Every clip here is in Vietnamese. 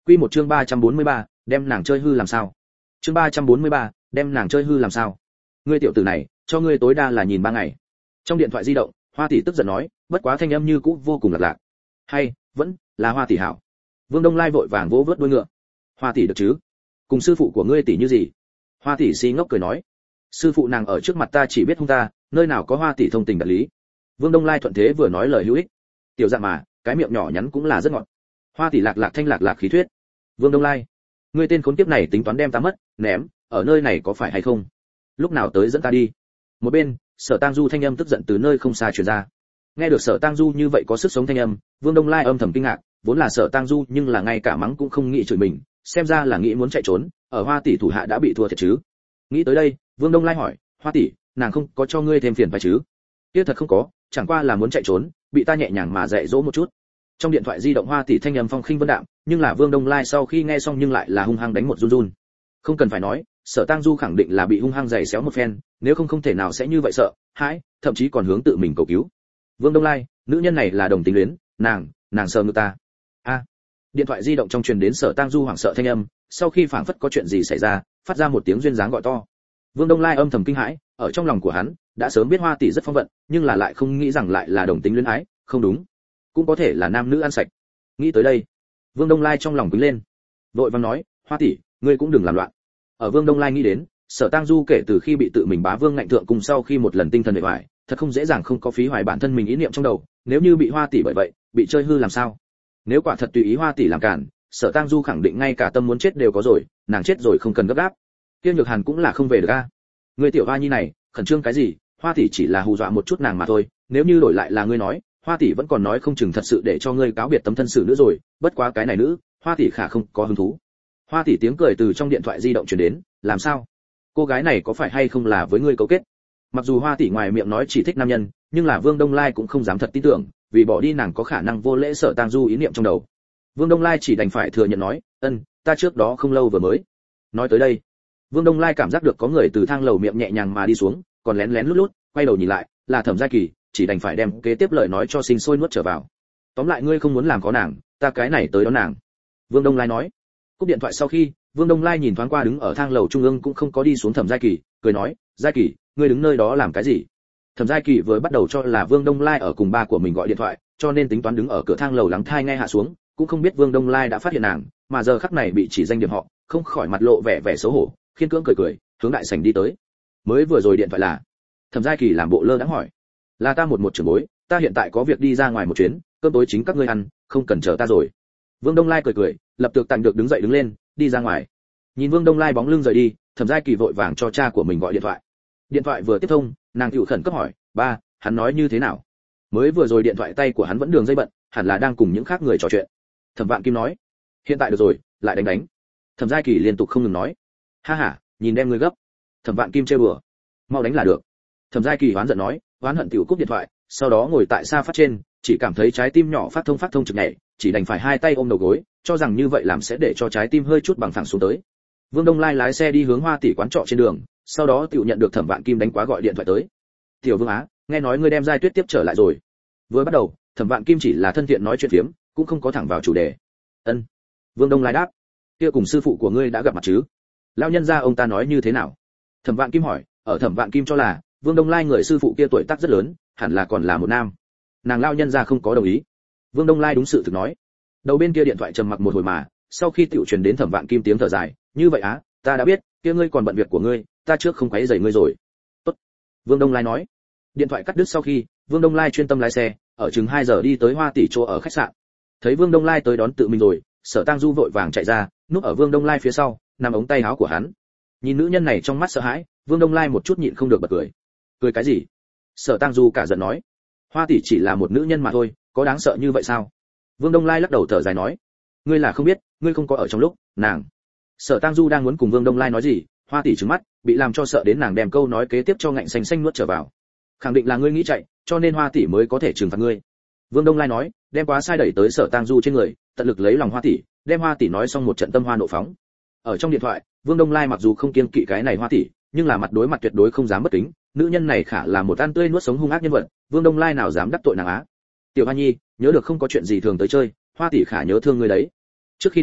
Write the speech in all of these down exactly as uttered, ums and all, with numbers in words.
Quy một chương ba trăm bốn mươi ba, đem nàng chơi hư làm sao? Chương ba trăm bốn mươi ba, đem nàng chơi hư làm sao? Ngươi tiểu tử này, cho ngươi tối đa là nhìn ba ngày. Trong điện thoại di động, Hoa tỷ tức giận nói, bất quá thanh âm như cũ vô cùng lạc lạc. Hay, vẫn là Hoa tỷ hảo. Vương Đông Lai vội vàng vỗ vớt đuôi ngựa. Hoa tỷ được chứ? Cùng sư phụ của ngươi tỷ như gì? Hoa tỷ si ngốc cười nói, sư phụ nàng ở trước mặt ta chỉ biết hung ta, nơi nào có Hoa tỷ thông tình đạt lý. Vương Đông Lai thuận thế vừa nói lời hữu ích. Tiểu dạng mà, cái miệng nhỏ nhắn cũng là rất ngọt. Hoa tỷ lạc lạc thanh lạc lạc khí thuyết. Vương Đông Lai, ngươi tên khốn kiếp này tính toán đem ta mất, ném, ở nơi này có phải hay không? Lúc nào tới dẫn ta đi? Một bên, Sở Tang Du thanh âm tức giận từ nơi không xa truyền ra. Nghe được Sở Tang Du như vậy có sức sống thanh âm, Vương Đông Lai âm thầm kinh ngạc, vốn là Sở Tang Du nhưng là ngay cả mắng cũng không nghĩ chửi mình, xem ra là nghĩ muốn chạy trốn, ở Hoa tỷ thủ hạ đã bị thua thiệt chứ. Nghĩ tới đây, Vương Đông Lai hỏi, Hoa tỷ, nàng không có cho ngươi thêm phiền phải chứ? Kia thật không có, chẳng qua là muốn chạy trốn, bị ta nhẹ nhàng mà dạy dỗ một chút. Trong điện thoại di động Hoa tỷ thanh âm phong khinh vân đạm, nhưng là Vương Đông Lai sau khi nghe xong nhưng lại là hung hăng đánh một run run. Không cần phải nói, Sở Tang Du khẳng định là bị hung hăng giày xéo một phen, nếu không không thể nào sẽ như vậy sợ, hãi, thậm chí còn hướng tự mình cầu cứu. Vương Đông Lai, nữ nhân này là đồng tính luyến, nàng, nàng sờ ngực ta. A. Điện thoại di động trong truyền đến Sở Tang Du hoảng sợ thanh âm, sau khi phảng phất có chuyện gì xảy ra, phát ra một tiếng duyên dáng gọi to. Vương Đông Lai âm thầm kinh hãi, ở trong lòng của hắn, đã sớm biết Hoa tỷ rất phong vận, nhưng là lại không nghĩ rằng lại là đồng tính luyến ái, không đúng, cũng có thể là nam nữ ăn sạch. Nghĩ tới đây, Vương Đông Lai trong lòng quýnh lên, vội vàng nói, Hoa tỷ, ngươi cũng đừng làm loạn. Ở Vương Đông Lai nghĩ đến, Sở Tang Du kể từ khi bị tự mình bá vương ngạnh thượng cùng sau khi một lần tinh thần bề ngoài, thật không dễ dàng không có phí hoài bản thân mình ý niệm trong đầu, nếu như bị Hoa tỷ bởi vậy, bị chơi hư làm sao? Nếu quả thật tùy ý Hoa tỷ làm cản, Sở Tang Du khẳng định ngay cả tâm muốn chết đều có rồi, nàng chết rồi không cần gấp gáp. Tiêu Nhược Hàn cũng là không về được a. Người tiểu Hoa nhi này, khẩn trương cái gì, Hoa tỷ chỉ là hù dọa một chút nàng mà thôi, nếu như đổi lại là ngươi nói, Hoa tỷ vẫn còn nói không chừng thật sự để cho ngươi cáo biệt tấm thân sự nữa rồi, bất quá cái này nữ, Hoa tỷ khả không có hứng thú. Hoa tỷ tiếng cười từ trong điện thoại di động truyền đến, làm sao? Cô gái này có phải hay không là với ngươi cấu kết? Mặc dù Hoa tỷ ngoài miệng nói chỉ thích nam nhân, nhưng là Vương Đông Lai cũng không dám thật tin tưởng, vì bỏ đi nàng có khả năng vô lễ Sở Tang Du ý niệm trong đầu. Vương Đông Lai chỉ đành phải thừa nhận nói, ân, ta trước đó không lâu vừa mới. Nói tới đây, Vương Đông Lai cảm giác được có người từ thang lầu miệng nhẹ nhàng mà đi xuống, còn lén lén lút lút, quay đầu nhìn lại, là Thẩm Gia Kỳ, chỉ đành phải đem kế tiếp lời nói cho sinh sôi nuốt trở vào. Tóm lại ngươi không muốn làm có nàng, ta cái này tới đón nàng. Vương Đông Lai nói. Cúp điện thoại sau khi, Vương Đông Lai nhìn thoáng qua đứng ở thang lầu trung ương cũng không có đi xuống Thẩm Gia Kỳ, cười nói, Gia Kỳ, ngươi đứng nơi đó làm cái gì? Thẩm Gia Kỳ vừa bắt đầu cho là Vương Đông Lai ở cùng ba của mình gọi điện thoại, cho nên tính toán đứng ở cửa thang lầu lắng thai nghe hạ xuống, cũng không biết Vương Đông Lai đã phát hiện nàng, mà giờ khắc này bị chỉ danh điểm họ, không khỏi mặt lộ vẻ vẻ xấu hổ, khiên cưỡng cười cười, hướng đại sảnh đi tới. Mới vừa rồi điện thoại là? Thẩm Gia Kỳ làm bộ lơ đãng hỏi. Là ta một một trưởng bối, ta hiện tại có việc đi ra ngoài một chuyến, cơm tối chính các ngươi ăn, không cần chờ ta rồi. Vương Đông Lai cười cười, lập tức tạm được đứng dậy đứng lên, đi ra ngoài. Nhìn Vương Đông Lai bóng lưng rời đi, Thẩm Gia Kỳ vội vàng cho cha của mình gọi điện thoại. Điện thoại vừa tiếp thông, nàng hữu khẩn cấp hỏi, ba, hắn nói như thế nào? Mới vừa rồi điện thoại tay của hắn vẫn đường dây bận, hẳn là đang cùng những khác người trò chuyện. Thẩm Vạn Kim nói, hiện tại được rồi, lại đánh đánh. Thẩm Gia Kỳ liên tục không ngừng nói, ha ha, nhìn đem ngươi gấp. Thẩm Vạn Kim trêu đùa, mau đánh là được. Thẩm Gia Kỳ hoán giận nói, hoán hận tiểu cúp điện thoại, sau đó ngồi tại xa phát trên, chỉ cảm thấy trái tim nhỏ phát thông phát thông trực nhảy, chỉ đành phải hai tay ôm đầu gối, cho rằng như vậy làm sẽ để cho trái tim hơi chút bằng phẳng xuống tới. Vương Đông Lai lái xe đi hướng Hoa tỷ quán trọ trên đường, sau đó tiểu nhận được Thẩm Vạn Kim đánh quá gọi điện thoại tới. Tiểu Vương Á, nghe nói ngươi đem Giai Tuyết tiếp trở lại rồi. Vừa bắt đầu, Thẩm Vạn Kim chỉ là thân thiện nói chuyện phiếm, cũng không có thẳng vào chủ đề. Ân. Vương Đông Lai đáp, kia cùng sư phụ của ngươi đã gặp mặt chứ? Lão nhân gia ông ta nói như thế nào? Thẩm Vạn Kim hỏi, ở Thẩm Vạn Kim cho là Vương Đông Lai người sư phụ kia tuổi tác rất lớn, hẳn là còn là một nam. Nàng lão nhân gia không có đồng ý. Vương Đông Lai đúng sự thực nói. Đầu bên kia điện thoại trầm mặc một hồi mà, sau khi tiểu truyền đến Thẩm Vạn Kim tiếng thở dài, như vậy á, ta đã biết, kia ngươi còn bận việc của ngươi, ta trước không quấy rầy ngươi rồi. Tốt. Vương Đông Lai nói. Điện thoại cắt đứt sau khi, Vương Đông Lai chuyên tâm lái xe, ở chừng hai giờ đi tới Hoa tỷ chỗ ở khách sạn. Thấy Vương Đông Lai tới đón tự mình rồi, Sở Tang Du vội vàng chạy ra, núp ở Vương Đông Lai phía sau, nắm ống tay áo của hắn. Nhìn nữ nhân này trong mắt sợ hãi, Vương Đông Lai một chút nhịn không được bật cười. Cười cái gì? Sở Tang Du cả giận nói. Hoa tỷ chỉ là một nữ nhân mà thôi, có đáng sợ như vậy sao? Vương Đông Lai lắc đầu thở dài nói, ngươi là không biết, ngươi không có ở trong lúc nàng. Sở Tang Du đang muốn cùng Vương Đông Lai nói gì, Hoa tỷ trừng mắt, bị làm cho sợ đến nàng đem câu nói kế tiếp cho ngạnh xanh xanh nuốt trở vào. Khẳng định là ngươi nghĩ chạy, cho nên Hoa tỷ mới có thể trừng phạt ngươi. Vương Đông Lai nói, đem quá sai đẩy tới Sở Tang Du trên người, tận lực lấy lòng Hoa tỷ, đem Hoa tỷ nói xong một trận tâm hoa nộ phóng. Ở trong điện thoại, Vương Đông Lai mặc dù không kiêng kỵ cái này Hoa tỷ, nhưng là mặt đối mặt tuyệt đối không dám bất kính, nữ nhân này khả là một ăn tươi nuốt sống hung ác nhân vật, Vương Đông Lai nào dám đắc tội nàng á. Tiểu Hoa Nhi, nhớ được không có chuyện gì thường tới chơi, Hoa tỷ khả nhớ thương ngươi đấy. Trước khi đi,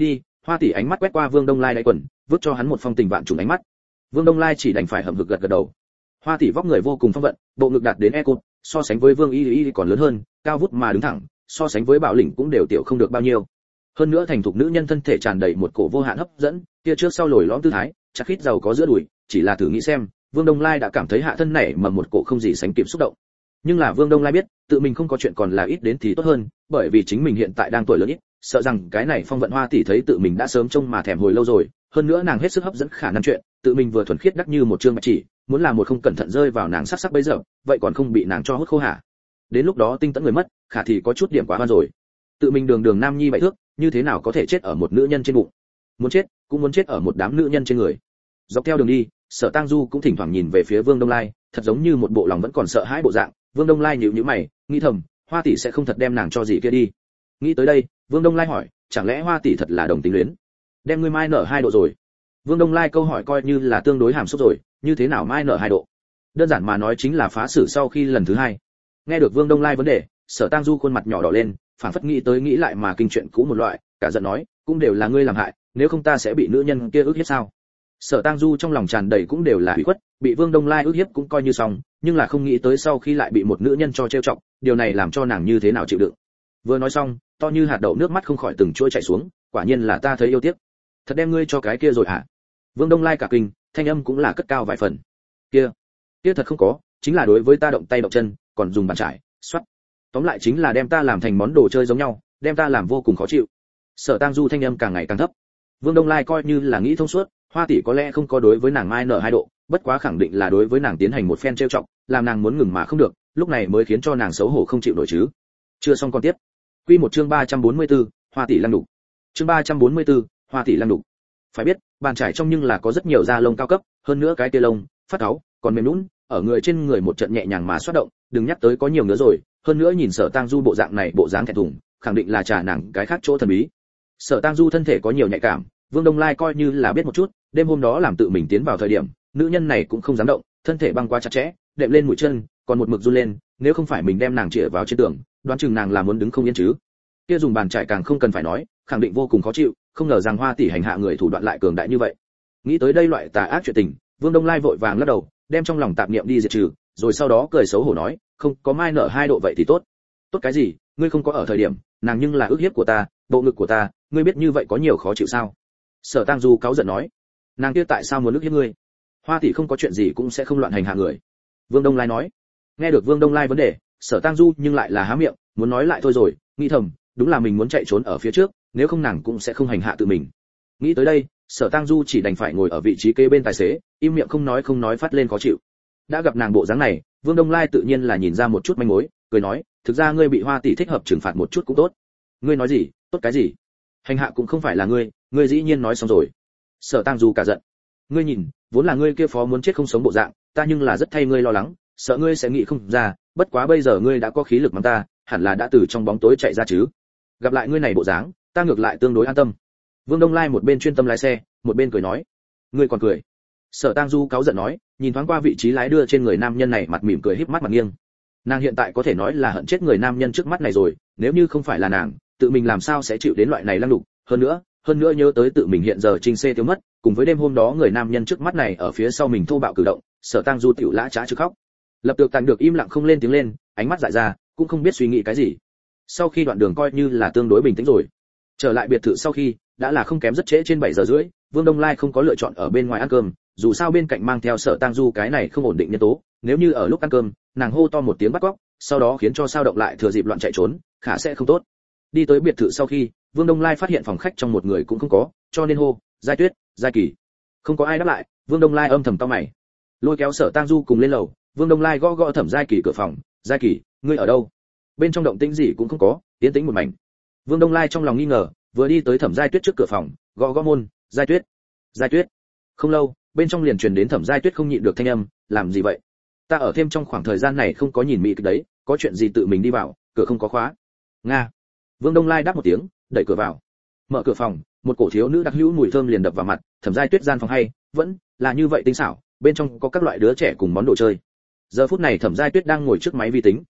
Hoa tỷ ánh mắt quét qua Vương Đông Lai đáy quần, vứt cho hắn một phong tình vạn trùng ánh mắt. Vương Đông Lai chỉ đành phải hậm hực gật gật đầu. Hoa tỷ vóc người vô cùng phong vận, bộ ngực đạt đến e cột, so sánh với Vương Y Y còn lớn hơn, cao vút mà đứng thẳng, so sánh với Bảo Lĩnh cũng đều tiểu không được bao nhiêu. Hơn nữa thành thục nữ nhân thân thể tràn đầy một cổ vô hạn hấp dẫn, kia trước sau lồi lõm tư thái, chắc khít giàu có giữa đùi, chỉ là thử nghĩ xem, Vương Đông Lai đã cảm thấy hạ thân nảy mầm một cổ không gì sánh kịp xúc động. Nhưng là Vương Đông Lai biết, tự mình không có chuyện còn là ít đến thì tốt hơn, bởi vì chính mình hiện tại đang tuổi lớn ít, sợ rằng cái này phong vận Hoa tỷ thấy tự mình đã sớm trông mà thèm hồi lâu rồi, hơn nữa nàng hết sức hấp dẫn khả năng chuyện, tự mình vừa thuần khiết đắc như một trương bạch chỉ, muốn làm một không cẩn thận rơi vào nàng sắc sắc bấy giờ, vậy còn không bị nàng cho hút khô hả? Đến lúc đó tinh tấn người mất, khả thì có chút điểm quá hoan rồi. Tự mình đường đường nam nhi vậy thước, như thế nào có thể chết ở một nữ nhân trên bụng? Muốn chết, cũng muốn chết ở một đám nữ nhân trên người. Dọc theo đường đi, Sở Tang Du cũng thỉnh thoảng nhìn về phía Vương Đông Lai, thật giống như một bộ lòng vẫn còn sợ hãi bộ dạng. Vương Đông Lai nhíu nhíu mày, nghĩ thầm, Hoa tỷ sẽ không thật đem nàng cho gì kia đi. Nghĩ tới đây, Vương Đông Lai hỏi, chẳng lẽ Hoa tỷ thật là đồng tính luyến? Đem ngươi mai nở hai độ rồi. Vương Đông Lai câu hỏi coi như là tương đối hàm xúc rồi, như thế nào mai nở hai độ? Đơn giản mà nói chính là phá xử sau khi lần thứ hai. Nghe được Vương Đông Lai vấn đề, Sở Tang Du khuôn mặt nhỏ đỏ lên, phảng phất nghĩ tới nghĩ lại mà kinh chuyện cũ một loại, cả giận nói, cũng đều là ngươi làm hại, nếu không ta sẽ bị nữ nhân kia ức hiếp sao? Sở Tang Du trong lòng tràn đầy cũng đều là ủy khuất, bị Vương Đông Lai ức hiếp cũng coi như xong, nhưng là không nghĩ tới sau khi lại bị một nữ nhân cho trêu chọc, điều này làm cho nàng như thế nào chịu đựng. Vừa nói xong, to như hạt đậu nước mắt không khỏi từng chuỗi chảy xuống, quả nhiên là ta thấy yêu tiếc. Thật đem ngươi cho cái kia rồi hả? Vương Đông Lai cả kinh, thanh âm cũng là cất cao vài phần. Kia, kia thật không có, chính là đối với ta động tay động chân, còn dùng bàn chải, xoát. Tóm lại chính là đem ta làm thành món đồ chơi giống nhau, đem ta làm vô cùng khó chịu. Sở Tang Du thanh âm càng ngày càng thấp. Vương Đông Lai coi như là nghĩ thông suốt, Hoa tỷ có lẽ không có đối với nàng mai nở hai độ, bất quá khẳng định là đối với nàng tiến hành một phen trêu chọc, làm nàng muốn ngừng mà không được, lúc này mới khiến cho nàng xấu hổ không chịu nổi chứ. Chưa xong con tiếp. Quy một chương ba trăm bốn mươi tư, Hoa tỷ lăng đục. Chương ba trăm bốn mươi tư, Hoa tỷ lăng đục. Phải biết, bàn trải trong nhưng là có rất nhiều da lông cao cấp, hơn nữa cái tia lông, phát cáu, còn mềm nhũn, ở người trên người một trận nhẹ nhàng mà xoát động, đừng nhắc tới có nhiều nữa rồi, hơn nữa nhìn Sở Tang Du bộ dạng này, bộ dáng thẹn thùng, khẳng định là trà nàng cái khác chỗ thần bí. Sở Tang Du thân thể có nhiều nhạy cảm, Vương Đông Lai coi như là biết một chút, đêm hôm đó làm tự mình tiến vào thời điểm, nữ nhân này cũng không dám động, thân thể băng quá chặt chẽ, đệm lên mũi chân, còn một mực run lên, nếu không phải mình đem nàng chĩa vào trên tường, đoán chừng nàng là muốn đứng không yên chứ. Kia dùng bàn chải càng không cần phải nói, khẳng định vô cùng khó chịu, không ngờ rằng Hoa tỷ hành hạ người thủ đoạn lại cường đại như vậy. Nghĩ tới đây loại tà ác chuyện tình, Vương Đông Lai vội vàng lắc đầu, đem trong lòng tạp niệm đi diệt trừ, rồi sau đó cười xấu hổ nói, không, có mai nở hai độ vậy thì tốt. Tốt cái gì, ngươi không có ở thời điểm, nàng nhưng là ức hiếp của ta, bộ ngực của ta, ngươi biết như vậy có nhiều khó chịu sao? Sở Tang Du cáu giận nói, nàng kia tại sao muốn ức hiếp ngươi? Hoa tỷ không có chuyện gì cũng sẽ không loạn hành hạ người. Vương Đông Lai nói. Nghe được Vương Đông Lai vấn đề, Sở Tang Du nhưng lại là há miệng, muốn nói lại thôi rồi, nghĩ thầm, đúng là mình muốn chạy trốn ở phía trước, nếu không nàng cũng sẽ không hành hạ tự mình. Nghĩ tới đây, Sở Tang Du chỉ đành phải ngồi ở vị trí kế bên tài xế, im miệng không nói không nói phát lên khó chịu. Đã gặp nàng bộ dáng này, Vương Đông Lai tự nhiên là nhìn ra một chút manh mối, cười nói, thực ra ngươi bị Hoa tỷ thích hợp trừng phạt một chút cũng tốt. Ngươi nói gì, tốt cái gì? Hành hạ cũng không phải là ngươi, ngươi dĩ nhiên nói xong rồi. Sở Tang Du cả giận. Ngươi nhìn, vốn là ngươi kia phó muốn chết không sống bộ dạng, ta nhưng là rất thay ngươi lo lắng, sợ ngươi sẽ nghĩ không ra, bất quá bây giờ ngươi đã có khí lực mắng ta, hẳn là đã từ trong bóng tối chạy ra chứ. Gặp lại ngươi này bộ dáng, ta ngược lại tương đối an tâm. Vương Đông Lai một bên chuyên tâm lái xe, một bên cười nói. Ngươi còn cười? Sở Tang Du cáu giận nói, nhìn thoáng qua vị trí lái đưa trên người nam nhân này, mặt mỉm cười híp mắt mặt nghiêng. Nàng hiện tại có thể nói là hận chết người nam nhân trước mắt này rồi, nếu như không phải là nàng, tự mình làm sao sẽ chịu đến loại này lăng đục, hơn nữa, hơn nữa nhớ tới tự mình hiện giờ trinh xê thiếu mất, cùng với đêm hôm đó người nam nhân trước mắt này ở phía sau mình thô bạo cử động, Sở Tang Du tiểu lã chã chứ khóc. Lập tức tàn được im lặng không lên tiếng lên, ánh mắt dại ra, cũng không biết suy nghĩ cái gì. Sau khi đoạn đường coi như là tương đối bình tĩnh rồi, trở lại biệt thự sau khi đã là không kém rất trễ, trên bảy giờ rưỡi, Vương Đông Lai không có lựa chọn ở bên ngoài ăn cơm, dù sao bên cạnh mang theo Sở Tang Du cái này không ổn định nhân tố, nếu như ở lúc ăn cơm nàng hô to một tiếng bắt cóc, sau đó khiến cho sao động lại thừa dịp loạn chạy trốn, khả sẽ không tốt. Đi tới biệt thự sau khi, Vương Đông Lai phát hiện phòng khách trong một người cũng không có, cho nên hô, Giai Tuyết, Giai Kỳ. Không có ai đáp lại, Vương Đông Lai âm thầm cau mày, lôi kéo Sở Tang Du cùng lên lầu. Vương Đông Lai gõ gõ Thẩm Giai Kỳ cửa phòng, Giai Kỳ, ngươi ở đâu? Bên trong động tĩnh gì cũng không có, yên tĩnh một mảnh. Vương Đông Lai trong lòng nghi ngờ, vừa đi tới Thẩm Giai Tuyết trước cửa phòng, gõ gõ môn, Giai Tuyết, Giai Tuyết. Không lâu, bên trong liền truyền đến Thẩm Giai Tuyết không nhịn được thanh âm, làm gì vậy? Ta ở thêm trong khoảng thời gian này không có nhìn mỹ kịch đấy, có chuyện gì tự mình đi vào, cửa không có khóa. Nga. Vương Đông Lai đáp một tiếng, đẩy cửa vào. Mở cửa phòng, một cổ thiếu nữ đặc hữu mùi thơm liền đập vào mặt, Thẩm Giai Tuyết gian phòng hay, vẫn là như vậy tinh xảo, bên trong có các loại đứa trẻ cùng món đồ chơi. Giờ phút này Thẩm Giai Tuyết đang ngồi trước máy vi tính,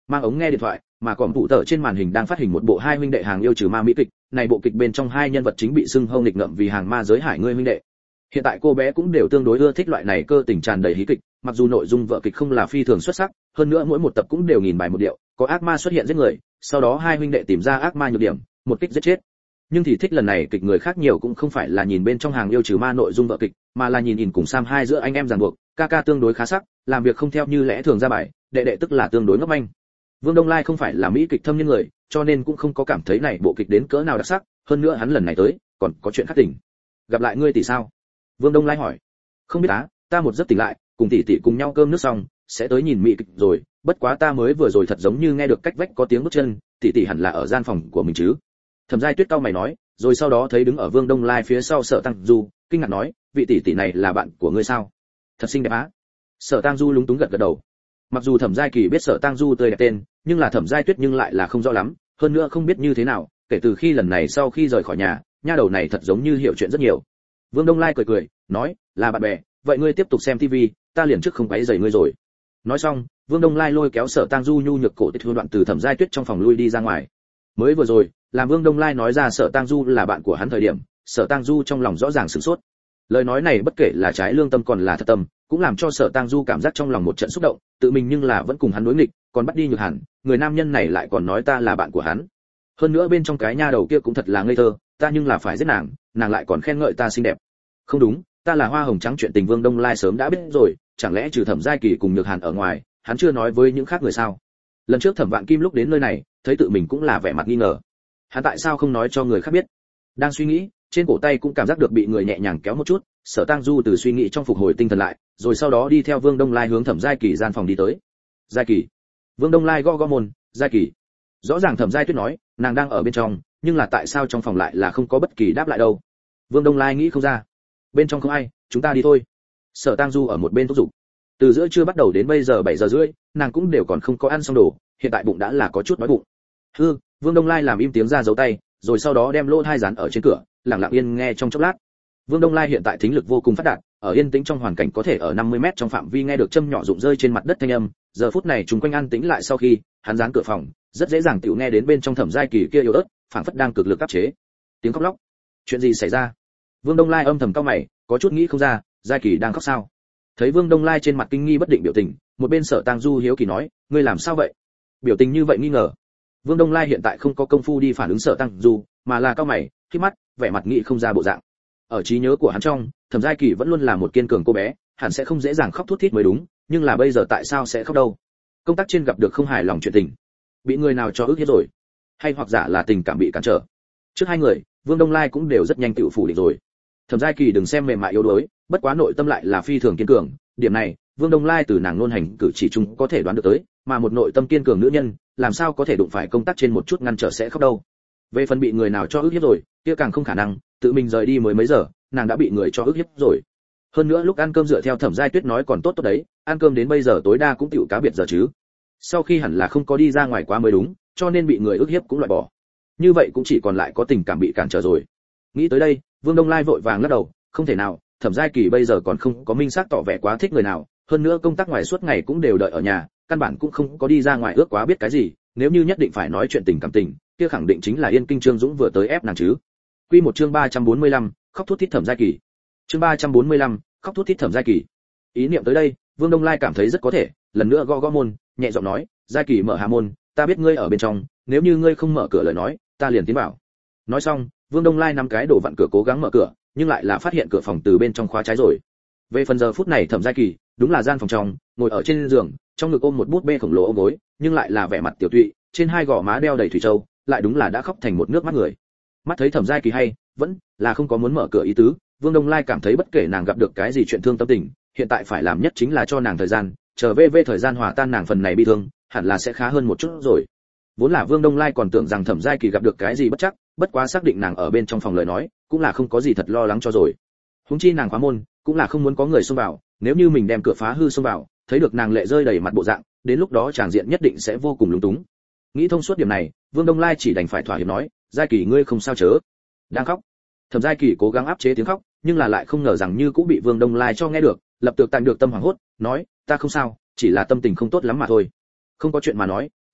mang ống nghe điện thoại, mà còn phụ tờ trên màn hình đang phát hình một bộ hai huynh đệ hàng yêu trừ ma mỹ kịch. Này bộ kịch bên trong hai nhân vật chính bị xưng hâu nghịch ngợm vì hàng ma giới hải ngươi huynh đệ. Hiện tại cô bé cũng đều tương đối ưa thích loại này cơ tình tràn đầy hí kịch, mặc dù nội dung vở kịch không là phi thường xuất sắc, hơn nữa mỗi một tập cũng đều nghìn bài một điệu, có ác ma xuất hiện giết người, sau đó hai huynh đệ tìm ra ác ma nhược điểm, một kích giết chết. Nhưng thì thích lần này kịch người khác nhiều cũng không phải là nhìn bên trong hàng yêu trừ ma nội dung vở kịch, mà là nhìn nhìn cùng Sam hai giữa anh em ràng buộc, ca ca tương đối khá sắc, làm việc không theo như lẽ thường ra bài, đệ đệ tức là tương đối ngốc manh. Vương Đông Lai không phải là mỹ kịch thâm niên người, cho nên cũng không có cảm thấy này bộ kịch đến cỡ nào đặc sắc, hơn nữa hắn lần này tới, còn có chuyện khác tỉnh. Gặp lại ngươi tỷ sao? Vương Đông Lai hỏi. Không biết á, ta một giấc tỉnh lại, cùng tỷ tỷ cùng nhau cơm nước xong, sẽ tới nhìn mỹ kịch rồi, bất quá ta mới vừa rồi thật giống như nghe được cách vách có tiếng bước chân, tỷ tỷ hẳn là ở gian phòng của mình chứ. Thẩm Giai Tuyết cau mày nói, rồi sau đó thấy đứng ở Vương Đông Lai phía sau Sở Tăng Du, kinh ngạc nói, vị tỷ tỷ này là bạn của ngươi sao? Thật xinh đẹp á. Sở Tăng Du lúng túng gật gật đầu. Mặc dù Thẩm Giai Kỳ biết Sở Tăng Du tươi đẹp tên, nhưng là Thẩm Giai Tuyết nhưng lại là không rõ lắm, hơn nữa không biết như thế nào, kể từ khi lần này sau khi rời khỏi nhà, nha đầu này thật giống như hiểu chuyện rất nhiều. Vương Đông Lai cười cười, nói, là bạn bè, vậy ngươi tiếp tục xem tivi, ta liền trước không quấy rầy ngươi rồi. Nói xong, Vương Đông Lai lôi kéo Sở Tăng Du nhu nhược cổ tịch đoạn từ Thẩm Giai Tuyết trong phòng lui đi ra ngoài. Mới vừa rồi, làm Vương Đông Lai nói ra Sở Tăng Du là bạn của hắn thời điểm, Sở Tăng Du trong lòng rõ ràng sửng sốt. Lời nói này bất kể là trái lương tâm còn là thật tâm, cũng làm cho Sở Tăng Du cảm giác trong lòng một trận xúc động, tự mình nhưng là vẫn cùng hắn đối nghịch, còn bắt đi Nhược Hàn, người nam nhân này lại còn nói ta là bạn của hắn. Hơn nữa bên trong cái nha đầu kia cũng thật là ngây thơ, ta nhưng là phải giết nàng, nàng lại còn khen ngợi ta xinh đẹp. Không đúng, ta là hoa hồng trắng chuyện tình Vương Đông Lai sớm đã biết rồi, chẳng lẽ trừ Thẩm Giai Kỳ cùng Nhược Hàn ở ngoài, hắn chưa nói với những khác người sao? Lần trước Thẩm Vạn Kim lúc đến nơi này, thấy tự mình cũng là vẻ mặt nghi ngờ. Hắn tại sao không nói cho người khác biết? Đang suy nghĩ, trên cổ tay cũng cảm giác được bị người nhẹ nhàng kéo một chút, Sở Tăng Du từ suy nghĩ trong phục hồi tinh thần lại, rồi sau đó đi theo Vương Đông Lai hướng Thẩm Giai Kỳ gian phòng đi tới. Giai Kỳ. Vương Đông Lai gõ gõ môn, Giai Kỳ. Rõ ràng Thẩm Giai Tuyết nói, nàng đang ở bên trong, nhưng là tại sao trong phòng lại là không có bất kỳ đáp lại đâu? Vương Đông Lai nghĩ không ra. Bên trong không ai, chúng ta đi thôi. Sở Tăng Du ở một bên thúc giục. Từ giữa trưa bắt đầu đến bây giờ bảy giờ rưỡi, nàng cũng đều còn không có ăn xong đồ, hiện tại bụng đã là có chút đói bụng. Hư, Vương Đông Lai làm im tiếng ra giấu tay, rồi sau đó đem lỗ hai dán ở trên cửa, lặng lặng yên nghe trong chốc lát. Vương Đông Lai hiện tại thính lực vô cùng phát đạt, ở yên tĩnh trong hoàn cảnh có thể ở năm mươi mét trong phạm vi nghe được châm nhỏ rụng rơi trên mặt đất thanh âm, giờ phút này chúng quanh an tĩnh lại sau khi hắn dán cửa phòng, rất dễ dàng tiểu nghe đến bên trong Thẩm Giai Kỳ kia yếu ớt, phảng phất đang cực lực áp chế. Tiếng khóc lóc. Chuyện gì xảy ra? Vương Đông Lai âm thầm cau mày, có chút nghĩ không ra, Giai Kỳ đang khóc sao? Thấy Vương Đông Lai trên mặt kinh nghi bất định biểu tình, một bên Sở Tăng Du hiếu kỳ nói, ngươi làm sao vậy? Biểu tình như vậy nghi ngờ. Vương Đông Lai hiện tại không có công phu đi phản ứng Sở Tăng Du, mà là cau mày, khép mắt, vẻ mặt nghĩ không ra bộ dạng. Ở trí nhớ của hắn trong, Thẩm Giai Kỳ vẫn luôn là một kiên cường cô bé, hẳn sẽ không dễ dàng khóc thút thít mới đúng, nhưng là bây giờ tại sao sẽ khóc đâu? Công tác trên gặp được không hài lòng chuyện tình, bị người nào cho ức hiếp rồi, hay hoặc giả là tình cảm bị cản trở. Trước hai người, Vương Đông Lai cũng đều rất nhanh tự phủ định rồi. Thẩm Giai Kỳ đừng xem mềm mại yếu đuối, bất quá nội tâm lại là phi thường kiên cường, điểm này, Vương Đông Lai từ nàng ngôn hành cử chỉ chung có thể đoán được tới, mà một nội tâm kiên cường nữ nhân, làm sao có thể đụng phải công tác trên một chút ngăn trở sẽ khóc đâu. Về phần bị người nào cho ức hiếp rồi, kia càng không khả năng, tự mình rời đi mới mấy giờ, nàng đã bị người cho ức hiếp rồi. Hơn nữa lúc ăn cơm dựa theo Thẩm Giai Tuyết nói còn tốt tốt đấy, ăn cơm đến bây giờ tối đa cũng tiểu cá biệt giờ chứ. Sau khi hẳn là không có đi ra ngoài quá mới đúng, cho nên bị người ức hiếp cũng loại bỏ. Như vậy cũng chỉ còn lại có tình cảm bị cản trở rồi. Nghĩ tới đây, Vương Đông Lai vội vàng lắc đầu, không thể nào, Thẩm Giai Kỳ bây giờ còn không có minh xác tỏ vẻ quá thích người nào, hơn nữa công tác ngoài suốt ngày cũng đều đợi ở nhà, căn bản cũng không có đi ra ngoài ước quá biết cái gì, nếu như nhất định phải nói chuyện tình cảm tình, kia khẳng định chính là Yên Kinh Trương Dũng vừa tới ép nàng chứ. Quy một chương ba trăm bốn mươi lăm, khóc thút thít Thẩm Giai Kỳ. Chương ba trăm bốn mươi lăm, khóc thút thít Thẩm Giai Kỳ. Ý niệm tới đây, Vương Đông Lai cảm thấy rất có thể, lần nữa gõ gõ môn, nhẹ giọng nói, Giai Kỳ mở hạ môn, ta biết ngươi ở bên trong, nếu như ngươi không mở cửa lời nói, ta liền tiến vào. Nói xong, Vương Đông Lai nắm cái đổ vặn cửa cố gắng mở cửa, nhưng lại là phát hiện cửa phòng từ bên trong khóa trái rồi. Về phần giờ phút này Thẩm Giai Kỳ, đúng là gian phòng trong, ngồi ở trên giường, trong ngực ôm một bút bê khổng lồ ôm gối, nhưng lại là vẻ mặt tiểu tụy, trên hai gò má đeo đầy thủy châu, lại đúng là đã khóc thành một nước mắt người. Mắt thấy Thẩm Giai Kỳ hay, vẫn là không có muốn mở cửa ý tứ, Vương Đông Lai cảm thấy bất kể nàng gặp được cái gì chuyện thương tâm tình, hiện tại phải làm nhất chính là cho nàng thời gian, chờ về về thời gian hòa tan nàng phần này bi thương, hẳn là sẽ khá hơn một chút rồi. Vốn là Vương Đông Lai còn tưởng rằng Thẩm Giai Kỳ gặp được cái gì bất chắc, bất quá xác định nàng ở bên trong phòng lời nói, cũng là không có gì thật lo lắng cho rồi. Huống chi nàng khóa môn, cũng là không muốn có người xông vào, nếu như mình đem cửa phá hư xông vào, thấy được nàng lệ rơi đầy mặt bộ dạng, đến lúc đó tràng diện nhất định sẽ vô cùng lúng túng. Nghĩ thông suốt điểm này, Vương Đông Lai chỉ đành phải thỏa hiệp nói, Giai Kỳ ngươi không sao chớ? Đang khóc. Thẩm Giai Kỳ cố gắng áp chế tiếng khóc, nhưng là lại không ngờ rằng như cũng bị Vương Đông Lai cho nghe được, lập tức tạm được tâm hoảng hốt, nói, ta không sao, chỉ là tâm tình không tốt lắm mà thôi. Không có chuyện mà nói,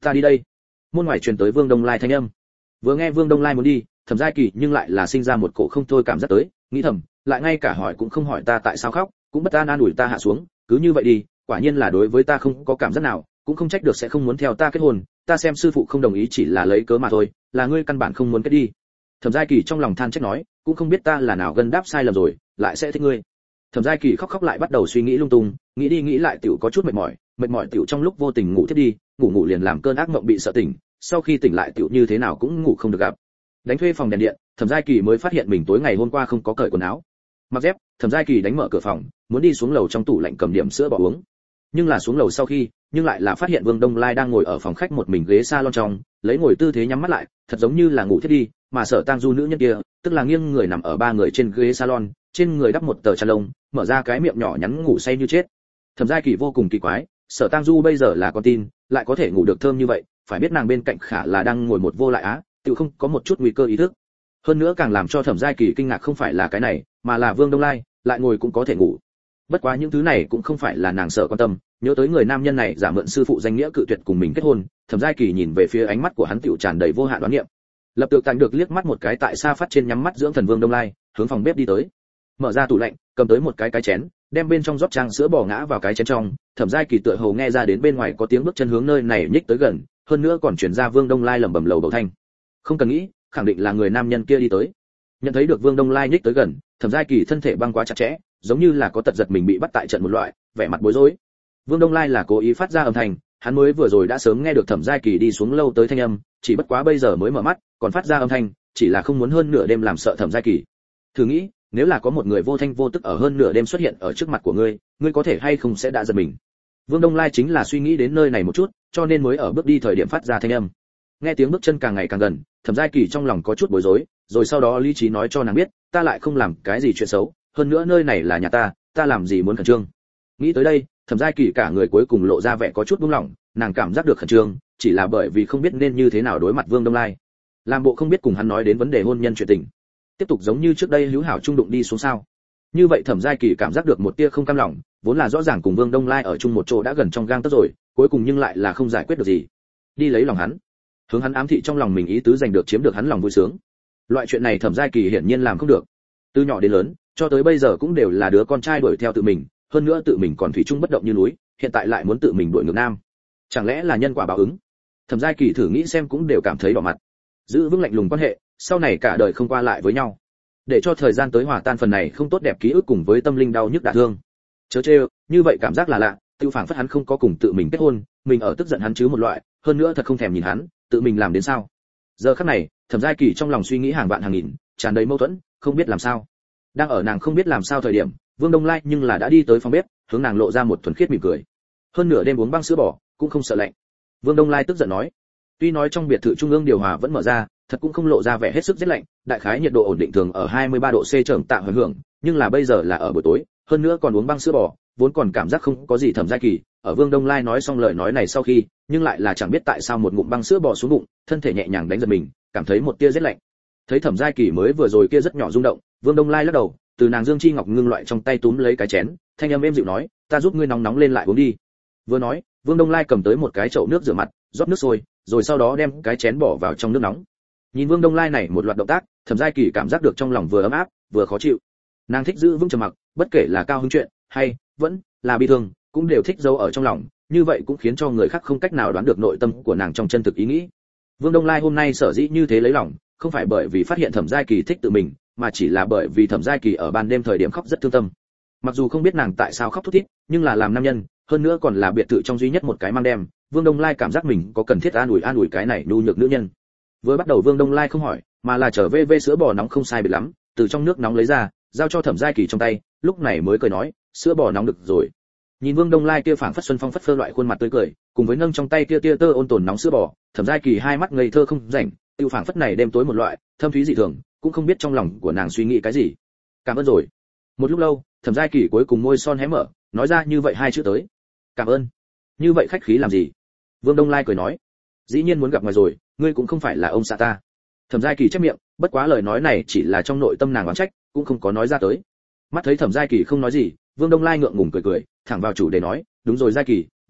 Ta đi đây. Môn ngoài truyền tới Vương Đông Lai thanh âm. Vừa nghe Vương Đông Lai muốn đi, Thẩm Giai Kỳ nhưng lại là sinh ra một cổ không thôi cảm giác tới, nghĩ thầm, lại ngay cả hỏi cũng không hỏi ta tại sao khóc, cũng bất an an ủi ta hạ xuống, cứ như vậy đi, quả nhiên là đối với ta không có cảm giác nào, cũng không trách được sẽ không muốn theo ta kết hôn, ta xem sư phụ không đồng ý chỉ là lấy cớ mà thôi, là ngươi căn bản không muốn kết đi. Thẩm Giai Kỳ trong lòng than trách nói, cũng không biết ta là nào gân đáp sai lầm rồi, lại sẽ thích ngươi. Thẩm Giai Kỳ khóc khóc lại bắt đầu suy nghĩ lung tung, nghĩ đi nghĩ lại tiểu có chút mệt mỏi, mệt mỏi tiểu trong lúc vô tình ngủ thiếp đi, ngủ ngủ liền làm cơn ác mộng bị sợ tỉnh, sau khi tỉnh lại tiểu như thế nào cũng ngủ không được gặp. Đánh thuê phòng đèn điện, Thẩm Giai Kỳ mới phát hiện mình tối ngày hôm qua không có cởi quần áo. Mặc dép, Thẩm Giai Kỳ đánh mở cửa phòng, muốn đi xuống lầu trong tủ lạnh cầm điểm sữa bò uống. Nhưng là xuống lầu sau khi, nhưng lại là phát hiện Vương Đông Lai đang ngồi ở phòng khách một mình ghế salon trong, lấy ngồi tư thế nhắm mắt lại, thật giống như là ngủ thiếp đi, mà Sở Tang Du nữ nhân kia, tức là nghiêng người nằm ở ba người trên ghế salon, trên người đắp một tờ chăn lông, mở ra cái miệng nhỏ nhắn ngủ say như chết. Thẩm Giai Kỳ vô cùng kỳ quái, Sở Tang Du bây giờ là con tin, lại có thể ngủ được thơm như vậy, phải biết nàng bên cạnh khả là đang ngồi một vô lại á, tự không có một chút nguy cơ ý thức. Hơn nữa càng làm cho Thẩm Giai Kỳ kinh ngạc không phải là cái này, mà là Vương Đông Lai lại ngồi cũng có thể ngủ. Bất quá những thứ này cũng không phải là nàng sợ quan tâm, nhớ tới người nam nhân này giả mượn sư phụ danh nghĩa cự tuyệt cùng mình kết hôn, Thẩm Giai Kỳ nhìn về phía ánh mắt của hắn tiểu tràn đầy vô hạn đoán niệm. Lập tức tạm được liếc mắt một cái tại xa phát trên nhắm mắt dưỡng thần Vương Đông Lai, hướng phòng bếp đi tới. Mở ra tủ lạnh, cầm tới một cái cái chén, đem bên trong rót trang sữa bò ngã vào cái chén trong, Thẩm Giai Kỳ tựa hồ nghe ra đến bên ngoài có tiếng bước chân hướng nơi này nhích tới gần, hơn nữa còn truyền ra Vương Đông Lai lẩm bẩm lầu bầu thanh. Không cần nghĩ, khẳng định là người nam nhân kia đi tới. Nhận thấy được Vương Đông Lai nhích tới gần, Thẩm Giai Kỳ thân thể băng quá chặt chẽ, giống như là có tật giật mình bị bắt tại trận một loại, vẻ mặt bối rối. Vương Đông Lai là cố ý phát ra âm thanh, hắn mới vừa rồi đã sớm nghe được Thẩm Giai Kỳ đi xuống lâu tới thanh âm, chỉ bất quá bây giờ mới mở mắt, còn phát ra âm thanh, chỉ là không muốn hơn nửa đêm làm sợ Thẩm Giai Kỳ. Thử nghĩ, nếu là có một người vô thanh vô tức ở hơn nửa đêm xuất hiện ở trước mặt của ngươi, ngươi có thể hay không sẽ đã giật mình. Vương Đông Lai chính là suy nghĩ đến nơi này một chút, cho nên mới ở bước đi thời điểm phát ra thanh âm. Nghe tiếng bước chân càng ngày càng gần, Thẩm Giai Kỳ trong lòng có chút bối rối, rồi sau đó lý trí nói cho nàng biết, ta lại không làm cái gì chuyện xấu, hơn nữa nơi này là nhà ta, ta làm gì muốn khẩn trương. Nghĩ tới đây, Thẩm Giai Kỳ cả người cuối cùng lộ ra vẻ có chút buông lỏng, nàng cảm giác được khẩn trương, chỉ là bởi vì không biết nên như thế nào đối mặt Vương Đông Lai. Làm bộ không biết cùng hắn nói đến vấn đề hôn nhân chuyện tình. Tiếp tục giống như trước đây hữu hảo trung đụng đi xuống sao? Như vậy Thẩm Giai Kỳ cảm giác được một tia không cam lòng, vốn là rõ ràng cùng Vương Đông Lai ở chung một chỗ đã gần trong gang tấc rồi, cuối cùng nhưng lại là không giải quyết được gì. Đi lấy lòng hắn, hướng hắn ám thị trong lòng mình ý tứ giành được chiếm được hắn lòng vui sướng. Loại chuyện này Thẩm Giai Kỳ hiển nhiên làm không được. Từ nhỏ đến lớn, cho tới bây giờ cũng đều là đứa con trai đuổi theo tự mình, hơn nữa tự mình còn thủy chung bất động như núi, hiện tại lại muốn tự mình đuổi ngược nam. Chẳng lẽ là nhân quả báo ứng? Thẩm Giai Kỳ thử nghĩ xem cũng đều cảm thấy đỏ mặt. Giữ vững lạnh lùng quan hệ, sau này cả đời không qua lại với nhau. Để cho thời gian tới hòa tan phần này không tốt đẹp ký ức cùng với tâm linh đau nhức đả thương. Chớ chê, như vậy cảm giác là lạ, tiêu phảng phất hắn không có cùng tự mình kết hôn, mình ở tức giận hắn chứ một loại, hơn nữa thật không thèm nhìn hắn, tự mình làm đến sao? Giờ khắc này, Thẩm Giai Kỳ trong lòng suy nghĩ hàng vạn hàng nghìn, tràn đầy mâu thuẫn, không biết làm sao. Đang ở nàng không biết làm sao thời điểm, Vương Đông Lai nhưng là đã đi tới phòng bếp, hướng nàng lộ ra một thuần khiết mỉm cười. Hơn nửa đêm uống băng sữa bò, cũng không sợ lạnh. Vương Đông Lai tức giận nói. Tuy nói trong biệt thự trung ương điều hòa vẫn mở ra, thật cũng không lộ ra vẻ hết sức rét lạnh, đại khái nhiệt độ ổn định thường ở hai mươi ba độ C trởm tạo hưởng hưởng, nhưng là bây giờ là ở buổi tối, hơn nữa còn uống băng sữa bò, vốn còn cảm giác không có gì. Thẩm Giai Kỳ, ở Vương Đông Lai nói xong lời nói này sau khi, nhưng lại là chẳng biết tại sao một ngụm băng sữa bò xuống bụng, thân thể nhẹ nhàng đánh giật mình, cảm thấy một tia rét lạnh. Thấy Thẩm Giai Kỳ mới vừa rồi kia rất nhỏ rung động, Vương Đông Lai lắc đầu, từ nàng Dương Chi Ngọc ngưng loại trong tay túm lấy cái chén, thanh âm êm dịu nói, ta giúp ngươi nóng nóng lên lại uống đi. Vừa nói, Vương Đông Lai cầm tới một cái chậu nước rửa mặt, rót nước sôi, rồi sau đó đem cái chén bỏ vào trong nước nóng. Nhìn Vương Đông Lai này một loạt động tác, Thẩm Giai Kỳ cảm giác được trong lòng vừa ấm áp, vừa khó chịu. Nàng thích giữ vững trầm mặc, bất kể là cao hứng chuyện, hay vẫn là bi thương, cũng đều thích giấu ở trong lòng, như vậy cũng khiến cho người khác không cách nào đoán được nội tâm của nàng trong chân thực ý nghĩ. Vương Đông Lai hôm nay sở dĩ như thế lấy lòng, không phải bởi vì phát hiện Thẩm Giai Kỳ thích tự mình, mà chỉ là bởi vì Thẩm Giai Kỳ ở ban đêm thời điểm khóc rất thương tâm. Mặc dù không biết nàng tại sao khóc thút thít, nhưng là làm nam nhân, hơn nữa còn là biệt thự trong duy nhất một cái mang đem, Vương Đông Lai cảm giác mình có cần thiết an ủi an ủi cái này nhu nhược nữ nhân. Vừa bắt đầu Vương Đông Lai không hỏi, mà là trở về về sữa bò nóng không sai biệt lắm, từ trong nước nóng lấy ra, giao cho Thẩm Giai Kỳ trong tay, lúc này mới cười nói, sữa bò nóng được rồi. Nhìn Vương Đông Lai kia phảng phất xuân phong phất phơ loại khuôn mặt tươi cười, cùng với nâng trong tay kia tia tơ ôn tồn nóng sữa bò, Thẩm Giai Kỳ hai mắt ngây thơ không rảnh, tiêu phảng phất này đêm tối một loại, thâm thúy dị thường, cũng không biết trong lòng của nàng suy nghĩ cái gì. Cảm ơn rồi. Một lúc lâu, Thẩm Giai Kỳ cuối cùng môi son hé mở, nói ra như vậy hai chữ tới. Cảm ơn. Như vậy khách khí làm gì? Vương Đông Lai cười nói, dĩ nhiên muốn gặp ngài rồi, ngươi cũng không phải là ông xã ta. Thẩm Giai Kỳ chép miệng, bất quá lời nói này chỉ là trong nội tâm nàng oán trách, cũng không có nói ra tới. Mắt thấy Thẩm Giai Kỳ không nói gì, Vương Đông Lai ngượng ngùng cười cười, thẳng vào chủ đề nói, đúng rồi Giai Kỳ,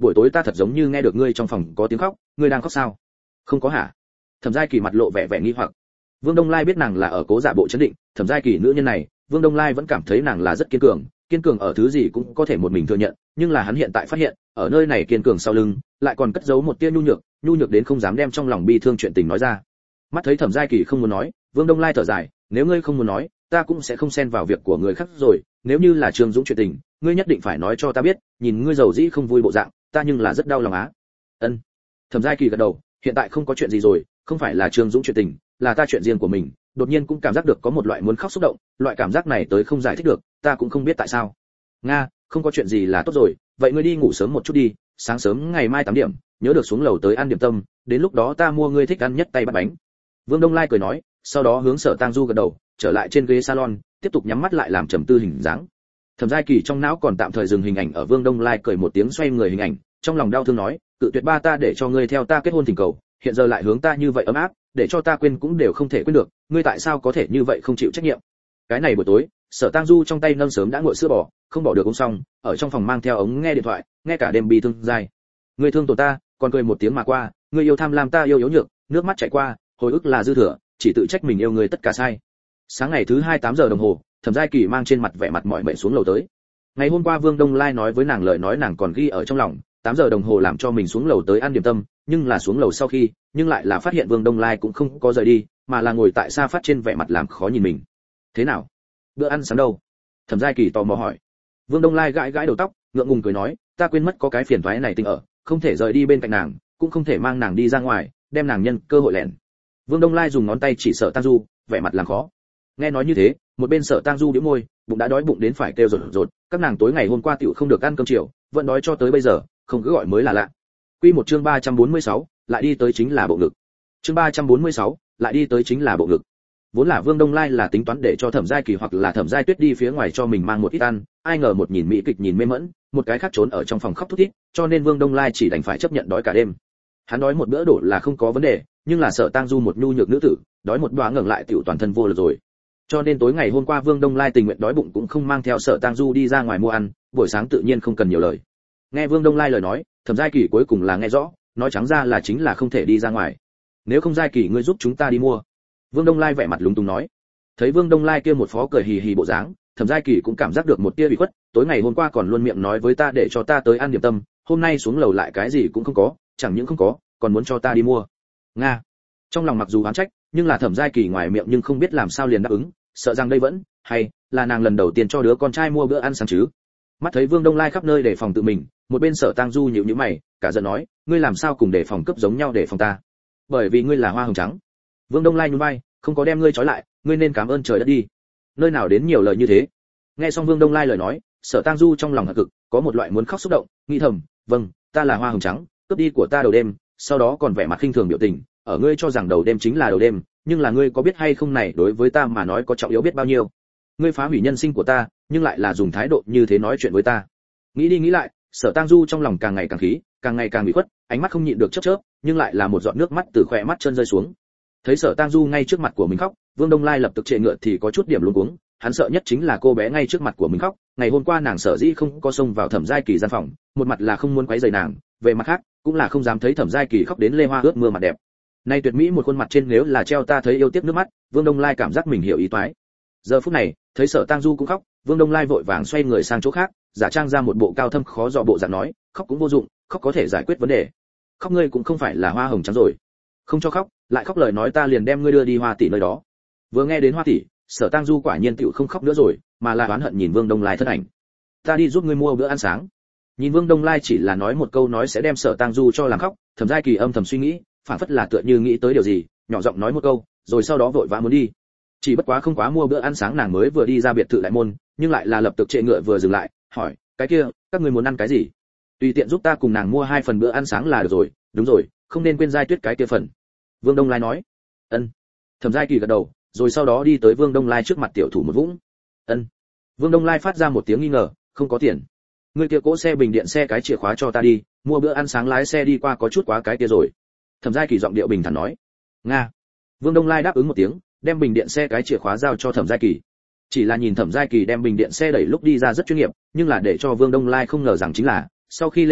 buổi tối ta thật giống như nghe được ngươi trong phòng có tiếng khóc, ngươi đang khóc sao? Không có hả? Thẩm Giai Kỳ mặt lộ vẻ vẻ nghi hoặc. Vương Đông Lai biết nàng là ở cố giả bộ chấn định, Thẩm Giai Kỳ nữ nhân này, Vương Đông Lai vẫn cảm thấy nàng là rất kiên cường, kiên cường ở thứ gì cũng có thể một mình thừa nhận, nhưng là hắn hiện tại phát hiện, ở nơi này kiên cường sau lưng, lại còn cất giấu một tia nhu nhược, nhu nhược đến không dám đem trong lòng bi thương chuyện tình nói ra. Mắt thấy Thẩm Giai Kỳ không muốn nói, Vương Đông Lai thở dài, nếu ngươi không muốn nói, ta cũng sẽ không xen vào việc của người khác rồi, nếu như là Trương Dũng chuyện tình, ngươi nhất định phải nói cho ta biết, nhìn ngươi giàu dĩ không vui bộ dạng, ta nhưng là rất đau lòng á. Ân. Thẩm Giai Kỳ gật đầu, hiện tại không có chuyện gì rồi, không phải là Trương Dũng chuyện tình, là ta chuyện riêng của mình, đột nhiên cũng cảm giác được có một loại muốn khóc xúc động, loại cảm giác này tới không giải thích được, ta cũng không biết tại sao. Nga, không có chuyện gì là tốt rồi, vậy ngươi đi ngủ sớm một chút đi, sáng sớm ngày mai tám điểm, nhớ được xuống lầu tới ăn điểm tâm, đến lúc đó ta mua ngươi thích ăn nhất tay bát bánh. Vương Đông Lai cười nói, sau đó hướng Sở Tang Du gật đầu, trở lại trên ghế salon, tiếp tục nhắm mắt lại làm trầm tư hình dáng. Thẩm Giai Kỳ trong não còn tạm thời dừng hình ảnh ở Vương Đông Lai cười một tiếng xoay người hình ảnh, trong lòng đau thương nói, cự tuyệt ba ta để cho ngươi theo ta kết hôn thỉnh cầu, hiện giờ lại hướng ta như vậy ấm áp, để cho ta quên cũng đều không thể quên được, ngươi tại sao có thể như vậy không chịu trách nhiệm? Cái này buổi tối, Sở Tang Du trong tay nâng sớm đã nguội sữa bò, không bỏ được uống xong, ở trong phòng mang theo ống nghe điện thoại, nghe cả đêm bi thương dài. Ngươi thương tổn ta, còn cười một tiếng mà qua, ngươi yêu tham lam ta yêu yếu nhược, nước mắt chảy qua, hồi ức là dư thừa, chỉ tự trách mình yêu người tất cả sai. Sáng ngày thứ hai tám giờ đồng hồ, Thẩm Giai Kỳ mang trên mặt vẻ mặt mỏi mệt xuống lầu tới. Ngày hôm qua Vương Đông Lai nói với nàng lời nói nàng còn ghi ở trong lòng, tám giờ đồng hồ làm cho mình xuống lầu tới ăn điểm tâm, nhưng là xuống lầu sau khi, nhưng lại là phát hiện Vương Đông Lai cũng không có rời đi, mà là ngồi tại xa phát trên vẻ mặt làm khó nhìn mình. Thế nào? Bữa ăn sáng đâu? Thẩm Giai Kỳ tò mò hỏi. Vương Đông Lai gãi gãi đầu tóc, ngượng ngùng cười nói, ta quên mất có cái phiền toái này tình ở, không thể rời đi bên cạnh nàng, cũng không thể mang nàng đi ra ngoài, đem nàng nhân cơ hội lẻn. Vương Đông Lai dùng ngón tay chỉ Sở Tang Du, vẻ mặt làm khó. Nghe nói như thế, một bên Sở Tang Du bĩu môi, bụng đã đói bụng đến phải kêu rột rột, các nàng tối ngày hôm qua tiểu không được ăn cơm chiều, vẫn đói cho tới bây giờ, không cứ gọi mới là lạ. Quy một chương ba trăm bốn mươi sáu, lại đi tới chính là bộ ngực. Chương ba trăm bốn mươi sáu, lại đi tới chính là bộ ngực. Vốn là Vương Đông Lai là tính toán để cho Thẩm Giai Kỳ hoặc là Thẩm Giai Tuyết đi phía ngoài cho mình mang một ít ăn, ai ngờ một nhìn mỹ kịch nhìn mê mẫn, một cái khác trốn ở trong phòng khóc thút thít, cho nên Vương Đông Lai chỉ đành phải chấp nhận đói cả đêm. Hắn đói một bữa đổ là không có vấn đề, nhưng là Sở Tang Du một nhu nhược nữ tử, đói một đóa ngẩng lại tiểu toàn thân vô lực rồi. Cho nên tối ngày hôm qua Vương Đông Lai tình nguyện đói bụng cũng không mang theo Sở Tang Du đi ra ngoài mua ăn, buổi sáng tự nhiên không cần nhiều lời. Nghe Vương Đông Lai lời nói, Thẩm Giai Kỳ cuối cùng là nghe rõ, nói trắng ra là chính là không thể đi ra ngoài. Nếu không Giai Kỳ ngươi giúp chúng ta đi mua. Vương Đông Lai vẻ mặt lúng túng nói. Thấy Vương Đông Lai kia một phó cười hì hì bộ dáng, Thẩm Giai Kỳ cũng cảm giác được một tia bị khuất, tối ngày hôm qua còn luôn miệng nói với ta để cho ta tới ăn điểm tâm, hôm nay xuống lầu lại cái gì cũng không có, chẳng những không có, còn muốn cho ta đi mua. Nga. Trong lòng mặc dù oán trách, nhưng là Thẩm Giai Kỳ ngoài miệng nhưng không biết làm sao liền đáp ứng, sợ rằng đây vẫn hay là nàng lần đầu tiên cho đứa con trai mua bữa ăn sáng chứ. Mắt thấy Vương Đông Lai khắp nơi để phòng tự mình, một bên Sở Tang Du nhíu nhíu mày, cả giận nói, ngươi làm sao cùng để phòng cấp giống nhau để phòng ta? Bởi vì ngươi là hoa hồng trắng. Vương Đông Lai nhún vai, không có đem ngươi trói lại, ngươi nên cảm ơn trời đất đi. Nơi nào đến nhiều lời như thế. Nghe xong Vương Đông Lai lời nói, Sở Tang Du trong lòng hận cực, có một loại muốn khóc xúc động, nghĩ thầm, vâng, ta là hoa hồng trắng, cướp đi của ta đầu đêm, sau đó còn vẻ mặt khinh thường biểu tình, ở ngươi cho rằng đầu đêm chính là đầu đêm, nhưng là ngươi có biết hay không này đối với ta mà nói có trọng yếu biết bao nhiêu. Ngươi phá hủy nhân sinh của ta, nhưng lại là dùng thái độ như thế nói chuyện với ta. Nghĩ đi nghĩ lại, Sở Tang Du trong lòng càng ngày càng khí, càng ngày càng bị khuất, ánh mắt không nhịn được chớp chớp, nhưng lại là một giọt nước mắt từ khóe mắt chân rơi xuống. Thấy Sở Tang Du ngay trước mặt của mình khóc, Vương Đông Lai lập tức trệ ngựa thì có chút điểm luống cuống, hắn sợ nhất chính là cô bé ngay trước mặt của mình khóc, ngày hôm qua nàng sở dĩ không có xông vào Thẩm Giai Kỳ gian phòng, một mặt là không muốn quấy rầy nàng, về mặt khác, cũng là không dám thấy Thẩm Giai Kỳ khóc đến lê hoa ướt mưa mặt đẹp. Nay tuyệt mỹ một khuôn mặt trên nếu là treo ta thấy yêu tiếc nước mắt, Vương Đông Lai cảm giác mình hiểu ý toái. Giờ phút này, thấy Sở Tang Du cũng khóc, Vương Đông Lai vội vàng xoay người sang chỗ khác, giả trang ra một bộ cao thâm khó dò bộ dạng nói, khóc cũng vô dụng, khóc có thể giải quyết vấn đề. Khóc ngươi cũng không phải là hoa hồng trắng rồi. Không cho khóc, lại khóc lời nói ta liền đem ngươi đưa đi Hoa tỷ nơi đó. Vừa nghe đến Hoa tỷ, Sở Tang Du quả nhiên tựu không khóc nữa rồi, mà là oán hận nhìn Vương Đông Lai thân ảnh. Ta đi giúp ngươi mua bữa ăn sáng. Nhìn Vương Đông Lai chỉ là nói một câu nói sẽ đem Sở Tang Du cho làm khóc, Thẩm Giai Kỳ âm thầm suy nghĩ, phản phất là tựa như nghĩ tới điều gì, nhỏ giọng nói một câu, rồi sau đó vội vã muốn đi. Chỉ bất quá không quá mua bữa ăn sáng nàng mới vừa đi ra biệt thự đại môn, nhưng lại là lập tức trệ ngựa vừa dừng lại, hỏi, cái kia, các ngươi muốn ăn cái gì? Tùy tiện giúp ta cùng nàng mua hai phần bữa ăn sáng là được rồi, đúng rồi, không nên quên Giai Tuyết cái kia phần. Vương Đông Lai nói. Ân. Thẩm Giai Kỳ gật đầu, rồi sau đó đi tới Vương Đông Lai trước mặt tiểu thủ một vũng. Ân. Vương Đông Lai phát ra một tiếng nghi ngờ, không có tiền. Ngươi kia cỗ xe bình điện xe cái chìa khóa cho ta đi, mua bữa ăn sáng lái xe đi qua có chút quá cái kia rồi. Thẩm Giai Kỳ giọng điệu bình thản nói. Nga. Vương Đông Lai đáp ứng một tiếng, đem bình điện xe cái chìa khóa giao cho Thẩm Giai Kỳ. Chỉ là nhìn Thẩm Giai Kỳ đem bình điện xe đẩy lúc đi ra rất chuyên nghiệp, nhưng là để cho Vương Đông Lai không ngờ rằng chính là, sau khi lên xe,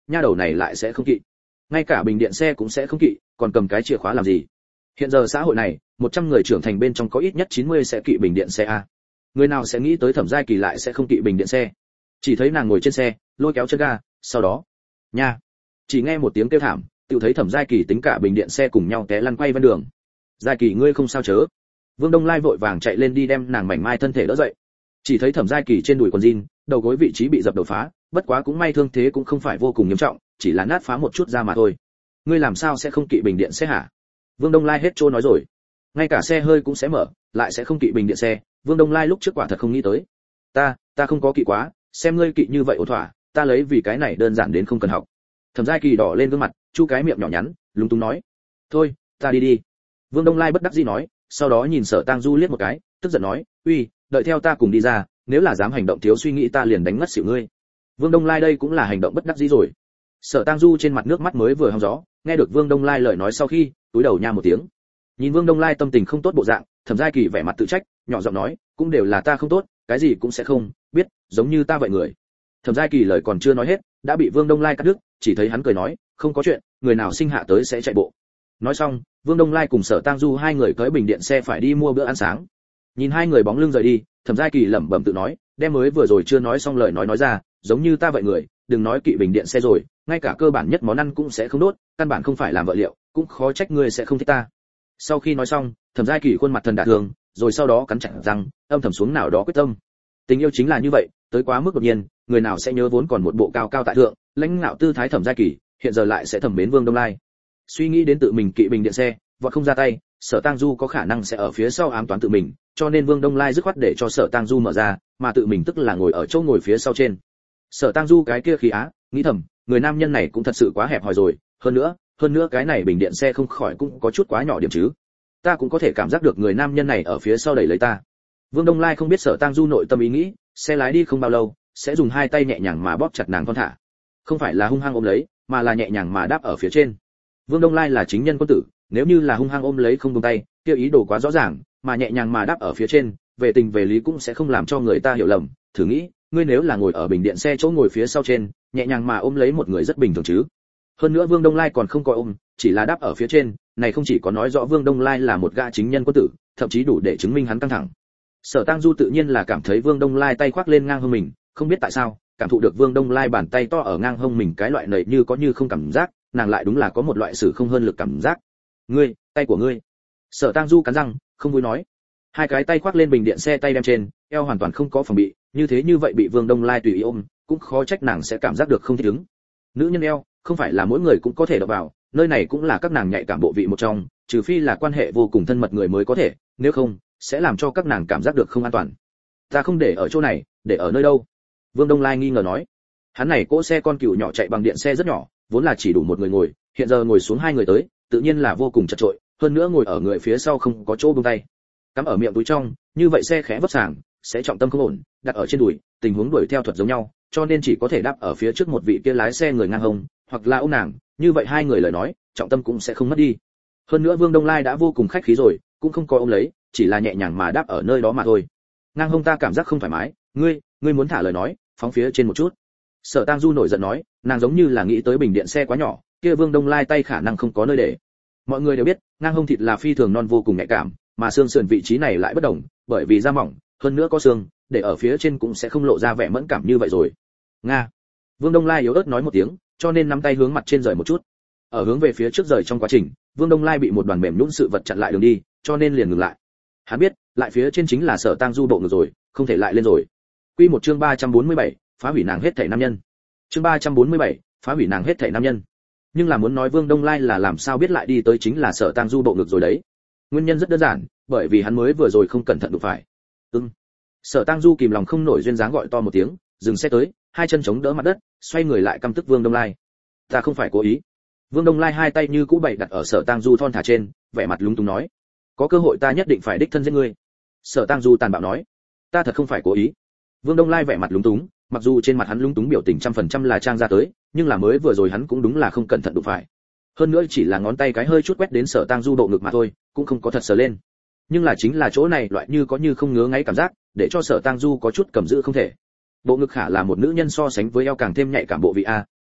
nha đầu này lại sẽ không kỵ. Ngay cả bình điện xe cũng sẽ không kỵ, còn cầm cái chìa khóa làm gì? Hiện giờ xã hội này, một trăm người trưởng thành bên trong có ít nhất chín mươi sẽ kỵ bình điện xe a. Người nào sẽ nghĩ tới Thẩm Giai Kỳ lại sẽ không kỵ bình điện xe? Chỉ thấy nàng ngồi trên xe, lôi kéo chân ga, sau đó, nha, chỉ nghe một tiếng kêu thảm, tự thấy Thẩm Giai Kỳ tính cả bình điện xe cùng nhau té lăn quay ven đường. Giai Kỳ ngươi không sao chớ? Vương Đông Lai vội vàng chạy lên đi đem nàng mảnh mai thân thể đỡ dậy. Chỉ thấy Thẩm Giai Kỳ trên đùi quần jean, đầu gối vị trí bị dập đầu phá, bất quá cũng may thương thế cũng không phải vô cùng nghiêm trọng, chỉ là nát phá một chút ra mà thôi. Ngươi làm sao sẽ không kỵ bình điện xe hả? Vương Đông Lai hết trôi nói rồi. Ngay cả xe hơi cũng sẽ mở, lại sẽ không kỵ bình điện xe, Vương Đông Lai lúc trước quả thật không nghĩ tới. Ta, ta không có kỵ quá, xem ngươi kỵ như vậy ổn thỏa, ta lấy vì cái này đơn giản đến không cần học. Thẩm Giai Kỳ đỏ lên gương mặt, chu cái miệng nhỏ nhắn, lúng túng nói. Thôi, ta đi đi. Vương Đông Lai bất đắc dĩ nói, sau đó nhìn Sở Tang Du liếc một cái, tức giận nói, uy, đợi theo ta cùng đi ra, nếu là dám hành động thiếu suy nghĩ ta liền đánh ngất xỉu ngươi. Vương Đông Lai đây cũng là hành động bất đắc dĩ rồi. Sở Tang Du trên mặt nước mắt mới vừa hong gió, nghe được Vương Đông Lai lời nói sau khi, túi đầu nha một tiếng. Nhìn Vương Đông Lai tâm tình không tốt bộ dạng, Thẩm Giai Kỳ vẻ mặt tự trách, nhỏ giọng nói, cũng đều là ta không tốt, cái gì cũng sẽ không biết, giống như ta vậy người. Thẩm Giai Kỳ lời còn chưa nói hết, đã bị Vương Đông Lai cắt đứt, chỉ thấy hắn cười nói, không có chuyện, người nào sinh hạ tới sẽ chạy bộ. Nói xong, Vương Đông Lai cùng Sở Tang Du hai người tới bình điện xe phải đi mua bữa ăn sáng. Nhìn hai người bóng lưng rời đi, Thẩm Giai Kỳ lẩm bẩm tự nói, đem mới vừa rồi chưa nói xong lời nói nói ra, giống như ta vậy người, đừng nói kỵ bình điện xe rồi, ngay cả cơ bản nhất món ăn cũng sẽ không đốt, căn bản không phải làm vợ liệu, cũng khó trách ngươi sẽ không thích ta. Sau khi nói xong, Thẩm Giai Kỳ khuôn mặt thần đả thường, rồi sau đó cắn chặt răng, âm thầm xuống nào đó quyết tâm. Tình yêu chính là như vậy, tới quá mức đột nhiên, người nào sẽ nhớ vốn còn một bộ cao cao tại thượng, lãnh ngạo tư thái Thẩm Giai Kỳ, hiện giờ lại sẽ thầm mến Vương Đông Lai. Suy nghĩ đến tự mình kỵ bình điện xe, vọt không ra tay, Sở Tang Du có khả năng sẽ ở phía sau ám toán tự mình, cho nên Vương Đông Lai dứt khoát để cho Sở Tang Du mở ra, mà tự mình tức là ngồi ở chỗ ngồi phía sau trên. Sở Tang Du cái kia khí á, nghĩ thầm, người nam nhân này cũng thật sự quá hẹp hòi rồi, hơn nữa, hơn nữa cái này bình điện xe không khỏi cũng có chút quá nhỏ điểm chứ. Ta cũng có thể cảm giác được người nam nhân này ở phía sau đẩy lấy ta. Vương Đông Lai không biết Sở Tang Du nội tâm ý nghĩ, xe lái đi không bao lâu, sẽ dùng hai tay nhẹ nhàng mà bóp chặt nàng thon thả. Không phải là hung hăng ôm lấy, mà là nhẹ nhàng mà đáp ở phía trên. Vương Đông Lai là chính nhân quân tử, nếu như là hung hăng ôm lấy không buông tay, kia ý đồ quá rõ ràng, mà nhẹ nhàng mà đáp ở phía trên, về tình về lý cũng sẽ không làm cho người ta hiểu lầm. Thử nghĩ, ngươi nếu là ngồi ở bình điện xe chỗ ngồi phía sau trên, nhẹ nhàng mà ôm lấy một người rất bình thường chứ. Hơn nữa Vương Đông Lai còn không có ôm, chỉ là đáp ở phía trên, này không chỉ có nói rõ Vương Đông Lai là một gã chính nhân quân tử, thậm chí đủ để chứng minh hắn căng thẳng. Sở Tang Du tự nhiên là cảm thấy Vương Đông Lai tay khoác lên ngang hông mình, không biết tại sao, cảm thụ được Vương Đông Lai bàn tay to ở ngang hông mình cái loại nảy như có như không cảm giác, nàng lại đúng là có một loại sự không hơn lực cảm giác. Ngươi, tay của ngươi. Sở Tang Du cắn răng, không vui nói. Hai cái tay khoác lên bình điện xe tay đem trên, eo hoàn toàn không có phòng bị, như thế như vậy bị Vương Đông Lai tùy ý ôm, cũng khó trách nàng sẽ cảm giác được không thích ứng. Nữ nhân eo, không phải là mỗi người cũng có thể đụng vào, nơi này cũng là các nàng nhạy cảm bộ vị một trong, trừ phi là quan hệ vô cùng thân mật người mới có thể, nếu không, sẽ làm cho các nàng cảm giác được không an toàn. Ta không để ở chỗ này, để ở nơi đâu? Vương Đông Lai nghi ngờ nói. Hắn này cỗ xe con cừu nhỏ chạy bằng điện xe rất nhỏ, vốn là chỉ đủ một người ngồi, hiện giờ ngồi xuống hai người tới, tự nhiên là vô cùng chật chội, hơn nữa ngồi ở người phía sau không có chỗ buông tay. Cắm ở miệng túi trong, như vậy xe khẽ vấp sàng, sẽ trọng tâm không ổn, đặt ở trên đùi, tình huống đuổi theo thuật giống nhau, cho nên chỉ có thể đáp ở phía trước một vị kia lái xe người ngang hông, hoặc là ôm nàng, như vậy hai người lời nói, trọng tâm cũng sẽ không mất đi. Hơn nữa Vương Đông Lai đã vô cùng khách khí rồi, cũng không có ôm lấy, chỉ là nhẹ nhàng mà đáp ở nơi đó mà thôi. Ngang hông ta cảm giác không thoải mái, ngươi, ngươi muốn thả lời nói, phóng phía trên một chút. Sở Tang Du nổi giận nói, nàng giống như là nghĩ tới bình điện xe quá nhỏ, kia Vương Đông Lai tay khả năng không có nơi để. Mọi người đều biết, ngang hông thịt là phi thường non vô cùng nhạy cảm, mà xương sườn vị trí này lại bất đồng, bởi vì da mỏng, hơn nữa có xương, để ở phía trên cũng sẽ không lộ ra vẻ mẫn cảm như vậy rồi. Nga. Vương Đông Lai yếu ớt nói một tiếng, cho nên nắm tay hướng mặt trên rời một chút. Ở hướng về phía trước rời trong quá trình, Vương Đông Lai bị một đoàn mềm nhũn sự vật chặn lại đường đi, cho nên liền ngừng lại. Hắn biết, lại phía trên chính là Sở Tang Du bộ ngực rồi, không thể lại lên rồi. Quy một chương ba trăm bốn mươi bảy, phá hủy nàng hết thảy nam nhân. Chương ba trăm bốn mươi bảy, phá hủy nàng hết thảy nam nhân. Nhưng là muốn nói Vương Đông Lai là làm sao biết lại đi tới chính là Sở Tang Du bộ ngực rồi đấy. Nguyên nhân rất đơn giản, bởi vì hắn mới vừa rồi không cẩn thận đụng phải. Ừm. Sở Tang Du kìm lòng không nổi duyên dáng gọi to một tiếng, dừng xe tới, hai chân chống đỡ mặt đất, xoay người lại căm tức Vương Đông Lai. Ta không phải cố ý. Vương Đông Lai hai tay như cũ bày đặt ở Sở Tang Du thon thả trên, vẻ mặt lúng túng nói, có cơ hội ta nhất định phải đích thân giết ngươi. Sở Tang Du tàn bạo nói, ta thật không phải cố ý. Vương Đông Lai vẻ mặt lúng túng, mặc dù trên mặt hắn lúng túng biểu tình trăm phần trăm là trang ra tới, nhưng là mới vừa rồi hắn cũng đúng là không cẩn thận đụng phải. Hơn nữa chỉ là ngón tay cái hơi chút quét đến Sở Tang Du độ ngực mà thôi, cũng không có thật sờ lên. Nhưng là chính là chỗ này loại như có như không ngứa ngáy cảm giác, để cho Sở Tang Du có chút cầm giữ không thể. Bộ ngực khả là một nữ nhân so sánh với eo càng thêm nhạy cảm bộ vị a, vâng,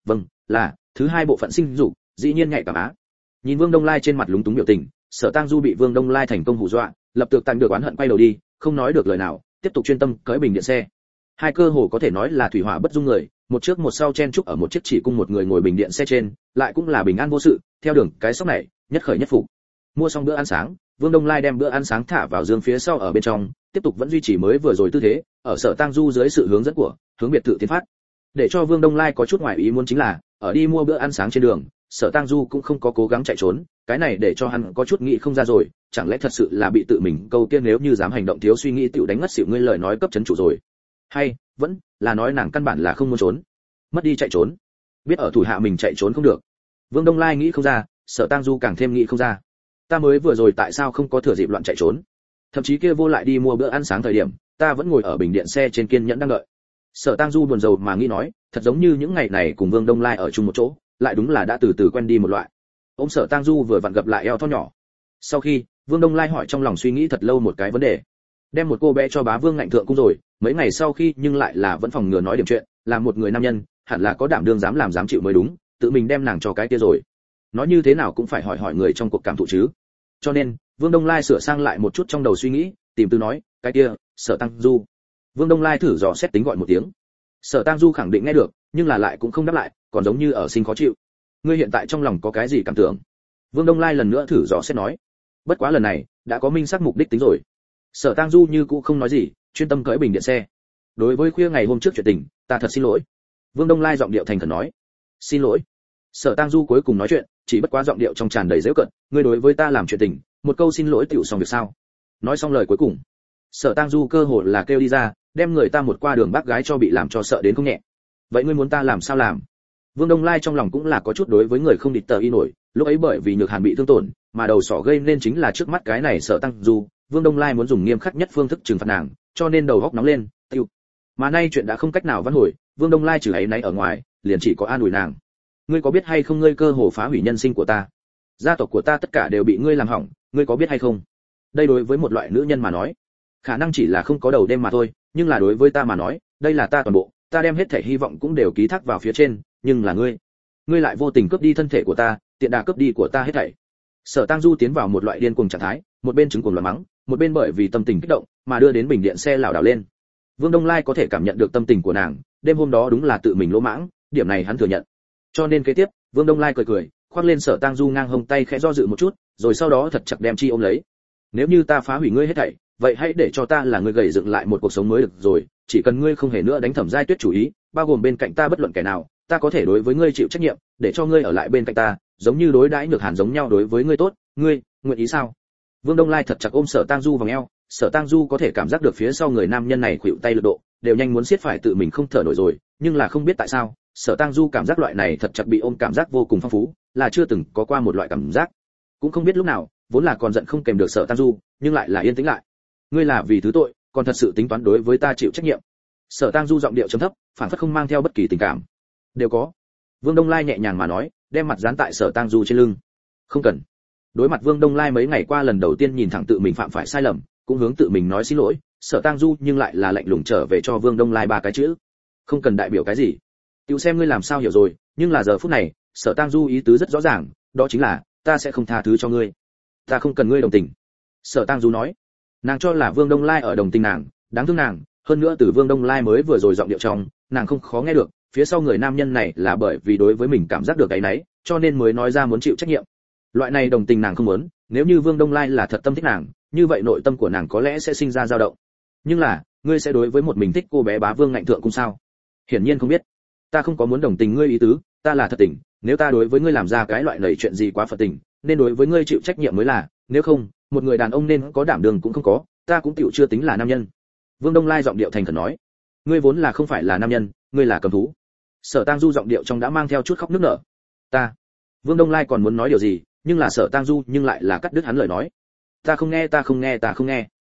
là thứ hai bộ phận sinh dục, dĩ nhiên nhạy cảm á. Nhìn Vương Đông Lai trên mặt lúng túng biểu tình, Sở Tang Du bị Vương Đông Lai thành công hù dọa, lập tức tạm được oán hận quay đầu đi, không nói được lời nào, tiếp tục chuyên tâm cưỡi bình điện xe. Hai cơ hồ có thể nói là thủy hỏa bất dung người, một trước một sau chen chúc ở một chiếc chỉ cung một người ngồi bình điện xe trên, lại cũng là bình an vô sự, theo đường cái sóc này, nhất khởi nhất phục. Mua xong bữa ăn sáng, Vương Đông Lai đem bữa ăn sáng thả vào giường phía sau ở bên trong, tiếp tục vẫn duy trì mới vừa rồi tư thế, ở Sở Tang Du dưới sự hướng dẫn của, hướng biệt thự tiến phát. Để cho Vương Đông Lai có chút ngoài ý muốn chính là, ở đi mua bữa ăn sáng trên đường, Sở Tang Du cũng không có cố gắng chạy trốn, cái này để cho hắn có chút nghĩ không ra rồi, chẳng lẽ thật sự là bị tự mình câu kia nếu như dám hành động thiếu suy nghĩ tiểu đánh ngất xỉu ngươi lời nói cấp chấn chủ rồi, hay vẫn là nói nàng căn bản là không muốn trốn, mất đi chạy trốn, biết ở thủ hạ mình chạy trốn không được. Vương Đông Lai nghĩ không ra, Sở Tang Du càng thêm nghĩ không ra. Ta mới vừa rồi tại sao không có thừa dịp loạn chạy trốn? Thậm chí kia vô lại đi mua bữa ăn sáng thời điểm, ta vẫn ngồi ở bình điện xe trên kiên nhẫn đang đợi. Sở Tang Du buồn rầu mà nghĩ nói, thật giống như những ngày này cùng Vương Đông Lai ở chung một chỗ, lại đúng là đã từ từ quen đi một loại. Ôm Sở Tang Du vừa vặn gặp lại eo thon nhỏ. Sau khi, Vương Đông Lai hỏi trong lòng suy nghĩ thật lâu một cái vấn đề. Đem một cô bé cho bá Vương ngạnh thượng cung rồi, mấy ngày sau khi nhưng lại là vẫn phòng ngừa nói điểm chuyện, là một người nam nhân, hẳn là có đảm đương dám làm dám chịu mới đúng, tự mình đem nàng cho cái kia rồi. Nói như thế nào cũng phải hỏi hỏi người trong cuộc cảm thụ chứ. Cho nên, Vương Đông Lai sửa sang lại một chút trong đầu suy nghĩ, tìm từ nói, cái kia, Sở Tang Du. Vương Đông Lai thử dò xét tính gọi một tiếng. Sở Tang Du khẳng định nghe được, nhưng là lại cũng không đáp lại, còn giống như ở sinh khó chịu. Ngươi hiện tại trong lòng có cái gì cảm tưởng? Vương Đông Lai lần nữa thử dò xét nói. Bất quá lần này, đã có minh xác mục đích tính rồi. Sở Tang Du như cũ không nói gì, chuyên tâm cưỡi bình điện xe. Đối với khuya ngày hôm trước chuyện tình, ta thật xin lỗi. Vương Đông Lai giọng điệu thành khẩn nói. Xin lỗi. Sở Tang Du cuối cùng nói chuyện, chỉ bất quá giọng điệu trong tràn đầy giễu cợt, ngươi đối với ta làm chuyện tình, một câu xin lỗi tiểu xong việc sao? Nói xong lời cuối cùng, Sở Tang Du cơ hồ là kêu đi ra, đem người ta một qua đường bác gái cho bị làm cho sợ đến không nhẹ. Vậy ngươi muốn ta làm sao làm? Vương Đông Lai trong lòng cũng là có chút đối với người không địch tờ y nổi, lúc ấy bởi vì Nhược Hàn bị thương tổn, mà đầu sỏ gây nên chính là trước mắt cái này Sở Tang Du, Vương Đông Lai muốn dùng nghiêm khắc nhất phương thức trừng phạt nàng, cho nên đầu góc nóng lên, tiêu. Mà nay chuyện đã không cách nào vãn hồi, Vương Đông Lai trừ ấy nấy ở ngoài, liền chỉ có an ủi nàng. Ngươi có biết hay không ngươi cơ hồ phá hủy nhân sinh của ta, gia tộc của ta tất cả đều bị ngươi làm hỏng, ngươi có biết hay không? Đây đối với một loại nữ nhân mà nói, khả năng chỉ là không có đầu đêm mà thôi, nhưng là đối với ta mà nói, đây là ta toàn bộ, ta đem hết thể hy vọng cũng đều ký thác vào phía trên, nhưng là ngươi, ngươi lại vô tình cướp đi thân thể của ta, tiện đà cướp đi của ta hết thảy. Sở Tang Du tiến vào một loại điên cuồng trạng thái, một bên chứng cuồng loạn mắng, một bên bởi vì tâm tình kích động mà đưa đến bình điện xe lảo đảo lên. Vương Đông Lai có thể cảm nhận được tâm tình của nàng, đêm hôm đó đúng là tự mình lỗ mãng, điểm này hắn thừa nhận. Cho nên kế tiếp, Vương Đông Lai cười cười, khoác lên Sở Tang Du ngang hông tay khẽ do dự một chút, rồi sau đó thật chặt đem chi ôm lấy. Nếu như ta phá hủy ngươi hết thảy, vậy hãy để cho ta là người gầy dựng lại một cuộc sống mới được rồi, chỉ cần ngươi không hề nữa đánh Thẩm Giai Tuyết chủ ý, bao gồm bên cạnh ta bất luận kẻ nào, ta có thể đối với ngươi chịu trách nhiệm, để cho ngươi ở lại bên cạnh ta, giống như đối đãi Nhược Hàn giống nhau đối với ngươi tốt, ngươi nguyện ý sao? Vương Đông Lai thật chặt ôm Sở Tang Du vào eo, Sở Tang Du có thể cảm giác được phía sau người nam nhân này khuỵu tay lực độ, đều nhanh muốn siết phải tự mình không thở nổi rồi, nhưng là không biết tại sao, Sở Tang Du cảm giác loại này thật chặt bị ôm cảm giác vô cùng phong phú, là chưa từng có qua một loại cảm giác. Cũng không biết lúc nào, vốn là còn giận không kềm được Sở Tang Du, nhưng lại là yên tĩnh lại. Ngươi là vì thứ tội, còn thật sự tính toán đối với ta chịu trách nhiệm. Sở Tang Du giọng điệu trầm thấp, phản phất không mang theo bất kỳ tình cảm. Đều có. Vương Đông Lai nhẹ nhàng mà nói, đem mặt dán tại Sở Tang Du trên lưng. Không cần. Đối mặt Vương Đông Lai mấy ngày qua lần đầu tiên nhìn thẳng tự mình phạm phải sai lầm, cũng hướng tự mình nói xin lỗi, Sở Tang Du nhưng lại là lạnh lùng trở về cho Vương Đông Lai ba cái chữ. Không cần đại biểu cái gì. Tiểu xem ngươi làm sao hiểu rồi, nhưng là giờ phút này, Sở Tang Du ý tứ rất rõ ràng, đó chính là, ta sẽ không tha thứ cho ngươi. Ta không cần ngươi đồng tình. Sở Tang Du nói. Nàng cho là Vương Đông Lai ở đồng tình nàng, đáng thương nàng, hơn nữa từ Vương Đông Lai mới vừa rồi giọng điệu trong, nàng không khó nghe được, phía sau người nam nhân này là bởi vì đối với mình cảm giác được cái nấy, cho nên mới nói ra muốn chịu trách nhiệm. Loại này đồng tình nàng không muốn, nếu như Vương Đông Lai là thật tâm thích nàng, như vậy nội tâm của nàng có lẽ sẽ sinh ra dao động. Nhưng là, ngươi sẽ đối với một mình thích cô bé bá Vương ngạnh thượng cung sao? Hiển nhiên không biết. Ta không có muốn đồng tình ngươi ý tứ, ta là thật tình, nếu ta đối với ngươi làm ra cái loại lầy chuyện gì quá phật tình, nên đối với ngươi chịu trách nhiệm mới là, nếu không, một người đàn ông nên có đảm đường cũng không có, ta cũng tiểu chưa tính là nam nhân. Vương Đông Lai giọng điệu thành khẩn nói, ngươi vốn là không phải là nam nhân, ngươi là cầm thú. Sở Tang Du giọng điệu trong đã mang theo chút khóc nức nở. Ta. Vương Đông Lai còn muốn nói điều gì, nhưng là Sở Tang Du nhưng lại là cắt đứt hắn lời nói. Ta không nghe, ta không nghe, ta không nghe.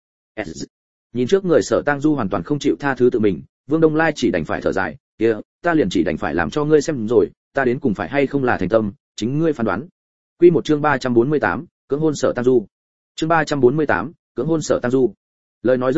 Nhìn trước người Sở Tang Du hoàn toàn không chịu tha thứ tự mình, Vương Đông Lai chỉ đành phải thở dài, kia, ta liền chỉ đành phải làm cho ngươi xem rồi, ta đến cùng phải hay không là thành tâm, chính ngươi phán đoán. Quy một chương ba trăm bốn mươi tám, cưỡng hôn Sở Tang Du. Chương ba trăm bốn mươi tám, cưỡng hôn Sở Tang Du. Lời nói rơi thôi,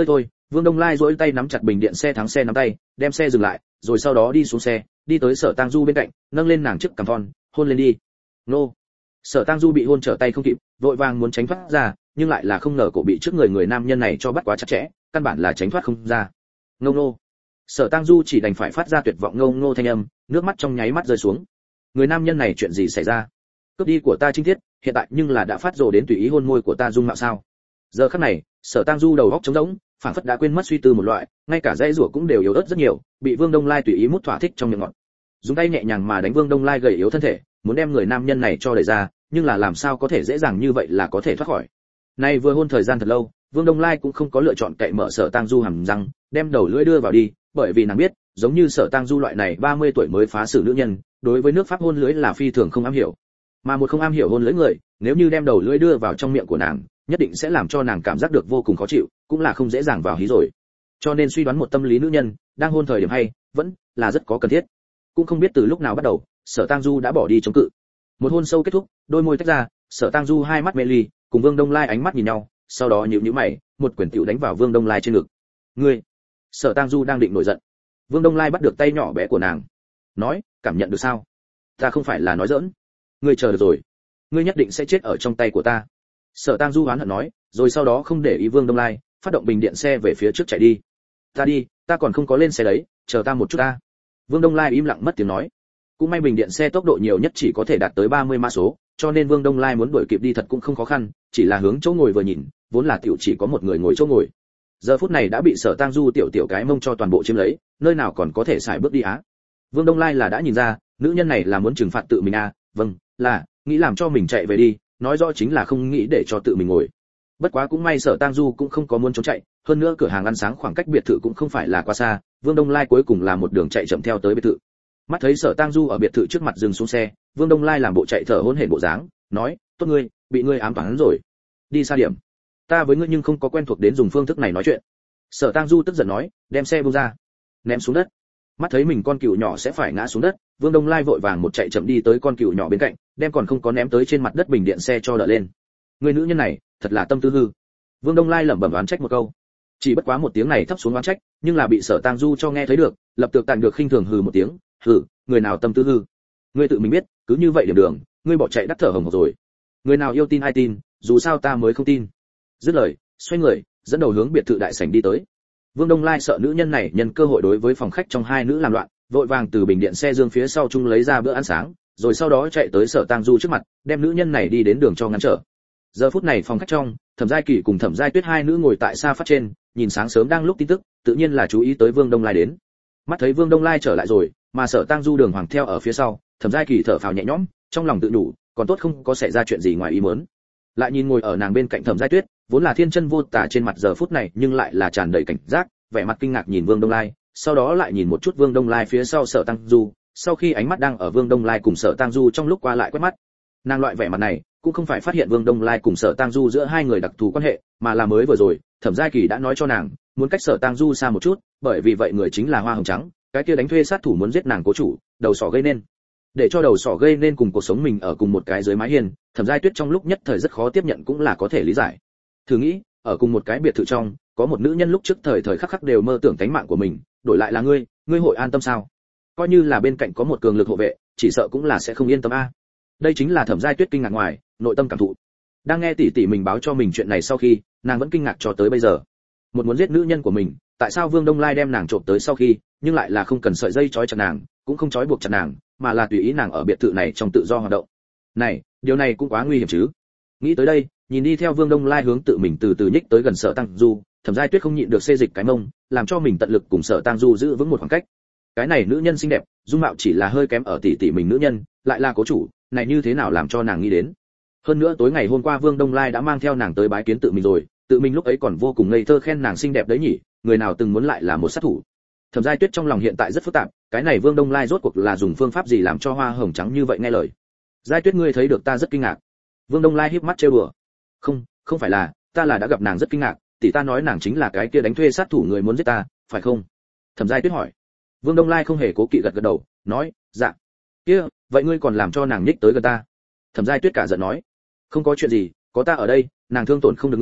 Vương Đông Lai duỗi tay nắm chặt bình điện xe thắng xe nắm tay, đem xe dừng lại, rồi sau đó đi xuống xe, đi tới Sở Tang Du bên cạnh, nâng lên nàng trước cằm thon, hôn lên đi. Nô. Sở Tang Du bị hôn trở tay không kịp, vội vàng muốn tránh thoát ra, nhưng lại là không ngờ cổ bị trước người người nam nhân này cho bắt quá chặt chẽ, căn bản là tránh thoát không ra. Ngô nô. Sở Tang Du chỉ đành phải phát ra tuyệt vọng ngô ngô thanh âm, nước mắt trong nháy mắt rơi xuống. Người nam nhân này chuyện gì xảy ra? Cướp đi của ta Trinh Thiết, hiện tại nhưng là đã phát rồ đến tùy ý hôn môi của ta dung mạo sao? Giờ khắc này, Sở Tang Du đầu óc trống rỗng, phản phất đã quên mất suy tư một loại, ngay cả dãy rủa cũng đều yếu ớt rất nhiều, bị Vương Đông Lai tùy ý mút thỏa thích trong miệng ngọt. Dùng tay nhẹ nhàng mà đánh Vương Đông Lai gầy yếu thân thể, muốn đem người nam nhân này cho đẩy ra, nhưng là làm sao có thể dễ dàng như vậy là có thể thoát khỏi. Nay vừa hôn thời gian thật lâu, Vương Đông Lai cũng không có lựa chọn cậy mở Sở Tang Du hàm răng, đem đầu lưỡi đưa vào đi, bởi vì nàng biết, giống như Sở Tang Du loại này ba mươi tuổi mới phá xử nữ nhân, đối với nước pháp hôn lưỡi là phi thường không am hiểu. Mà một không am hiểu hôn lưỡi người, nếu như đem đầu lưỡi đưa vào trong miệng của nàng, nhất định sẽ làm cho nàng cảm giác được vô cùng khó chịu, cũng là không dễ dàng vào hí rồi. Cho nên suy đoán một tâm lý nữ nhân, đang hôn thời điểm hay, vẫn là rất có cần thiết. Cũng không biết từ lúc nào bắt đầu, Sở Tang Du đã bỏ đi chống cự. Một hôn sâu kết thúc, đôi môi tách ra, Sở Tang Du hai mắt mê ly, cùng Vương Đông Lai ánh mắt nhìn nhau, sau đó nhíu nhíu mày, một quyền tiểu đánh vào Vương Đông Lai trên ngực. "Ngươi!" Sở Tang Du đang định nổi giận. Vương Đông Lai bắt được tay nhỏ bé của nàng, nói, "Cảm nhận được sao? Ta không phải là nói giỡn. Ngươi chờ được rồi, ngươi nhất định sẽ chết ở trong tay của ta." Sở Tang Du oán hận nói, rồi sau đó không để ý Vương Đông Lai, phát động bình điện xe về phía trước chạy đi. "Ta đi, ta còn không có lên xe đấy, chờ ta một chút ta." Vương Đông Lai im lặng mất tiếng nói. Cũng may bình điện xe tốc độ nhiều nhất chỉ có thể đạt tới ba mươi mã số, cho nên Vương Đông Lai muốn đuổi kịp đi thật cũng không khó khăn, chỉ là hướng chỗ ngồi vừa nhìn, vốn là tiểu chỉ có một người ngồi chỗ ngồi. Giờ phút này đã bị Sở Tang Du tiểu tiểu cái mông cho toàn bộ chiếm lấy, nơi nào còn có thể xài bước đi á. Vương Đông Lai là đã nhìn ra, nữ nhân này là muốn trừng phạt tự mình à, vâng, là nghĩ làm cho mình chạy về đi, nói rõ chính là không nghĩ để cho tự mình ngồi. Bất quá cũng may Sở Tang Du cũng không có muốn trốn chạy, hơn nữa cửa hàng ăn sáng khoảng cách biệt thự cũng không phải là quá xa, Vương Đông Lai cuối cùng là một đường chạy chậm theo tới biệt thự. Mắt thấy Sở Tang Du ở biệt thự trước mặt dừng xuống xe, Vương Đông Lai làm bộ chạy thở hổn hển bộ dáng, nói, "Tốt ngươi, bị ngươi ám toán rồi. Đi xa điểm. Ta với ngươi nhưng không có quen thuộc đến dùng phương thức này nói chuyện." Sở Tang Du tức giận nói, đem xe buông ra, ném xuống đất. Mắt thấy mình con cừu nhỏ sẽ phải ngã xuống đất, Vương Đông Lai vội vàng một chạy chậm đi tới con cừu nhỏ bên cạnh, đem còn không có ném tới trên mặt đất bình điện xe cho đỡ lên. Người nữ nhân này, thật là tâm tư hư. Vương Đông Lai lẩm bẩm oán trách một câu. Chỉ bất quá một tiếng này thấp xuống oán trách, nhưng là bị Sở Tang Du cho nghe thấy được, lập tức tàn được khinh thường hừ một tiếng, "Hừ, người nào tâm tư hư? Ngươi tự mình biết, cứ như vậy điểm đường, ngươi bỏ chạy đắc thở hổn rồi. Người nào yêu tin ai tin, dù sao ta mới không tin." Dứt lời, xoay người, dẫn đầu hướng biệt thự đại sảnh đi tới. Vương Đông Lai sợ nữ nhân này nhân cơ hội đối với phòng khách trong hai nữ làm loạn, vội vàng từ bình điện xe dương phía sau chung lấy ra bữa ăn sáng, rồi sau đó chạy tới Sở Tang Du trước mặt, đem nữ nhân này đi đến đường cho ngăn trở. Giờ phút này phòng khách trong, Thẩm Giai Kỳ cùng Thẩm Giai Tuyết hai nữ ngồi tại xa phát trên, nhìn sáng sớm đang lúc tin tức, tự nhiên là chú ý tới Vương Đông Lai đến. Mắt thấy Vương Đông Lai trở lại rồi, mà Sở Tang Du đường hoàng theo ở phía sau, Thẩm Giai Kỳ thở phào nhẹ nhõm, trong lòng tự đủ, còn tốt không có xảy ra chuyện gì ngoài ý muốn. Lại nhìn ngồi ở nàng bên cạnh Thẩm Giai Tuyết, vốn là thiên chân vô tà trên mặt giờ phút này nhưng lại là tràn đầy cảnh giác, vẻ mặt kinh ngạc nhìn Vương Đông Lai, sau đó lại nhìn một chút Vương Đông Lai phía sau Sở Tang Du, sau khi ánh mắt đang ở Vương Đông Lai cùng Sở Tang Du trong lúc qua lại quét mắt. Nàng loại vẻ mặt này, cũng không phải phát hiện Vương Đông Lai cùng Sở Tang Du giữa hai người đặc thù quan hệ, mà là mới vừa rồi, Thẩm Giai Kỳ đã nói cho nàng, muốn cách Sở Tang Du xa một chút, bởi vì vậy người chính là Hoa Hồng Trắng, cái kia đánh thuê sát thủ muốn giết nàng cố chủ, đầu sỏ gây nên. Để cho đầu sỏ gây nên cùng cuộc sống mình ở cùng một cái dưới mái hiên, Thẩm Giai Tuyết trong lúc nhất thời rất khó tiếp nhận cũng là có thể lý giải. Thử nghĩ, ở cùng một cái biệt thự trong, có một nữ nhân lúc trước thời thời khắc khắc đều mơ tưởng tánh mạng của mình, đổi lại là ngươi, ngươi hội an tâm sao? Coi như là bên cạnh có một cường lực hộ vệ, chỉ sợ cũng là sẽ không yên tâm a. Đây chính là Thẩm Giai Tuyết kinh ngạc ngoài, nội tâm cảm thụ. Đang nghe tỷ tỷ mình báo cho mình chuyện này sau khi, nàng vẫn kinh ngạc cho tới bây giờ. Một muốn giết nữ nhân của mình, tại sao Vương Đông Lai đem nàng trộm tới sau khi, nhưng lại là không cần sợi dây trói chặt nàng, cũng không trói buộc chặt nàng, mà là tùy ý nàng ở biệt thự này trong tự do hoạt động. Này, điều này cũng quá nguy hiểm chứ. Nghĩ tới đây, nhìn đi theo Vương Đông Lai hướng tự mình từ từ nhích tới gần Sở Tang Du, Thẩm Giai Tuyết không nhịn được xê dịch cái mông, làm cho mình tận lực cùng Sở Tang Du giữ vững một khoảng cách. Cái này nữ nhân xinh đẹp, dung mạo chỉ là hơi kém ở tỷ tỷ mình nữ nhân, lại là cố chủ, này như thế nào làm cho nàng nghĩ đến. Hơn nữa tối ngày hôm qua Vương Đông Lai đã mang theo nàng tới bái kiến tự mình rồi, tự mình lúc ấy còn vô cùng ngây thơ khen nàng xinh đẹp đấy nhỉ, người nào từng muốn lại là một sát thủ. Thẩm Giai Tuyết trong lòng hiện tại rất phức tạp, cái này Vương Đông Lai rốt cuộc là dùng phương pháp gì làm cho Hoa Hồng Trắng như vậy nghe lời. Giai Tuyết ngươi thấy được ta rất kinh ngạc. Vương Đông Lai híp mắt trêu đùa. Không, không phải là, ta là đã gặp nàng rất kinh ngạc, tỷ ta nói nàng chính là cái kia đánh thuê sát thủ người muốn giết ta, phải không? Thẩm Giai Tuyết hỏi. Vương Đông Lai không hề cố kỵ gật gật đầu, nói, dạ. Kia, vậy ngươi còn làm cho nàng nhích tới gần ta? Thẩm Giai Tuyết cả giận nói. Không có chuyện gì, có ta ở đây, nàng thương tổn không được ngươi,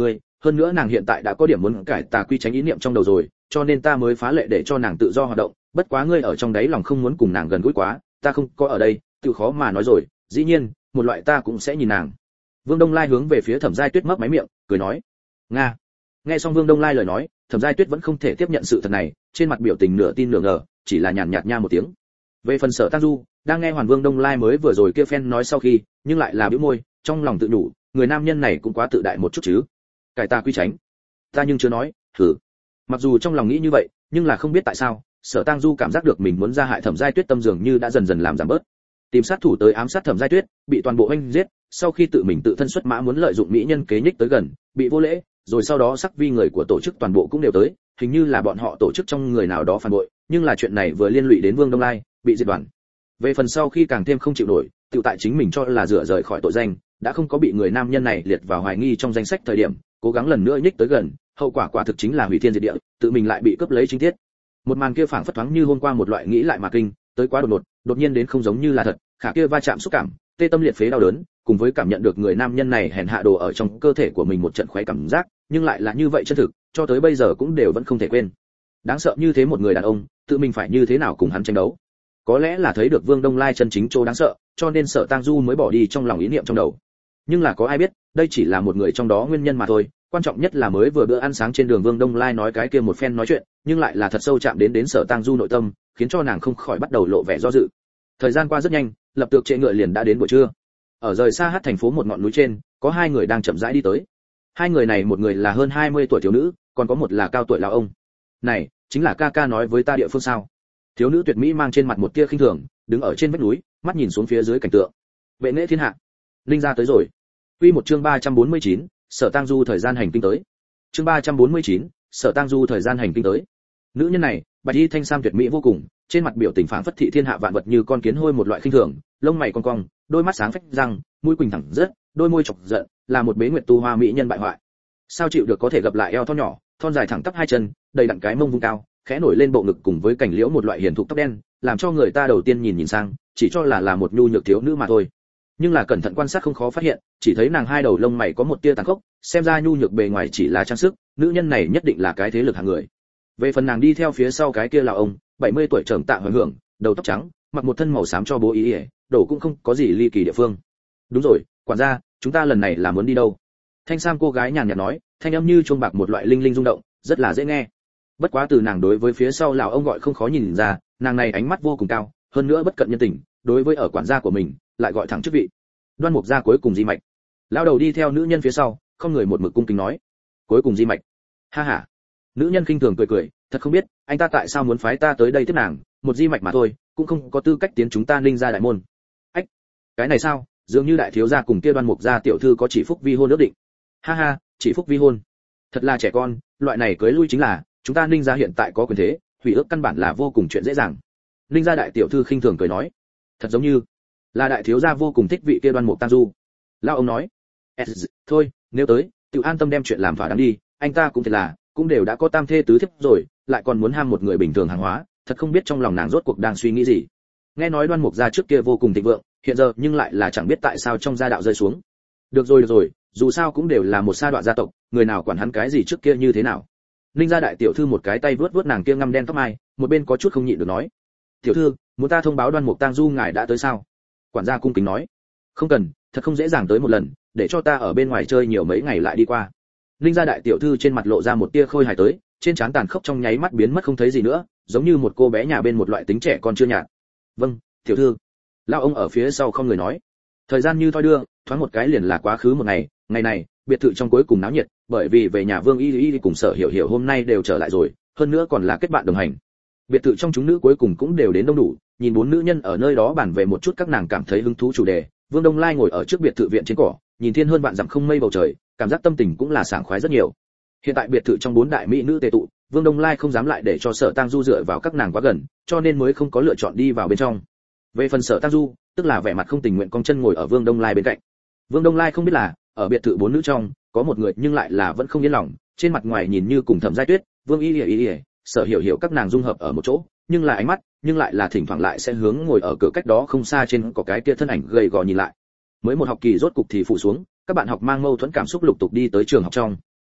hơn nữa nàng hiện tại đã có điểm muốn cải tà quy tránh ý niệm trong đầu rồi, cho nên ta mới phá lệ để cho nàng tự do hoạt động, bất quá ngươi ở trong đấy lòng không muốn cùng nàng gần gũi quá, ta không có ở đây, tự khó mà nói rồi, dĩ nhiên, một loại ta cũng sẽ nhìn nàng. Vương Đông Lai hướng về phía Thẩm Giai Tuyết mấp máy miệng, cười nói: "Nga." Nghe xong Vương Đông Lai lời nói, Thẩm Giai Tuyết vẫn không thể tiếp nhận sự thật này, trên mặt biểu tình nửa tin nửa ngờ, chỉ là nhàn nhạt nha một tiếng. Về phần Sở Tăng Du, đang nghe Hoàn Vương Đông Lai mới vừa rồi kia phen nói sau khi, nhưng lại là bĩu môi, trong lòng tự nhủ, người nam nhân này cũng quá tự đại một chút chứ. Cải ta quy tránh. Ta nhưng chưa nói, thử. Mặc dù trong lòng nghĩ như vậy, nhưng là không biết tại sao, Sở Tăng Du cảm giác được mình muốn ra hại Thẩm Giai Tuyết tâm dường như đã dần dần làm giảm bớt. Tìm sát thủ tới ám sát Thẩm Giai Tuyết, bị toàn bộ anh giết, sau khi tự mình tự thân xuất mã muốn lợi dụng mỹ nhân kế nhích tới gần, bị vô lễ, rồi sau đó sắc vi người của tổ chức toàn bộ cũng đều tới, hình như là bọn họ tổ chức trong người nào đó phản bội, nhưng là chuyện này vừa liên lụy đến Vương Đông Lai, bị diệt đoàn. Về phần sau khi càng thêm không chịu nổi, tự tại chính mình cho là rửa rời khỏi tội danh, đã không có bị người nam nhân này liệt vào hoài nghi trong danh sách thời điểm, cố gắng lần nữa nhích tới gần, hậu quả quả thực chính là hủy thiên diệt địa, tự mình lại bị cướp lấy chính tiết. Một màn kia phảng phất thoáng như hôm qua một loại nghĩ lại mà kinh, tới quá đột ngột, đột nhiên đến không giống như là thật, khả kia va chạm xúc cảm, tê tâm liệt phế đau đớn, cùng với cảm nhận được người nam nhân này hèn hạ đồ ở trong cơ thể của mình một trận khoái cảm giác, nhưng lại là như vậy chân thực, cho tới bây giờ cũng đều vẫn không thể quên. Đáng sợ như thế một người đàn ông, tự mình phải như thế nào cùng hắn tranh đấu. Có lẽ là thấy được Vương Đông Lai chân chính chỗ đáng sợ, cho nên Sở Tang Du mới bỏ đi trong lòng ý niệm trong đầu. Nhưng là có ai biết, đây chỉ là một người trong đó nguyên nhân mà thôi, quan trọng nhất là mới vừa bữa ăn sáng trên đường Vương Đông Lai nói cái kia một phen nói chuyện, nhưng lại là thật sâu chạm đến đến Sở Tang Du nội tâm, khiến cho nàng không khỏi bắt đầu lộ vẻ do dự. Thời gian qua rất nhanh, lập tức trễ ngựa liền đã đến buổi trưa. Ở rời xa hát thành phố một ngọn núi trên, có hai người đang chậm rãi đi tới. Hai người này một người là hơn hai mươi tuổi thiếu nữ, còn có một là cao tuổi lão ông. Này, chính là ca ca nói với ta địa phương sao? Thiếu nữ tuyệt mỹ mang trên mặt một tia khinh thường, đứng ở trên vách núi, mắt nhìn xuống phía dưới cảnh tượng. Vệ nghệ thiên hạ, linh gia tới rồi. Quy một chương ba trăm bốn mươi chín, Sở Tang Du thời gian hành kinh tới. Chương ba trăm bốn mươi chín, Sở Tang Du thời gian hành kinh tới. Nữ nhân này, bạch y thanh sam tuyệt mỹ vô cùng, trên mặt biểu tình phảng phất thị thiên hạ vạn vật như con kiến hôi một loại khinh thường, lông mày cong cong, đôi mắt sáng phách răng, mũi quỳnh thẳng rất, đôi môi chọc giận, là một bế nguyệt tu hoa mỹ nhân bại hoại. Sao chịu được có thể gặp lại eo thon nhỏ, thon dài thẳng tắp hai chân, đầy đặn cái mông vung cao, khẽ nổi lên bộ ngực cùng với cảnh liễu một loại hiền thục tóc đen, làm cho người ta đầu tiên nhìn nhìn sang, chỉ cho là là một nhu nhược thiếu nữ mà thôi. Nhưng là cẩn thận quan sát không khó phát hiện, chỉ thấy nàng hai đầu lông mày có một tia tàn khốc, xem ra nhu nhược bề ngoài chỉ là trang sức, nữ nhân này nhất định là cái thế lực hạng người. Về phần nàng đi theo phía sau cái kia là ông, bảy mươi tuổi trưởng tạ hoành hưởng, đầu tóc trắng, mặc một thân màu xám cho bố ý ỉa, đổ cũng không có gì ly kỳ địa phương. Đúng rồi, quản gia, chúng ta lần này là muốn đi đâu? Thanh sam cô gái nhàn nhạt nói, thanh âm như chuông bạc một loại linh linh rung động, rất là dễ nghe. Bất quá từ nàng đối với phía sau lão ông gọi không khó nhìn ra, nàng này ánh mắt vô cùng cao, hơn nữa bất cận nhân tình, đối với ở quản gia của mình, lại gọi thẳng chức vị. Đoan Mục gia cuối cùng di mạch. Lão đầu đi theo nữ nhân phía sau, không người một mực cung kính nói, cuối cùng di mạch. Ha ha. Nữ nhân khinh thường cười cười, thật không biết, anh ta tại sao muốn phái ta tới đây tiếp nàng, một di mạch mà thôi, cũng không có tư cách tiến chúng ta Ninh gia đại môn. Ách, cái này sao? Dường như đại thiếu gia cùng kia Đoan Mục gia tiểu thư có chỉ phúc vi hôn ước định. Ha ha, chỉ phúc vi hôn. Thật là trẻ con, loại này cưới lui chính là, chúng ta Ninh gia hiện tại có quyền thế, hủy ước căn bản là vô cùng chuyện dễ dàng. Ninh gia đại tiểu thư khinh thường cười nói, thật giống như là đại thiếu gia vô cùng thích vị kia Đoan Mục Tang Du. Lão ông nói, thôi, nếu tới, tự an tâm đem chuyện làm thỏa đáng đi, anh ta cũng thật là, cũng đều đã có tam thê tứ thiếp rồi, lại còn muốn ham một người bình thường hàng hóa, thật không biết trong lòng nàng rốt cuộc đang suy nghĩ gì. Nghe nói Đoan Mục gia trước kia vô cùng thịnh vượng, hiện giờ nhưng lại là chẳng biết tại sao trong gia đạo rơi xuống. Được rồi được rồi, dù sao cũng đều là một sa đọa gia tộc, người nào quản hắn cái gì trước kia như thế nào. Ninh gia đại tiểu thư một cái tay vuốt vuốt nàng kia ngăm đen tóc mai, một bên có chút không nhịn được nói, tiểu thư, muốn ta thông báo Đoan Mục Tang Du ngài đã tới sao? Quản gia cung kính nói, không cần, thật không dễ dàng tới một lần, để cho ta ở bên ngoài chơi nhiều mấy ngày lại đi qua. Ninh gia đại tiểu thư trên mặt lộ ra một tia khôi hài tới, trên trán tàn khốc trong nháy mắt biến mất không thấy gì nữa, giống như một cô bé nhà bên một loại tính trẻ con chưa nhạt. Vâng, tiểu thư. Lão ông ở phía sau không người nói. Thời gian như thoi đưa, thoáng một cái liền là quá khứ một ngày, ngày này, biệt thự trong cuối cùng náo nhiệt, bởi vì về nhà Vương Y Y cùng Sở Hiểu Hiểu hôm nay đều trở lại rồi, hơn nữa còn là kết bạn đồng hành. Biệt thự trong chúng nữ cuối cùng cũng đều đến đông đủ, nhìn bốn nữ nhân ở nơi đó bàn về một chút các nàng cảm thấy hứng thú chủ đề. Vương Đông Lai ngồi ở trước biệt thự viện trên cỏ, nhìn thiên hơn vạn dặm không mây bầu trời, cảm giác tâm tình cũng là sảng khoái rất nhiều. Hiện tại biệt thự trong bốn đại mỹ nữ tề tụ, Vương Đông Lai không dám lại để cho Sở Tang Du dựa vào các nàng quá gần, cho nên mới không có lựa chọn đi vào bên trong. Về phần Sở Tang Du, tức là vẻ mặt không tình nguyện cong chân ngồi ở Vương Đông Lai bên cạnh. Vương Đông Lai không biết là, ở biệt thự bốn nữ trong, có một người nhưng lại là vẫn không yên lòng, trên mặt ngoài nhìn như cùng Thẩm Giai Tuyết, Vương Y Y Y, Sở Hiểu Hiểu các nàng dung hợp ở một chỗ, nhưng là ánh mắt, nhưng lại là thỉnh thoảng lại sẽ hướng ngồi ở cửa cách đó không xa trên có cái kia thân ảnh gầy gò nhìn lại. Mới một học kỳ rốt cục thì phụ xuống, các bạn học mang mâu thuẫn cảm xúc lục tục đi tới trường học trong.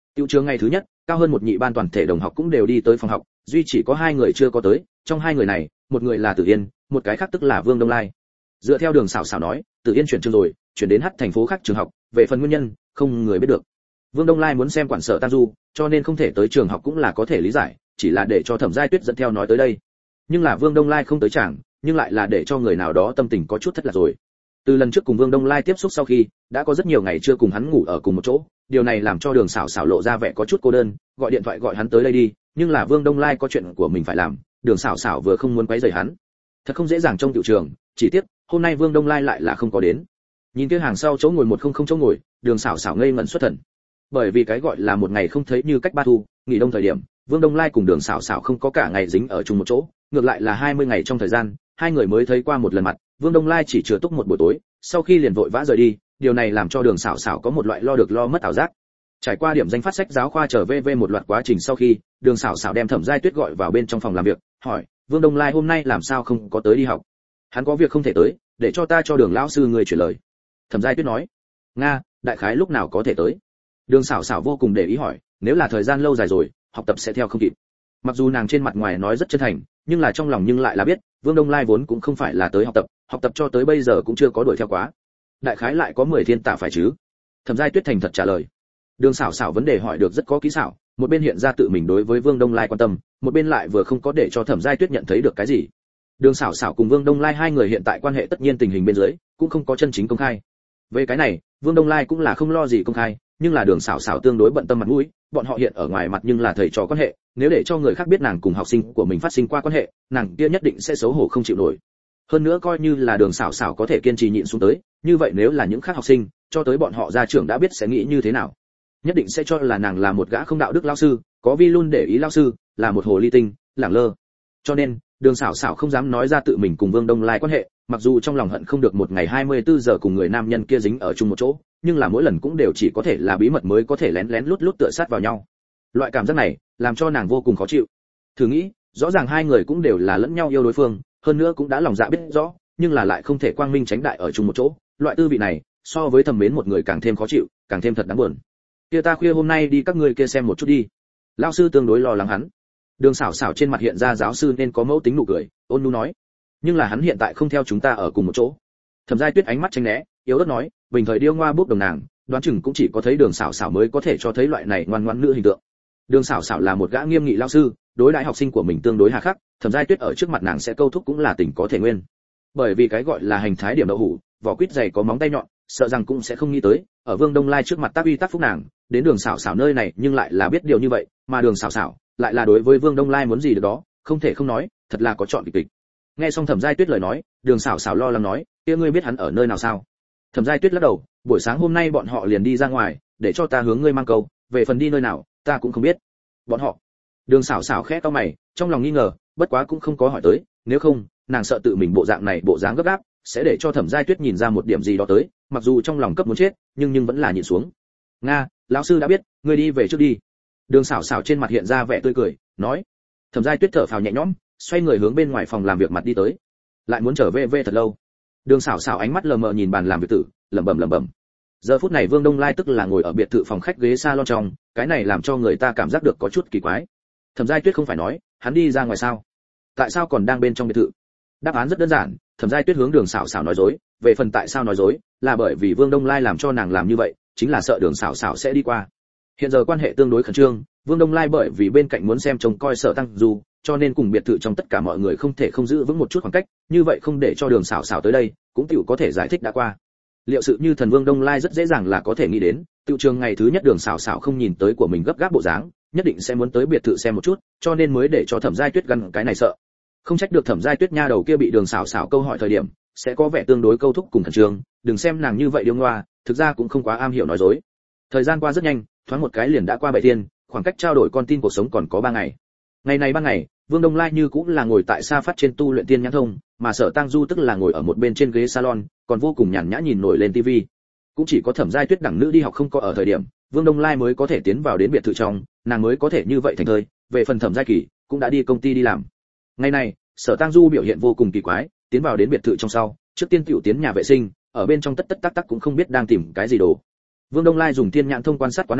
Tiểu trường ngày thứ nhất, cao hơn một nhị ban toàn thể đồng học cũng đều đi tới phòng học, duy chỉ có hai người chưa có tới, trong hai người này, một người là Tử Yên, một cái khác tức là Vương Đông Lai. Dựa theo Đường Sảo Sảo nói, Tử Yên chuyển trường rồi, chuyển đến Hắc thành phố khác trường học, về phần nguyên nhân, không người biết được. Vương Đông Lai muốn xem quản sở Tam Du, cho nên không thể tới trường học cũng là có thể lý giải, chỉ là để cho Thẩm Giai Tuyết dẫn theo nói tới đây. Nhưng là Vương Đông Lai không tới chẳng, nhưng lại là để cho người nào đó tâm tình có chút thất lạc rồi. Từ lần trước cùng Vương Đông Lai tiếp xúc sau khi, đã có rất nhiều ngày chưa cùng hắn ngủ ở cùng một chỗ, điều này làm cho Đường Sảo Sảo lộ ra vẻ có chút cô đơn, gọi điện thoại gọi hắn tới đây đi, nhưng là Vương Đông Lai có chuyện của mình phải làm, Đường Sảo Sảo vừa không muốn quấy rầy hắn. Thật không dễ dàng trong tiểu trường, chỉ tiếc, hôm nay Vương Đông Lai lại là không có đến. Nhìn kia hàng sau chỗ ngồi một không không chỗ ngồi, Đường Sảo Sảo ngây ngẩn xuất thần. Bởi vì cái gọi là một ngày không thấy như cách ba thu, nghỉ đông thời điểm, Vương Đông Lai cùng Đường Sảo Sảo không có cả ngày dính ở chung một chỗ, ngược lại là hai mươi ngày trong thời gian, hai người mới thấy qua một lần mặt, Vương Đông Lai chỉ chứa túc một buổi tối, sau khi liền vội vã rời đi, điều này làm cho Đường Sảo Sảo có một loại lo được lo mất ảo giác. Trải qua điểm danh phát sách giáo khoa trở về về một loạt quá trình sau khi, Đường Sảo Sảo đem Thẩm Giai Tuyết gọi vào bên trong phòng làm việc, hỏi, Vương Đông Lai hôm nay làm sao không có tới đi học? Hắn có việc không thể tới, để cho ta cho Đường lão sư người chuyển lời. Thẩm Giai Tuyết nói, nga, đại khái lúc nào có thể tới? Đường Sảo Sảo vô cùng để ý hỏi, nếu là thời gian lâu dài rồi, học tập sẽ theo không kịp. Mặc dù nàng trên mặt ngoài nói rất chân thành, nhưng là trong lòng nhưng lại là biết, Vương Đông Lai vốn cũng không phải là tới học tập, học tập cho tới bây giờ cũng chưa có đuổi theo quá. Đại khái lại có mười thiên tạ phải chứ? Thẩm Giai Tuyết thành thật trả lời. Đường Sảo Sảo vấn đề hỏi được rất có kỹ xảo, một bên hiện ra tự mình đối với Vương Đông Lai quan tâm, một bên lại vừa không có để cho Thẩm Giai Tuyết nhận thấy được cái gì. Đường Sảo Sảo cùng Vương Đông Lai hai người hiện tại quan hệ tất nhiên tình hình bên dưới, cũng không có chân chính công khai. Về cái này, Vương Đông Lai cũng là không lo gì công khai, nhưng là Đường Sảo Sảo tương đối bận tâm mặt mũi, bọn họ hiện ở ngoài mặt nhưng là thầy trò quan hệ, nếu để cho người khác biết nàng cùng học sinh của mình phát sinh qua quan hệ, nàng kia nhất định sẽ xấu hổ không chịu nổi. Hơn nữa coi như là Đường Sảo Sảo có thể kiên trì nhịn xuống tới, như vậy nếu là những khác học sinh, cho tới bọn họ gia trưởng đã biết sẽ nghĩ như thế nào. Nhất định sẽ cho là nàng là một gã không đạo đức lão sư, có vi luôn để ý lão sư, là một hồ ly tinh, lẳng lơ. Cho nên, Đường Sảo Sảo không dám nói ra tự mình cùng Vương Đông Lai quan hệ, mặc dù trong lòng hận không được một ngày hai mươi tư giờ cùng người nam nhân kia dính ở chung một chỗ, nhưng là mỗi lần cũng đều chỉ có thể là bí mật mới có thể lén lén lút lút tựa sát vào nhau. Loại cảm giác này, làm cho nàng vô cùng khó chịu. Thử nghĩ, rõ ràng hai người cũng đều là lẫn nhau yêu đối phương, hơn nữa cũng đã lòng dạ biết rõ, nhưng là lại không thể quang minh tránh đại ở chung một chỗ, loại tư vị này, so với thầm mến một người càng thêm khó chịu, càng thêm thật đáng buồn. Kia ta khuya hôm nay đi các ngươi kia xem một chút đi. Lão sư tương đối lo lắng hắn. Đường Sảo Sảo trên mặt hiện ra giáo sư nên có mẫu tính nụ cười, ôn nhu nói, nhưng là hắn hiện tại không theo chúng ta ở cùng một chỗ. Thẩm Giai Tuyết ánh mắt tránh né, yếu ớt nói, bình thời điêu ngoa bốc đồng nàng, đoán chừng cũng chỉ có thấy Đường Sảo Sảo mới có thể cho thấy loại này ngoan ngoãn nữ hình tượng. Đường Sảo Sảo là một gã nghiêm nghị lão sư, đối đãi học sinh của mình tương đối hà khắc, Thẩm Giai Tuyết ở trước mặt nàng sẽ câu thúc cũng là tình có thể nguyên. Bởi vì cái gọi là hành thái điểm đậu hũ, vỏ quýt dày có móng tay nhọn, sợ rằng cũng sẽ không nghĩ tới, ở Vương Đông Lai trước mặt tác uy tác phúc nàng, đến Đường Sảo Sảo nơi này nhưng lại là biết điều như vậy, mà Đường Sảo Sảo lại là đối với Vương Đông Lai muốn gì được đó, không thể không nói, thật là có chọn kịch kịch. Nghe xong Thẩm Giai Tuyết lời nói, Đường Sảo Sảo lo lắng nói, kia ngươi biết hắn ở nơi nào sao? Thẩm Giai Tuyết lắc đầu, buổi sáng hôm nay bọn họ liền đi ra ngoài, để cho ta hướng ngươi mang câu, về phần đi nơi nào, ta cũng không biết. Bọn họ? Đường Sảo Sảo khẽ cau mày, trong lòng nghi ngờ, bất quá cũng không có hỏi tới, nếu không, nàng sợ tự mình bộ dạng này bộ dáng gấp gáp, sẽ để cho Thẩm Giai Tuyết nhìn ra một điểm gì đó tới, mặc dù trong lòng cấp muốn chết, nhưng nhưng vẫn là nhìn xuống. Nga, lão sư đã biết, ngươi đi về trước đi. Đường Sảo Sảo trên mặt hiện ra vẻ tươi cười, nói. Thẩm Giai Tuyết thở phào nhẹ nhõm, xoay người hướng bên ngoài phòng làm việc mặt đi tới. Lại muốn trở về về thật lâu. Đường Sảo Sảo ánh mắt lờ mờ nhìn bàn làm việc tử, lẩm bẩm lẩm bẩm. Giờ phút này Vương Đông Lai tức là ngồi ở biệt thự phòng khách ghế salon trong, cái này làm cho người ta cảm giác được có chút kỳ quái. Thẩm Giai Tuyết không phải nói, hắn đi ra ngoài sao? Tại sao còn đang bên trong biệt thự? Đáp án rất đơn giản, Thẩm Giai Tuyết hướng Đường Sảo Sảo nói dối, về phần tại sao nói dối, là bởi vì Vương Đông Lai làm cho nàng làm như vậy, chính là sợ Đường Sảo Sảo sẽ đi qua. Hiện giờ quan hệ tương đối khẩn trương, Vương Đông Lai bởi vì bên cạnh muốn xem trông coi Sở Tăng Du, cho nên cùng biệt thự trong tất cả mọi người không thể không giữ vững một chút khoảng cách, như vậy không để cho Đường Sảo Sảo tới đây, cũng tiểu có thể giải thích đã qua. Liệu sự như thần Vương Đông Lai rất dễ dàng là có thể nghĩ đến, tiểu trường ngày thứ nhất Đường Sảo Sảo không nhìn tới của mình gấp gáp bộ dáng, nhất định sẽ muốn tới biệt thự xem một chút, cho nên mới để cho Thẩm Giai Tuyết gắn cái này sợ. Không trách được Thẩm Giai Tuyết nha đầu kia bị Đường Sảo Sảo câu hỏi thời điểm, sẽ có vẻ tương đối câu thúc cùng khẩn trương, đừng xem nàng như vậy điêu ngoa, thực ra cũng không quá am hiểu nói dối. Thời gian qua rất nhanh, thoáng một cái liền đã qua bảy thiên, khoảng cách trao đổi con tin cuộc sống còn có ba ngày. Ngày này ban ngày, Vương Đông Lai như cũng là ngồi tại sa phát trên tu luyện tiên nhãn thông, mà Sở Tăng Du tức là ngồi ở một bên trên ghế salon, còn vô cùng nhàn nhã nhìn nổi lên tivi. Cũng chỉ có Thẩm Giai Tuyết đẳng nữ đi học không có ở thời điểm, Vương Đông Lai mới có thể tiến vào đến biệt thự trong, nàng mới có thể như vậy thành thơi. Về phần Thẩm Giai Kỳ, cũng đã đi công ty đi làm. Ngày này, Sở Tăng Du biểu hiện vô cùng kỳ quái, tiến vào đến biệt thự trong sau, trước tiên tiểu tiến nhà vệ sinh, ở bên trong tất tất tắc tắc cũng không biết đang tìm cái gì đồ. Vương Đông Lai dùng tiên nhãn thông quan sát quá nàng,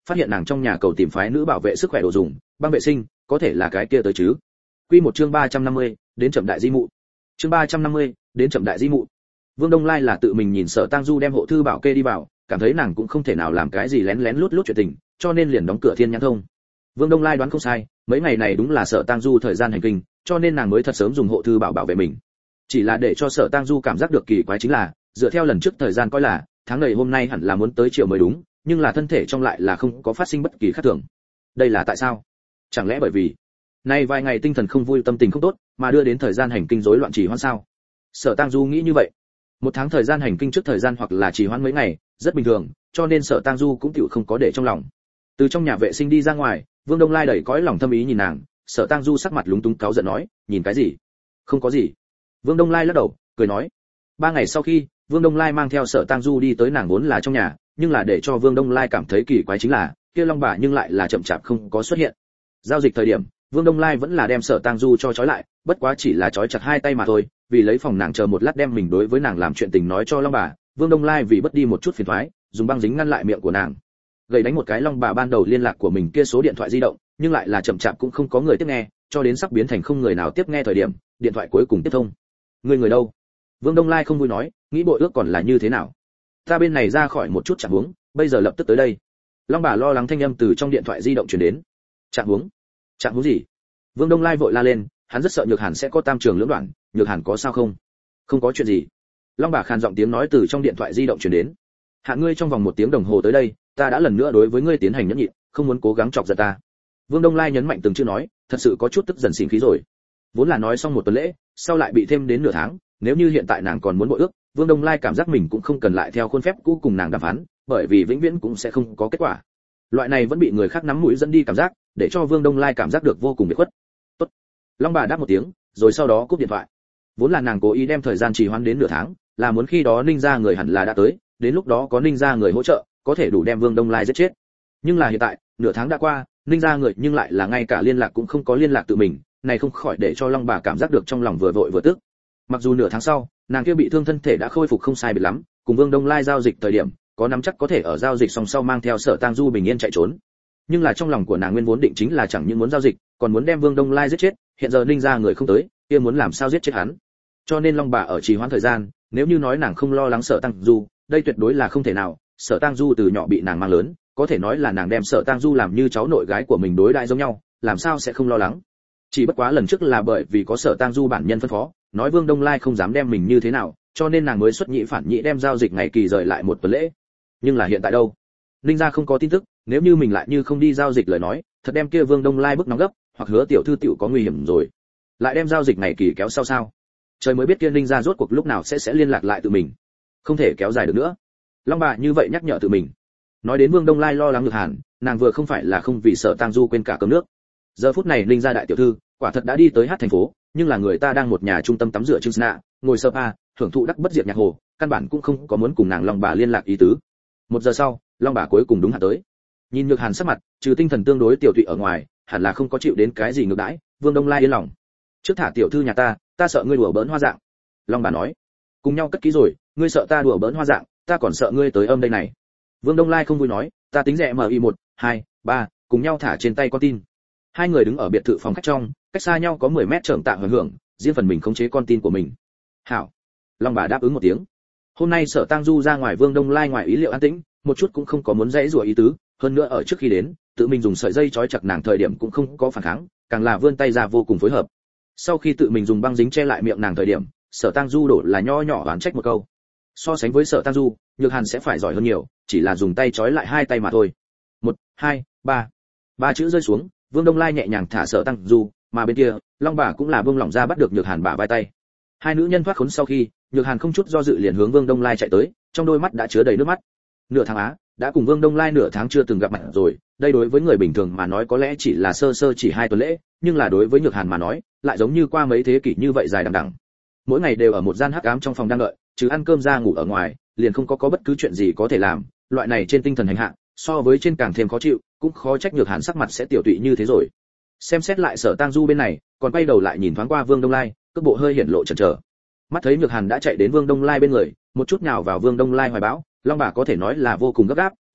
phát hiện nàng trong nhà cầu tìm phái nữ bảo vệ sức khỏe đồ dùng, băng vệ sinh, có thể là cái kia tới chứ. Quy một chương ba trăm năm mươi, đến chậm đại di mụ. Chương ba trăm năm mươi, đến chậm đại di mụ. Vương Đông Lai là tự mình nhìn Sở Tang Du đem hộ thư bảo kê đi vào, cảm thấy nàng cũng không thể nào làm cái gì lén lén lút lút chuyện tình, cho nên liền đóng cửa thiên nhãn thông. Vương Đông Lai đoán không sai, mấy ngày này đúng là Sở Tang Du thời gian hành kinh, cho nên nàng mới thật sớm dùng hộ thư bảo bảo vệ mình. Chỉ là để cho Sở Tang Du cảm giác được kỳ quái chính là, dựa theo lần trước thời gian coi là, tháng này hôm nay hẳn là muốn tới chiều mới đúng, nhưng là thân thể trong lại là không có phát sinh bất kỳ khác thường. Đây là tại sao? Chẳng lẽ bởi vì nay vài ngày tinh thần không vui, tâm tình không tốt, mà đưa đến thời gian hành kinh rối loạn trì hoãn sao? Sở Tang Du nghĩ như vậy. Một tháng thời gian hành kinh trước thời gian hoặc là trì hoãn mấy ngày, rất bình thường, cho nên Sở Tang Du cũng tựu không có để trong lòng. Từ trong nhà vệ sinh đi ra ngoài, Vương Đông Lai đầy cõi lòng thâm ý nhìn nàng, Sở Tang Du sắc mặt lúng túng cáu giận nói, nhìn cái gì? Không có gì. Vương Đông Lai lắc đầu, cười nói. Ba ngày sau khi, Vương Đông Lai mang theo Sở Tang Du đi tới nàng vốn là trong nhà, nhưng là để cho Vương Đông Lai cảm thấy kỳ quái chính là, kia Long bà nhưng lại là chậm chạp không có xuất hiện. Giao dịch thời điểm, Vương Đông Lai vẫn là đem Sở Tang Du cho trói lại, bất quá chỉ là trói chặt hai tay mà thôi, vì lấy phòng nàng chờ một lát đem mình đối với nàng làm chuyện tình nói cho Long bà, Vương Đông Lai vì bất đi một chút phiền toái, dùng băng dính ngăn lại miệng của nàng. Gầy đánh một cái Long bà ban đầu liên lạc của mình kia số điện thoại di động, nhưng lại là chậm chạp cũng không có người tiếp nghe, cho đến sắp biến thành không người nào tiếp nghe thời điểm, điện thoại cuối cùng tiếp thông. Người người đâu? Vương Đông Lai không vui nói, nghĩ bội ước còn là như thế nào? Ta bên này ra khỏi một chút trạng huống, bây giờ lập tức tới đây. Long bà lo lắng thanh âm từ trong điện thoại di động truyền đến. Trạng huống? Trạng huống gì? Vương Đông Lai vội la lên, hắn rất sợ Nhược Hàn sẽ có tam trường lưỡng đoạn, Nhược Hàn có sao không? Không có chuyện gì. Long bà khàn giọng tiếng nói từ trong điện thoại di động truyền đến. Hạ ngươi trong vòng một tiếng đồng hồ tới đây, ta đã lần nữa đối với ngươi tiến hành nhẫn nhịn, không muốn cố gắng chọc giận ta. Vương Đông Lai nhấn mạnh từng chữ nói, thật sự có chút tức dần xỉn khí rồi. Vốn là nói xong một tuần lễ, sau lại bị thêm đến nửa tháng, nếu như hiện tại nàng còn muốn bội ước, Vương Đông Lai cảm giác mình cũng không cần lại theo khuôn phép cũ cùng nàng đàm phán, bởi vì vĩnh viễn cũng sẽ không có kết quả. Loại này vẫn bị người khác nắm mũi dẫn đi cảm giác, để cho Vương Đông Lai cảm giác được vô cùng bị khuất. Tốt. Long bà đáp một tiếng, rồi sau đó cúp điện thoại. Vốn là nàng cố ý đem thời gian trì hoãn đến nửa tháng, là muốn khi đó Ninh gia người hẳn là đã tới, đến lúc đó có Ninh gia người hỗ trợ, có thể đủ đem Vương Đông Lai giết chết. Nhưng là hiện tại, nửa tháng đã qua, Ninh gia người nhưng lại là ngay cả liên lạc cũng không có liên lạc tự mình, này không khỏi để cho Long bà cảm giác được trong lòng vừa vội vừa tức. Mặc dù nửa tháng sau, nàng kia bị thương thân thể đã khôi phục không sai biệt lắm, cùng Vương Đông Lai giao dịch thời điểm, có nắm chắc có thể ở giao dịch xong sau mang theo Sở Tang Du bình yên chạy trốn. Nhưng là trong lòng của nàng nguyên vốn định chính là chẳng những muốn giao dịch, còn muốn đem Vương Đông Lai giết chết, hiện giờ Ninh gia người không tới, kia muốn làm sao giết chết hắn. Cho nên Long bà ở trì hoãn thời gian, nếu như nói nàng không lo lắng Sở Tang Du, đây tuyệt đối là không thể nào. Sở Tang Du từ nhỏ bị nàng mang lớn, có thể nói là nàng đem Sở Tang Du làm như cháu nội gái của mình đối đãi giống nhau, làm sao sẽ không lo lắng. Chỉ bất quá lần trước là bởi vì có Sở Tang Du bản nhân phân phó, nói Vương Đông Lai không dám đem mình như thế nào, cho nên nàng mới xuất nhị phản nhị đem giao dịch ngày kỳ rời lại một tuần lễ. Nhưng là hiện tại đâu? Ninh gia không có tin tức, nếu như mình lại như không đi giao dịch lời nói, thật đem kia Vương Đông Lai bức nóng gấp, hoặc hứa tiểu thư tiểu có nguy hiểm rồi. Lại đem giao dịch ngày kỳ kéo sau sao? Trời mới biết kia Ninh gia rốt cuộc lúc nào sẽ sẽ liên lạc lại tự mình. Không thể kéo dài được nữa. Long bà như vậy nhắc nhở tự mình. Nói đến Vương Đông Lai lo lắng Nhược Hàn, nàng vừa không phải là không vì Sở Tang Du quên cả cơm nước. Giờ phút này Ninh gia đại tiểu thư, quả thật đã đi tới hát thành phố, nhưng là người ta đang một nhà trung tâm tắm rửa trưng sna, ngồi spa, thưởng thụ đắc bất diệt nhạc hồ, căn bản cũng không có muốn cùng nàng Long bà liên lạc ý tứ. Một giờ sau, Long bà cuối cùng đúng hạn tới. Nhìn Nhược Hàn sắc mặt, trừ tinh thần tương đối tiểu tụy ở ngoài, hẳn là không có chịu đến cái gì ngược đãi, Vương Đông Lai yên lòng. Trước thả tiểu thư nhà ta, ta sợ ngươi đùa bỡn hoa dạng. Long bà nói. Cùng nhau cất kỹ rồi, ngươi sợ ta đùa bỡn hoa dạng, ta còn sợ ngươi tới âm đây này. Vương Đông Lai không vui nói, ta tính rẻ mi một, hai, ba, cùng nhau thả trên tay con tin. Hai người đứng ở biệt thự phòng khách trong, cách xa nhau có mười mét trởm tạ hưởng hưởng, riêng phần mình khống chế con tin của mình. Hảo. Long bà đáp ứng một tiếng. Hôm nay Sở Tang Du ra ngoài Vương Đông Lai ngoài ý liệu an tĩnh, một chút cũng không có muốn dãy rủa ý tứ, hơn nữa ở trước khi đến, tự mình dùng sợi dây trói chặt nàng thời điểm cũng không có phản kháng, càng là vươn tay ra vô cùng phối hợp. Sau khi tự mình dùng băng dính che lại miệng nàng thời điểm, Sở Tang Du đổ là nho nhỏ oán trách một câu. So sánh với Sở Tang Du, Nhược Hàn sẽ phải giỏi hơn nhiều, chỉ là dùng tay trói lại hai tay mà thôi. Một, hai, ba. Ba chữ rơi xuống, Vương Đông Lai nhẹ nhàng thả Sở Tang Du, mà bên kia, Long bà cũng là buông lỏng ra bắt được Nhược Hàn bả vai tay. Hai nữ nhân thoát khốn sau khi, Nhược Hàn không chút do dự liền hướng Vương Đông Lai chạy tới, trong đôi mắt đã chứa đầy nước mắt. Nửa tháng á, đã cùng Vương Đông Lai nửa tháng chưa từng gặp mặt rồi, đây đối với người bình thường mà nói có lẽ chỉ là sơ sơ chỉ hai tuần lễ, nhưng là đối với Nhược Hàn mà nói, lại giống như qua mấy thế kỷ như vậy dài đằng đẵng. Mỗi ngày đều ở một gian hắc ám trong phòng đang đợi, trừ ăn cơm ra ngủ ở ngoài, liền không có có bất cứ chuyện gì có thể làm, loại này trên tinh thần hành hạ, so với trên càng thêm khó chịu, cũng khó trách Nhược Hàn sắc mặt sẽ tiểu tụy như thế rồi. Xem xét lại Sở Tang Du bên này, còn quay đầu lại nhìn thoáng qua Vương Đông Lai, cước bộ hơi hiển lộ chần chờ. Mắt thấy Nhược Hàn đã chạy đến Vương Đông Lai bên người, một chút nhào vào Vương Đông Lai hoài bão, Long bà có thể nói là vô cùng gấp gáp,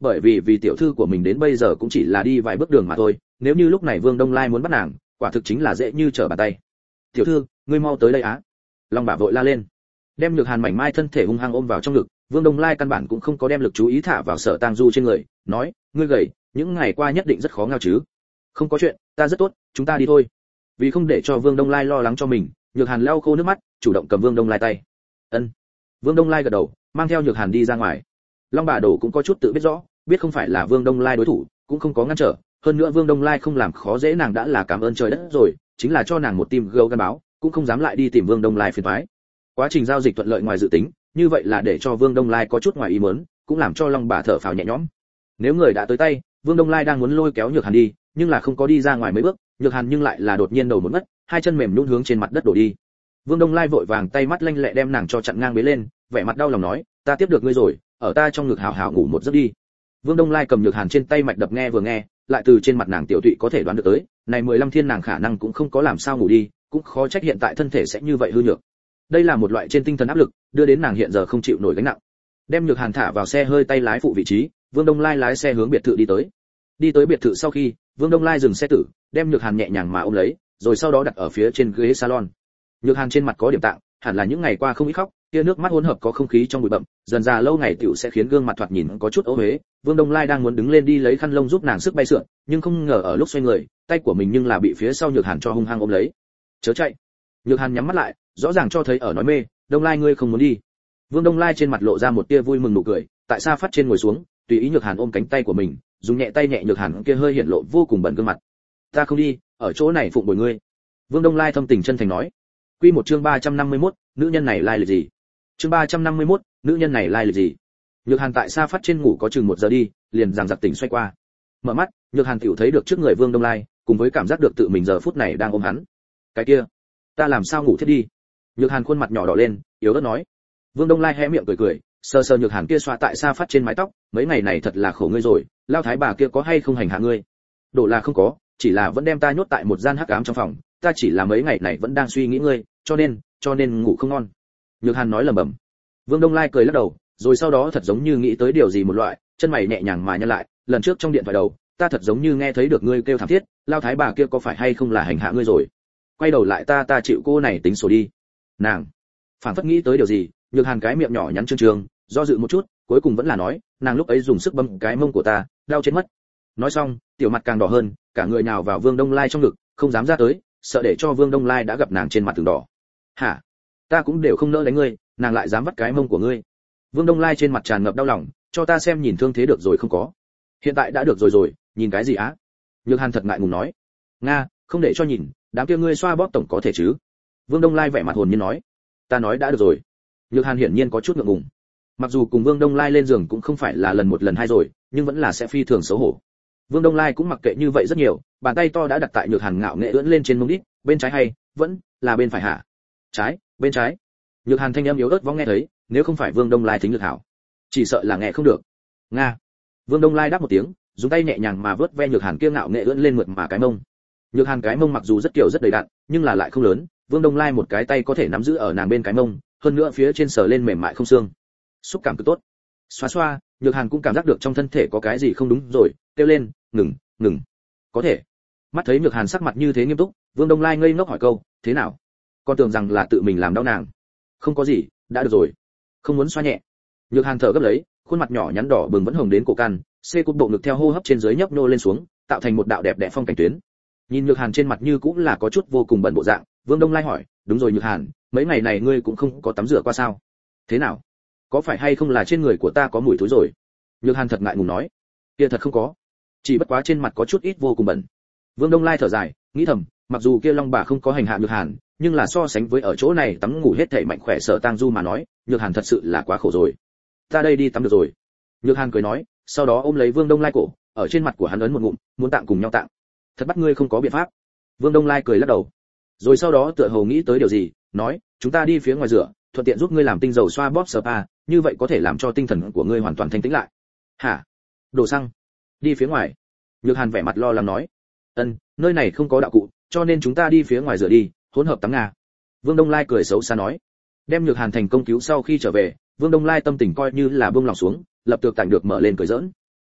bởi vì vì tiểu thư của mình đến bây giờ cũng chỉ là đi vài bước đường mà thôi, nếu như lúc này Vương Đông Lai muốn bắt nàng, quả thực chính là dễ như trở bàn tay. "Tiểu thư, ngươi mau tới đây á!" Long Bà vội la lên. Đem Nhược Hàn mảnh mai thân thể hung hăng ôm vào trong ngực, Vương Đông Lai căn bản cũng không có đem lực chú ý thả vào Sở Tang Du trên người, nói: "Ngươi gầy, những ngày qua nhất định rất khó ngao chứ?" "Không có chuyện, ta rất tốt, chúng ta đi thôi." Vì không để cho Vương Đông Lai lo lắng cho mình, Nhược Hàn lau khô nước mắt, chủ động cầm Vương Đông Lai tay. "Ân." Vương Đông Lai gật đầu, mang theo Nhược Hàn đi ra ngoài. Long Bà Đổ cũng có chút tự biết rõ, biết không phải là Vương Đông Lai đối thủ, cũng không có ngăn trở, hơn nữa Vương Đông Lai không làm khó dễ nàng đã là cảm ơn trời đất rồi, chính là cho nàng một tim gâu gan báo, cũng không dám lại đi tìm Vương Đông Lai phiền toái. Quá trình giao dịch thuận lợi ngoài dự tính, như vậy là để cho Vương Đông Lai có chút ngoài ý muốn, cũng làm cho Long Bà thở phào nhẹ nhõm. Nếu người đã tới tay, Vương Đông Lai đang muốn lôi kéo Nhược Hàn đi, nhưng là không có đi ra ngoài mấy bước, Nhược Hàn nhưng lại là đột nhiên đầu một ngất, hai chân mềm nhũn hướng trên mặt đất đổ đi. Vương Đông Lai vội vàng tay mắt lanh lẹ đem nàng cho chặn ngang bế lên, vẻ mặt đau lòng nói: "Ta tiếp được ngươi rồi, ở ta trong ngực hào hào ngủ một giấc đi." Vương Đông Lai cầm Nhược Hàn trên tay mạch đập nghe vừa nghe, lại từ trên mặt nàng tiểu tụy có thể đoán được tới, này mười lăm thiên nàng khả năng cũng không có làm sao ngủ đi, cũng khó trách hiện tại thân thể sẽ như vậy hư nhược. Đây là một loại trên tinh thần áp lực, đưa đến nàng hiện giờ không chịu nổi gánh nặng. Đem Nhược Hàn thả vào xe hơi tay lái phụ vị trí, Vương Đông Lai lái xe hướng biệt thự đi tới. Đi tới biệt thự sau khi, Vương Đông Lai dừng xe tử, đem Nhược Hàn nhẹ nhàng mà ôm lấy, rồi sau đó đặt ở phía trên ghế salon. Nhược Hàn trên mặt có điểm tạng, hẳn là những ngày qua không ít khóc, tia nước mắt hỗn hợp có không khí trong bụi bặm, dần dà lâu ngày tiểu sẽ khiến gương mặt thoạt nhìn có chút ố uế. Vương Đông Lai đang muốn đứng lên đi lấy khăn lông giúp nàng sức bay sượn, nhưng không ngờ ở lúc xoay người, tay của mình nhưng là bị phía sau Nhược Hàn cho hung hăng ôm lấy. "Chớ chạy." Nhược Hàn nhắm mắt lại, rõ ràng cho thấy ở nói mê, "Đông Lai ngươi không muốn đi." Vương Đông Lai trên mặt lộ ra một tia vui mừng nụ cười, tại sao phát trên ngồi xuống, tùy ý Nhược Hàn ôm cánh tay của mình, dùng nhẹ tay nhẹ Nhược Hàn kia hơi hiện lộ vô cùng bẩn gương mặt. "Ta không đi, ở chỗ này phụng bồi ngươi." Vương Đông Lai thâm tình chân thành nói. Quy một chương ba trăm năm mươi mốt, nữ nhân này lai lịch gì? Chương ba trăm năm mươi mốt, nữ nhân này lai lịch gì? Nhược Hàn tại sao phát trên ngủ có chừng một giờ đi, liền giằng giặc tỉnh xoay qua. Mở mắt, Nhược Hàn tiểu thấy được trước người Vương Đông Lai, cùng với cảm giác được tự mình giờ phút này đang ôm hắn. "Cái kia, ta làm sao ngủ thiết đi?" Nhược Hàn khuôn mặt nhỏ đỏ lên, yếu ớt nói. Vương Đông Lai hé miệng cười cười, sờ sờ Nhược Hàn kia xoa tại sao phát trên mái tóc, "Mấy ngày này thật là khổ ngươi rồi, lao thái bà kia có hay không hành hạ ngươi?" "Độ là không có, chỉ là vẫn đem ta nhốt tại một gian hắc ám trong phòng, ta chỉ là mấy ngày này vẫn đang suy nghĩ ngươi, cho nên, cho nên ngủ không ngon." Nhược Hàn nói lẩm bẩm. Vương Đông Lai cười lắc đầu, rồi sau đó thật giống như nghĩ tới điều gì một loại, chân mày nhẹ nhàng mà nhăn lại, "Lần trước trong điện thoại đầu, ta thật giống như nghe thấy được ngươi kêu thảm thiết, lao thái bà kia có phải hay không là hành hạ ngươi rồi? Quay đầu lại ta ta chịu cô này tính sổ đi." Nàng phản phất nghĩ tới điều gì, Nhược Hàn cái miệng nhỏ nhắn trương trương, do dự một chút, cuối cùng vẫn là nói, "Nàng lúc ấy dùng sức bấm cái mông của ta, đau chết mất." Nói xong, tiểu mặt càng đỏ hơn, cả người nào vào Vương Đông Lai trong ngực, không dám ra tới, sợ để cho Vương Đông Lai đã gặp nàng trên mặt từng đỏ. "Hả? Ta cũng đều không nỡ đánh ngươi, nàng lại dám vắt cái mông của ngươi." Vương Đông Lai trên mặt tràn ngập đau lòng, "Cho ta xem nhìn thương thế được rồi không có?" "Hiện tại đã được rồi rồi, nhìn cái gì á?" Nhược Hàn thật ngại ngùng nói. "Nga, không để cho nhìn, đám kia ngươi xoa bóp tổng có thể chứ?" Vương Đông Lai vẻ mặt hồn nhiên nói. "Ta nói đã được rồi." Nhược Hàn hiển nhiên có chút ngượng ngùng. Mặc dù cùng Vương Đông Lai lên giường cũng không phải là lần một lần hai rồi, nhưng vẫn là sẽ phi thường xấu hổ. Vương Đông Lai cũng mặc kệ như vậy rất nhiều, bàn tay to đã đặt tại Nhược Hàn ngạo nghệ ưỡn lên trên mông đít, "Bên trái hay vẫn là bên phải hả?" "Trái, bên trái." Nhược Hàn thanh âm yếu ớt vong nghe thấy, nếu không phải Vương Đông Lai thính lực hảo, chỉ sợ là nghe không được. "Nga." Vương Đông Lai đáp một tiếng, dùng tay nhẹ nhàng mà vớt ve Nhược Hàn kia ngạo nghệ ưỡn lên mượt mà cái mông. Nhược Hàn cái mông mặc dù rất kiểu rất đầy đặn, nhưng là lại không lớn, Vương Đông Lai một cái tay có thể nắm giữ ở nàng bên cái mông, hơn nữa phía trên sờ lên mềm mại không xương, xúc cảm cực tốt. Xoa xoa, Nhược Hàn cũng cảm giác được trong thân thể có cái gì không đúng rồi, kêu lên, "Ngừng, ngừng." "Có thể." Mắt thấy Nhược Hàn sắc mặt như thế nghiêm túc, Vương Đông Lai ngây ngốc hỏi câu, "Thế nào? Con tưởng rằng là tự mình làm đau nàng." "Không có gì, đã được rồi." "Không muốn xoa nhẹ." Nhược Hàn thở gấp lấy, khuôn mặt nhỏ nhắn đỏ bừng vẫn hồng đến cổ căn, xê cụt bộ ngực theo hô hấp trên dưới nhấp nô lên xuống, tạo thành một đạo đẹp đẽ phong cảnh tuyến. Nhìn Nhược Hàn trên mặt như cũng là có chút vô cùng bận bộ dạng, Vương Đông Lai hỏi, "Đúng rồi Nhược Hàn, mấy ngày này ngươi cũng không có tắm rửa qua sao? Thế nào? Có phải hay không là trên người của ta có mùi thối rồi?" Nhược Hàn thật ngại ngùng nói, "Kia thật không có, chỉ bất quá trên mặt có chút ít vô cùng bẩn." Vương Đông Lai thở dài, nghĩ thầm, mặc dù kia Long bà không có hành hạ Nhược Hàn, nhưng là so sánh với ở chỗ này tắm ngủ hết thảy mạnh khỏe Sở Tang Du mà nói, Nhược Hàn thật sự là quá khổ rồi. "Ta đây đi tắm được rồi." Nhược Hàn cười nói, sau đó ôm lấy Vương Đông Lai cổ, ở trên mặt của hắn ấn một ngụm, muốn tạng cùng nhau tạng. "Thật bắt ngươi không có biện pháp." Vương Đông Lai cười lắc đầu. Rồi sau đó tựa hồ nghĩ tới điều gì, nói, "Chúng ta đi phía ngoài rửa, thuận tiện giúp ngươi làm tinh dầu xoa bóp spa, như vậy có thể làm cho tinh thần của ngươi hoàn toàn thanh tĩnh lại." "Hả? Đồ xăng? Đi phía ngoài?" Nhược Hàn vẻ mặt lo lắng nói. "Ân, nơi này không có đạo cụ, cho nên chúng ta đi phía ngoài rửa đi, hỗn hợp tắm ngà." Vương Đông Lai cười xấu xa nói. Đem Nhược Hàn thành công cứu sau khi trở về, Vương Đông Lai tâm tình coi như là buông lòng xuống, lập tức tạm được mở lên cười giỡn.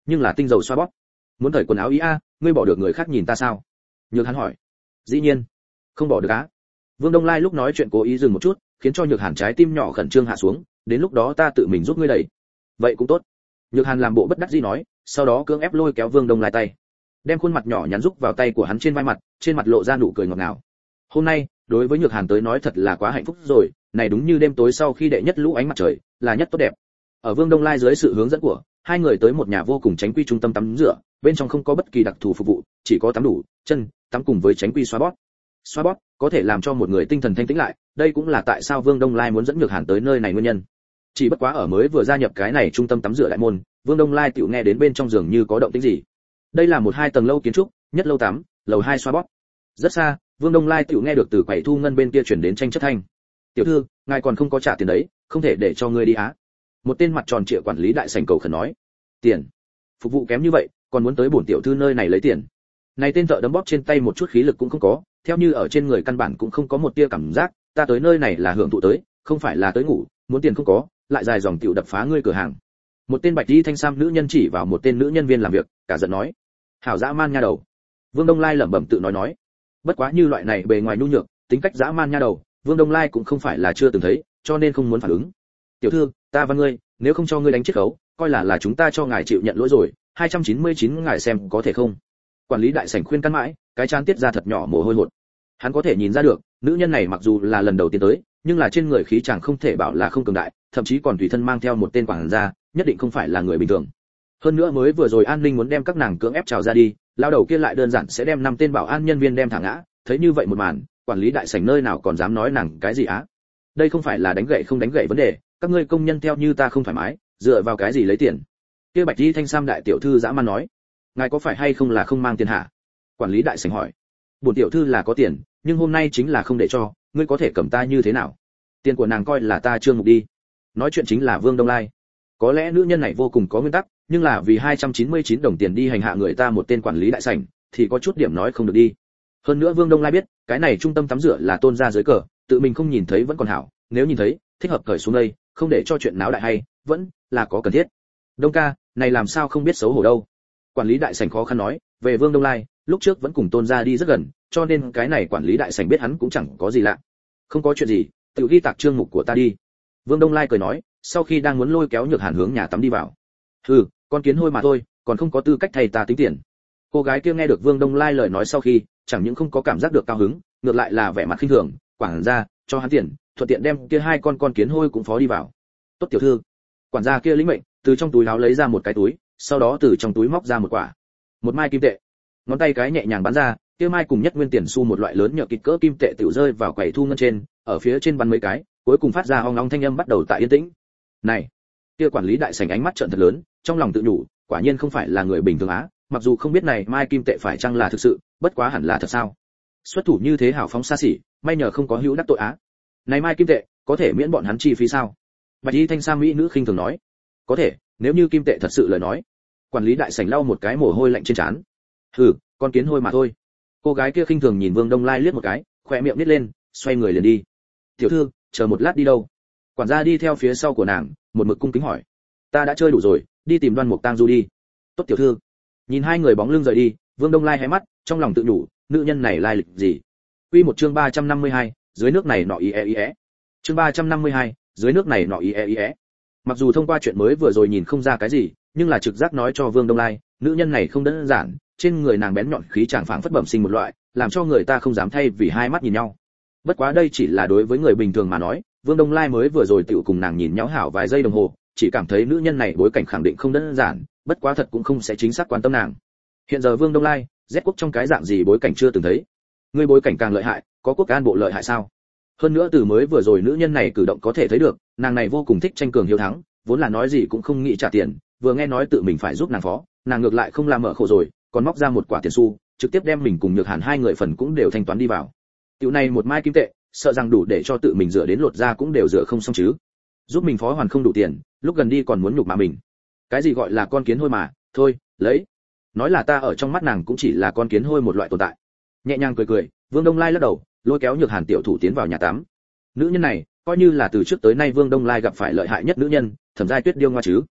nhưng là tinh dầu xoa bóp. Muốn cởi quần áo ý a, ngươi bỏ được người khác nhìn ta sao? Nhược Hàn hỏi. Dĩ nhiên, không bỏ được á. Vương Đông Lai lúc nói chuyện cố ý dừng một chút, khiến cho Nhược Hàn trái tim nhỏ khẩn trương hạ xuống, đến lúc đó ta tự mình giúp ngươi đẩy. Vậy cũng tốt. Nhược Hàn làm bộ bất đắc dĩ nói, sau đó cưỡng ép lôi kéo Vương Đông Lai tay, đem khuôn mặt nhỏ nhắn rúc vào tay của hắn trên vai mặt, trên mặt lộ ra nụ cười ngọt ngào. Hôm nay, đối với Nhược Hàn tới nói thật là quá hạnh phúc rồi, này đúng như đêm tối sau khi đệ nhất lũ ánh mặt trời, là nhất tốt đẹp. Ở Vương Đông Lai dưới sự hướng dẫn của, hai người tới một nhà vô cùng tránh quy trung tâm tắm rửa, bên trong không có bất kỳ đặc thù phục vụ, chỉ có tắm đủ, chân, tắm cùng với tránh quy xoa bóp. Xoa bóp có thể làm cho một người tinh thần thanh tĩnh lại, đây cũng là tại sao Vương Đông Lai muốn dẫn Nhược Hàn tới nơi này nguyên nhân. Chỉ bất quá ở mới vừa gia nhập cái này trung tâm tắm rửa đại môn, Vương Đông Lai tiểu nghe đến bên trong giường như có động tĩnh gì. Đây là một hai tầng lâu kiến trúc, nhất lâu tắm, lầu hai xoa bóp. Rất xa, Vương Đông Lai tiểu nghe được từ quầy thu ngân bên kia truyền đến tranh chấp thanh. "Tiểu thư, ngài còn không có trả tiền đấy, không thể để cho ngươi đi á." Một tên mặt tròn trịa quản lý đại sảnh cầu khẩn nói. "Tiền? Phục vụ kém như vậy, còn muốn tới bổn tiểu thư nơi này lấy tiền?" Này tên thợ đấm bóp trên tay một chút khí lực cũng không có, theo như ở trên người căn bản cũng không có một tia cảm giác, "Ta tới nơi này là hưởng thụ tới, không phải là tới ngủ, muốn tiền không có, lại dài dòng tiểu đập phá ngươi cửa hàng." Một tên bạch y thanh sam nữ nhân chỉ vào một tên nữ nhân viên làm việc, cả giận nói. "Hảo dã man nha đầu." Vương Đông Lai lẩm bẩm tự nói nói. Bất quá như loại này bề ngoài nhu nhược, tính cách dã man nha đầu, Vương Đông Lai cũng không phải là chưa từng thấy, cho nên không muốn phản ứng. "Tiểu thư, ta và ngươi, nếu không cho ngươi đánh chiết khấu, coi là là chúng ta cho ngài chịu nhận lỗi rồi, hai trăm chín mươi chín ngài xem có thể không?" Quản lý đại sảnh khuyên can mãi, cái trán tiết ra thật nhỏ mồ hôi hột. Hắn có thể nhìn ra được, nữ nhân này mặc dù là lần đầu tiên tới, nhưng là trên người khí chàng không thể bảo là không cường đại, thậm chí còn tùy thân mang theo một tên quản gia, nhất định không phải là người bình thường. Hơn nữa mới vừa rồi an ninh muốn đem các nàng cưỡng ép trào ra đi, lao đầu kia lại đơn giản sẽ đem năm tên bảo an nhân viên đem thả ngã, thấy như vậy một màn, quản lý đại sảnh nơi nào còn dám nói nàng cái gì á? Đây không phải là đánh gậy không đánh gậy vấn đề, các ngươi công nhân theo như ta không thoải mái, dựa vào cái gì lấy tiền? Kia bạch y thanh sam đại tiểu thư dã man nói, ngài có phải hay không là không mang tiền hả? Quản lý đại sảnh hỏi. Bổn tiểu thư là có tiền, nhưng hôm nay chính là không để cho, ngươi có thể cầm ta như thế nào? Tiền của nàng coi là ta trương mục đi. Nói chuyện chính là Vương Đông Lai. Có lẽ nữ nhân này vô cùng có nguyên tắc, nhưng là vì hai trăm chín mươi chín đồng tiền đi hành hạ người ta một tên quản lý đại sảnh, thì có chút điểm nói không được đi. Hơn nữa Vương Đông Lai biết, cái này trung tâm tắm rửa là tôn gia dưới cờ, tự mình không nhìn thấy vẫn còn hảo, nếu nhìn thấy, thích hợp cởi xuống đây, không để cho chuyện náo đại hay, vẫn là có cần thiết. Đông ca, này làm sao không biết xấu hổ đâu. Quản lý đại sảnh khó khăn nói, về Vương Đông Lai, lúc trước vẫn cùng tôn gia đi rất gần, cho nên cái này quản lý đại sảnh biết hắn cũng chẳng có gì lạ. Không có chuyện gì, tự ghi tạc chương mục của ta đi. Vương Đông Lai cười nói, sau khi đang muốn lôi kéo Nhược Hàn hướng nhà tắm đi vào. Hừ, con kiến hôi mà thôi, còn không có tư cách thầy ta tính tiền. Cô gái kia nghe được Vương Đông Lai lời nói sau khi, chẳng những không có cảm giác được cao hứng, ngược lại là vẻ mặt khinh thường, quản gia, cho hắn tiền, thuận tiện đem kia hai con con kiến hôi cũng phó đi vào. Tốt tiểu thư. Quản gia kia lĩnh mệnh, từ trong túi áo lấy ra một cái túi, sau đó từ trong túi móc ra một quả, một mai kim tệ. Ngón tay cái nhẹ nhàng bắn ra, kia mai cùng nhất nguyên tiền xu một loại lớn nhựa kịch cỡ kim tệ tiểu rơi vào quầy thu ngân trên, ở phía trên bắn mấy cái, cuối cùng phát ra ong ong thanh âm bắt đầu tại yên tĩnh. Này, kia quản lý đại sảnh ánh mắt trợn thật lớn, trong lòng tự nhủ, quả nhiên không phải là người bình thường á, mặc dù không biết này mai kim tệ phải chăng là thực sự, bất quá hẳn là thật sao. Xuất thủ như thế hào phóng xa xỉ, may nhờ không có hữu đắc tội á. Này mai kim tệ, có thể miễn bọn hắn chi phí sao? Bạch y thanh sam mỹ nữ khinh thường nói. Có thể, nếu như kim tệ thật sự lời nói. Quản lý đại sảnh lau một cái mồ hôi lạnh trên trán. Hừ, con kiến hôi mà thôi. Cô gái kia khinh thường nhìn Vương Đông Lai liếc một cái, khóe miệng nít lên, xoay người liền đi. Tiểu thư, chờ một lát đi đâu? Quản gia đi theo phía sau của nàng, một mực cung kính hỏi. Ta đã chơi đủ rồi, đi tìm Đoan Mục Tang Du đi. Tốt tiểu thư. Nhìn hai người bóng lưng rời đi, Vương Đông Lai hé mắt, trong lòng tự nhủ, nữ nhân này lai lịch gì? Quy một chương ba trăm năm mươi hai, dưới nước này nọ ý e ý é. Chương ba trăm năm mươi hai, dưới nước này nọ ý e ý é. Mặc dù thông qua chuyện mới vừa rồi nhìn không ra cái gì, nhưng là trực giác nói cho Vương Đông Lai, nữ nhân này không đơn giản, trên người nàng bén nhọn khí chàng phảng phất bẩm sinh một loại, làm cho người ta không dám thay vì hai mắt nhìn nhau. Bất quá đây chỉ là đối với người bình thường mà nói, Vương Đông Lai mới vừa rồi tựu cùng nàng nhìn nhau hảo vài giây đồng hồ, chỉ cảm thấy nữ nhân này bối cảnh khẳng định không đơn giản, bất quá thật cũng không sẽ chính xác quan tâm nàng. Hiện giờ Vương Đông Lai, Z quốc trong cái dạng gì bối cảnh chưa từng thấy. Người bối cảnh càng lợi hại, có quốc an bộ lợi hại sao? Hơn nữa từ mới vừa rồi nữ nhân này cử động có thể thấy được, nàng này vô cùng thích tranh cường hiếu thắng, vốn là nói gì cũng không nghĩ trả tiền, vừa nghe nói tự mình phải giúp nàng phó, nàng ngược lại không làm mở khổ rồi, còn móc ra một quả tiền xu, trực tiếp đem mình cùng Nhược Hàn hai người phần cũng đều thanh toán đi vào. Tiểu này một mai kim tệ, sợ rằng đủ để cho tự mình rửa đến lột ra cũng đều rửa không xong chứ. Giúp mình phó hoàn không đủ tiền, lúc gần đi còn muốn nhục mà mình. Cái gì gọi là con kiến hôi mà, thôi, lấy. Nói là ta ở trong mắt nàng cũng chỉ là con kiến hôi một loại tồn tại. Nhẹ nhàng cười cười, Vương Đông Lai lắc đầu, lôi kéo Nhược Hàn tiểu thủ tiến vào nhà tắm. Nữ nhân này, coi như là từ trước tới nay Vương Đông Lai gặp phải lợi hại nhất nữ nhân, Thẩm Giai Tuyết điêu ngoa chứ.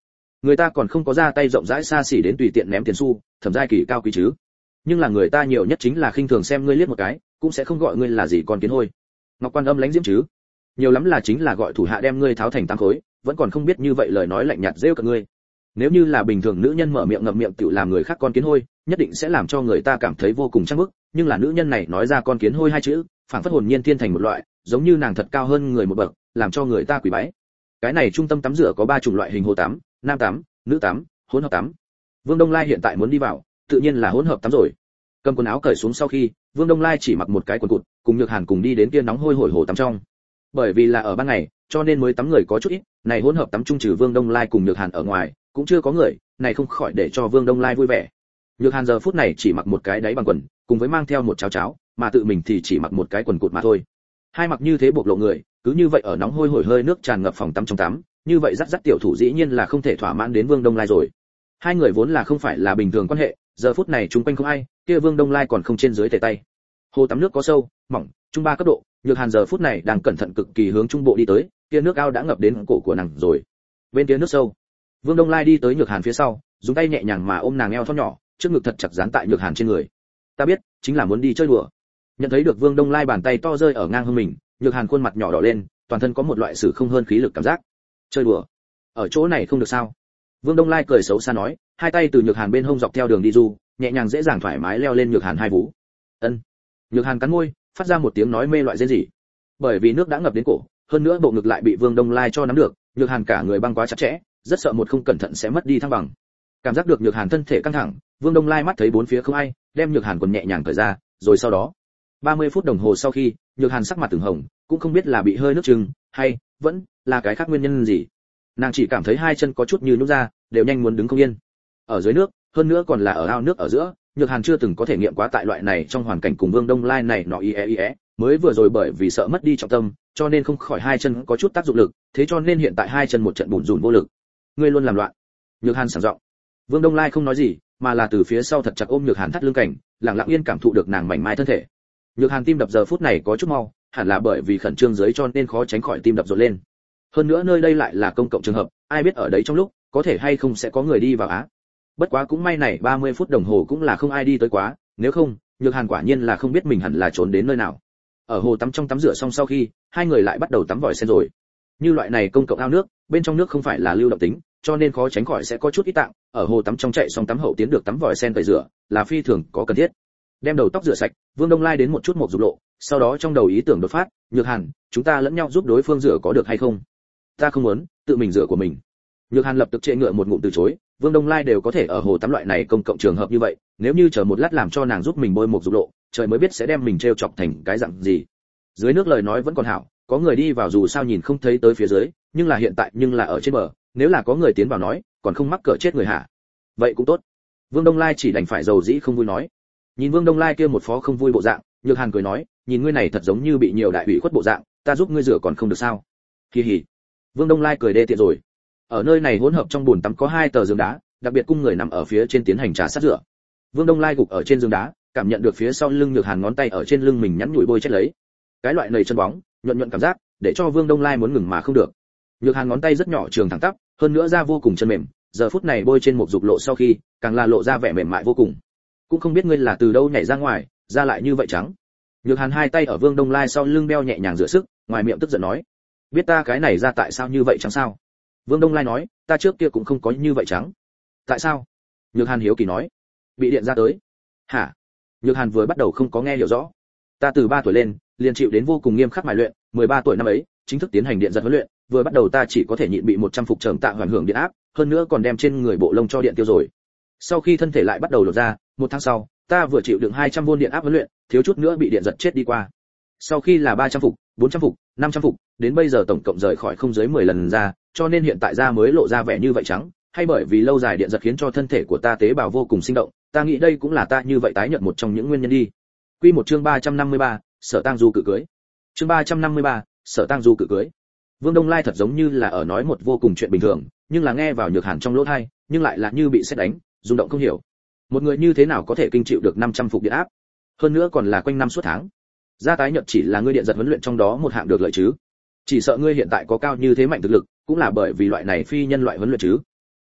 Người ta còn không có ra tay rộng rãi xa xỉ đến tùy tiện ném tiền xu, Thẩm Giai Kỳ cao quý chứ. Nhưng là người ta nhiều nhất chính là khinh thường xem ngươi liếc một cái, cũng sẽ không gọi ngươi là gì con kiến hôi. Ngọc Quan Âm lánh diễm chứ, nhiều lắm là chính là gọi thủ hạ đem ngươi tháo thành tam khối, vẫn còn không biết như vậy lời nói lạnh nhạt rêu cợt ngươi. Nếu như là bình thường nữ nhân mở miệng ngậm miệng tự làm người khác con kiến hôi, nhất định sẽ làm cho người ta cảm thấy vô cùng trăng bức, nhưng là nữ nhân này nói ra con kiến hôi hai chữ, phảng phất hồn nhiên thiên thành một loại, giống như nàng thật cao hơn người một bậc, làm cho người ta quỳ bái. Cái này trung tâm tắm rửa có ba chủng loại hình hồ tắm, nam tắm, nữ tắm, hỗn hợp tắm. Vương Đông Lai hiện tại muốn đi vào, tự nhiên là hỗn hợp tắm rồi. Cầm quần áo cởi xuống sau khi, Vương Đông Lai chỉ mặc một cái quần cụt, cùng Nhược Hàn cùng đi đến kia nóng hôi hổi hồ tắm trong. Bởi vì là ở ban ngày, cho nên mới tắm người có chút ít, này hỗn hợp tắm chung trừ Vương Đông Lai cùng Nhược Hàn ở ngoài, cũng chưa có người, này không khỏi để cho Vương Đông Lai vui vẻ. Nhược Hàn giờ phút này chỉ mặc một cái đáy bằng quần, cùng với mang theo một cháo cháo, mà tự mình thì chỉ mặc một cái quần cụt mà thôi. Hai mặc như thế bộc lộ người, cứ như vậy ở nóng hôi hổi hơi nước tràn ngập phòng tắm trong tắm, như vậy dắt dắt tiểu thủ dĩ nhiên là không thể thỏa mãn đến Vương Đông Lai rồi. Hai người vốn là không phải là bình thường quan hệ, giờ phút này chúng quanh không ai, kia Vương Đông Lai còn không trên dưới tề tay. Hồ tắm nước có sâu, mỏng, trung ba cấp độ, Nhược Hàn giờ phút này đang cẩn thận cực kỳ hướng trung bộ đi tới, kia nước ao đã ngập đến cổ của nàng rồi. Bên kia nước sâu, Vương Đông Lai đi tới Nhược Hàn phía sau, dùng tay nhẹ nhàng mà ôm nàng eo thon nhỏ, trước ngực thật chặt dán tại Nhược Hàn trên người. Ta biết, chính là muốn đi chơi đùa. Nhận thấy được Vương Đông Lai bàn tay to rơi ở ngang hông mình, Nhược Hàn khuôn mặt nhỏ đỏ lên, toàn thân có một loại sử không hơn khí lực cảm giác. Chơi đùa? Ở chỗ này không được sao? Vương Đông Lai cười xấu xa nói, hai tay từ Nhược Hàn bên hông dọc theo đường đi du, nhẹ nhàng dễ dàng thoải mái leo lên Nhược Hàn hai vú. Ân. Nhược Hàn cắn môi, phát ra một tiếng nói mê loại rên rỉ. Bởi vì nước đã ngập đến cổ, hơn nữa bộ ngực lại bị Vương Đông Lai cho nắm được, Nhược Hàn cả người băng quá chặt chẽ, rất sợ một không cẩn thận sẽ mất đi thăng bằng. Cảm giác được Nhược Hàn thân thể căng thẳng, Vương Đông Lai mắt thấy bốn phía không ai, đem Nhược Hàn quần nhẹ nhàng cởi ra, rồi sau đó, ba mươi phút đồng hồ sau khi, Nhược Hàn sắc mặt từng hồng, cũng không biết là bị hơi nước trừng, hay vẫn là cái khác nguyên nhân gì. Nàng chỉ cảm thấy hai chân có chút như nhũn ra, đều nhanh muốn đứng không yên. Ở dưới nước, hơn nữa còn là ở ao nước ở giữa, Nhược Hàn chưa từng có thể nghiệm quá tại loại này trong hoàn cảnh cùng Vương Đông Lai này nọ ie ie, mới vừa rồi bởi vì sợ mất đi trọng tâm, cho nên không khỏi hai chân có chút tác dụng lực, thế cho nên hiện tại hai chân một trận bủn rủn vô lực. Ngươi luôn làm loạn. Nhược Hàn sảng giọng. Vương Đông Lai không nói gì, mà là từ phía sau thật chặt ôm Nhược Hàn thắt lưng cảnh, lặng lặng yên cảm thụ được nàng mảnh mai thân thể. Nhược Hàn tim đập giờ phút này có chút mau, hẳn là bởi vì khẩn trương dưới cho nên khó tránh khỏi tim đập rộn lên. Hơn nữa nơi đây lại là công cộng trường hợp, ai biết ở đấy trong lúc có thể hay không sẽ có người đi vào á. Bất quá cũng may này ba mươi phút đồng hồ cũng là không ai đi tới quá, nếu không, Nhược Hàn quả nhiên là không biết mình hẳn là trốn đến nơi nào. Ở hồ tắm trong tắm rửa xong sau khi, hai người lại bắt đầu tắm vòi sen rồi. Như loại này công cộng ao nước, bên trong nước không phải là lưu động tính, cho nên khó tránh khỏi sẽ có chút ít tạng, ở hồ tắm trong chạy xong tắm hậu tiến được tắm vòi sen tẩy rửa, là phi thường có cần thiết. Đem đầu tóc rửa sạch, Vương Đông Lai đến một chút một dục lộ, sau đó trong đầu ý tưởng đột phát, Nhược Hàn, chúng ta lẫn nhau giúp đối phương rửa có được hay không? Ta không muốn, tự mình rửa của mình. Nhược Hàn lập tức trệ ngựa một ngụm từ chối, Vương Đông Lai đều có thể ở hồ tắm loại này công cộng trường hợp như vậy, nếu như chờ một lát làm cho nàng giúp mình bôi một dục lộ, trời mới biết sẽ đem mình treo chọc thành cái dạng gì. Dưới nước lời nói vẫn còn hảo, có người đi vào dù sao nhìn không thấy tới phía dưới, nhưng là hiện tại nhưng là ở trên bờ, nếu là có người tiến vào nói, còn không mắc cỡ chết người hả? Vậy cũng tốt. Vương Đông Lai chỉ đành phải dầu dĩ không vui nói. Nhìn Vương Đông Lai kia một phó không vui bộ dạng, Nhược Hàn cười nói, nhìn ngươi này thật giống như bị nhiều đại ủy khuất bộ dạng, ta giúp ngươi rửa còn không được sao? Kỳ hỉ. Vương Đông Lai cười đê tiện rồi. Ở nơi này hỗn hợp trong bồn tắm có hai tờ giường đá, đặc biệt cung người nằm ở phía trên tiến hành trà sát rửa. Vương Đông Lai gục ở trên giường đá, cảm nhận được phía sau lưng Nhược Hàn ngón tay ở trên lưng mình nhắn nhủi bôi chết lấy. Cái loại nầy chân bóng, nhuận nhuận cảm giác, để cho Vương Đông Lai muốn ngừng mà không được. Nhược Hàn ngón tay rất nhỏ trường thẳng tắp, hơn nữa da vô cùng chân mềm, giờ phút này bôi trên một dục lộ sau khi, càng là lộ ra vẻ mềm mại vô cùng. Cũng không biết ngươi là từ đâu nhảy ra ngoài, da lại như vậy trắng. Nhược Hàn hai tay ở Vương Đông Lai sau lưng đeo nhẹ nhàng rửa sức, ngoài miệng tức giận nói, biết ta cái này ra tại sao như vậy trắng sao? Vương Đông Lai nói, ta trước kia cũng không có như vậy trắng. Tại sao? Nhược Hàn hiếu kỳ nói, bị điện ra tới. Hả? Nhược Hàn vừa bắt đầu không có nghe hiểu rõ. Ta từ ba tuổi lên, liền chịu đến vô cùng nghiêm khắc mài luyện, mười ba tuổi năm ấy, chính thức tiến hành điện giật huấn luyện, vừa bắt đầu ta chỉ có thể nhịn bị một trăm phục trầm tạ hoàn hưởng điện áp, hơn nữa còn đem trên người bộ lông cho điện tiêu rồi. Sau khi thân thể lại bắt đầu lột ra, một tháng sau, ta vừa chịu đựng hai trăm vôn điện áp huấn luyện, thiếu chút nữa bị điện giật chết đi qua. Sau khi là ba trăm phục, bốn trăm phục, năm trăm phục, đến bây giờ tổng cộng rời khỏi không dưới mười lần ra, cho nên hiện tại da mới lộ ra vẻ như vậy trắng, hay bởi vì lâu dài điện giật khiến cho thân thể của ta tế bào vô cùng sinh động, ta nghĩ đây cũng là ta như vậy tái nhợt một trong những nguyên nhân đi. Quy một chương ba trăm năm mươi ba, Sở Tang Du cự cưới. Chương ba trăm năm mươi ba, Sở Tang Du cự cưới. Vương Đông Lai thật giống như là ở nói một vô cùng chuyện bình thường, nhưng là nghe vào Nhược Hàn trong lỗ tai, nhưng lại là như bị sét đánh, rung động không hiểu. Một người như thế nào có thể kinh chịu được năm trăm phục điện áp? Hơn nữa còn là quanh năm suốt tháng. Da tái nhợt chỉ là ngươi điện giật huấn luyện trong đó một hạng được lợi chứ? Chỉ sợ ngươi hiện tại có cao như thế mạnh thực lực, cũng là bởi vì loại này phi nhân loại huấn luyện chứ.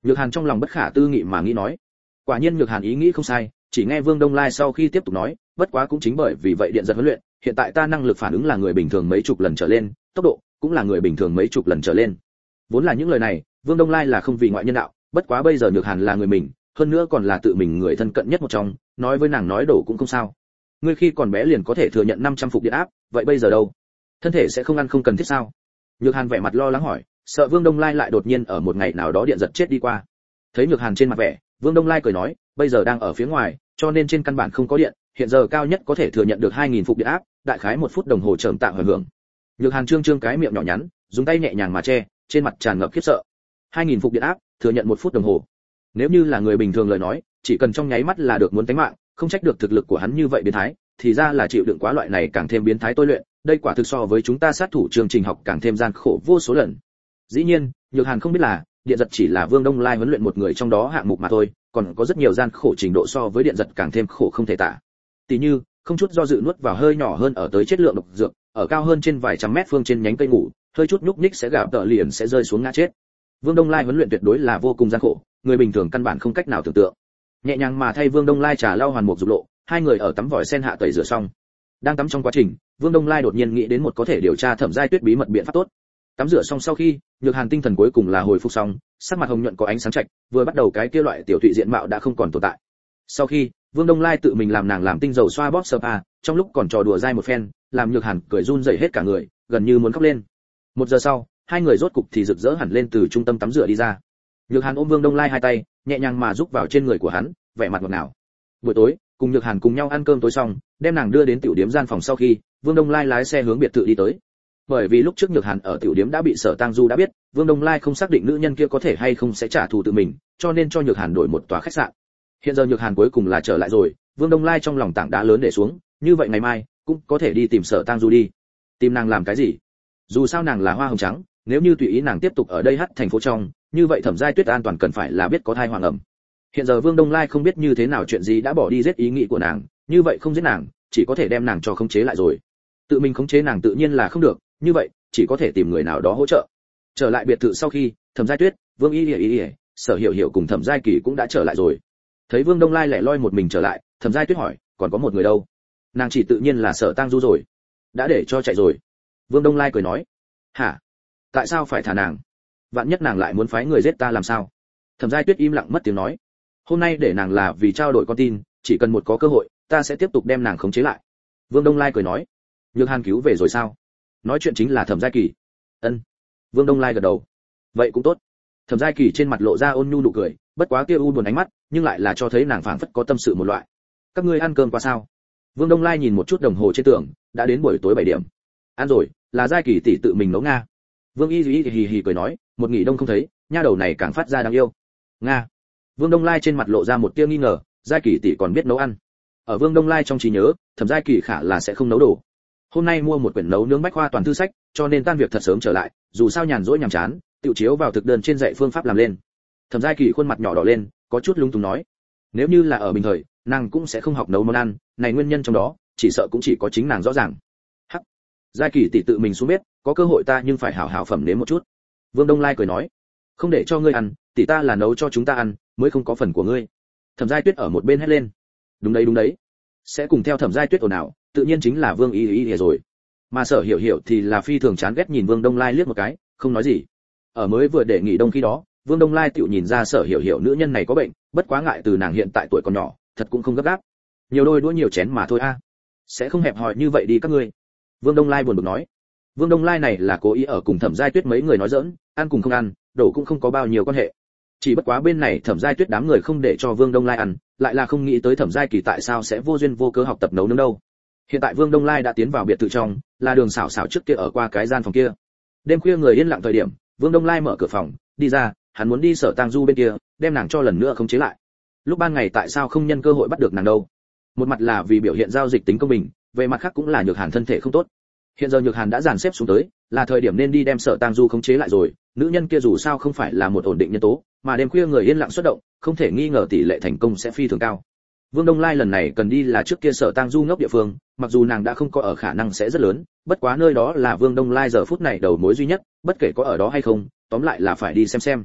Nhược Hàn trong lòng bất khả tư nghị mà nghĩ nói. Quả nhiên Nhược Hàn ý nghĩ không sai, chỉ nghe Vương Đông Lai sau khi tiếp tục nói, bất quá cũng chính bởi vì vậy điện giật huấn luyện, hiện tại ta năng lực phản ứng là người bình thường mấy chục lần trở lên, tốc độ cũng là người bình thường mấy chục lần trở lên. Vốn là những lời này, Vương Đông Lai là không vì ngoại nhân đạo, bất quá bây giờ Nhược Hàn là người mình, hơn nữa còn là tự mình người thân cận nhất một trong, nói với nàng nói đổ cũng không sao. Ngươi khi còn bé liền có thể thừa nhận năm trăm phục điện áp, vậy bây giờ đâu? Thân thể sẽ không ăn không cần thiết sao? Nhược Hàn vẻ mặt lo lắng hỏi, sợ Vương Đông Lai lại đột nhiên ở một ngày nào đó điện giật chết đi qua. Thấy Nhược Hàn trên mặt vẻ, Vương Đông Lai cười nói, bây giờ đang ở phía ngoài, cho nên trên căn bản không có điện, hiện giờ cao nhất có thể thừa nhận được hai nghìn phục điện áp, đại khái một phút đồng hồ trầm tạm hưởng hưởng. Nhược Hàn trương trương cái miệng nhỏ nhắn, dùng tay nhẹ nhàng mà che, trên mặt tràn ngập khiếp sợ. hai nghìn phục điện áp, thừa nhận một phút đồng hồ. Nếu như là người bình thường lời nói, chỉ cần trong nháy mắt là được muốn tánh mạng, không trách được thực lực của hắn như vậy biến thái, thì ra là chịu đựng quá loại này càng thêm biến thái tôi luyện, đây quả thực so với chúng ta sát thủ chương trình học càng thêm gian khổ vô số lần. Dĩ nhiên, Nhược Hàn không biết là, điện giật chỉ là Vương Đông Lai huấn luyện một người trong đó hạng mục mà thôi, còn có rất nhiều gian khổ trình độ so với điện giật càng thêm khổ không thể tả. Tỷ như, không chút do dự nuốt vào hơi nhỏ hơn ở tới chất lượng độc dược, ở cao hơn trên vài trăm mét phương trên nhánh cây ngủ, hơi chút nhúc nhích sẽ gặp tợ liền sẽ rơi xuống ngã chết. Vương Đông Lai huấn luyện tuyệt đối là vô cùng gian khổ, người bình thường căn bản không cách nào tưởng tượng. Nhẹ nhàng mà thay Vương Đông Lai trà lau hoàn mục dục lộ, hai người ở tắm vòi sen hạ tẩy rửa xong. Đang tắm trong quá trình, Vương Đông Lai đột nhiên nghĩ đến một có thể điều tra Thẩm Giai Tuyết bí mật biện pháp tốt. Tắm rửa xong sau khi, Nhược Hàn tinh thần cuối cùng là hồi phục xong, sắc mặt hồng nhuận có ánh sáng trạch, vừa bắt đầu cái kia loại tiểu thụy diện mạo đã không còn tồn tại. Sau khi, Vương Đông Lai tự mình làm nàng làm tinh dầu xoa bóp spa, trong lúc còn trò đùa dai một phen, làm Nhược Hàn cười run rẩy hết cả người, gần như muốn khóc lên. Một giờ sau, hai người rốt cục thì rực rỡ hẳn lên từ trung tâm tắm rửa đi ra. Nhược Hàn ôm Vương Đông Lai hai tay, nhẹ nhàng mà giúp vào trên người của hắn, vẻ mặt ngọt ngào. Buổi tối, cùng Nhược Hàn cùng nhau ăn cơm tối xong, đem nàng đưa đến tiểu điếm gian phòng sau khi, Vương Đông Lai lái xe hướng biệt thự đi tới. Bởi vì lúc trước Nhược Hàn ở tiểu điếm đã bị Sở Tang Du đã biết, Vương Đông Lai không xác định nữ nhân kia có thể hay không sẽ trả thù tự mình, cho nên cho Nhược Hàn đổi một tòa khách sạn. Hiện giờ Nhược Hàn cuối cùng là trở lại rồi, Vương Đông Lai trong lòng tảng đá lớn để xuống, như vậy ngày mai cũng có thể đi tìm Sở Tang Du đi. Tìm nàng làm cái gì? Dù sao nàng là hoa hồng trắng, nếu như tùy ý nàng tiếp tục ở đây hắt thành phố trong, như vậy Thẩm Giai Tuyết an toàn cần phải là biết có thai hoàng ẩm. Hiện giờ Vương Đông Lai không biết như thế nào chuyện gì đã bỏ đi giết ý nghĩ của nàng, như vậy không giết nàng, chỉ có thể đem nàng cho khống chế lại rồi. Tự mình khống chế nàng tự nhiên là không được, như vậy chỉ có thể tìm người nào đó hỗ trợ. Trở lại biệt thự sau khi, Thẩm Giai Tuyết, Vương Y Y Y, Sở Hiểu Hiểu cùng Thẩm Giai Kỳ cũng đã trở lại rồi. Thấy Vương Đông Lai lẻ loi một mình trở lại, Thẩm Giai Tuyết hỏi, còn có một người đâu? Nàng chỉ tự nhiên là Sở Tang Du rồi, đã để cho chạy rồi. Vương Đông Lai cười nói, hả? Tại sao phải thả nàng? Vạn nhất nàng lại muốn phái người giết ta làm sao? Thẩm Giai Tuyết im lặng mất tiếng nói, hôm nay để nàng là vì trao đổi con tin, chỉ cần một có cơ hội, ta sẽ tiếp tục đem nàng khống chế lại. Vương Đông Lai cười nói, Nhược Hàn cứu về rồi sao? Nói chuyện chính là Thẩm Giai Kỳ. Ân. Vương Đông Lai gật đầu. Vậy cũng tốt. Thẩm Giai Kỳ trên mặt lộ ra ôn nhu nụ cười, bất quá kia u buồn ánh mắt, nhưng lại là cho thấy nàng phảng phất có tâm sự một loại. Các ngươi ăn cơm qua sao? Vương Đông Lai nhìn một chút đồng hồ trên tường, đã đến buổi tối bảy điểm. Ăn rồi, là Giai Kỳ tỷ tự mình nấu nga. Vương Y Y hì hì cười nói, một nghỉ đông không thấy, nha đầu này càng phát ra đáng yêu. Nga. Vương Đông Lai trên mặt lộ ra một tia nghi ngờ, Giai Kỳ tỷ còn biết nấu ăn. Ở Vương Đông Lai trong trí nhớ, Thẩm Giai Kỳ khả là sẽ không nấu đồ. Hôm nay mua một quyển nấu nướng bách khoa toàn thư sách, cho nên tan việc thật sớm trở lại, dù sao nhàn rỗi nhàm chán, tiểu chiếu vào thực đơn trên dạy phương pháp làm lên. Thẩm Giai Kỳ khuôn mặt nhỏ đỏ lên, có chút lúng túng nói, nếu như là ở bình thời, nàng cũng sẽ không học nấu món ăn, này nguyên nhân trong đó, chỉ sợ cũng chỉ có chính nàng rõ ràng. Hắc. Giai Kỳ tỷ tự mình xuống bếp, có cơ hội ta nhưng phải hảo hảo phẩm nếm một chút. Vương Đông Lai cười nói, không để cho ngươi ăn, tỷ ta là nấu cho chúng ta ăn, mới không có phần của ngươi. Thẩm Giai Tuyết ở một bên hét lên, đúng đấy đúng đấy, sẽ cùng theo Thẩm Giai Tuyết ồn ào, tự nhiên chính là Vương Y Y rồi. Mà Sở Hiểu Hiểu thì là phi thường chán ghét nhìn Vương Đông Lai liếc một cái, không nói gì. Ở mới vừa để nghỉ đông khi đó, Vương Đông Lai tiểu nhìn ra Sở Hiểu Hiểu nữ nhân này có bệnh, bất quá ngại từ nàng hiện tại tuổi còn nhỏ, thật cũng không gấp gáp. Nhiều đôi đũa nhiều chén mà thôi a. Sẽ không hẹp hòi như vậy đi các ngươi. Vương Đông Lai buồn bực nói. Vương Đông Lai này là cố ý ở cùng Thẩm Giai Tuyết mấy người nói giỡn, ăn cùng không ăn, đổ cũng không có bao nhiêu quan hệ. Chỉ bất quá bên này Thẩm Giai Tuyết đám người không để cho Vương Đông Lai ăn, lại là không nghĩ tới Thẩm Giai Kỳ tại sao sẽ vô duyên vô cớ học tập nấu nướng đâu. Hiện tại Vương Đông Lai đã tiến vào biệt thự trong, là Đường Sảo Sảo trước kia ở qua cái gian phòng kia. Đêm khuya người yên lặng thời điểm, Vương Đông Lai mở cửa phòng, đi ra, hắn muốn đi Sở Tang Du bên kia, đem nàng cho lần nữa khống chế lại. Lúc ban ngày tại sao không nhân cơ hội bắt được nàng đâu? Một mặt là vì biểu hiện giao dịch tính công bình, về mặt khác cũng là Nhược Hàn thân thể không tốt. Hiện giờ Nhược Hàn đã dàn xếp xuống tới, là thời điểm nên đi đem Sở Tang Du khống chế lại rồi, nữ nhân kia dù sao không phải là một ổn định nhân tố, mà đêm khuya người yên lặng xuất động, không thể nghi ngờ tỷ lệ thành công sẽ phi thường cao. Vương Đông Lai lần này cần đi là trước kia Sở Tang Du ngốc địa phương, mặc dù nàng đã không có ở khả năng sẽ rất lớn, bất quá nơi đó là Vương Đông Lai giờ phút này đầu mối duy nhất, bất kể có ở đó hay không, tóm lại là phải đi xem xem.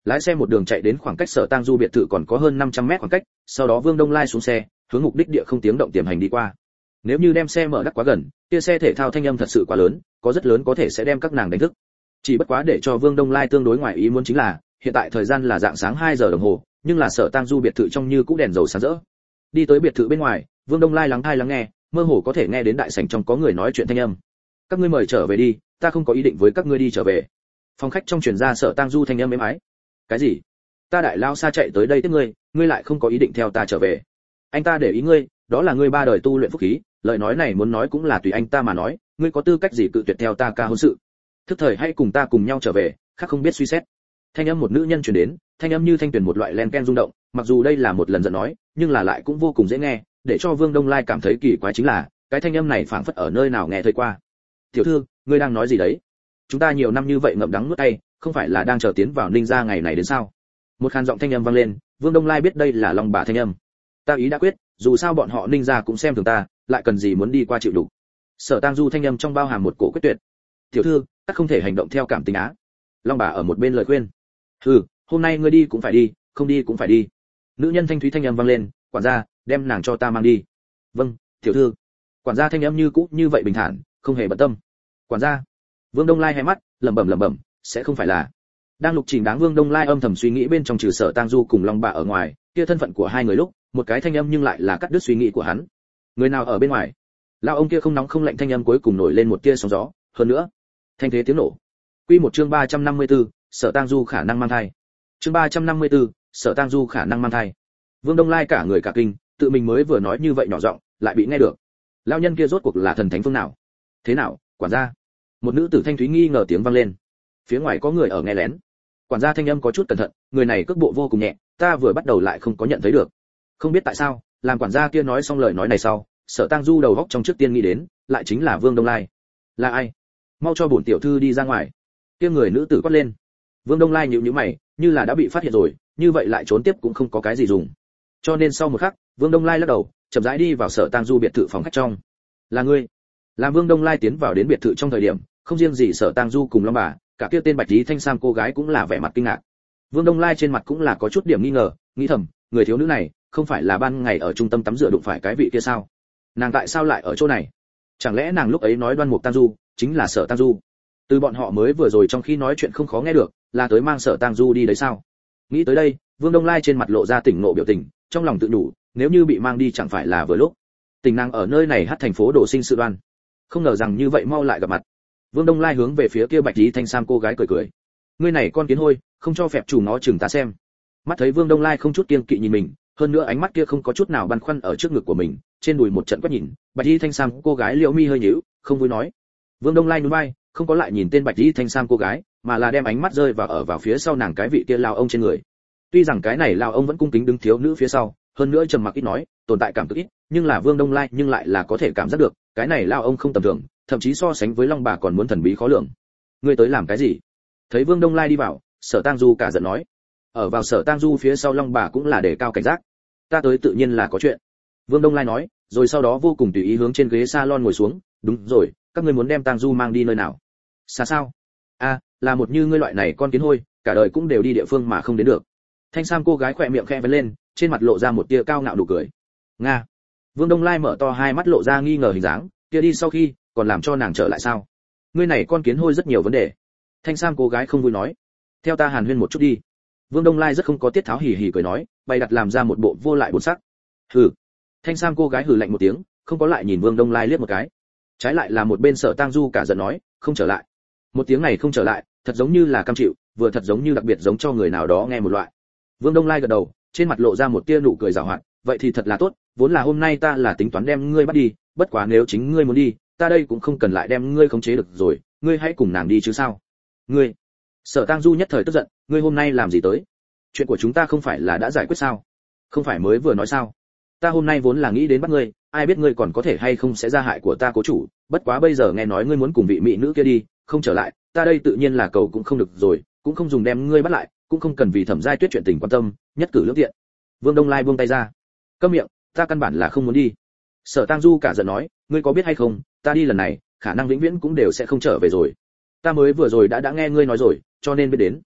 Lái xe một đường chạy đến khoảng cách Sở Tang Du biệt thự còn có hơn năm trăm mét khoảng cách, sau đó Vương Đông Lai xuống xe, hướng mục đích địa không tiếng động tiềm hành đi qua. Nếu như đem xe mở đắt quá gần, kia xe thể thao thanh âm thật sự quá lớn, có rất lớn có thể sẽ đem các nàng đánh thức. Chỉ bất quá để cho Vương Đông Lai tương đối ngoài ý muốn chính là, hiện tại thời gian là dạng sáng hai giờ đồng hồ, nhưng là Sở Tang Du biệt thự trong như cũ đèn dầu sáng rỡ. Đi tới biệt thự bên ngoài, Vương Đông Lai lắng tai lắng nghe, mơ hồ có thể nghe đến đại sảnh trong có người nói chuyện thanh âm. Các ngươi mời trở về đi, ta không có ý định với các ngươi đi trở về. Phòng khách trong truyền ra Sở Tang Du thanh âm êm ái. Cái gì? Ta đại lao xa chạy tới đây tiếp ngươi, ngươi lại không có ý định theo ta trở về? Anh ta để ý ngươi, đó là ngươi ba đời tu luyện phúc khí, lời nói này muốn nói cũng là tùy anh ta mà nói, ngươi có tư cách gì cự tuyệt theo ta ca hôn sự? Thức thời hãy cùng ta cùng nhau trở về, khác không biết suy xét. Thanh âm một nữ nhân truyền đến, thanh âm như thanh tuyển một loại len ken rung động, mặc dù đây là một lần giận nói, nhưng là lại cũng vô cùng dễ nghe, để cho Vương Đông Lai cảm thấy kỳ quái chính là, cái thanh âm này phảng phất ở nơi nào nghe thấy qua. Tiểu thư, ngươi đang nói gì đấy? Chúng ta nhiều năm như vậy ngậm đắng nuốt cay, không phải là đang chờ tiến vào Ninh gia ngày này đến sao? Một khàn giọng thanh âm vang lên, Vương Đông Lai biết đây là Long bà thanh âm. Ta ý đã quyết, dù sao bọn họ Ninh gia cũng xem thường ta, lại cần gì muốn đi qua chịu đủ. Sở Tang Du thanh âm trong bao hàm một cổ quyết tuyệt. Tiểu thư, ta không thể hành động theo cảm tình á. Long bà ở một bên lời khuyên. Hừ, hôm nay ngươi đi cũng phải đi, không đi cũng phải đi. Nữ nhân thanh thúy thanh âm vang lên, quản gia, đem nàng cho ta mang đi. Vâng, tiểu thư. Quản gia thanh âm như cũ như vậy bình thản, không hề bận tâm. Quản gia. Vương Đông Lai hai mắt, lẩm bẩm lẩm bẩm, sẽ không phải là. Đang lục trình đáng Vương Đông Lai âm thầm suy nghĩ bên trong trừ Sở Tang Du cùng Long bà ở ngoài, kia thân phận của hai người lúc, một cái thanh âm nhưng lại là cắt đứt suy nghĩ của hắn. Người nào ở bên ngoài? Lão ông kia không nóng không lạnh thanh âm cuối cùng nổi lên một tia sóng gió, hơn nữa, thanh thế tiếng nổ. Quy một chương ba trăm năm mươi tư, Sở Tang Du khả năng mang thai. Chương ba trăm năm mươi tư, Sở Tang Du khả năng mang thai. Vương Đông Lai cả người cả kinh, tự mình mới vừa nói như vậy nhỏ giọng, lại bị nghe được. Lão nhân kia rốt cuộc là thần thánh phương nào? Thế nào, quản gia? Một nữ tử thanh thúy nghi ngờ tiếng vang lên. Phía ngoài có người ở nghe lén. Quản gia thanh âm có chút cẩn thận, người này cước bộ vô cùng nhẹ, ta vừa bắt đầu lại không có nhận thấy được. Không biết tại sao, làm quản gia kia nói xong lời nói này sau, Sở Tang Du đầu góc trong trước tiên nghĩ đến, lại chính là Vương Đông Lai. Là ai? Mau cho bổn tiểu thư đi ra ngoài. Kia người nữ tử quát lên. Vương Đông Lai nhíu nhíu mày, như là đã bị phát hiện rồi, như vậy lại trốn tiếp cũng không có cái gì dùng. Cho nên sau một khắc, Vương Đông Lai lắc đầu, chậm rãi đi vào Sở Tang Du biệt thự phòng khách trong. Là ngươi? Làm Vương Đông Lai tiến vào đến biệt thự trong thời điểm, không riêng gì Sở Tang Du cùng Long bà, cả kia tên bạch tí thanh sam cô gái cũng là vẻ mặt kinh ngạc. Vương Đông Lai trên mặt cũng là có chút điểm nghi ngờ, nghĩ thầm, người thiếu nữ này, không phải là ban ngày ở trung tâm tắm rửa đụng phải cái vị kia sao? Nàng tại sao lại ở chỗ này? Chẳng lẽ nàng lúc ấy nói Đoan Mục Tang Du chính là Sở Tang Du? Từ bọn họ mới vừa rồi trong khi nói chuyện không khó nghe được, là tới mang Sở Tang Du đi đấy sao? Nghĩ tới đây, Vương Đông Lai trên mặt lộ ra tỉnh ngộ biểu tình, trong lòng tự nhủ, nếu như bị mang đi chẳng phải là vừa lúc. Tình nàng ở nơi này hát thành phố đổ sinh sự đoan. Không ngờ rằng như vậy mau lại gặp mặt. Vương Đông Lai hướng về phía kia bạch tí thanh sam cô gái cười cười. Ngươi này con kiến hôi, không cho phép chủ nó chừng ta xem. Mắt thấy Vương Đông Lai không chút kiêng kỵ nhìn mình, hơn nữa ánh mắt kia không có chút nào băn khoăn ở trước ngực của mình, trên đùi một trận quét nhìn, bạch tí thanh sam cô gái liễu mi hơi nhíu, không vui nói. Vương Đông Lai nhún vai, không có lại nhìn tên bạch tí thanh sam cô gái, mà là đem ánh mắt rơi vào ở vào phía sau nàng cái vị kia lao ông trên người. Tuy rằng cái này lao ông vẫn cung kính đứng thiếu nữ phía sau, hơn nữa trầm mặc ít nói, tồn tại cảm cực ít, nhưng là Vương Đông Lai nhưng lại là có thể cảm giác được, cái này lao ông không tầm thường, thậm chí so sánh với Long bà còn muốn thần bí khó lường. Ngươi tới làm cái gì? Thấy Vương Đông Lai đi vào, Sở Tang Du cả giận nói. Ở vào Sở Tang Du phía sau Long bà cũng là đề cao cảnh giác. Ta tới tự nhiên là có chuyện. Vương Đông Lai nói, rồi sau đó vô cùng tùy ý hướng trên ghế salon ngồi xuống. Đúng rồi, các ngươi muốn đem Tang Du mang đi nơi nào? Xa sao? A, à, là một như ngươi loại này con kiến hôi, cả đời cũng đều đi địa phương mà không đến được. Thanh sam cô gái khỏe miệng khẽ vén lên, trên mặt lộ ra một tia cao ngạo nụ cười. Nga. Vương Đông Lai mở to hai mắt lộ ra nghi ngờ hình dáng, kia đi sau khi, còn làm cho nàng trở lại sao? Ngươi này con kiến hôi rất nhiều vấn đề. Thanh sam cô gái không vui nói. Theo ta hàn huyên một chút đi. Vương Đông Lai rất không có tiết tháo hỉ hỉ cười nói, bày đặt làm ra một bộ vô lại bốn sắc. Hừ. Thanh sam cô gái hừ lạnh một tiếng, không có lại nhìn Vương Đông Lai liếc một cái. Trái lại là một bên Sở Tang Du cả giận nói, không trở lại. Một tiếng này không trở lại, thật giống như là cam chịu, vừa thật giống như đặc biệt giống cho người nào đó nghe một loại. Vương Đông Lai gật đầu, trên mặt lộ ra một tia nụ cười giảo hoạt, vậy thì thật là tốt, vốn là hôm nay ta là tính toán đem ngươi bắt đi, bất quá nếu chính ngươi muốn đi, ta đây cũng không cần lại đem ngươi khống chế được rồi, ngươi hãy cùng nàng đi chứ sao? Ngươi? Sở Tang Du nhất thời tức giận, ngươi hôm nay làm gì tới? Chuyện của chúng ta không phải là đã giải quyết sao? Không phải mới vừa nói sao? Ta hôm nay vốn là nghĩ đến bắt ngươi, ai biết ngươi còn có thể hay không sẽ ra hại của ta cố chủ, bất quá bây giờ nghe nói ngươi muốn cùng vị mỹ nữ kia đi, không trở lại, ta đây tự nhiên là cầu cũng không được rồi, cũng không dùng đem ngươi bắt lại, cũng không cần vì Thẩm Giai Tuyết chuyện tình quan tâm, nhất cử lưỡng tiện. Vương Đông Lai buông tay ra. Câm miệng, ta căn bản là không muốn đi. Sở Tang Du cả giận nói, ngươi có biết hay không, ta đi lần này, khả năng vĩnh viễn cũng đều sẽ không trở về rồi. Ta mới vừa rồi đã đã nghe ngươi nói rồi, cho nên biết đến.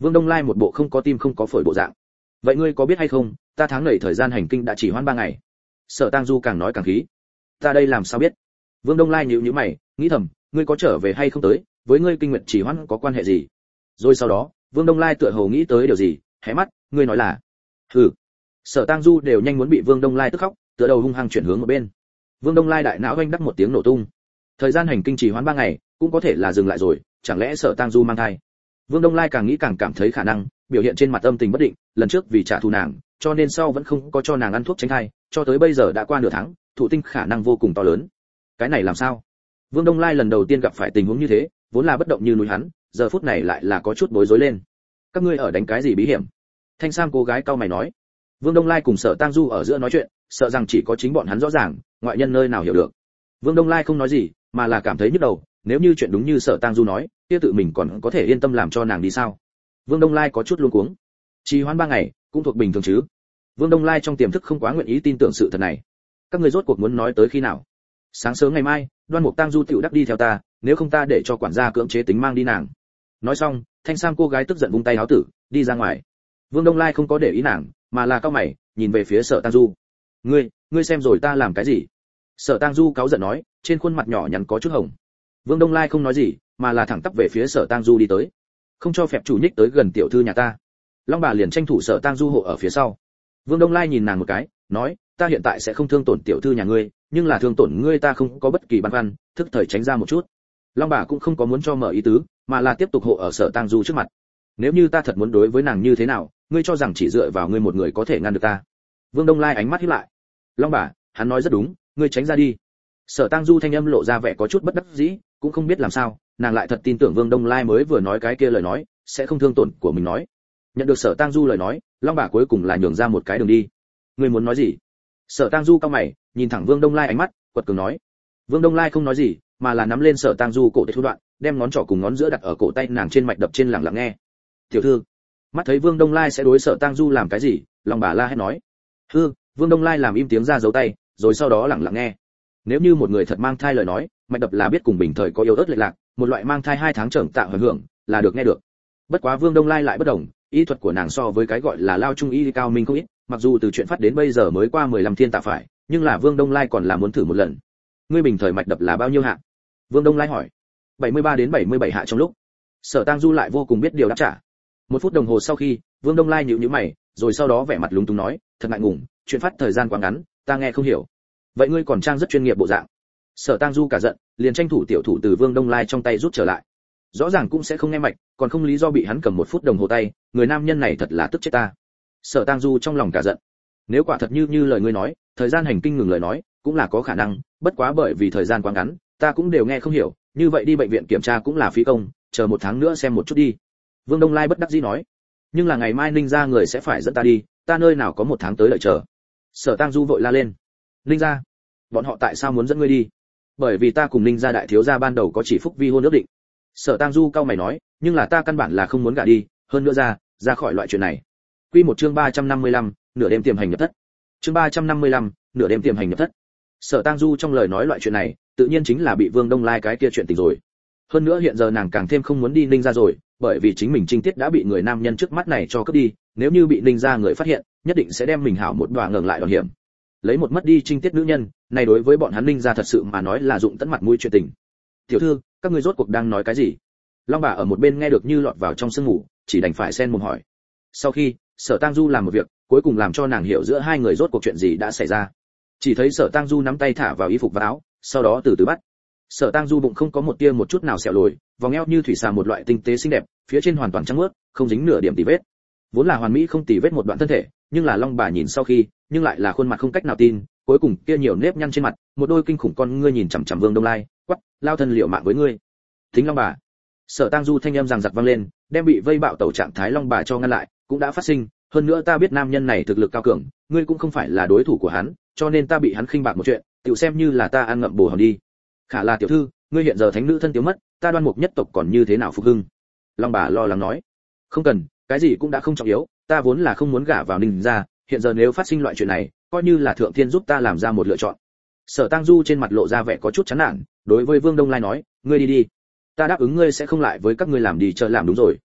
Vương Đông Lai một bộ không có tim không có phổi bộ dạng. Vậy ngươi có biết hay không, ta tháng này thời gian hành kinh đã chỉ hoãn ba ngày. Sở Tang Du càng nói càng khí. Ta đây làm sao biết? Vương Đông Lai nhíu nhíu mày, nghĩ thầm, ngươi có trở về hay không tới, với ngươi kinh nguyệt chỉ hoãn có quan hệ gì? Rồi sau đó, Vương Đông Lai tựa hồ nghĩ tới điều gì, hé mắt, ngươi nói là? Hừ. Sở Tang Du đều nhanh muốn bị Vương Đông Lai tức khóc, tựa đầu hung hăng chuyển hướng một bên. Vương Đông Lai đại não oanh đắc một tiếng nổ tung. Thời gian hành kinh chỉ hoãn ba ngày, cũng có thể là dừng lại rồi, chẳng lẽ Sở Tang Du mang thai? Vương Đông Lai càng nghĩ càng cảm thấy khả năng, biểu hiện trên mặt âm tình bất định, lần trước vì trả thù nàng, cho nên sau vẫn không có cho nàng ăn thuốc tránh thai, cho tới bây giờ đã qua nửa tháng, thụ tinh khả năng vô cùng to lớn. Cái này làm sao? Vương Đông Lai lần đầu tiên gặp phải tình huống như thế, vốn là bất động như núi hắn, giờ phút này lại là có chút bối rối lên. Các ngươi ở đánh cái gì bí hiểm? Thanh Sam cô gái cau mày nói. Vương Đông Lai cùng Sở Tang Du ở giữa nói chuyện, sợ rằng chỉ có chính bọn hắn rõ ràng, ngoại nhân nơi nào hiểu được. Vương Đông Lai không nói gì, mà là cảm thấy nhức đầu, nếu như chuyện đúng như Sở Tang Du nói, kia tự mình còn có thể yên tâm làm cho nàng đi sao? Vương Đông Lai có chút luống cuống. Trì hoãn ba ngày, cũng thuộc bình thường chứ? Vương Đông Lai trong tiềm thức không quá nguyện ý tin tưởng sự thật này. Các người rốt cuộc muốn nói tới khi nào? Sáng sớm ngày mai, Đoan Mục Tang Du tiểu đắc đi theo ta, nếu không ta để cho quản gia cưỡng chế tính mang đi nàng. Nói xong, Thanh Sam cô gái tức giận vung tay áo tử, đi ra ngoài. Vương Đông Lai không có để ý nàng, mà là cau mày, nhìn về phía Sở Tang Du. Ngươi, ngươi xem rồi ta làm cái gì? Sở Tang Du cáu giận nói, trên khuôn mặt nhỏ nhắn có chút hồng. Vương Đông Lai không nói gì, mà là thẳng tắp về phía Sở Tang Du đi tới. Không cho phép chủ nhích tới gần tiểu thư nhà ta. Long bà liền tranh thủ Sở Tang Du hộ ở phía sau. Vương Đông Lai nhìn nàng một cái, nói, ta hiện tại sẽ không thương tổn tiểu thư nhà ngươi, nhưng là thương tổn ngươi ta không có bất kỳ băn khoăn, thức thời tránh ra một chút. Long bà cũng không có muốn cho mở ý tứ, mà là tiếp tục hộ ở Sở Tang Du trước mặt. Nếu như ta thật muốn đối với nàng như thế nào, ngươi cho rằng chỉ dựa vào ngươi một người có thể ngăn được ta? Vương Đông Lai ánh mắt híp lại. Long bà, hắn nói rất đúng, ngươi tránh ra đi. Sở Tang Du thanh âm lộ ra vẻ có chút bất đắc dĩ, cũng không biết làm sao, nàng lại thật tin tưởng Vương Đông Lai mới vừa nói cái kia lời nói, sẽ không thương tổn của mình nói. Nhận được Sở Tang Du lời nói, Long bà cuối cùng là nhường ra một cái đường đi. Ngươi muốn nói gì? Sở Tang Du cau mày, nhìn thẳng Vương Đông Lai ánh mắt, quật cường nói. Vương Đông Lai không nói gì, mà là nắm lên Sở Tang Du cổ tay thu đoạn, đem ngón trỏ cùng ngón giữa đặt ở cổ tay nàng trên mạch đập trên lặng lặng nghe. Tiểu thư, mắt thấy Vương Đông Lai sẽ đối Sở Tang Du làm cái gì, Long bà la hét nói. Hư, Vương Đông Lai làm im tiếng ra giấu tay, rồi sau đó lặng lặng nghe. Nếu như một người thật mang thai lời nói, mạch đập là biết cùng bình thời có yếu ớt lệch lạc, một loại mang thai hai tháng trưởng tạo hưởng hưởng, là được nghe được. Bất quá Vương Đông Lai lại bất đồng, y thuật của nàng so với cái gọi là lao trung y cao minh không ít, mặc dù từ chuyện phát đến bây giờ mới qua mười lăm thiên tạ phải, nhưng là Vương Đông Lai còn là muốn thử một lần. Ngươi bình thời mạch đập là bao nhiêu hạ? Vương Đông Lai hỏi. bảy mươi ba đến bảy mươi bảy hạ trong lúc. Sở Tang Du lại vô cùng biết điều đáp trả. Một phút đồng hồ sau khi, Vương Đông Lai nhíu nhíu mày, rồi sau đó vẻ mặt lúng túng nói, thật ngại ngùng, chuyện phát thời gian quá ngắn, ta nghe không hiểu. Vậy ngươi còn trang rất chuyên nghiệp bộ dạng. Sở Tang Du cả giận, liền tranh thủ tiểu thủ từ Vương Đông Lai trong tay rút trở lại. Rõ ràng cũng sẽ không nghe mạch, còn không lý do bị hắn cầm một phút đồng hồ tay, người nam nhân này thật là tức chết ta. Sở Tang Du trong lòng cả giận. Nếu quả thật như như lời ngươi nói, thời gian hành kinh ngừng lời nói, cũng là có khả năng, bất quá bởi vì thời gian quá ngắn, ta cũng đều nghe không hiểu, như vậy đi bệnh viện kiểm tra cũng là phí công, chờ một tháng nữa xem một chút đi. Vương Đông Lai bất đắc dĩ nói. Nhưng là ngày mai Ninh gia người sẽ phải dẫn ta đi, ta nơi nào có một tháng tới đợi chờ. Sở Tang Du vội la lên. Ninh gia? Bọn họ tại sao muốn dẫn ngươi đi? Bởi vì ta cùng Ninh gia đại thiếu gia ban đầu có chỉ phúc vi hôn ước định. Sở Tang Du cau mày nói, nhưng là ta căn bản là không muốn gả đi, hơn nữa ra, ra khỏi loại chuyện này. Quy một chương ba trăm năm mươi lăm, nửa đêm tiềm hành nhập thất. Chương ba trăm năm mươi lăm, nửa đêm tiềm hành nhập thất. Sở Tang Du trong lời nói loại chuyện này, tự nhiên chính là bị Vương Đông Lai cái kia chuyện tình rồi. Hơn nữa hiện giờ nàng càng thêm không muốn đi Ninh gia rồi, bởi vì chính mình trinh tiết đã bị người nam nhân trước mắt này cho cướp đi, nếu như bị Ninh gia người phát hiện, nhất định sẽ đem mình hảo một đọa ngẩng lại đòn hiểm. Lấy một mất đi trinh tiết nữ nhân, này đối với bọn hắn Ninh gia thật sự mà nói là dụng tận mặt mũi chuyện tình. Tiểu thư, các ngươi rốt cuộc đang nói cái gì? Long bà ở một bên nghe được như lọt vào trong sương ngủ, chỉ đành phải xen mồm hỏi. Sau khi Sở Tang Du làm một việc, cuối cùng làm cho nàng hiểu giữa hai người rốt cuộc chuyện gì đã xảy ra. Chỉ thấy Sở Tang Du nắm tay thả vào y phục và áo, sau đó từ từ bắt. Sở Tang Du bụng không có một tia một chút nào sẹo lồi, vòng eo như thủy xà một loại tinh tế xinh đẹp, phía trên hoàn toàn trắng muốt, không dính nửa điểm tì vết. Vốn là hoàn mỹ không tì vết một đoạn thân thể, nhưng là Long bà nhìn sau khi, nhưng lại là khuôn mặt không cách nào tin, cuối cùng kia nhiều nếp nhăn trên mặt, một đôi kinh khủng con ngươi nhìn chằm chằm Vương Đông Lai, quắc, lao thân liệu mạng với ngươi. Thính Long bà. Sở Tang Du thanh âm rằng giật vang lên, đem bị vây bạo tẩu trạng thái Long bà cho ngăn lại, cũng đã phát sinh, hơn nữa ta biết nam nhân này thực lực cao cường, ngươi cũng không phải là đối thủ của hắn, cho nên ta bị hắn khinh bạc một chuyện, tiểu xem như là ta ăn ngậm bồ hòn đi. Khả là tiểu thư, ngươi hiện giờ thánh nữ thân tiêu mất, ta Đoan Mục nhất tộc còn như thế nào phục hưng? Long bà lo lắng nói. Không cần, cái gì cũng đã không trọng yếu, ta vốn là không muốn gả vào Ninh gia, hiện giờ nếu phát sinh loại chuyện này, coi như là thượng thiên giúp ta làm ra một lựa chọn. Sở Tang Du trên mặt lộ ra vẻ có chút chán nản, đối với Vương Đông Lai nói, ngươi đi đi, ta đáp ứng ngươi sẽ không lại với các ngươi làm đi chờ làm đúng rồi.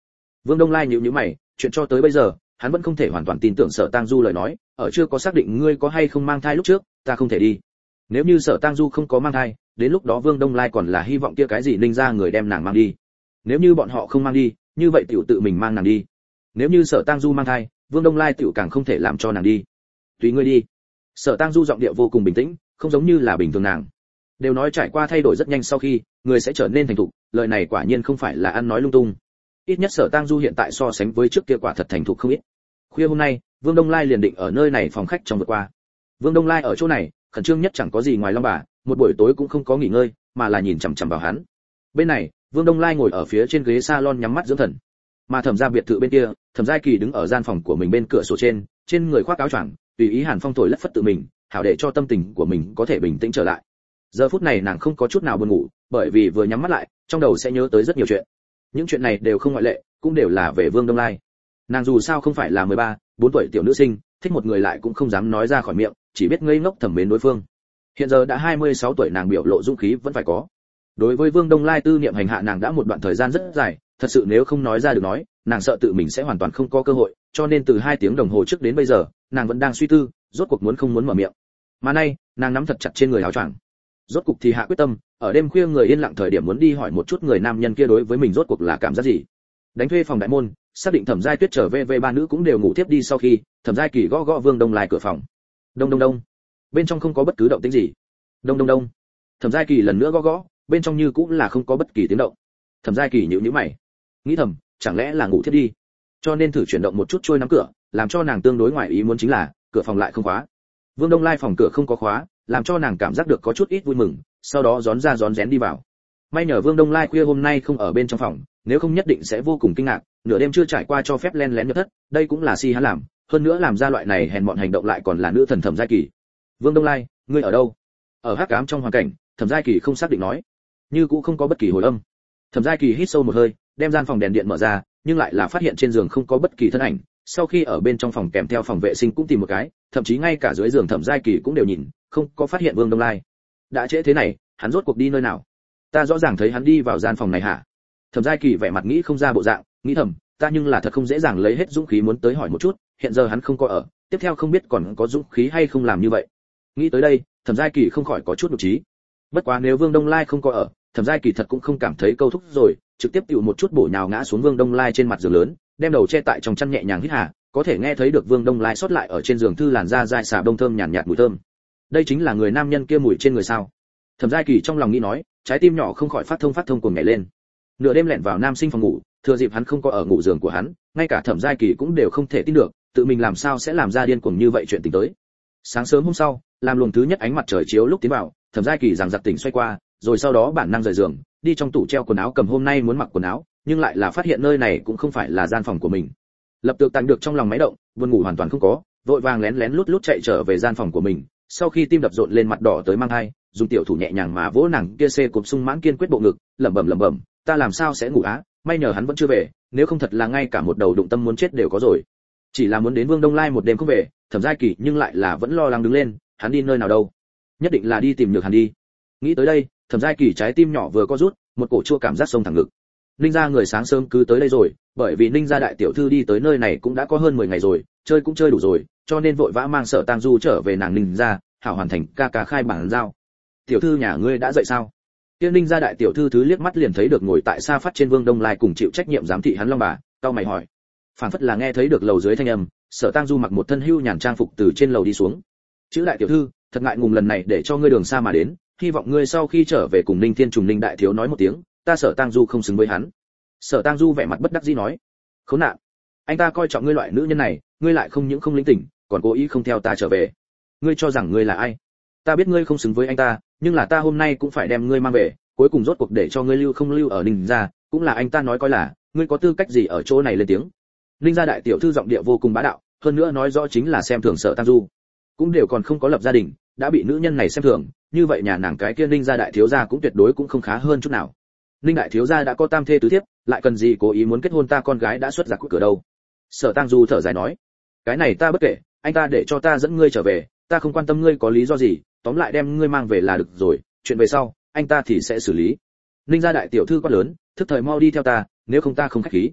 Vương Đông Lai nhíu nhíu mày, chuyện cho tới bây giờ, hắn vẫn không thể hoàn toàn tin tưởng Sở Tang Du lời nói, ở chưa có xác định ngươi có hay không mang thai lúc trước, ta không thể đi. Nếu như Sở Tang Du không có mang thai, đến lúc đó Vương Đông Lai còn là hy vọng kia cái gì Ninh gia người đem nàng mang đi. Nếu như bọn họ không mang đi, như vậy tiểu tự mình mang nàng đi. Nếu như Sở Tang Du mang thai, Vương Đông Lai tiểu càng không thể làm cho nàng đi. Tùy ngươi đi. Sở Tang Du giọng điệu vô cùng bình tĩnh, không giống như là bình thường nàng. Đều nói trải qua thay đổi rất nhanh sau khi, người sẽ trở nên thành thục, lời này quả nhiên không phải là ăn nói lung tung. Ít nhất Sở Tang Du hiện tại so sánh với trước kia quả thật thành thục không ít. Khuya hôm nay, Vương Đông Lai liền định ở nơi này phòng khách trong vượt qua. Vương Đông Lai ở chỗ này, khẩn trương nhất chẳng có gì ngoài Long bà, một buổi tối cũng không có nghỉ ngơi, mà là nhìn chằm chằm vào hắn. Bên này, Vương Đông Lai ngồi ở phía trên ghế salon nhắm mắt dưỡng thần. Mà Thẩm gia biệt thự bên kia, Thẩm Giai Kỳ đứng ở gian phòng của mình bên cửa sổ trên, trên người khoác áo choàng, tùy ý hàn phong thổi lất phất tự mình, hảo để cho tâm tình của mình có thể bình tĩnh trở lại. Giờ phút này nàng không có chút nào buồn ngủ, bởi vì vừa nhắm mắt lại, trong đầu sẽ nhớ tới rất nhiều chuyện. Những chuyện này đều không ngoại lệ, cũng đều là về Vương Đông Lai. Nàng dù sao không phải là mười ba, bốn tuổi tiểu nữ sinh, thích một người lại cũng không dám nói ra khỏi miệng, chỉ biết ngây ngốc thầm mến đối phương. Hiện giờ đã hai mươi sáu tuổi, nàng biểu lộ dũng khí vẫn phải có. Đối với Vương Đông Lai tư niệm hành hạ nàng đã một đoạn thời gian rất dài, thật sự nếu không nói ra được nói, nàng sợ tự mình sẽ hoàn toàn không có cơ hội, cho nên từ hai tiếng đồng hồ trước đến bây giờ, nàng vẫn đang suy tư, rốt cuộc muốn không muốn mở miệng. Mà nay, nàng nắm thật chặt trên người áo choàng. Rốt cuộc thì hạ quyết tâm, ở đêm khuya người yên lặng thời điểm muốn đi hỏi một chút người nam nhân kia đối với mình rốt cuộc là cảm giác gì. Đánh thuê phòng đại môn, xác định Thẩm Giai Tuyết trở về về ba nữ cũng đều ngủ tiếp đi sau khi, Thẩm Giai Kỳ gõ gõ Vương Đông Lai cửa phòng. Đông đông đông. Bên trong không có bất cứ động tĩnh gì. Đông đông đông. Thẩm Giai Kỳ lần nữa gõ gõ, bên trong như cũng là không có bất kỳ tiếng động. Thẩm Giai Kỳ nhíu nhíu mày, nghĩ thầm, chẳng lẽ là ngủ thiếp đi. Cho nên thử chuyển động một chút trôi nắm cửa, làm cho nàng tương đối ngoài ý muốn chính là, cửa phòng lại không khóa. Vương Đông Lai phòng cửa không có khóa, làm cho nàng cảm giác được có chút ít vui mừng, sau đó rón ra rón rén đi vào. May nhờ Vương Đông Lai khuya hôm nay không ở bên trong phòng, nếu không nhất định sẽ vô cùng kinh ngạc, nửa đêm chưa trải qua cho phép len lén nhập thất, đây cũng là si hắn làm, hơn nữa làm ra loại này hèn mọn hành động lại còn là nữ thần Thẩm Giai Kỳ. Vương Đông Lai, ngươi ở đâu? Ở hắc ám trong hoàn cảnh, Thẩm Giai Kỳ không xác định nói, như cũng không có bất kỳ hồi âm. Thẩm Giai Kỳ hít sâu một hơi, đem gian phòng đèn điện mở ra, nhưng lại là phát hiện trên giường không có bất kỳ thân ảnh. Sau khi ở bên trong phòng kèm theo phòng vệ sinh cũng tìm một cái, thậm chí ngay cả dưới giường Thẩm Giai Kỳ cũng đều nhìn, không có phát hiện Vương Đông Lai. Đã trễ thế này, hắn rốt cuộc đi nơi nào? Ta rõ ràng thấy hắn đi vào gian phòng này hả? Thẩm Giai Kỳ vẻ mặt nghĩ không ra bộ dạng, nghĩ thầm, ta nhưng là thật không dễ dàng lấy hết dũng khí muốn tới hỏi một chút, hiện giờ hắn không có ở, tiếp theo không biết còn có dũng khí hay không làm như vậy. Nghĩ tới đây, Thẩm Giai Kỳ không khỏi có chút đột trí. Bất quá nếu Vương Đông Lai không có ở, Thẩm Giai Kỳ thật cũng không cảm thấy câu thúc rồi, trực tiếp tựu một chút bổ nhào ngã xuống Vương Đông Lai trên mặt giường lớn, đem đầu che tại trong chăn nhẹ nhàng hít hà, có thể nghe thấy được Vương Đông Lai sót lại ở trên giường thư làn da dai xà đông thơm nhàn nhạt, nhạt mùi thơm. Đây chính là người nam nhân kia mùi trên người sao? Thẩm Giai Kỳ trong lòng nghĩ nói, trái tim nhỏ không khỏi phát thông phát thông cuồng nhảy lên. Nửa đêm lẻn vào nam sinh phòng ngủ, thừa dịp hắn không có ở ngủ giường của hắn, ngay cả Thẩm Giai Kỳ cũng đều không thể tin được, tự mình làm sao sẽ làm ra điên cuồng như vậy chuyện tình tới. Sáng sớm hôm sau, làm luồng thứ nhất ánh mặt trời chiếu lúc tiến vào, Thẩm Giai Kỳ rằng giật tỉnh xoay qua, rồi sau đó bản năng rời giường, đi trong tủ treo quần áo cầm hôm nay muốn mặc quần áo, nhưng lại là phát hiện nơi này cũng không phải là gian phòng của mình. Lập tức tàn được trong lòng máy động, buồn ngủ hoàn toàn không có, vội vàng lén lén lút lút chạy trở về gian phòng của mình, sau khi tim đập rộn lên mặt đỏ tới mang hai, dùng tiểu thủ nhẹ nhàng mà vỗ nàng kia xê cụp sung mãn kiên quyết bộ ngực, lẩm bẩm lẩm bẩm, ta làm sao sẽ ngủ á, may nhờ hắn vẫn chưa về, nếu không thật là ngay cả một đầu đụng tâm muốn chết đều có rồi. Chỉ là muốn đến Vương Đông Lai một đêm không về, Thẩm Giai Kỳ nhưng lại là vẫn lo lắng đứng lên, hắn đi nơi nào đâu? Nhất định là đi tìm Nhược Hàn đi. Nghĩ tới đây, Thẩm Giai Kỳ trái tim nhỏ vừa co rút, một cổ chua cảm giác sông thẳng ngực. Ninh gia người sáng sớm cứ tới đây rồi, bởi vì Ninh gia đại tiểu thư đi tới nơi này cũng đã có hơn mười ngày rồi, chơi cũng chơi đủ rồi, cho nên vội vã mang Sở Tang Du trở về nàng Ninh gia, hảo hoàn thành ca ca khai bản giao. Tiểu thư nhà ngươi đã dậy sao? Tiên Ninh gia đại tiểu thư thứ liếc mắt liền thấy được ngồi tại xa phát trên Vương Đông Lai cùng chịu trách nhiệm giám thị hắn Long bà, cau mày hỏi. Phảng phất là nghe thấy được lầu dưới thanh âm, Sở Tang Du mặc một thân hưu nhàn trang phục từ trên lầu đi xuống. Chữ đại tiểu thư, thật ngại ngùng lần này để cho ngươi đường xa mà đến, hy vọng ngươi sau khi trở về cùng Ninh Thiên Trùng Ninh đại thiếu nói một tiếng, ta Sở Tang Du không xứng với hắn. Sở Tang Du vẻ mặt bất đắc dĩ nói, khốn nạn, anh ta coi trọng ngươi loại nữ nhân này, ngươi lại không những không linh tỉnh, còn cố ý không theo ta trở về. Ngươi cho rằng ngươi là ai? Ta biết ngươi không xứng với anh ta, nhưng là ta hôm nay cũng phải đem ngươi mang về, cuối cùng rốt cuộc để cho ngươi lưu không lưu ở Ninh gia, cũng là anh ta nói coi là, ngươi có tư cách gì ở chỗ này lên tiếng. Ninh gia đại tiểu thư giọng điệu vô cùng bá đạo, hơn nữa nói rõ chính là xem thường Sở Tang Du, cũng đều còn không có lập gia đình, đã bị nữ nhân này xem thường, như vậy nhà nàng cái kia Ninh gia đại thiếu gia cũng tuyệt đối cũng không khá hơn chút nào. Ninh đại thiếu gia đã có tam thê tứ thiếp, lại cần gì cố ý muốn kết hôn ta con gái đã xuất ra cửa đâu. Sở Tang Du thở dài nói, cái này ta bất kể, anh ta để cho ta dẫn ngươi trở về, ta không quan tâm ngươi có lý do gì, tóm lại đem ngươi mang về là được rồi, chuyện về sau anh ta thì sẽ xử lý. Ninh gia đại tiểu thư quát lớn, thức thời mau đi theo ta, nếu không ta không khách khí.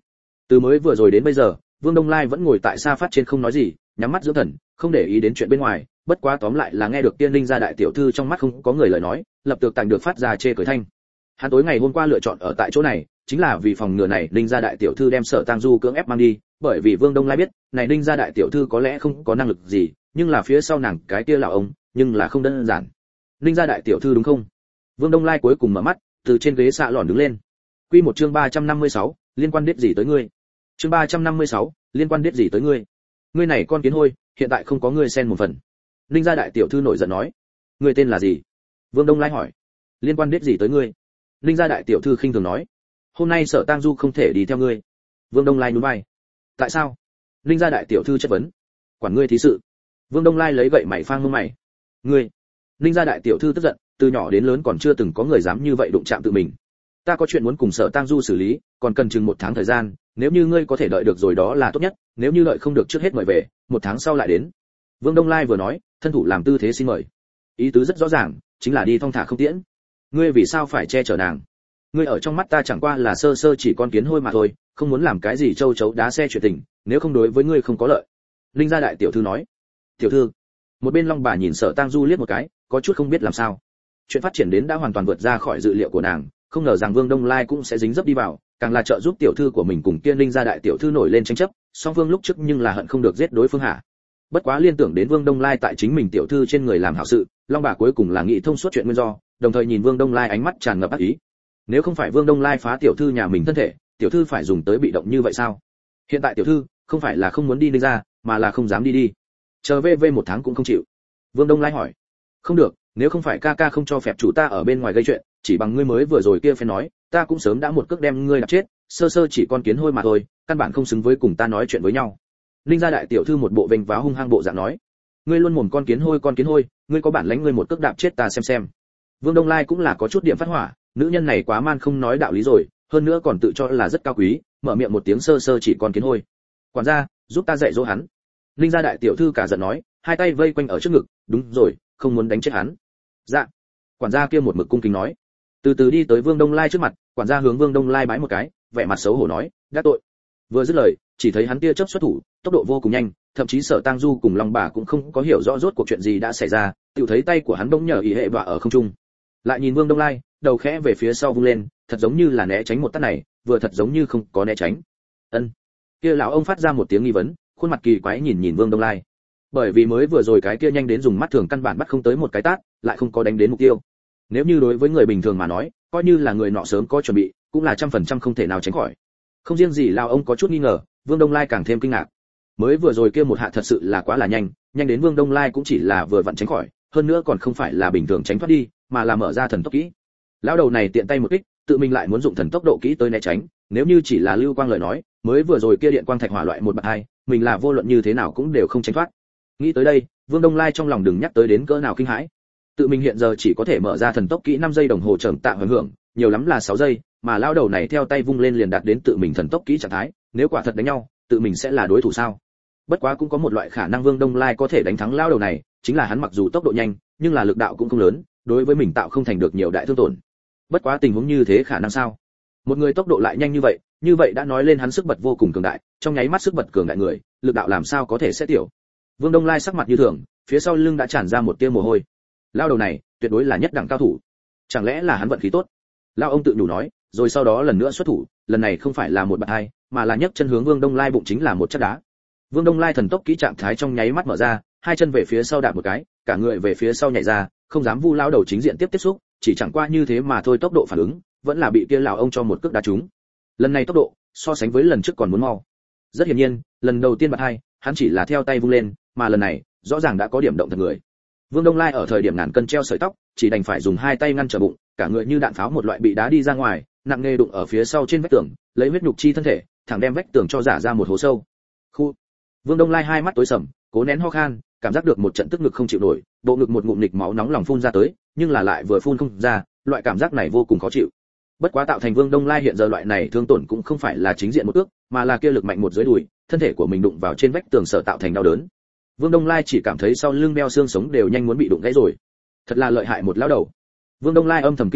Từ mới vừa rồi đến bây giờ, Vương Đông Lai vẫn ngồi tại xa phát trên không nói gì, nhắm mắt dưỡng thần, không để ý đến chuyện bên ngoài, bất quá tóm lại là nghe được Tiên Linh gia đại tiểu thư trong mắt không có người lời nói, lập tức tành được phát ra chê cười thanh. Hắn tối ngày hôm qua lựa chọn ở tại chỗ này, chính là vì phòng ngừa này Linh gia đại tiểu thư đem Sở Tang Du cưỡng ép mang đi, bởi vì Vương Đông Lai biết, này Linh gia đại tiểu thư có lẽ không có năng lực gì, nhưng là phía sau nàng cái kia lão ông, nhưng là không đơn giản. Linh gia đại tiểu thư đúng không? Vương Đông Lai cuối cùng mở mắt, từ trên ghế xạ lòn đứng lên. Quy một chương ba trăm năm mươi sáu, liên quan đến gì tới ngươi? Chương ba trăm năm mươi sáu, liên quan đến gì tới ngươi? Ngươi này con kiến hôi, hiện tại không có ngươi xen một phần. Linh gia đại tiểu thư nổi giận nói. Ngươi tên là gì? Vương Đông Lai hỏi. Liên quan đến gì tới ngươi? Linh gia đại tiểu thư khinh thường nói. Hôm nay Sở Tang Du không thể đi theo ngươi. Vương Đông Lai nhún vai. Tại sao? Linh gia đại tiểu thư chất vấn. Quản ngươi thí sự. Vương Đông Lai lấy gậy mày phang mông mày. Ngươi? Linh gia đại tiểu thư tức giận, từ nhỏ đến lớn còn chưa từng có người dám như vậy đụng chạm tự mình. Ta có chuyện muốn cùng Sở Tang Du xử lý, còn cần chừng một tháng thời gian, nếu như ngươi có thể đợi được rồi đó là tốt nhất, nếu như đợi không được trước hết mời về, một tháng sau lại đến. Vương Đông Lai vừa nói, thân thủ làm tư thế xin mời. Ý tứ rất rõ ràng, chính là đi thong thả không tiễn. Ngươi vì sao phải che chở nàng? Ngươi ở trong mắt ta chẳng qua là sơ sơ chỉ con kiến hôi mà thôi, không muốn làm cái gì châu chấu đá xe chuyện tình, nếu không đối với ngươi không có lợi. Linh gia đại tiểu thư nói. Tiểu thư. Một bên Long bà nhìn Sở Tang Du liếc một cái, có chút không biết làm sao. Chuyện phát triển đến đã hoàn toàn vượt ra khỏi dự liệu của nàng, không ngờ rằng Vương Đông Lai cũng sẽ dính dấp đi vào, càng là trợ giúp tiểu thư của mình cùng Tiên Linh gia đại tiểu thư nổi lên tranh chấp, song phương lúc trước nhưng là hận không được giết đối phương hạ. Bất quá liên tưởng đến Vương Đông Lai tại chính mình tiểu thư trên người làm hảo sự, Long bà cuối cùng là nghĩ thông suốt chuyện nguyên do, đồng thời nhìn Vương Đông Lai ánh mắt tràn ngập ác ý. Nếu không phải Vương Đông Lai phá tiểu thư nhà mình thân thể, tiểu thư phải dùng tới bị động như vậy sao? Hiện tại tiểu thư không phải là không muốn đi Ninh gia, mà là không dám đi đi. Chờ về về một tháng cũng không chịu. Vương Đông Lai hỏi. Không được, nếu không phải ca ca không cho phép chủ ta ở bên ngoài gây chuyện, chỉ bằng ngươi mới vừa rồi kia phải nói, ta cũng sớm đã một cước đem ngươi đạp chết, sơ sơ chỉ con kiến hôi mà thôi, căn bản không xứng với cùng ta nói chuyện với nhau. Ninh gia đại tiểu thư một bộ vênh váo hung hăng bộ dạng nói. Ngươi luôn mồm con kiến hôi con kiến hôi, ngươi có bản lãnh ngươi một cước đạp chết ta xem xem. Vương Đông Lai cũng là có chút điểm phát hỏa, nữ nhân này quá man không nói đạo lý rồi, hơn nữa còn tự cho là rất cao quý, mở miệng một tiếng sơ sơ chỉ con kiến hôi. Quản gia, giúp ta dạy dỗ hắn. Ninh gia đại tiểu thư cả giận nói, hai tay vây quanh ở trước ngực, đúng rồi, không muốn đánh chết hắn. Dạ. Quản gia kia một mực cung kính nói. Từ từ đi tới Vương Đông Lai trước mặt, quản gia hướng Vương Đông Lai bái một cái, vẻ mặt xấu hổ nói, "Đã tội." Vừa dứt lời, chỉ thấy hắn tia chớp xuất thủ, tốc độ vô cùng nhanh, thậm chí Sở Tang Du cùng Long bà cũng không có hiểu rõ rốt cuộc chuyện gì đã xảy ra, tiểu thấy tay của hắn bỗng nhờ ý hệ bọa ở không trung. Lại nhìn Vương Đông Lai, đầu khẽ về phía sau vung lên, thật giống như là né tránh một tát này, vừa thật giống như không có né tránh. Ân. Kia lão ông phát ra một tiếng nghi vấn, khuôn mặt kỳ quái nhìn nhìn Vương Đông Lai. Bởi vì mới vừa rồi cái kia nhanh đến dùng mắt thường căn bản bắt không tới một cái tát, lại không có đánh đến mục tiêu. Nếu như đối với người bình thường mà nói, coi như là người nọ sớm có chuẩn bị, cũng là trăm phần trăm không thể nào tránh khỏi. Không riêng gì lão ông có chút nghi ngờ, Vương Đông Lai càng thêm kinh ngạc. Mới vừa rồi kia một hạ thật sự là quá là nhanh, nhanh đến Vương Đông Lai cũng chỉ là vừa vặn tránh khỏi, hơn nữa còn không phải là bình thường tránh thoát đi, mà là mở ra thần tốc kỹ. Lão đầu này tiện tay một kích, tự mình lại muốn dụng thần tốc độ kỹ tới né tránh, nếu như chỉ là lưu quang lời nói, mới vừa rồi kia điện quang thạch hỏa loại một bậc hai, mình là vô luận như thế nào cũng đều không tránh thoát. Nghĩ tới đây, Vương Đông Lai trong lòng đừng nhắc tới đến cỡ nào kinh hãi. Tự mình hiện giờ chỉ có thể mở ra thần tốc kỹ năm giây đồng hồ chậm tạm hưởng hưởng, nhiều lắm là sáu giây, mà lão đầu này theo tay vung lên liền đạt đến tự mình thần tốc kỹ trạng thái, nếu quả thật đánh nhau, tự mình sẽ là đối thủ sao? Bất quá cũng có một loại khả năng Vương Đông Lai có thể đánh thắng lão đầu này, chính là hắn mặc dù tốc độ nhanh, nhưng là lực đạo cũng không lớn, đối với mình tạo không thành được nhiều đại thương tổn. Bất quá tình huống như thế khả năng sao? Một người tốc độ lại nhanh như vậy, như vậy đã nói lên hắn sức bật vô cùng cường đại, trong nháy mắt sức bật cường đại người, lực đạo làm sao có thể sẽ tiểu. Vương Đông Lai sắc mặt như thường, phía sau lưng đã tràn ra một tia mồ hôi. Lão đầu này, tuyệt đối là nhất đẳng cao thủ. Chẳng lẽ là hắn vận khí tốt? Lão ông tự nhủ nói, rồi sau đó lần nữa xuất thủ, lần này không phải là một bạt hai, mà là nhấc chân hướng Vương Đông Lai bụng chính là một chất đá. Vương Đông Lai thần tốc kỹ trạng thái trong nháy mắt mở ra, hai chân về phía sau đạp một cái, cả người về phía sau nhảy ra, không dám vu lão đầu chính diện tiếp tiếp xúc, chỉ chẳng qua như thế mà thôi, tốc độ phản ứng vẫn là bị kia lão ông cho một cước đá trúng. Lần này tốc độ so sánh với lần trước còn muốn mau. Rất hiển nhiên, lần đầu tiên bạt hai, hắn chỉ là theo tay vung lên, mà lần này rõ ràng đã có điểm động thật người. Vương Đông Lai ở thời điểm ngàn cân treo sợi tóc, chỉ đành phải dùng hai tay ngăn trở bụng, cả người như đạn pháo một loại bị đá đi ra ngoài, nặng nề đụng ở phía sau trên vách tường, lấy huyết nhục chi thân thể, thẳng đem vách tường cho rã ra một hố sâu. Khu. Vương Đông Lai hai mắt tối sầm, cố nén ho khan, cảm giác được một trận tức ngực không chịu nổi, bộ ngực một ngụm nghịch máu nóng lòng phun ra tới, nhưng là lại vừa phun không ra, loại cảm giác này vô cùng khó chịu. Bất quá tạo thành Vương Đông Lai hiện giờ loại này thương tổn cũng không phải là chính diện một ước, mà là kia lực mạnh một dưới đùi, thân thể của mình đụng vào trên vách tường sở tạo thành đau đớn. Vương Đông Lai chỉ cảm thấy sau lưng beo xương sống đều nhanh muốn bị đụng gãy rồi. Thật là lợi hại một lão đầu. Vương Đông Lai âm thầm kinh hãi,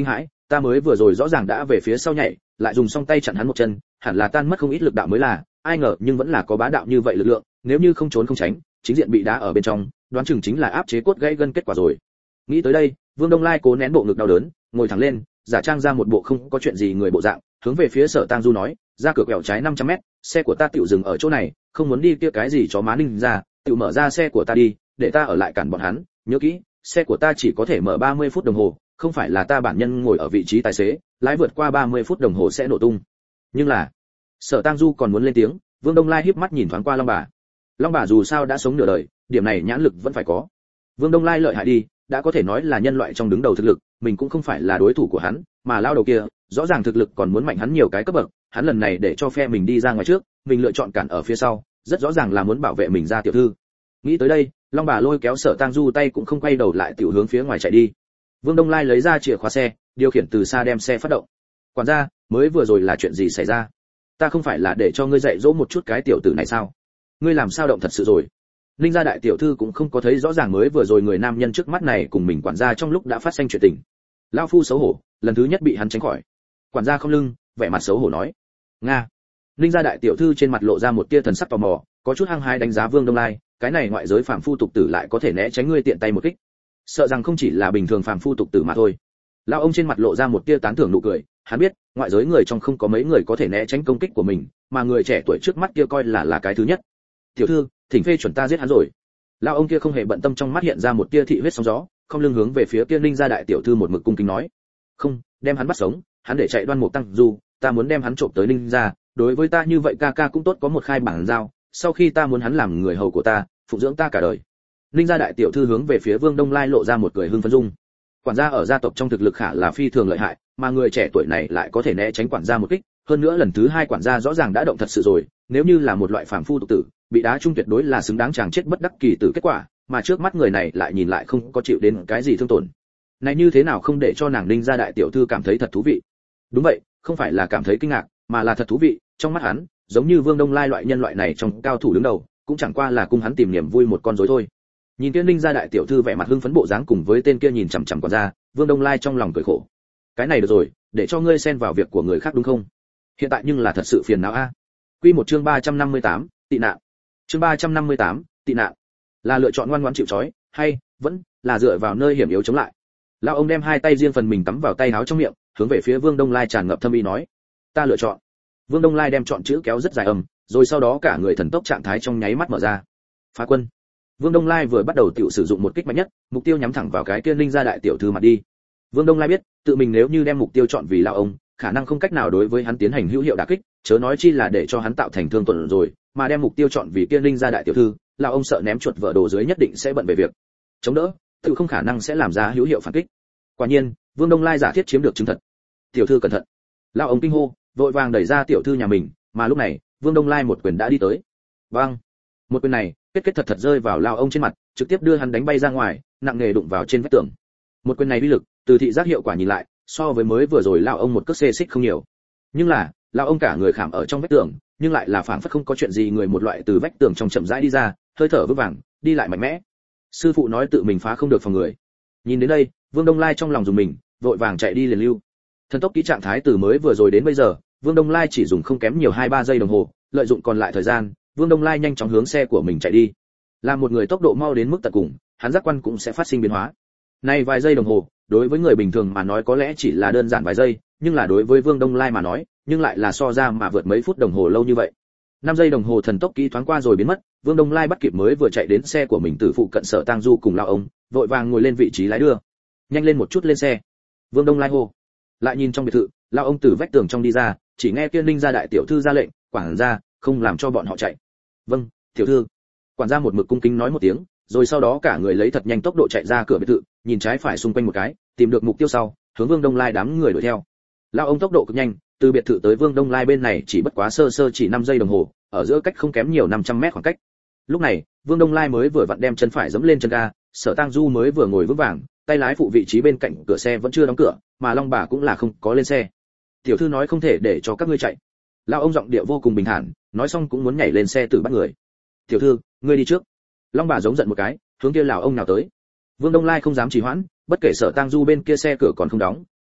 ta mới vừa rồi rõ ràng đã về phía sau nhảy, lại dùng song tay chặn hắn một chân, hẳn là tan mất không ít lực đạo mới là, ai ngờ nhưng vẫn là có bá đạo như vậy lực lượng, nếu như không trốn không tránh, chính diện bị đá ở bên trong, đoán chừng chính là áp chế cốt gãy gân kết quả rồi. Nghĩ tới đây, Vương Đông Lai cố nén bộ ngực đau đớn, ngồi thẳng lên, giả trang ra một bộ không có chuyện gì người bộ dạng, hướng về phía Sở Tang Du nói, ra cửa quẹo trái năm trăm mét, xe của ta tiểu dừng ở chỗ này, không muốn đi kia cái gì chó má ninh ra, tiểu mở ra xe của ta đi, để ta ở lại cản bọn hắn, nhớ kỹ, xe của ta chỉ có thể mở ba mươi phút đồng hồ, không phải là ta bản nhân ngồi ở vị trí tài xế, lái vượt qua ba mươi phút đồng hồ sẽ nổ tung. Nhưng là, Sở Tang Du còn muốn lên tiếng, Vương Đông Lai híp mắt nhìn thoáng qua Long bà. Long bà dù sao đã sống nửa đời, điểm này nhãn lực vẫn phải có. Vương Đông Lai lợi hại đi, đã có thể nói là nhân loại trong đứng đầu thực lực, mình cũng không phải là đối thủ của hắn, mà lao đầu kia, rõ ràng thực lực còn muốn mạnh hắn nhiều cái cấp bậc, hắn lần này để cho phe mình đi ra ngoài trước, mình lựa chọn cản ở phía sau, rất rõ ràng là muốn bảo vệ mình ra tiểu thư. Nghĩ tới đây, Long bà lôi kéo Sở Tang Du tay cũng không quay đầu lại tiểu hướng phía ngoài chạy đi. Vương Đông Lai lấy ra chìa khóa xe, điều khiển từ xa đem xe phát động. Quản gia, mới vừa rồi là chuyện gì xảy ra? Ta không phải là để cho ngươi dạy dỗ một chút cái tiểu tử này sao? Ngươi làm sao động thật sự rồi? Ninh gia đại tiểu thư cũng không có thấy rõ ràng mới vừa rồi người nam nhân trước mắt này cùng mình quản gia trong lúc đã phát sinh chuyện tình. Lão phu xấu hổ, lần thứ nhất bị hắn tránh khỏi. Quản gia không lưng, vẻ mặt xấu hổ nói. Nga. Ninh gia đại tiểu thư trên mặt lộ ra một tia thần sắc tò mò, có chút hăng hái đánh giá Vương Đông Lai, cái này ngoại giới phàm phu tục tử lại có thể né tránh ngươi tiện tay một kích. Sợ rằng không chỉ là bình thường phàm phu tục tử mà thôi. Lão ông trên mặt lộ ra một tia tán thưởng nụ cười, hắn biết, ngoại giới người trong không có mấy người có thể né tránh công kích của mình, mà người trẻ tuổi trước mắt kia coi là là cái thứ nhất. Tiểu thư, thỉnh phê chuẩn ta giết hắn rồi. Lão ông kia không hề bận tâm trong mắt hiện ra một tia thị huyết sóng gió, không lưng hướng về phía kia Ninh gia đại tiểu thư một mực cung kính nói. Không, đem hắn bắt sống, hắn để chạy Đoan Mục Tăng Du, ta muốn đem hắn trộm tới Ninh gia, đối với ta như vậy ca ca cũng tốt có một khai bản giao, sau khi ta muốn hắn làm người hầu của ta, phụng dưỡng ta cả đời. Ninh gia đại tiểu thư hướng về phía Vương Đông Lai lộ ra một cười hưng phấn dung. Quản gia ở gia tộc trong thực lực khả là phi thường lợi hại, mà người trẻ tuổi này lại có thể né tránh quản gia một kích, hơn nữa lần thứ hai quản gia rõ ràng đã động thật sự rồi, nếu như là một loại phàm phu tục tử, bị đá chung tuyệt đối là xứng đáng chàng chết bất đắc kỳ tử kết quả, mà trước mắt người này lại nhìn lại không có chịu đến cái gì thương tổn. Này như thế nào không để cho nàng Ninh gia đại tiểu thư cảm thấy thật thú vị? Đúng vậy, không phải là cảm thấy kinh ngạc, mà là thật thú vị, trong mắt hắn, giống như Vương Đông Lai loại nhân loại này trong cao thủ đứng đầu, cũng chẳng qua là cung hắn tìm niềm vui một con rối thôi. Nhìn kia Ninh gia đại tiểu thư vẻ mặt hưng phấn bộ dáng cùng với tên kia nhìn chằm chằm quản gia, Vương Đông Lai trong lòng cười khổ. Cái này được rồi, để cho ngươi xen vào việc của người khác đúng không? Hiện tại nhưng là thật sự phiền não a. Quy một chương ba trăm năm mươi tám, tị nạn. Chương ba trăm năm mươi tám, tị nạn. Là lựa chọn ngoan ngoãn chịu trói, hay vẫn là dựa vào nơi hiểm yếu chống lại? Lão ông đem hai tay riêng phần mình cắm vào tay áo trong miệng, hướng về phía Vương Đông Lai tràn ngập thâm ý nói: "Ta lựa chọn." Vương Đông Lai đem chọn chữ kéo rất dài âm, rồi sau đó cả người thần tốc trạng thái trong nháy mắt mở ra. Phá quân. Vương Đông Lai vừa bắt đầu tiểu sử dụng một kích mạnh nhất, mục tiêu nhắm thẳng vào cái kia Ninh gia đại tiểu thư mặt đi. Vương Đông Lai biết, tự mình nếu như đem mục tiêu chọn vì lão ông, khả năng không cách nào đối với hắn tiến hành hữu hiệu đả kích, chớ nói chi là để cho hắn tạo thành thương tổn rồi, mà đem mục tiêu chọn vì kia Ninh gia đại tiểu thư, lão ông sợ ném chuột vỡ đồ dưới nhất định sẽ bận về việc chống đỡ, tự không khả năng sẽ làm ra hữu hiệu phản kích. Quả nhiên, Vương Đông Lai giả thiết chiếm được chứng thật. Tiểu thư cẩn thận. Lão ông kinh hô, vội vàng đẩy ra tiểu thư nhà mình, mà lúc này, Vương Đông Lai một quyền đã đi tới. Bang! Một quyền này, kết kết thật thật rơi vào lão ông trên mặt, trực tiếp đưa hắn đánh bay ra ngoài, nặng nề đụng vào trên vách tường. Một quyền này uy lực, từ thị giác hiệu quả nhìn lại, so với mới vừa rồi lão ông một cước xê xích không nhiều. Nhưng là, lão ông cả người khảm ở trong vách tường, nhưng lại là phảng phất không có chuyện gì người một loại từ vách tường trong chậm rãi đi ra, hơi thở vững vàng, đi lại mạnh mẽ. Sư phụ nói tự mình phá không được phòng người. Nhìn đến đây, Vương Đông Lai trong lòng dùng mình, vội vàng chạy đi liền lưu. Thần tốc kỹ trạng thái từ mới vừa rồi đến bây giờ, Vương Đông Lai chỉ dùng không kém nhiều hai ba giây đồng hồ, lợi dụng còn lại thời gian, Vương Đông Lai nhanh chóng hướng xe của mình chạy đi. Là một người tốc độ mau đến mức tận cùng, hắn giác quan cũng sẽ phát sinh biến hóa. Này vài giây đồng hồ, đối với người bình thường mà nói có lẽ chỉ là đơn giản vài giây, nhưng là đối với Vương Đông Lai mà nói, nhưng lại là so ra mà vượt mấy phút đồng hồ lâu như vậy. năm giây đồng hồ thần tốc kỹ thoáng qua rồi biến mất, Vương Đông Lai bắt kịp mới vừa chạy đến xe của mình từ phụ cận Sở Tang Du cùng lão ông, vội vàng ngồi lên vị trí lái đưa. Nhanh lên một chút lên xe. Vương Đông Lai hô. Lại nhìn trong biệt thự, lão ông từ vách tường trong đi ra, chỉ nghe kia Ninh gia đại tiểu thư ra lệnh, quản gia, không làm cho bọn họ chạy. Vâng, tiểu thư. Quản gia một mực cung kính nói một tiếng, rồi sau đó cả người lấy thật nhanh tốc độ chạy ra cửa biệt thự, nhìn trái phải xung quanh một cái, tìm được mục tiêu sau, hướng Vương Đông Lai đám người đuổi theo. Lão ông tốc độ cực nhanh, từ biệt thự tới Vương Đông Lai bên này chỉ bất quá sơ sơ chỉ năm giây đồng hồ, ở giữa cách không kém nhiều năm trăm mét khoảng cách. Lúc này, Vương Đông Lai mới vừa vặn đem chân phải giẫm lên chân ga, Sở Tang Du mới vừa ngồi vững vàng, tay lái phụ vị trí bên cạnh cửa xe vẫn chưa đóng cửa, mà Long bà cũng là không có lên xe. Tiểu thư nói không thể để cho các ngươi chạy. Lão ông giọng điệu vô cùng bình thản, nói xong cũng muốn nhảy lên xe tử bắt người. Tiểu thư, ngươi đi trước. Long bà giống giận một cái, hướng kia lão ông nào tới. Vương Đông Lai không dám trì hoãn, bất kể Sở Tang Du bên kia xe cửa còn không đóng,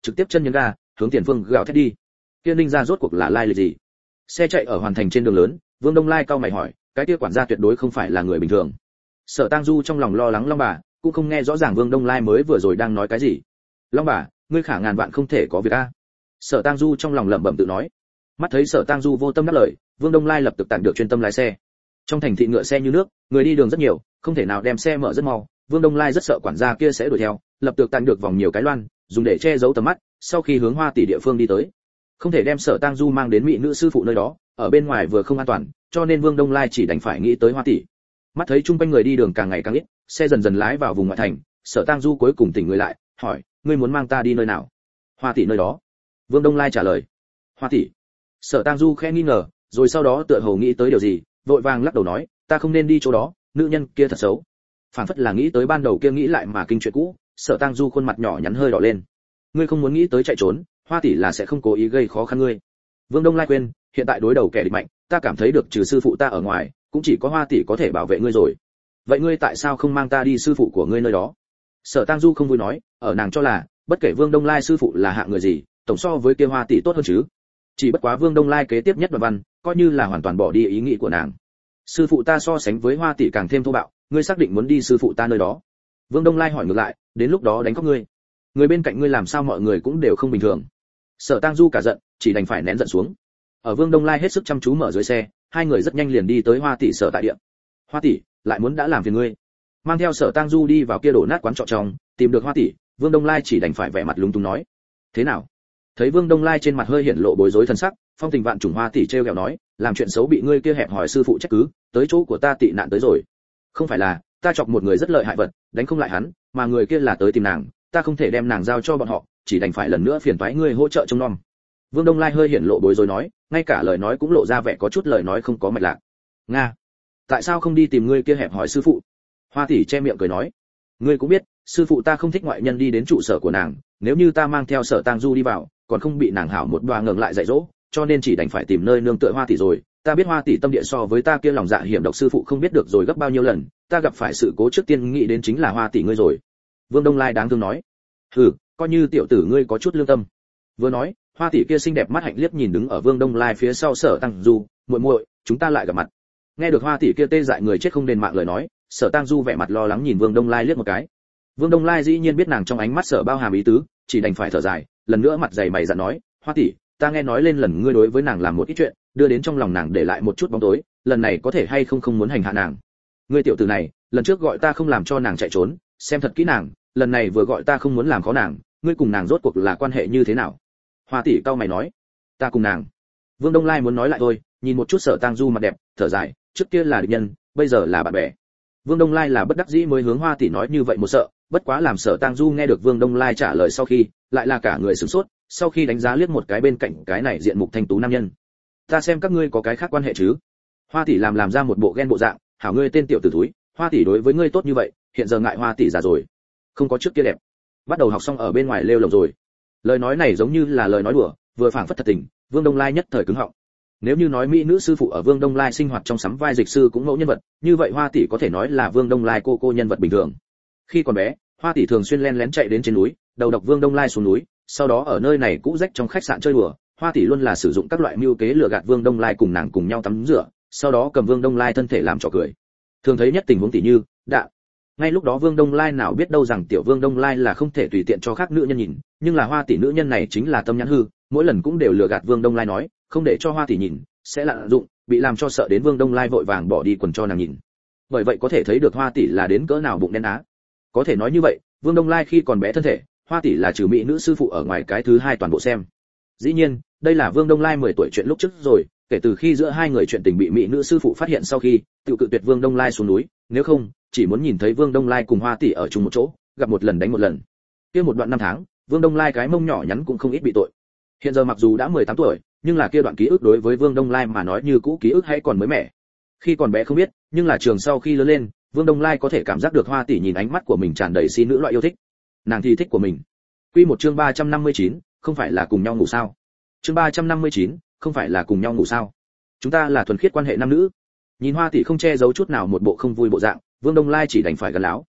trực tiếp chân nhấn ga hướng tiền phương gào thét đi. Kia Ninh gia rốt cuộc là lai lịch gì? Xe chạy ở hoàn thành trên đường lớn, Vương Đông Lai cau mày hỏi, cái kia quản gia tuyệt đối không phải là người bình thường. Sở Tang Du trong lòng lo lắng Long bà, cũng không nghe rõ ràng Vương Đông Lai mới vừa rồi đang nói cái gì. Long bà, ngươi khả ngàn vạn không thể có việc a. Sở Tang Du trong lòng lẩm bẩm tự nói. Mắt thấy Sở Tang Du vô tâm đáp lời, Vương Đông Lai lập tức tạm được chuyên tâm lái xe. Trong thành thị ngựa xe như nước, người đi đường rất nhiều, không thể nào đem xe mở rất mau. Vương Đông Lai rất sợ quản gia kia sẽ đuổi theo, lập tức tạm được vòng nhiều cái loan, dùng để che giấu tầm mắt. Sau khi hướng Hoa tỷ địa phương đi tới, không thể đem Sở Tang Du mang đến mỹ nữ sư phụ nơi đó, ở bên ngoài vừa không an toàn, cho nên Vương Đông Lai chỉ đành phải nghĩ tới Hoa tỷ. Mắt thấy chung quanh người đi đường càng ngày càng ít, xe dần dần lái vào vùng ngoại thành, Sở Tang Du cuối cùng tỉnh người lại, hỏi, ngươi muốn mang ta đi nơi nào? Hoa tỷ nơi đó. Vương Đông Lai trả lời. Hoa tỷ. Sở Tang Du khẽ nghi ngờ, rồi sau đó tựa hồ nghĩ tới điều gì, vội vàng lắc đầu nói, ta không nên đi chỗ đó, nữ nhân kia thật xấu. Phản phất là nghĩ tới ban đầu kia nghĩ lại mà kinh chuyện cũ, Sở Tang Du khuôn mặt nhỏ nhắn hơi đỏ lên. Ngươi không muốn nghĩ tới chạy trốn, Hoa tỷ là sẽ không cố ý gây khó khăn ngươi. Vương Đông Lai quên, hiện tại đối đầu kẻ địch mạnh, ta cảm thấy được trừ sư phụ ta ở ngoài, cũng chỉ có Hoa tỷ có thể bảo vệ ngươi rồi. Vậy ngươi tại sao không mang ta đi sư phụ của ngươi nơi đó? Sở Tang Du không vui nói, ở nàng cho là, bất kể Vương Đông Lai sư phụ là hạng người gì, tổng so với kia Hoa tỷ tốt hơn chứ. Chỉ bất quá Vương Đông Lai kế tiếp nhất đoạn văn, coi như là hoàn toàn bỏ đi ý nghĩ của nàng. Sư phụ ta so sánh với Hoa tỷ càng thêm thô bạo, ngươi xác định muốn đi sư phụ ta nơi đó? Vương Đông Lai hỏi ngược lại, đến lúc đó đánh cóc ngươi. Người bên cạnh ngươi làm sao mọi người cũng đều không bình thường. Sở Tang Du cả giận, chỉ đành phải nén giận xuống. Ở Vương Đông Lai hết sức chăm chú mở dưới xe, hai người rất nhanh liền đi tới Hoa tỷ sở tại địa. Hoa tỷ, lại muốn đã làm phiền ngươi. Mang theo Sở Tang Du đi vào kia đổ nát quán trọ trong, tìm được Hoa tỷ, Vương Đông Lai chỉ đành phải vẻ mặt lúng túng nói, thế nào? Thấy Vương Đông Lai trên mặt hơi hiện lộ bối rối thần sắc, phong tình vạn trùng Hoa tỷ trêu ghẹo nói, làm chuyện xấu bị ngươi kia hẹp hỏi sư phụ trách cứ, tới chỗ của ta tị nạn tới rồi. Không phải là, ta chọc một người rất lợi hại vật, đánh không lại hắn, mà người kia là tới tìm nàng, ta không thể đem nàng giao cho bọn họ, chỉ đành phải lần nữa phiền toái ngươi hỗ trợ trông nom. Vương Đông Lai hơi hiện lộ bối rối nói, ngay cả lời nói cũng lộ ra vẻ có chút lời nói không có mạch lạc. Nga, tại sao không đi tìm ngươi kia hẹp hỏi sư phụ? Hoa tỷ che miệng cười nói, ngươi cũng biết, sư phụ ta không thích ngoại nhân đi đến trụ sở của nàng, nếu như ta mang theo Sở Tang Du đi vào, còn không bị nàng hảo một đoà ngẩng lại dạy dỗ, cho nên chỉ đành phải tìm nơi nương tựa Hoa tỷ rồi. Ta biết Hoa tỷ tâm địa so với ta kia lòng dạ hiểm độc sư phụ không biết được rồi gấp bao nhiêu lần, ta gặp phải sự cố trước tiên nghĩ đến chính là Hoa tỷ ngươi rồi. Vương Đông Lai đáng thương nói, hừ, coi như tiểu tử ngươi có chút lương tâm. Vừa nói, Hoa tỷ kia xinh đẹp mắt hạnh liếc nhìn đứng ở Vương Đông Lai phía sau Sở Tang Du, muội muội, chúng ta lại gặp mặt. Nghe được Hoa tỷ kia tê dại người chết không đền mạng lời nói, Sở Tang Du vẻ mặt lo lắng nhìn Vương Đông Lai liếc một cái. Vương Đông Lai dĩ nhiên biết nàng trong ánh mắt Sở bao hàm ý tứ, chỉ đành phải thở dài, lần nữa mặt dày mày dạn nói, Hoa tỷ, ta nghe nói lên lần ngươi đối với nàng làm một ít chuyện, đưa đến trong lòng nàng để lại một chút bóng tối, lần này có thể hay không không muốn hành hạ nàng. Ngươi tiểu tử này, lần trước gọi ta không làm cho nàng chạy trốn, xem thật kỹ nàng, lần này vừa gọi ta không muốn làm khó nàng, ngươi cùng nàng rốt cuộc là quan hệ như thế nào? Hoa tỷ cau mày nói, ta cùng nàng. Vương Đông Lai muốn nói lại thôi, nhìn một chút Sở Tang Du mặt đẹp, thở dài, trước kia là địch nhân, bây giờ là bạn bè. Vương Đông Lai là bất đắc dĩ mới hướng Hoa tỷ nói như vậy một sợ, bất quá làm Sở Tang Du nghe được Vương Đông Lai trả lời sau khi, lại là cả người sửng sốt, sau khi đánh giá liếc một cái bên cạnh cái này diện mục thanh tú nam nhân. Ta xem các ngươi có cái khác quan hệ chứ? Hoa tỷ làm làm ra một bộ ghen bộ dạng, hảo ngươi tên tiểu tử thúi, Hoa tỷ đối với ngươi tốt như vậy, hiện giờ ngại Hoa tỷ già rồi, không có trước kia đẹp, bắt đầu học xong ở bên ngoài lêu lồng rồi. Lời nói này giống như là lời nói đùa, vừa phảng phất thật tình, Vương Đông Lai nhất thời cứng họng. Nếu như nói mỹ nữ sư phụ ở Vương Đông Lai sinh hoạt trong sắm vai dịch sư cũng mẫu nhân vật, như vậy Hoa tỷ có thể nói là Vương Đông Lai cô cô nhân vật bình thường. Khi còn bé, Hoa tỷ thường xuyên len lén chạy đến trên núi, đầu độc Vương Đông Lai xuống núi, sau đó ở nơi này cũ rách trong khách sạn chơi đùa, Hoa tỷ luôn là sử dụng các loại mưu kế lừa gạt Vương Đông Lai cùng nàng cùng nhau tắm rửa, sau đó cầm Vương Đông Lai thân thể làm trò cười. Thường thấy nhất tình huống tỷ như, đạ. Ngay lúc đó Vương Đông Lai nào biết đâu rằng tiểu Vương Đông Lai là không thể tùy tiện cho khác nữ nhân nhìn, nhưng là Hoa tỷ nữ nhân này chính là tâm nhãn hư, mỗi lần cũng đều lừa gạt Vương Đông Lai nói, không để cho Hoa tỷ nhìn, sẽ lạm dụng, bị làm cho sợ đến Vương Đông Lai vội vàng bỏ đi quần cho nàng nhìn. Bởi vậy có thể thấy được Hoa tỷ là đến cỡ nào bụng đen á. Có thể nói như vậy, Vương Đông Lai khi còn bé thân thể, Hoa tỷ là trừ mỹ nữ sư phụ ở ngoài cái thứ hai toàn bộ xem. Dĩ nhiên, đây là Vương Đông Lai mười tuổi chuyện lúc trước rồi, kể từ khi giữa hai người chuyện tình bị mỹ nữ sư phụ phát hiện sau khi, tự cự tuyệt Vương Đông Lai xuống núi, nếu không, chỉ muốn nhìn thấy Vương Đông Lai cùng Hoa tỷ ở chung một chỗ, gặp một lần đánh một lần. Kia một đoạn năm tháng, Vương Đông Lai cái mông nhỏ nhắn cũng không ít bị tội. Hiện giờ mặc dù đã mười tám tuổi, nhưng là kia đoạn ký ức đối với Vương Đông Lai mà nói như cũ ký ức hay còn mới mẻ. Khi còn bé không biết, nhưng là trường sau khi lớn lên, Vương Đông Lai có thể cảm giác được Hoa tỷ nhìn ánh mắt của mình tràn đầy si nữ loại yêu thích. Nàng thì thích của mình. Quy một chương ba trăm năm mươi chín, không phải là cùng nhau ngủ sao? Chương ba trăm năm mươi chín, không phải là cùng nhau ngủ sao? Chúng ta là thuần khiết quan hệ nam nữ. Nhìn Hoa tỷ không che giấu chút nào một bộ không vui bộ dạng, Vương Đông Lai chỉ đành phải gật láo.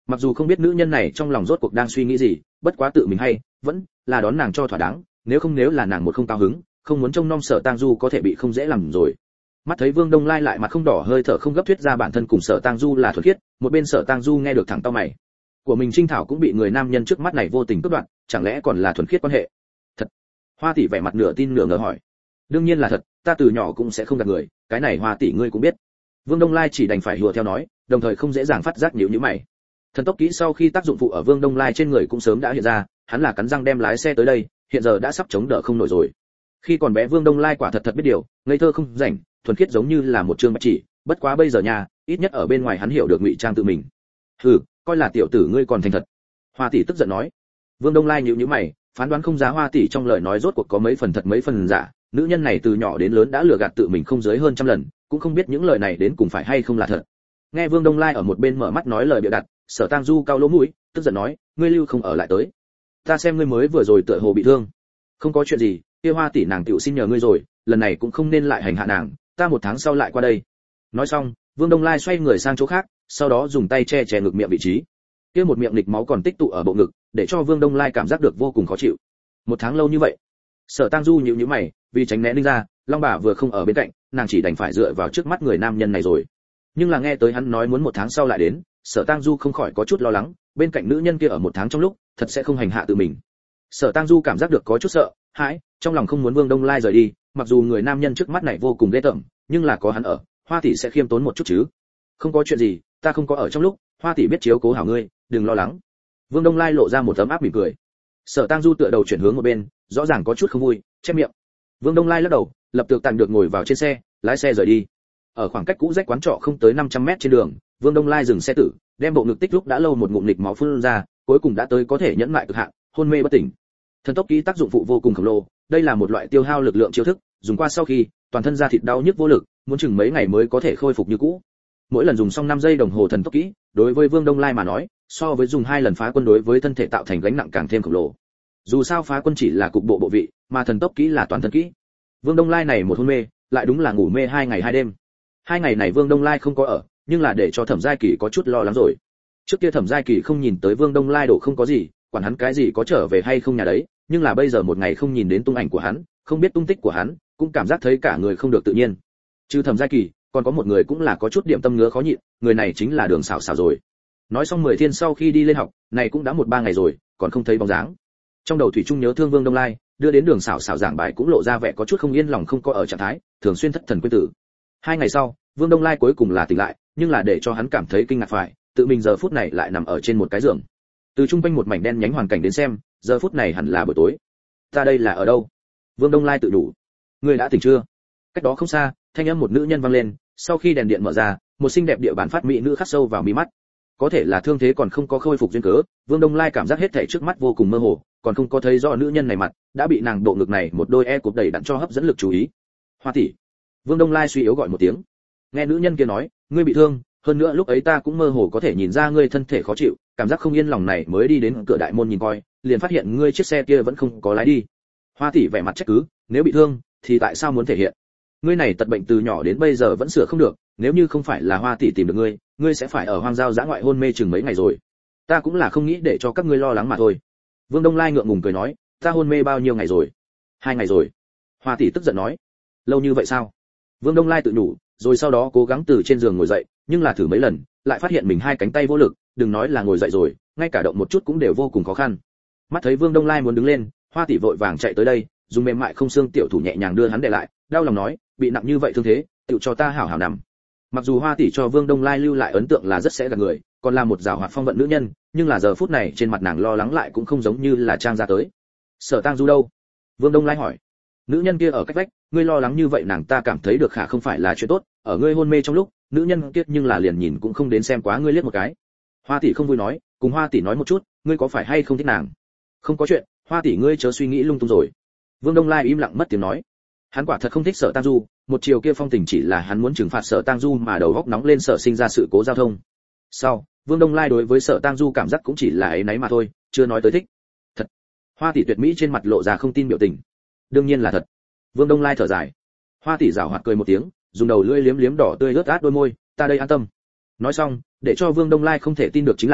Mặc dù không biết nữ nhân này trong lòng rốt cuộc đang suy nghĩ gì, bất quá tự mình hay vẫn là đón nàng cho thỏa đáng, nếu không nếu là nàng một không cao hứng, không muốn trông nom Sở Tang Du có thể bị không dễ làm rồi. Mắt thấy Vương Đông Lai lại mặt không đỏ hơi thở không gấp thuyết ra bản thân cùng Sở Tang Du là thuần khiết, một bên Sở Tang Du nghe được thẳng tao mày. Của mình Trinh Thảo cũng bị người nam nhân trước mắt này vô tình cướp đoạt, chẳng lẽ còn là thuần khiết quan hệ? Thật. Hoa tỷ vẻ mặt nửa tin nửa ngờ hỏi. Đương nhiên là thật, ta từ nhỏ cũng sẽ không gạt người, cái này Hoa tỷ ngươi cũng biết. Vương Đông Lai chỉ đành phải hùa theo nói, đồng thời không dễ dàng phát giác nhíu nhíu mày. Thần tốc kỹ sau khi tác dụng phụ ở Vương Đông Lai trên người cũng sớm đã hiện ra, hắn là cắn răng đem lái xe tới đây, hiện giờ đã sắp chống đỡ không nổi rồi. Khi còn bé Vương Đông Lai quả thật thật biết điều, ngây thơ không rảnh, thuần khiết giống như là một trương bạch chỉ, bất quá bây giờ nhà, ít nhất ở bên ngoài hắn hiểu được ngụy trang tự mình. Hừ, coi là tiểu tử ngươi còn thành thật. Hoa tỷ tức giận nói. Vương Đông Lai nhíu nhíu mày, phán đoán không giá Hoa tỷ trong lời nói rốt cuộc có mấy phần thật mấy phần giả, nữ nhân này từ nhỏ đến lớn đã lừa gạt tự mình không dưới hơn trăm lần, cũng không biết những lời này đến cùng phải hay không là thật. Nghe Vương Đông Lai ở một bên mở mắt nói lời bịa đặt, Sở Tang Du cao lỗ mũi, tức giận nói, ngươi lưu không ở lại tới. Ta xem ngươi mới vừa rồi tựa hồ bị thương. Không có chuyện gì, kia Hoa tỷ nàng tiểu xin nhờ ngươi rồi, lần này cũng không nên lại hành hạ nàng, ta một tháng sau lại qua đây. Nói xong, Vương Đông Lai xoay người sang chỗ khác, sau đó dùng tay che che ngực miệng vị trí. Kia một miệng nghịch máu còn tích tụ ở bộ ngực, để cho Vương Đông Lai cảm giác được vô cùng khó chịu. Một tháng lâu như vậy. Sở Tang Du nhíu nhíu mày, vì tránh né Ninh ra, Long bà vừa không ở bên cạnh, nàng chỉ đành phải dựa vào trước mắt người nam nhân này rồi. Nhưng là nghe tới hắn nói muốn một tháng sau lại đến, Sở Tang Du không khỏi có chút lo lắng, bên cạnh nữ nhân kia ở một tháng trong lúc, thật sẽ không hành hạ tự mình. Sở Tang Du cảm giác được có chút sợ hãi, trong lòng không muốn Vương Đông Lai rời đi, mặc dù người nam nhân trước mắt này vô cùng ghê tởm, nhưng là có hắn ở, Hoa tỷ sẽ khiêm tốn một chút chứ. Không có chuyện gì, ta không có ở trong lúc, Hoa tỷ biết chiếu cố hảo ngươi, đừng lo lắng. Vương Đông Lai lộ ra một tấm áp mỉm cười. Sở Tang Du tựa đầu chuyển hướng một bên, rõ ràng có chút không vui, che miệng. Vương Đông Lai lắc đầu, lập tức tạm được ngồi vào trên xe, lái xe rời đi. Ở khoảng cách cũ rách quán trọ không tới năm trăm mét trên đường, Vương Đông Lai dừng xe tử, đem bộ ngực tích lúc đã lâu một ngụm nghịch máu phun ra, cuối cùng đã tới có thể nhẫn mại cực hạn, hôn mê bất tỉnh. Thần tốc kỹ tác dụng phụ vô cùng khổng lồ, đây là một loại tiêu hao lực lượng chiêu thức, dùng qua sau khi, toàn thân da thịt đau nhức vô lực, muốn chừng mấy ngày mới có thể khôi phục như cũ. Mỗi lần dùng xong năm giây đồng hồ thần tốc kỹ, đối với Vương Đông Lai mà nói, so với dùng hai lần phá quân đối với thân thể tạo thành gánh nặng càng thêm khổng lồ. Dù sao phá quân chỉ là cục bộ bộ vị, mà thần tốc kỹ là toàn thân kỹ. Vương Đông Lai này một hôn mê, lại đúng là ngủ mê hai ngày hai đêm. Hai ngày này Vương Đông Lai không có ở, nhưng là để cho Thẩm Giai Kỳ có chút lo lắng rồi. Trước kia Thẩm Giai Kỳ không nhìn tới Vương Đông Lai đổ không có gì, quản hắn cái gì có trở về hay không nhà đấy, nhưng là bây giờ một ngày không nhìn đến tung ảnh của hắn, không biết tung tích của hắn, cũng cảm giác thấy cả người không được tự nhiên. Trừ Thẩm Giai Kỳ, còn có một người cũng là có chút điểm tâm ngứa khó nhịn, người này chính là Đường Sảo Sảo rồi. Nói xong mười thiên sau khi đi lên học, này cũng đã một ba ngày rồi, còn không thấy bóng dáng. Trong đầu thủy chung nhớ thương Vương Đông Lai, đưa đến Đường Sảo Sảo giảng bài cũng lộ ra vẻ có chút không yên lòng không có ở trạng thái, thường xuyên thất thần quên tử. Hai ngày sau, Vương Đông Lai cuối cùng là tỉnh lại, nhưng là để cho hắn cảm thấy kinh ngạc phải, tự mình giờ phút này lại nằm ở trên một cái giường. Từ trung quanh một mảnh đen nhánh hoàn cảnh đến xem, giờ phút này hẳn là buổi tối. Ta đây là ở đâu? Vương Đông Lai tự đủ. Ngươi đã tỉnh chưa? Cách đó không xa, thanh âm một nữ nhân vang lên, sau khi đèn điện mở ra, một xinh đẹp địa bản phát mỹ nữ khắc sâu vào mi mắt. Có thể là thương thế còn không có khôi phục duyên cớ, Vương Đông Lai cảm giác hết thảy trước mắt vô cùng mơ hồ, còn không có thấy rõ nữ nhân này mặt, đã bị nàng bộ ngực này một đôi e cụp đầy đặn cho hấp dẫn lực chú ý. Hoa tỷ. Vương Đông Lai suy yếu gọi một tiếng. Nghe nữ nhân kia nói, ngươi bị thương, hơn nữa lúc ấy ta cũng mơ hồ có thể nhìn ra ngươi thân thể khó chịu, cảm giác không yên lòng này mới đi đến cửa đại môn nhìn coi, liền phát hiện ngươi chiếc xe kia vẫn không có lái đi. Hoa tỷ vẻ mặt trách cứ, nếu bị thương, thì tại sao muốn thể hiện? Ngươi này tật bệnh từ nhỏ đến bây giờ vẫn sửa không được, nếu như không phải là Hoa tỷ tìm được ngươi, ngươi sẽ phải ở hoang giao dã ngoại hôn mê chừng mấy ngày rồi. Ta cũng là không nghĩ để cho các ngươi lo lắng mà thôi. Vương Đông Lai ngượng ngùng cười nói, ta hôn mê bao nhiêu ngày rồi? Hai ngày rồi. Hoa tỷ tức giận nói, lâu như vậy sao? Vương Đông Lai tự nhủ, rồi sau đó cố gắng từ trên giường ngồi dậy, nhưng là thử mấy lần, lại phát hiện mình hai cánh tay vô lực, đừng nói là ngồi dậy rồi, ngay cả động một chút cũng đều vô cùng khó khăn. Mắt thấy Vương Đông Lai muốn đứng lên, Hoa tỷ vội vàng chạy tới đây, dùng mềm mại không xương tiểu thủ nhẹ nhàng đưa hắn để lại, đau lòng nói, bị nặng như vậy thương thế, tự cho ta hảo hảo nằm. Mặc dù Hoa tỷ cho Vương Đông Lai lưu lại ấn tượng là rất sẽ gạt người, còn là một giàu hoạt phong vận nữ nhân, nhưng là giờ phút này trên mặt nàng lo lắng lại cũng không giống như là trang ra tới. Sở Tang Du đâu? Vương Đông Lai hỏi. Nữ nhân kia ở cách vách, ngươi lo lắng như vậy nàng ta cảm thấy được khả không phải là chuyện tốt, ở ngươi hôn mê trong lúc, nữ nhân kia nhưng là liền nhìn cũng không đến xem quá ngươi liếc một cái. Hoa tỷ không vui nói, cùng Hoa tỷ nói một chút, ngươi có phải hay không thích nàng? Không có chuyện, Hoa tỷ ngươi chớ suy nghĩ lung tung rồi. Vương Đông Lai im lặng mất tiếng nói. Hắn quả thật không thích Sở Tang Du, một chiều kia phong tình chỉ là hắn muốn trừng phạt Sở Tang Du mà đầu góc nóng lên sợ sinh ra sự cố giao thông. Sau, Vương Đông Lai đối với Sở Tang Du cảm giác cũng chỉ là ấy nấy mà thôi, chưa nói tới thích. Thật. Hoa tỷ tuyệt mỹ trên mặt lộ ra không tin biểu tình. Đương nhiên là thật. Vương Đông Lai thở dài. Hoa tỷ giảo hoạt cười một tiếng, dùng đầu lưỡi liếm liếm đỏ tươi rớt át đôi môi, ta đây an tâm. Nói xong, để cho Vương Đông Lai không thể tin được chính là,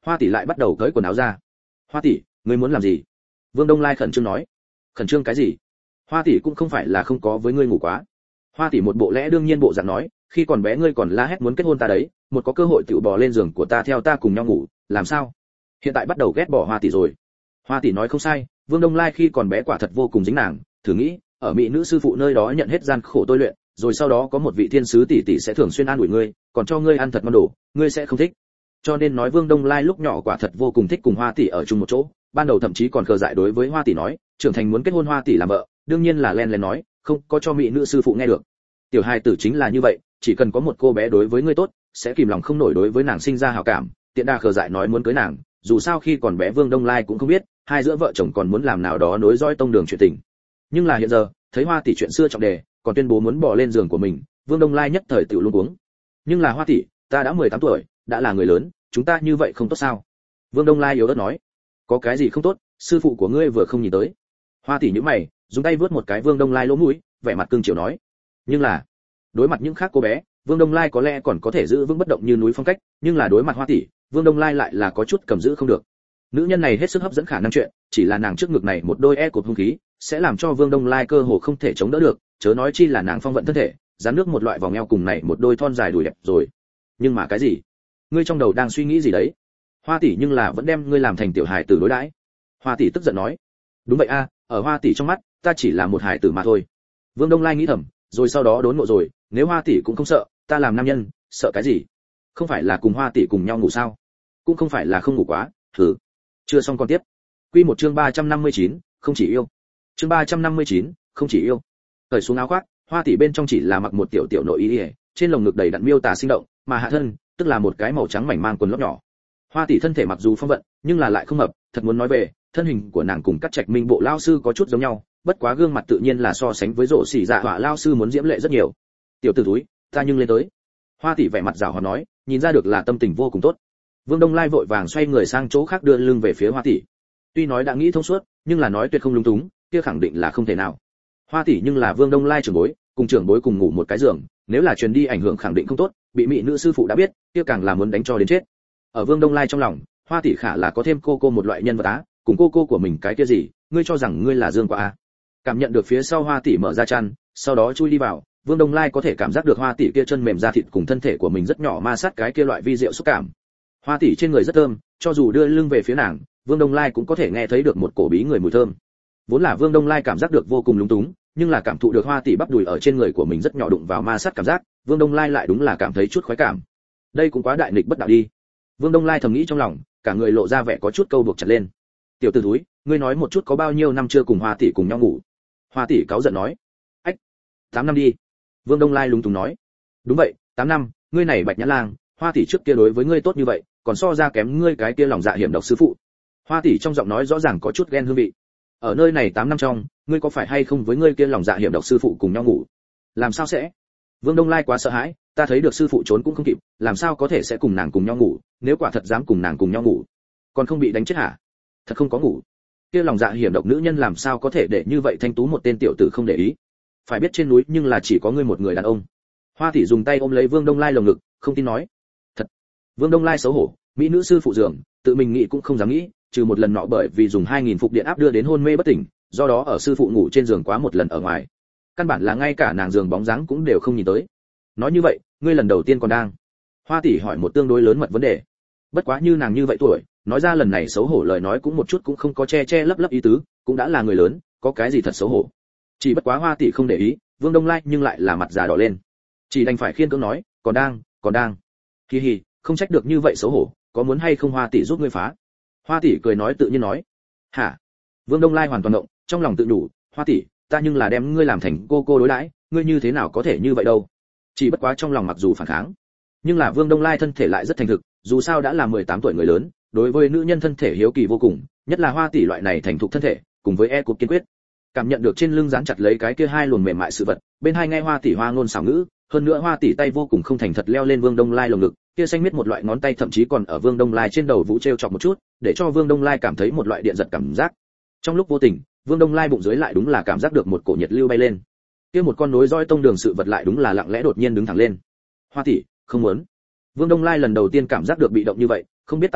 Hoa tỷ lại bắt đầu cởi quần áo ra. Hoa tỷ, ngươi muốn làm gì? Vương Đông Lai khẩn trương nói. Khẩn trương cái gì? Hoa tỷ cũng không phải là không có với ngươi ngủ quá. Hoa tỷ một bộ lẽ đương nhiên bộ dạng nói, khi còn bé ngươi còn la hét muốn kết hôn ta đấy, một có cơ hội tiểu bò lên giường của ta theo ta cùng nhau ngủ, làm sao? Hiện tại bắt đầu ghét bỏ Hoa tỷ rồi. Hoa tỷ nói không sai, Vương Đông Lai khi còn bé quả thật vô cùng dính nàng, thử nghĩ, ở mỹ nữ sư phụ nơi đó nhận hết gian khổ tôi luyện, rồi sau đó có một vị thiên sứ tỷ tỷ sẽ thường xuyên an ủi ngươi, còn cho ngươi ăn thật ngon đồ, ngươi sẽ không thích. Cho nên nói Vương Đông Lai lúc nhỏ quả thật vô cùng thích cùng Hoa tỷ ở chung một chỗ, ban đầu thậm chí còn khờ dại đối với Hoa tỷ nói, trưởng thành muốn kết hôn Hoa tỷ làm vợ, đương nhiên là len len nói, không có cho mỹ nữ sư phụ nghe được. Tiểu hài tử chính là như vậy, chỉ cần có một cô bé đối với ngươi tốt, sẽ kìm lòng không nổi đối với nàng sinh ra hảo cảm, tiện đa khờ dại nói muốn cưới nàng, dù sao khi còn bé Vương Đông Lai cũng không biết, hai giữa vợ chồng còn muốn làm nào đó nối dõi tông đường chuyện tình. Nhưng là hiện giờ, thấy Hoa tỷ chuyện xưa trọng đề, còn tuyên bố muốn bỏ lên giường của mình, Vương Đông Lai nhất thời tự luống cuống. Nhưng là Hoa tỷ, ta đã mười tám tuổi, đã là người lớn, chúng ta như vậy không tốt sao? Vương Đông Lai yếu ớt nói. Có cái gì không tốt, sư phụ của ngươi vừa không nhìn tới. Hoa tỷ nhíu mày, dùng tay vướt một cái Vương Đông Lai lỗ mũi, vẻ mặt cương chiều nói. Nhưng là, đối mặt những khác cô bé, Vương Đông Lai có lẽ còn có thể giữ vững bất động như núi phong cách, nhưng là đối mặt Hoa tỷ, Vương Đông Lai lại là có chút cầm giữ không được. Nữ nhân này hết sức hấp dẫn khả năng chuyện, chỉ là nàng trước ngực này một đôi e cột hung khí, sẽ làm cho Vương Đông Lai cơ hồ không thể chống đỡ được, chớ nói chi là nàng phong vận thân thể, dán nước một loại vòng eo cùng này một đôi thon dài đùi đẹp rồi. Nhưng mà cái gì? Ngươi trong đầu đang suy nghĩ gì đấy? Hoa tỷ nhưng là vẫn đem ngươi làm thành tiểu hài tử đối đãi. Hoa tỷ tức giận nói. Đúng vậy a, ở Hoa tỷ trong mắt, ta chỉ là một hài tử mà thôi. Vương Đông Lai nghĩ thầm, rồi sau đó đốn ngộ rồi, nếu Hoa tỷ cũng không sợ, ta làm nam nhân, sợ cái gì? Không phải là cùng Hoa tỷ cùng nhau ngủ sao? Cũng không phải là không ngủ quá, thử. Chưa xong con tiếp. Quy một chương ba trăm năm mươi chín, không chỉ yêu. Chương ba trăm năm mươi chín, không chỉ yêu. Cởi xuống áo khoác, Hoa tỷ bên trong chỉ là mặc một tiểu tiểu nội y, trên lồng ngực đầy đặn miêu tả sinh động, mà hạ thân, tức là một cái màu trắng mảnh mang quần lót nhỏ. Hoa tỷ thân thể mặc dù phong vận, nhưng là lại không mập, thật muốn nói về, thân hình của nàng cùng các trạch minh bộ lao sư có chút giống nhau, bất quá gương mặt tự nhiên là so sánh với rộ xỉ dạ họa lao sư muốn diễm lệ rất nhiều. Tiểu tử túi, ta nhưng lên tới. Hoa tỷ vẻ mặt giảo hòa nói, nhìn ra được là tâm tình vô cùng tốt. Vương Đông Lai vội vàng xoay người sang chỗ khác đưa lưng về phía Hoa tỷ. Tuy nói đã nghĩ thông suốt, nhưng là nói tuyệt không lung túng, kia khẳng định là không thể nào. Hoa tỷ nhưng là Vương Đông Lai trưởng bối, cùng trưởng bối cùng ngủ một cái giường, nếu là truyền đi ảnh hưởng khẳng định không tốt, bị mỹ nữ sư phụ đã biết, kia càng là muốn đánh cho đến chết. Ở Vương Đông Lai trong lòng, Hoa tỷ khả là có thêm cô cô một loại nhân vật á, cùng cô cô của mình cái kia gì, ngươi cho rằng ngươi là Dương Quả a? Cảm nhận được phía sau Hoa tỷ mở ra chăn, sau đó chui đi vào, Vương Đông Lai có thể cảm giác được Hoa tỷ kia chân mềm da thịt cùng thân thể của mình rất nhỏ ma sát cái kia loại vi diệu xúc cảm. Hoa tỷ trên người rất thơm, cho dù đưa lưng về phía nàng, Vương Đông Lai cũng có thể nghe thấy được một cổ bí người mùi thơm. Vốn là Vương Đông Lai cảm giác được vô cùng lúng túng, nhưng là cảm thụ được Hoa tỷ bắp đùi ở trên người của mình rất nhỏ đụng vào ma sát cảm giác, Vương Đông Lai lại đúng là cảm thấy chút khoái cảm. Đây cũng quá đại nghịch bất đạo đi. Vương Đông Lai thầm nghĩ trong lòng, cả người lộ ra vẻ có chút câu buộc chặt lên. Tiểu tử thúi, ngươi nói một chút có bao nhiêu năm chưa cùng Hoa tỷ cùng nhau ngủ? Hoa tỷ cáu giận nói. Ách, tám năm đi. Vương Đông Lai lúng túng nói. Đúng vậy, tám năm, ngươi này Bạch Nhã Lang, Hoa tỷ trước kia đối với ngươi tốt như vậy, còn so ra kém ngươi cái kia lòng dạ hiểm độc sư phụ. Hoa tỷ trong giọng nói rõ ràng có chút ghen hương vị. Ở nơi này tám năm trong, ngươi có phải hay không với ngươi kia lòng dạ hiểm độc sư phụ cùng nhau ngủ? Làm sao sẽ? Vương Đông Lai quá sợ hãi, ta thấy được sư phụ trốn cũng không kịp, làm sao có thể sẽ cùng nàng cùng nhau ngủ, nếu quả thật dám cùng nàng cùng nhau ngủ, còn không bị đánh chết hả? Thật không có ngủ. Kia lòng dạ hiểm độc nữ nhân làm sao có thể để như vậy thanh tú một tên tiểu tử không để ý? Phải biết trên núi nhưng là chỉ có ngươi một người đàn ông. Hoa tỷ dùng tay ôm lấy Vương Đông Lai lồng ngực, không tin nói. Thật. Vương Đông Lai xấu hổ, mỹ nữ sư phụ giường, tự mình nghĩ cũng không dám nghĩ, trừ một lần nọ bởi vì dùng hai nghìn phục điện áp đưa đến hôn mê bất tỉnh, do đó ở sư phụ ngủ trên giường quá một lần ở ngoài. Căn bản là ngay cả nàng giường bóng dáng cũng đều không nhìn tới. Nói như vậy, ngươi lần đầu tiên còn đang. Hoa tỷ hỏi một tương đối lớn mật vấn đề. Bất quá như nàng như vậy tuổi, nói ra lần này xấu hổ lời nói cũng một chút cũng không có che che lấp lấp ý tứ, cũng đã là người lớn, có cái gì thật xấu hổ. Chỉ bất quá Hoa tỷ không để ý, Vương Đông Lai nhưng lại là mặt già đỏ lên. Chỉ đành phải khiên cưỡng nói, còn đang, còn đang. Hi hi, không trách được như vậy xấu hổ, có muốn hay không Hoa tỷ giúp ngươi phá? Hoa tỷ cười nói tự nhiên nói. Hả? Vương Đông Lai hoàn toàn động, trong lòng tự đủ, Hoa tỷ, ta nhưng là đem ngươi làm thành cô cô đối đãi, ngươi như thế nào có thể như vậy đâu? Chỉ bất quá trong lòng mặc dù phản kháng, nhưng là Vương Đông Lai thân thể lại rất thành thực, dù sao đã là mười tám tuổi người lớn, đối với nữ nhân thân thể hiếu kỳ vô cùng, nhất là Hoa tỷ loại này thành thục thân thể, cùng với e cục kiên quyết. Cảm nhận được trên lưng dán chặt lấy cái kia hai luồn mềm mại sự vật, bên hai nghe Hoa tỷ hoa ngôn xảo ngữ, hơn nữa Hoa tỷ tay vô cùng không thành thật leo lên Vương Đông Lai lồng ngực, kia xanh miết một loại ngón tay thậm chí còn ở Vương Đông Lai trên đầu vũ treo chọc một chút, để cho Vương Đông Lai cảm thấy một loại điện giật cảm giác. Trong lúc vô tình, Vương Đông Lai bụng dưới lại đúng là cảm giác được một cổ nhiệt lưu bay lên. Kia một con nối dõi tông đường sự vật lại đúng là lặng lẽ đột nhiên đứng thẳng lên. Hoa tỷ, không muốn. Vương Đông Lai lần đầu tiên cảm giác được bị động như vậy, không biết tại sao,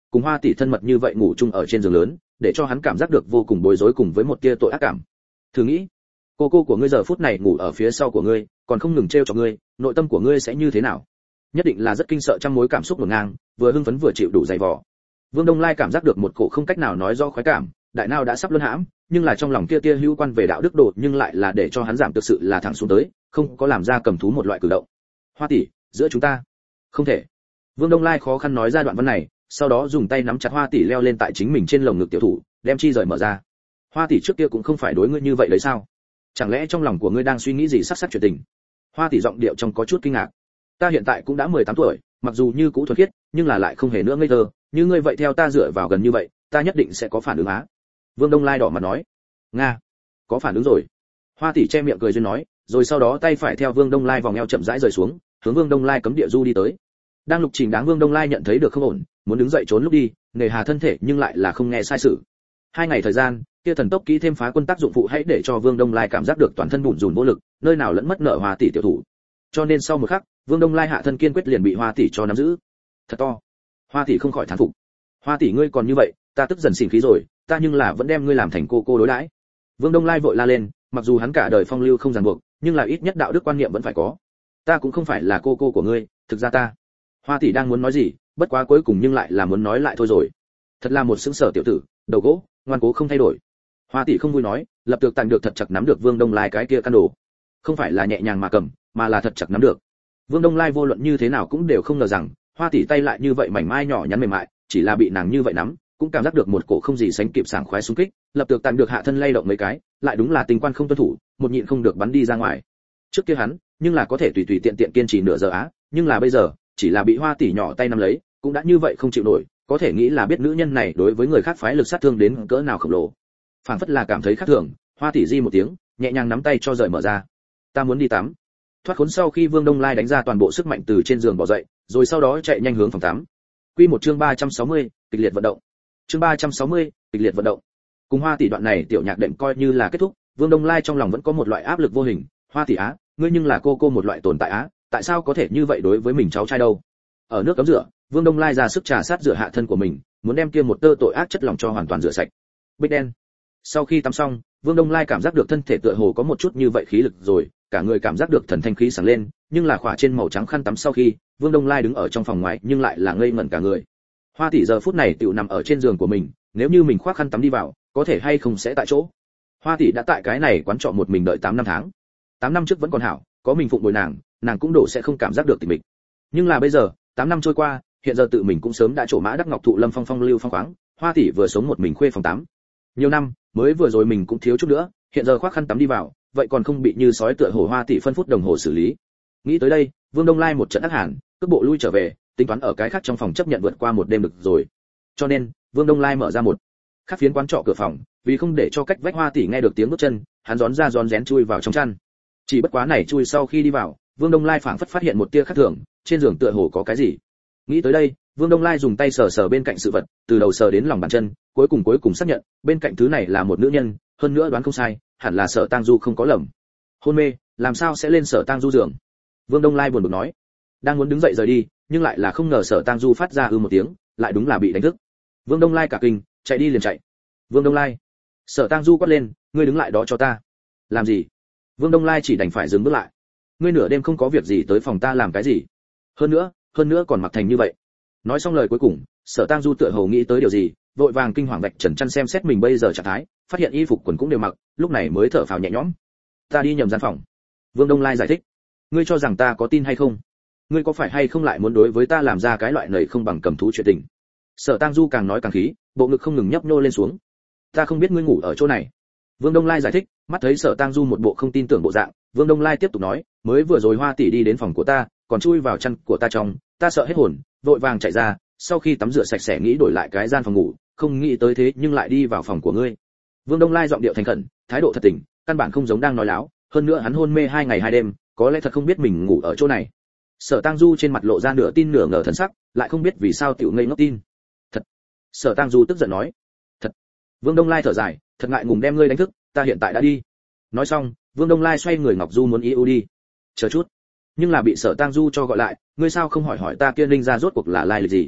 cùng Hoa tỷ thân mật như vậy ngủ chung ở trên giường lớn, để cho hắn cảm giác được vô cùng bối rối cùng với một tia tội ác cảm. Thử nghĩ, cô cô của ngươi giờ phút này ngủ ở phía sau của ngươi, còn không ngừng trêu cho ngươi, nội tâm của ngươi sẽ như thế nào? Nhất định là rất kinh sợ trăm mối cảm xúc ngổn ngang, vừa hưng phấn vừa chịu đủ dày vò. Vương Đông Lai cảm giác được một cổ không cách nào nói rõ khoái cảm, đại não đã sắp luân hãm, nhưng là trong lòng kia tia hữu quan về đạo đức độ, nhưng lại là để cho hắn giảm thực sự là thẳng xuống tới, không có làm ra cầm thú một loại cử động. Hoa tỷ, giữa chúng ta, không thể. Vương Đông Lai khó khăn nói ra đoạn văn này, sau đó dùng tay nắm chặt Hoa tỷ leo lên tại chính mình trên lồng ngực tiểu thủ, đem chi rời mở ra. Hoa tỷ trước kia cũng không phải đối ngươi như vậy đấy sao? Chẳng lẽ trong lòng của ngươi đang suy nghĩ gì sắc sắc chuyện tình? Hoa tỷ giọng điệu trong có chút kinh ngạc. Ta hiện tại cũng đã mười tám tuổi, mặc dù như cũ thuần khiết, nhưng là lại không hề nữa ngây thơ, như ngươi vậy theo ta dựa vào gần như vậy, ta nhất định sẽ có phản ứng á. Vương Đông Lai đỏ mặt nói. Nga, có phản ứng rồi. Hoa tỷ che miệng cười duyên nói, rồi sau đó tay phải theo Vương Đông Lai vòng eo chậm rãi rời xuống, hướng Vương Đông Lai cấm địa du đi tới. Đang lục trình đáng Vương Đông Lai nhận thấy được không ổn, muốn đứng dậy trốn lúc đi, nề hà thân thể nhưng lại là không nghe sai sự. Hai ngày thời gian, kia thần tốc kỹ thêm phá quân tác dụng phụ hãy để cho Vương Đông Lai cảm giác được toàn thân bủn rủn vô lực, nơi nào lẫn mất nợ Hoa tỷ tiểu thủ. Cho nên sau một khắc, Vương Đông Lai hạ thân kiên quyết liền bị Hoa tỷ cho nắm giữ. Thật to. Hoa tỷ không khỏi thán phục. Hoa tỷ ngươi còn như vậy, ta tức dần xỉn khí rồi, ta nhưng là vẫn đem ngươi làm thành cô cô đối đãi. Vương Đông Lai vội la lên, mặc dù hắn cả đời phong lưu không ràng buộc, nhưng là ít nhất đạo đức quan niệm vẫn phải có. Ta cũng không phải là cô cô của ngươi, thực ra ta. Hoa tỷ đang muốn nói gì, bất quá cuối cùng nhưng lại là muốn nói lại thôi rồi. Thật là một sững sờ tiểu tử, đầu gỗ, ngoan cố không thay đổi. Hoa tỷ không vui nói, lập tức tàn được thật chặt nắm được Vương Đông Lai cái kia căn đồ. Không phải là nhẹ nhàng mà cầm, mà là thật chặt nắm được. Vương Đông Lai vô luận như thế nào cũng đều không ngờ rằng, Hoa tỷ tay lại như vậy mảnh mai nhỏ nhắn mềm mại, chỉ là bị nàng như vậy nắm, cũng cảm giác được một cổ không gì sánh kịp sảng khoái xung kích, lập tức tàn được hạ thân lay động mấy cái, lại đúng là tình quan không tuân thủ, một nhịn không được bắn đi ra ngoài. Trước kia hắn, nhưng là có thể tùy tùy tiện tiện kiên trì nửa giờ á, nhưng là bây giờ, chỉ là bị Hoa tỷ nhỏ tay nắm lấy, cũng đã như vậy không chịu nổi, có thể nghĩ là biết nữ nhân này đối với người khác phái lực sát thương đến cỡ nào khổng lồ. Phảng phất là cảm thấy khác thường, Hoa tỷ di một tiếng, nhẹ nhàng nắm tay cho rời mở ra. Ta muốn đi tắm. Thoát khốn sau khi Vương Đông Lai đánh ra toàn bộ sức mạnh từ trên giường bò dậy, rồi sau đó chạy nhanh hướng phòng tắm. Quy một chương ba trăm sáu mươi, kịch liệt vận động. Chương ba trăm sáu mươi, kịch liệt vận động. Cùng Hoa tỷ đoạn này tiểu nhạc đệm coi như là kết thúc, Vương Đông Lai trong lòng vẫn có một loại áp lực vô hình, Hoa tỷ á, ngươi nhưng là cô cô một loại tồn tại á, tại sao có thể như vậy đối với mình cháu trai đâu? Ở nước cấm rửa, Vương Đông Lai ra sức trà sát rửa hạ thân của mình, muốn đem kia một tơ tội ác chất lỏng cho hoàn toàn rửa sạch. Bích đen. Sau khi tắm xong, Vương Đông Lai cảm giác được thân thể tựa hồ có một chút như vậy khí lực rồi, cả người cảm giác được thần thanh khí sáng lên, nhưng là khỏa trên màu trắng khăn tắm sau khi, Vương Đông Lai đứng ở trong phòng ngoài, nhưng lại là ngây ngẩn cả người. Hoa tỷ giờ phút này tựu nằm ở trên giường của mình, nếu như mình khoác khăn tắm đi vào, có thể hay không sẽ tại chỗ. Hoa tỷ đã tại cái này quán trọ một mình đợi tám năm tháng. tám năm trước vẫn còn hảo, có mình phụng bồi nàng, nàng cũng đổ sẽ không cảm giác được tịch mịch. Nhưng là bây giờ, tám năm trôi qua, hiện giờ tự mình cũng sớm đã trổ mã đắc ngọc thụ lâm phong phong lưu phong khoáng, Hoa tỷ vừa sống một mình khuê phòng tắm. Nhiều năm, mới vừa rồi mình cũng thiếu chút nữa, hiện giờ khoác khăn tắm đi vào, vậy còn không bị như sói tựa hổ Hoa tỷ phân phút đồng hồ xử lý. Nghĩ tới đây, Vương Đông Lai một trận ác hàn, cước bộ lui trở về, tính toán ở cái khác trong phòng chấp nhận vượt qua một đêm được rồi. Cho nên, Vương Đông Lai mở ra một khác phiến quán trọ cửa phòng, vì không để cho cách vách Hoa tỷ nghe được tiếng bước chân, hắn rón ra rón rén chui vào trong chăn. Chỉ bất quá này chui sau khi đi vào, Vương Đông Lai phảng phất phát hiện một tia khác thường, trên giường tựa hồ có cái gì. Nghĩ tới đây, Vương Đông Lai dùng tay sờ sờ bên cạnh sự vật, từ đầu sờ đến lòng bàn chân, cuối cùng cuối cùng xác nhận, bên cạnh thứ này là một nữ nhân, hơn nữa đoán không sai, hẳn là Sở Tang Du không có lầm. Hôn mê, làm sao sẽ lên Sở Tang Du giường? Vương Đông Lai buồn bực nói. Đang muốn đứng dậy rời đi, nhưng lại là không ngờ Sở Tang Du phát ra ư một tiếng, lại đúng là bị đánh thức. Vương Đông Lai cả kinh, chạy đi liền chạy. Vương Đông Lai. Sở Tang Du quát lên, ngươi đứng lại đó cho ta. Làm gì? Vương Đông Lai chỉ đành phải dừng bước lại. Ngươi nửa đêm không có việc gì tới phòng ta làm cái gì? Hơn nữa, hơn nữa còn mặc thành như vậy. Nói xong lời cuối cùng, Sở Tang Du tựa hồ nghĩ tới điều gì, vội vàng kinh hoàng vạch trần chăn xem xét mình bây giờ trạng thái, phát hiện y phục quần cũng đều mặc, lúc này mới thở phào nhẹ nhõm. Ta đi nhầm gian phòng. Vương Đông Lai giải thích. Ngươi cho rằng ta có tin hay không? Ngươi có phải hay không lại muốn đối với ta làm ra cái loại nầy không bằng cầm thú chuyện tình? Sở Tang Du càng nói càng khí, bộ ngực không ngừng nhấp nhô lên xuống. Ta không biết ngươi ngủ ở chỗ này. Vương Đông Lai giải thích, mắt thấy Sở Tang Du một bộ không tin tưởng bộ dạng, Vương Đông Lai tiếp tục nói, mới vừa rồi Hoa tỷ đi đến phòng của ta, còn chui vào chăn của ta trong, ta sợ hết hồn, vội vàng chạy ra, sau khi tắm rửa sạch sẽ nghĩ đổi lại cái gian phòng ngủ, không nghĩ tới thế nhưng lại đi vào phòng của ngươi. Vương Đông Lai giọng điệu thành khẩn, thái độ thật tình, căn bản không giống đang nói láo, hơn nữa hắn hôn mê hai ngày hai đêm, có lẽ thật không biết mình ngủ ở chỗ này. Sở Tang Du trên mặt lộ ra nửa tin nửa ngờ thần sắc, lại không biết vì sao tiểu ngây ngốc tin. Thật. Sở Tang Du tức giận nói. Thật. Vương Đông Lai thở dài, thật ngại ngùng đem ngươi đánh thức, ta hiện tại đã đi. Nói xong, Vương Đông Lai xoay người Ngọc Du muốn yêu đi. Chờ chút. Nhưng là bị Sở Tang Du cho gọi lại, ngươi sao không hỏi hỏi ta kia linh ra rốt cuộc là lai lịch gì?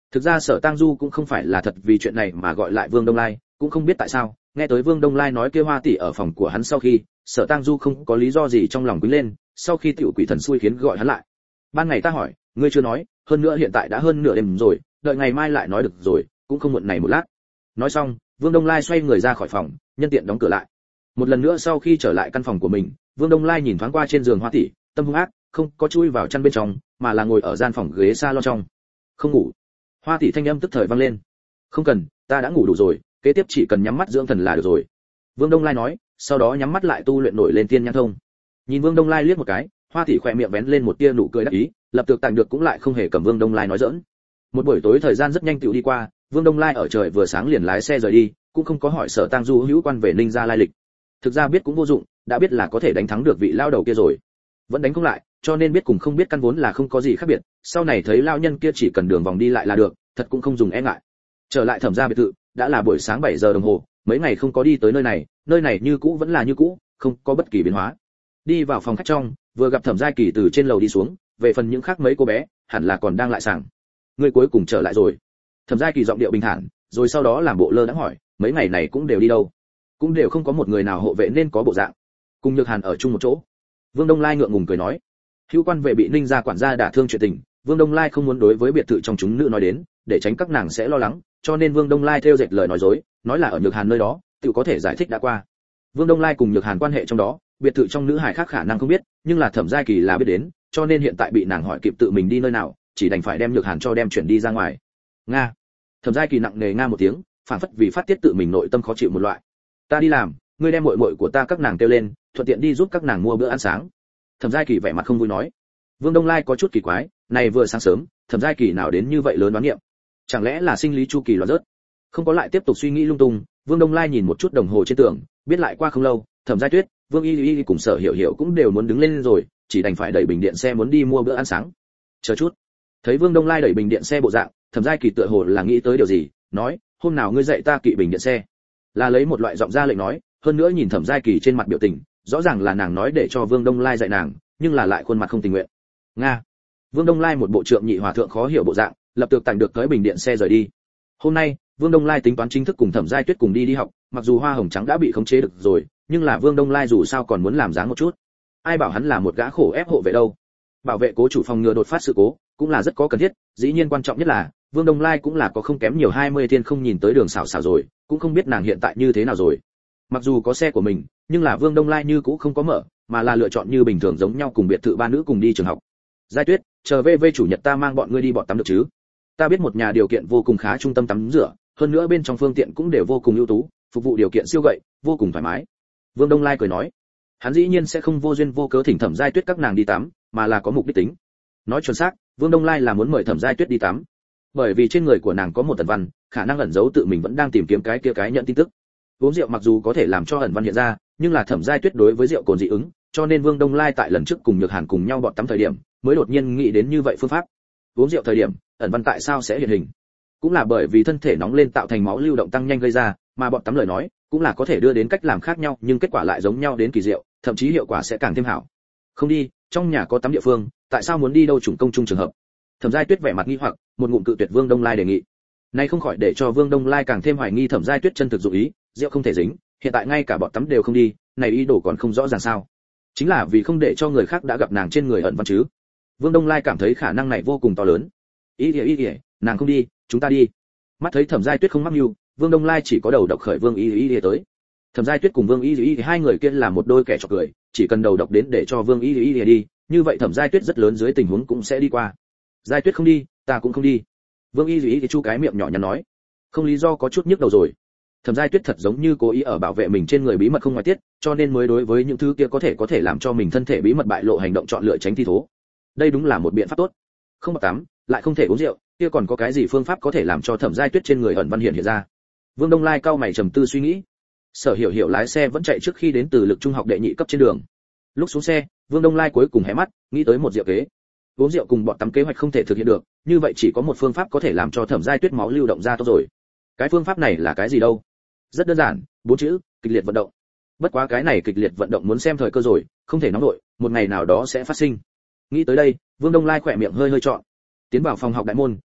Thực ra Sở Tang Du cũng không phải là thật vì chuyện này mà gọi lại Vương Đông Lai, cũng không biết tại sao, nghe tới Vương Đông Lai nói kia Hoa tỷ ở phòng của hắn sau khi, Sở Tang Du không có lý do gì trong lòng quýnh lên, sau khi tiểu quỷ thần xui khiến gọi hắn lại. Ban ngày ta hỏi, ngươi chưa nói, hơn nữa hiện tại đã hơn nửa đêm rồi, đợi ngày mai lại nói được rồi, cũng không muộn này một lát. Nói xong, Vương Đông Lai xoay người ra khỏi phòng, nhân tiện đóng cửa lại. Một lần nữa sau khi trở lại căn phòng của mình, Vương Đông Lai nhìn thoáng qua trên giường Hoa tỷ, tâm hung ác, không có chui vào chăn bên trong, mà là ngồi ở gian phòng ghế salon trong. Không ngủ. Hoa tỷ thanh âm tức thời vang lên. Không cần, ta đã ngủ đủ rồi, kế tiếp chỉ cần nhắm mắt dưỡng thần là được rồi. Vương Đông Lai nói, sau đó nhắm mắt lại tu luyện nổi lên tiên nhãn thông. Nhìn Vương Đông Lai liếc một cái, Hoa tỷ khỏe miệng vén lên một tia nụ cười đắc ý, lập tức tạm được cũng lại không hề cầm Vương Đông Lai nói giỡn. Một buổi tối thời gian rất nhanh tựu đi qua, Vương Đông Lai ở trời vừa sáng liền lái xe rời đi, cũng không có hỏi Sở Tang Du hữu quan về Ninh gia lai lịch. Thực ra biết cũng vô dụng, đã biết là có thể đánh thắng được vị lao đầu kia rồi, vẫn đánh không lại, cho nên biết cùng không biết căn vốn là không có gì khác biệt. Sau này thấy lao nhân kia chỉ cần đường vòng đi lại là được, thật cũng không dùng e ngại. Trở lại Thẩm gia biệt thự, đã là buổi sáng bảy giờ đồng hồ, mấy ngày không có đi tới nơi này, nơi này như cũ vẫn là như cũ, không có bất kỳ biến hóa. Đi vào phòng khách trong, vừa gặp Thẩm Giai Kỳ từ trên lầu đi xuống, về phần những khác mấy cô bé, hẳn là còn đang lại sảng. Người cuối cùng trở lại rồi. Thẩm Giai Kỳ giọng điệu bình thản, rồi sau đó làm bộ lơ đãng hỏi, mấy ngày này cũng đều đi đâu? Cũng đều không có một người nào hộ vệ nên có bộ dạng. Cùng Nhược Hàn ở chung một chỗ. Vương Đông Lai ngượng ngùng cười nói, hữu quan về bị Ninh gia quản gia đả thương chuyện tình, Vương Đông Lai không muốn đối với biệt thự trong chúng nữ nói đến, để tránh các nàng sẽ lo lắng, cho nên Vương Đông Lai theo dệt lời nói dối, nói là ở Nhược Hàn nơi đó, tự có thể giải thích đã qua. Vương Đông Lai cùng Nhược Hàn quan hệ trong đó, biệt thự trong nữ hải khác khả năng không biết, nhưng là Thẩm Giai Kỳ là biết đến, cho nên hiện tại bị nàng hỏi kịp tự mình đi nơi nào, chỉ đành phải đem Nhược Hàn cho đem chuyển đi ra ngoài. Nga. Thẩm Giai Kỳ nặng nề nga một tiếng, phản phất vì phát tiết tự mình nội tâm khó chịu một loại. Ta đi làm, ngươi đem muội muội của ta các nàng kêu lên, thuận tiện đi giúp các nàng mua bữa ăn sáng. Thẩm Giai Kỳ vẻ mặt không vui nói. Vương Đông Lai có chút kỳ quái, này vừa sáng sớm, Thẩm Giai Kỳ nào đến như vậy lớn đoán nghiệm, chẳng lẽ là sinh lý chu kỳ loạn rớt? Không có lại tiếp tục suy nghĩ lung tung, Vương Đông Lai nhìn một chút đồng hồ trên tường, biết lại qua không lâu, Thẩm Giai Tuyết, Vương Y Y cùng Sở Hiểu Hiểu cũng đều muốn đứng lên rồi, chỉ đành phải đẩy bình điện xe muốn đi mua bữa ăn sáng. Chờ chút. Thấy Vương Đông Lai đẩy bình điện xe bộ dạng, Thẩm Giai Kỳ tựa hồ là nghĩ tới điều gì, nói, hôm nào ngươi dạy ta kỵ bình điện xe? Là lấy một loại giọng ra lệnh nói, hơn nữa nhìn Thẩm Giai Kỳ trên mặt biểu tình, rõ ràng là nàng nói để cho Vương Đông Lai dạy nàng, nhưng là lại khuôn mặt không tình nguyện. Nga. Vương Đông Lai một bộ trượng nhị hòa thượng khó hiểu bộ dạng, lập tức tành được tới bình điện xe rời đi. Hôm nay, Vương Đông Lai tính toán chính thức cùng Thẩm Giai Tuyết cùng đi đi học, mặc dù hoa hồng trắng đã bị khống chế được rồi, nhưng là Vương Đông Lai dù sao còn muốn làm dáng một chút. Ai bảo hắn là một gã khổ ép hộ vệ đâu? Bảo vệ cố chủ phòng ngừa đột phát sự cố, cũng là rất có cần thiết, dĩ nhiên quan trọng nhất là, Vương Đông Lai cũng là có không kém nhiều hai mươi thiên không nhìn tới đường xảo xảo rồi, cũng không biết nàng hiện tại như thế nào rồi. Mặc dù có xe của mình, nhưng là Vương Đông Lai như cũ không có mở, mà là lựa chọn như bình thường giống nhau cùng biệt thự ba nữ cùng đi trường học. Giai Tuyết, chờ về về chủ nhật ta mang bọn ngươi đi bọn tắm được chứ? Ta biết một nhà điều kiện vô cùng khá trung tâm tắm rửa, hơn nữa bên trong phương tiện cũng đều vô cùng ưu tú, phục vụ điều kiện siêu gậy, vô cùng thoải mái. Vương Đông Lai cười nói, hắn dĩ nhiên sẽ không vô duyên vô cớ thỉnh Thẩm Giai Tuyết các nàng đi tắm, mà là có mục đích tính. Nói chuẩn xác, Vương Đông Lai là muốn mời Thẩm Giai Tuyết đi tắm, bởi vì trên người của nàng có một ẩn văn, khả năng ẩn giấu tự mình vẫn đang tìm kiếm cái kia cái nhận tin tức. Uống rượu mặc dù có thể làm cho ẩn văn hiện ra, nhưng là Thẩm Giai Tuyết đối với rượu cồn dị ứng, cho nên Vương Đông Lai tại lần trước cùng Nhược Hàn cùng nhau bọn tắm thời điểm, mới đột nhiên nghĩ đến như vậy phương pháp. Uống rượu thời điểm, ẩn văn tại sao sẽ hiện hình? Cũng là bởi vì thân thể nóng lên tạo thành máu lưu động tăng nhanh gây ra, mà bọn tắm lời nói, cũng là có thể đưa đến cách làm khác nhau, nhưng kết quả lại giống nhau đến kỳ diệu, thậm chí hiệu quả sẽ càng thêm hảo. Không đi, trong nhà có tắm địa phương, tại sao muốn đi đâu chủng công chung trường hợp? Thẩm Giai Tuyết vẻ mặt nghi hoặc, một ngụm cự tuyệt Vương Đông Lai đề nghị. Nay không khỏi để cho Vương Đông Lai càng thêm hoài nghi Thẩm Giai Tuyết chân thực dụng ý, rượu không thể dính, hiện tại ngay cả bọn tắm đều không đi, này ý đồ còn không rõ ràng sao? Chính là vì không để cho người khác đã gặp nàng trên người ẩn văn chứ? Vương Đông Lai cảm thấy khả năng này vô cùng to lớn. Ý ý ý, nàng không đi, chúng ta đi. Mắt thấy Thẩm Giai Tuyết không mắc mưu, Vương Đông Lai chỉ có đầu độc khởi Vương Ý Ý Ý tới. Thẩm Giai Tuyết cùng Vương Ý Ý hai người kia là một đôi kẻ trò cười, chỉ cần đầu độc đến để cho Vương Ý Ý đi, như vậy Thẩm Giai Tuyết rất lớn dưới tình huống cũng sẽ đi qua. Giai Tuyết không đi, ta cũng không đi. Vương Y Ý thì chu cái miệng nhỏ nhắn nói, không lý do có chút nhức đầu rồi. Thẩm Giai Tuyết thật giống như cố ý ở bảo vệ mình trên người bí mật không ngoài tiết, cho nên mới đối với những thứ kia có thể có thể làm cho mình thân thể bí mật bại lộ hành động chọn lựa tránh thi thố. Đây đúng là một biện pháp tốt. Không mặc tắm, lại không thể uống rượu, kia còn có cái gì phương pháp có thể làm cho Thẩm Giai Tuyết trên người ẩn văn hiện hiện ra? Vương Đông Lai cau mày trầm tư suy nghĩ. Sở Hiểu Hiểu lái xe vẫn chạy trước khi đến từ lực trung học đệ nhị cấp trên đường. Lúc xuống xe, Vương Đông Lai cuối cùng hé mắt, nghĩ tới một diệu kế. Uống rượu cùng bọn tắm kế hoạch không thể thực hiện được, như vậy chỉ có một phương pháp có thể làm cho Thẩm Giai Tuyết máu lưu động ra tốt rồi. Cái phương pháp này là cái gì đâu? Rất đơn giản, bốn chữ, kịch liệt vận động. Bất quá cái này kịch liệt vận động muốn xem thời cơ rồi, không thể nóng nổi, một ngày nào đó sẽ phát sinh. Nghĩ tới đây, Vương Đông Lai khỏe miệng hơi hơi trọn. Tiến vào phòng học đại môn,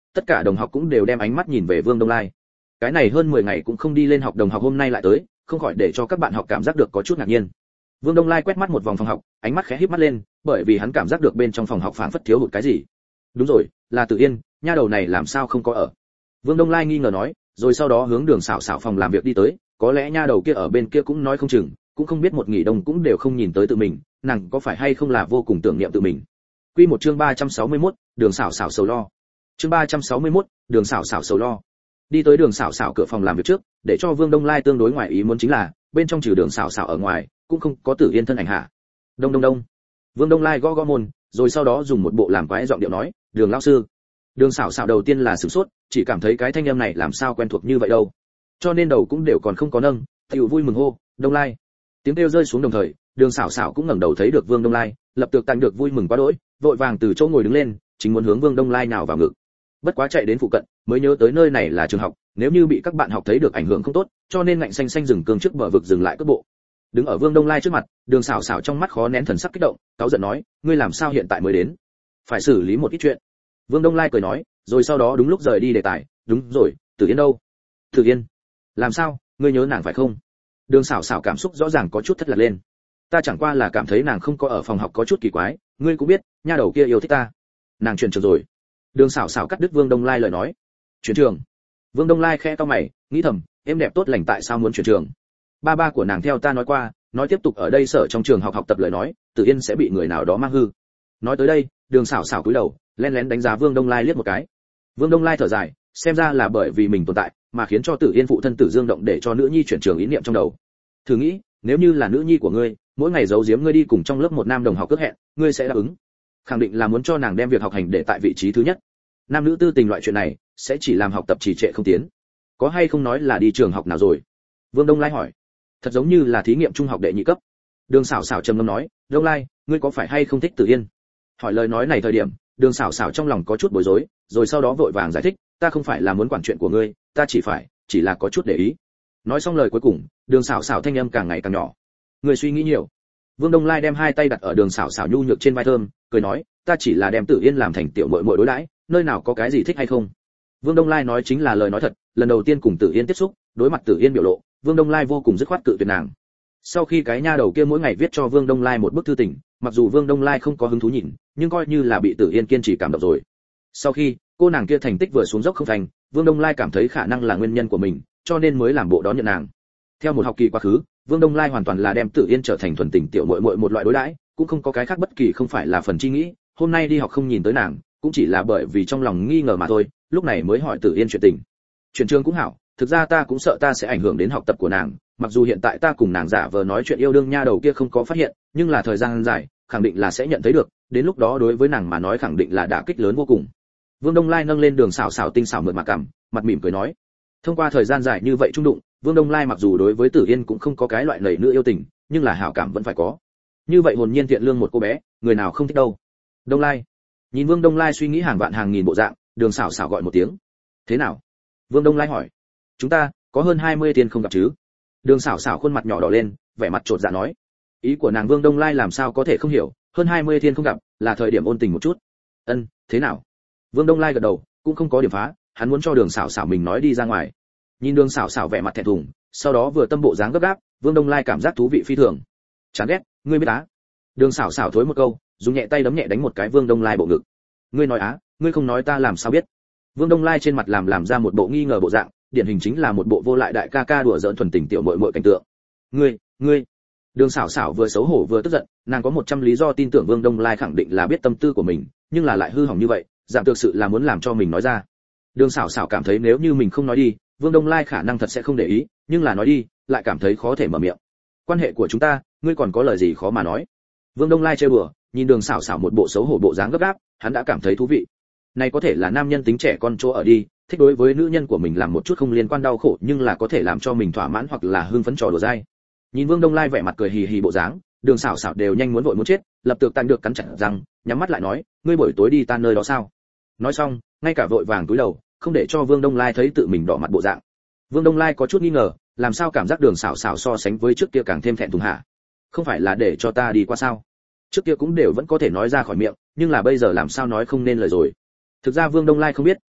tất cả đồng học cũng đều đem ánh mắt nhìn về Vương Đông Lai. Cái này hơn mười ngày cũng không đi lên học đồng học hôm nay lại tới, không khỏi để cho các bạn học cảm giác được có chút ngạc nhiên. Vương Đông Lai quét mắt một vòng phòng học, ánh mắt khẽ híp mắt lên, bởi vì hắn cảm giác được bên trong phòng học phảng phất thiếu hụt cái gì. Đúng rồi, là Tử Yên, nha đầu này làm sao không có ở? Vương Đông Lai nghi ngờ nói, rồi sau đó hướng Đường Sảo Sảo phòng làm việc đi tới, có lẽ nha đầu kia ở bên kia cũng nói không chừng, cũng không biết một nghỉ đông cũng đều không nhìn tới tự mình, nàng có phải hay không là vô cùng tưởng niệm tự mình. Quy một chương ba trăm sáu mươi mốt, Đường Sảo Sảo sầu lo. Chương ba trăm sáu mươi mốt, Đường Sảo Sảo sầu lo. Đi tới Đường Sảo Sảo cửa phòng làm việc trước, để cho Vương Đông Lai tương đối ngoài ý muốn chính là, bên trong trừ Đường Sảo Sảo ở ngoài, cũng không có Tử Yên thân ảnh hạ. Đông đông đông. Vương Đông Lai gõ gõ môn, rồi sau đó dùng một bộ làm quái giọng điệu nói, "Đường lão sư." Đường Sảo Sảo đầu tiên là sửng sốt, chỉ cảm thấy cái thanh âm này làm sao quen thuộc như vậy đâu. Cho nên đầu cũng đều còn không có nâng, tiểu vui mừng hô, "Đông Lai." Tiếng kêu rơi xuống đồng thời, Đường Sảo Sảo cũng ngẩng đầu thấy được Vương Đông Lai, lập tức tạm được vui mừng quá đỗi, vội vàng từ chỗ ngồi đứng lên, chính muốn hướng Vương Đông Lai nào vào ngực. Bất quá chạy đến phụ cận, mới nhớ tới nơi này là trường học, nếu như bị các bạn học thấy được ảnh hưởng không tốt, cho nên ngạnh xanh xanh dừng cương trước bờ vực dừng lại cước bộ. Đứng ở Vương Đông Lai trước mặt, Đường Sảo Sảo trong mắt khó nén thần sắc kích động, cáu giận nói, "Ngươi làm sao hiện tại mới đến? Phải xử lý một ít chuyện." Vương Đông Lai cười nói, rồi sau đó đúng lúc rời đi đề tài, "Đúng rồi, Tử Yên đâu?" "Tử Yên? Làm sao, ngươi nhớ nàng phải không?" Đường Sảo Sảo cảm xúc rõ ràng có chút thất lạc lên. "Ta chẳng qua là cảm thấy nàng không có ở phòng học có chút kỳ quái, ngươi cũng biết, nha đầu kia yêu thích ta." "Nàng chuyển trường rồi." Đường Sảo Sảo cắt đứt Vương Đông Lai lời nói. "Chuyển trường?" Vương Đông Lai khẽ cau mày, nghĩ thầm, em đẹp tốt lành tại sao muốn chuyển trường? Ba ba của nàng theo ta nói qua, nói tiếp tục ở đây sở trong trường học học tập lời nói, Tử Yên sẽ bị người nào đó mang hư. Nói tới đây, Đường Sảo Sảo cúi đầu, lén lén đánh giá Vương Đông Lai liếc một cái. Vương Đông Lai thở dài, xem ra là bởi vì mình tồn tại, mà khiến cho Tử Yên phụ thân Tử Dương động để cho nữ nhi chuyển trường ý niệm trong đầu. Thử nghĩ, nếu như là nữ nhi của ngươi, mỗi ngày giấu giếm ngươi đi cùng trong lớp một nam đồng học ước hẹn, ngươi sẽ đáp ứng? Khẳng định là muốn cho nàng đem việc học hành để tại vị trí thứ nhất. Nam nữ tư tình loại chuyện này, sẽ chỉ làm học tập trì trệ không tiến. Có hay không nói là đi trường học nào rồi? Vương Đông Lai hỏi. Thật giống như là thí nghiệm trung học đệ nhị cấp. Đường Sảo Sảo trầm ngâm nói, Đông Lai, ngươi có phải hay không thích Tử Yên? Hỏi lời nói này thời điểm, Đường Sảo Sảo trong lòng có chút bối rối, rồi sau đó vội vàng giải thích, ta không phải là muốn quản chuyện của ngươi, ta chỉ phải, chỉ là có chút để ý. Nói xong lời cuối cùng, Đường Sảo Sảo thanh âm càng ngày càng nhỏ. Ngươi suy nghĩ nhiều. Vương Đông Lai đem hai tay đặt ở Đường Sảo Sảo nhu nhược trên vai thơm, cười nói, ta chỉ là đem Tử Yên làm thành tiểu muội muội đối đãi, nơi nào có cái gì thích hay không. Vương Đông Lai nói chính là lời nói thật, lần đầu tiên cùng Tử Yên tiếp xúc, đối mặt Tử Yên biểu lộ, Vương Đông Lai vô cùng dứt khoát cự tuyệt nàng. Sau khi cái nha đầu kia mỗi ngày viết cho Vương Đông Lai một bức thư tình, mặc dù Vương Đông Lai không có hứng thú nhìn, nhưng coi như là bị Tử Yên kiên trì cảm động rồi. Sau khi cô nàng kia thành tích vừa xuống dốc không thành, Vương Đông Lai cảm thấy khả năng là nguyên nhân của mình, cho nên mới làm bộ đón nhận nàng. Theo một học kỳ quá khứ, Vương Đông Lai hoàn toàn là đem Tử Yên trở thành thuần tình tiểu muội muội một loại đối đãi, cũng không có cái khác bất kỳ không phải là phần chi nghĩ, hôm nay đi học không nhìn tới nàng, cũng chỉ là bởi vì trong lòng nghi ngờ mà thôi, lúc này mới hỏi Tử Yên chuyện tình. Chuyển trường cũng hảo, thực ra ta cũng sợ ta sẽ ảnh hưởng đến học tập của nàng, mặc dù hiện tại ta cùng nàng giả vờ nói chuyện yêu đương nha đầu kia không có phát hiện, nhưng là thời gian dài, khẳng định là sẽ nhận thấy được, đến lúc đó đối với nàng mà nói khẳng định là đả kích lớn vô cùng. Vương Đông Lai nâng lên Đường Sảo Sảo tinh xảo mượt mà cằm, mặt mỉm cười nói. Thông qua thời gian dài như vậy trung đụng, Vương Đông Lai mặc dù đối với Tử Yên cũng không có cái loại nảy nữ yêu tình, nhưng là hảo cảm vẫn phải có. Như vậy hồn nhiên thiện lương một cô bé, người nào không thích đâu. Đông Lai. Nhìn Vương Đông Lai suy nghĩ hàng vạn hàng nghìn bộ dạng, Đường Sảo Sảo gọi một tiếng. Thế nào? Vương Đông Lai hỏi. Chúng ta có hơn hai mươi tiền không gặp chứ? Đường Sảo Sảo khuôn mặt nhỏ đỏ lên, vẻ mặt trột dạ nói. Ý của nàng Vương Đông Lai làm sao có thể không hiểu, hơn hai mươi thiên không gặp, là thời điểm ôn tình một chút. Ân, thế nào? Vương Đông Lai gật đầu, cũng không có điểm phá, hắn muốn cho Đường Sảo Sảo mình nói đi ra ngoài. Nhìn Đường Sảo Sảo vẻ mặt thẹn thùng, sau đó vừa tâm bộ dáng gấp gáp, Vương Đông Lai cảm giác thú vị phi thường. Chán ghét, ngươi biết á? Đường Sảo Sảo thối một câu, dùng nhẹ tay đấm nhẹ đánh một cái Vương Đông Lai bộ ngực. Ngươi nói á, ngươi không nói ta làm sao biết? Vương Đông Lai trên mặt làm làm ra một bộ nghi ngờ bộ dạng, điển hình chính là một bộ vô lại đại ca ca đùa giỡn thuần tình tiểu muội muội cảnh tượng. Ngươi, ngươi. Đường Sảo Sảo vừa xấu hổ vừa tức giận, nàng có một trăm lý do tin tưởng Vương Đông Lai khẳng định là biết tâm tư của mình, nhưng là lại hư hỏng như vậy, dạng thực sự là muốn làm cho mình nói ra. Đường Sảo Sảo cảm thấy nếu như mình không nói đi, Vương Đông Lai khả năng thật sẽ không để ý, nhưng là nói đi, lại cảm thấy khó thể mở miệng. Quan hệ của chúng ta, ngươi còn có lời gì khó mà nói? Vương Đông Lai trêu đùa, nhìn Đường Sảo Sảo một bộ xấu hổ bộ dáng gấp gáp, hắn đã cảm thấy thú vị. Này có thể là nam nhân tính trẻ con chỗ ở đi, thích đối với nữ nhân của mình làm một chút không liên quan đau khổ, nhưng là có thể làm cho mình thỏa mãn hoặc là hưng phấn trò đùa dai. Nhìn Vương Đông Lai vẻ mặt cười hì hì bộ dáng, Đường Sảo Sảo đều nhanh muốn vội muốn chết, lập tức tan được cắn chặt răng, nhắm mắt lại nói, ngươi buổi tối đi tan nơi đó sao? Nói xong, ngay cả vội vàng cúi đầu, không để cho Vương Đông Lai thấy tự mình đỏ mặt bộ dạng. Vương Đông Lai có chút nghi ngờ, làm sao cảm giác Đường Sảo Sảo so sánh với trước kia càng thêm thẹn thùng hả? Không phải là để cho ta đi qua sao? Trước kia cũng đều vẫn có thể nói ra khỏi miệng, nhưng là bây giờ làm sao nói không nên lời rồi. Thực ra Vương Đông Lai không biết,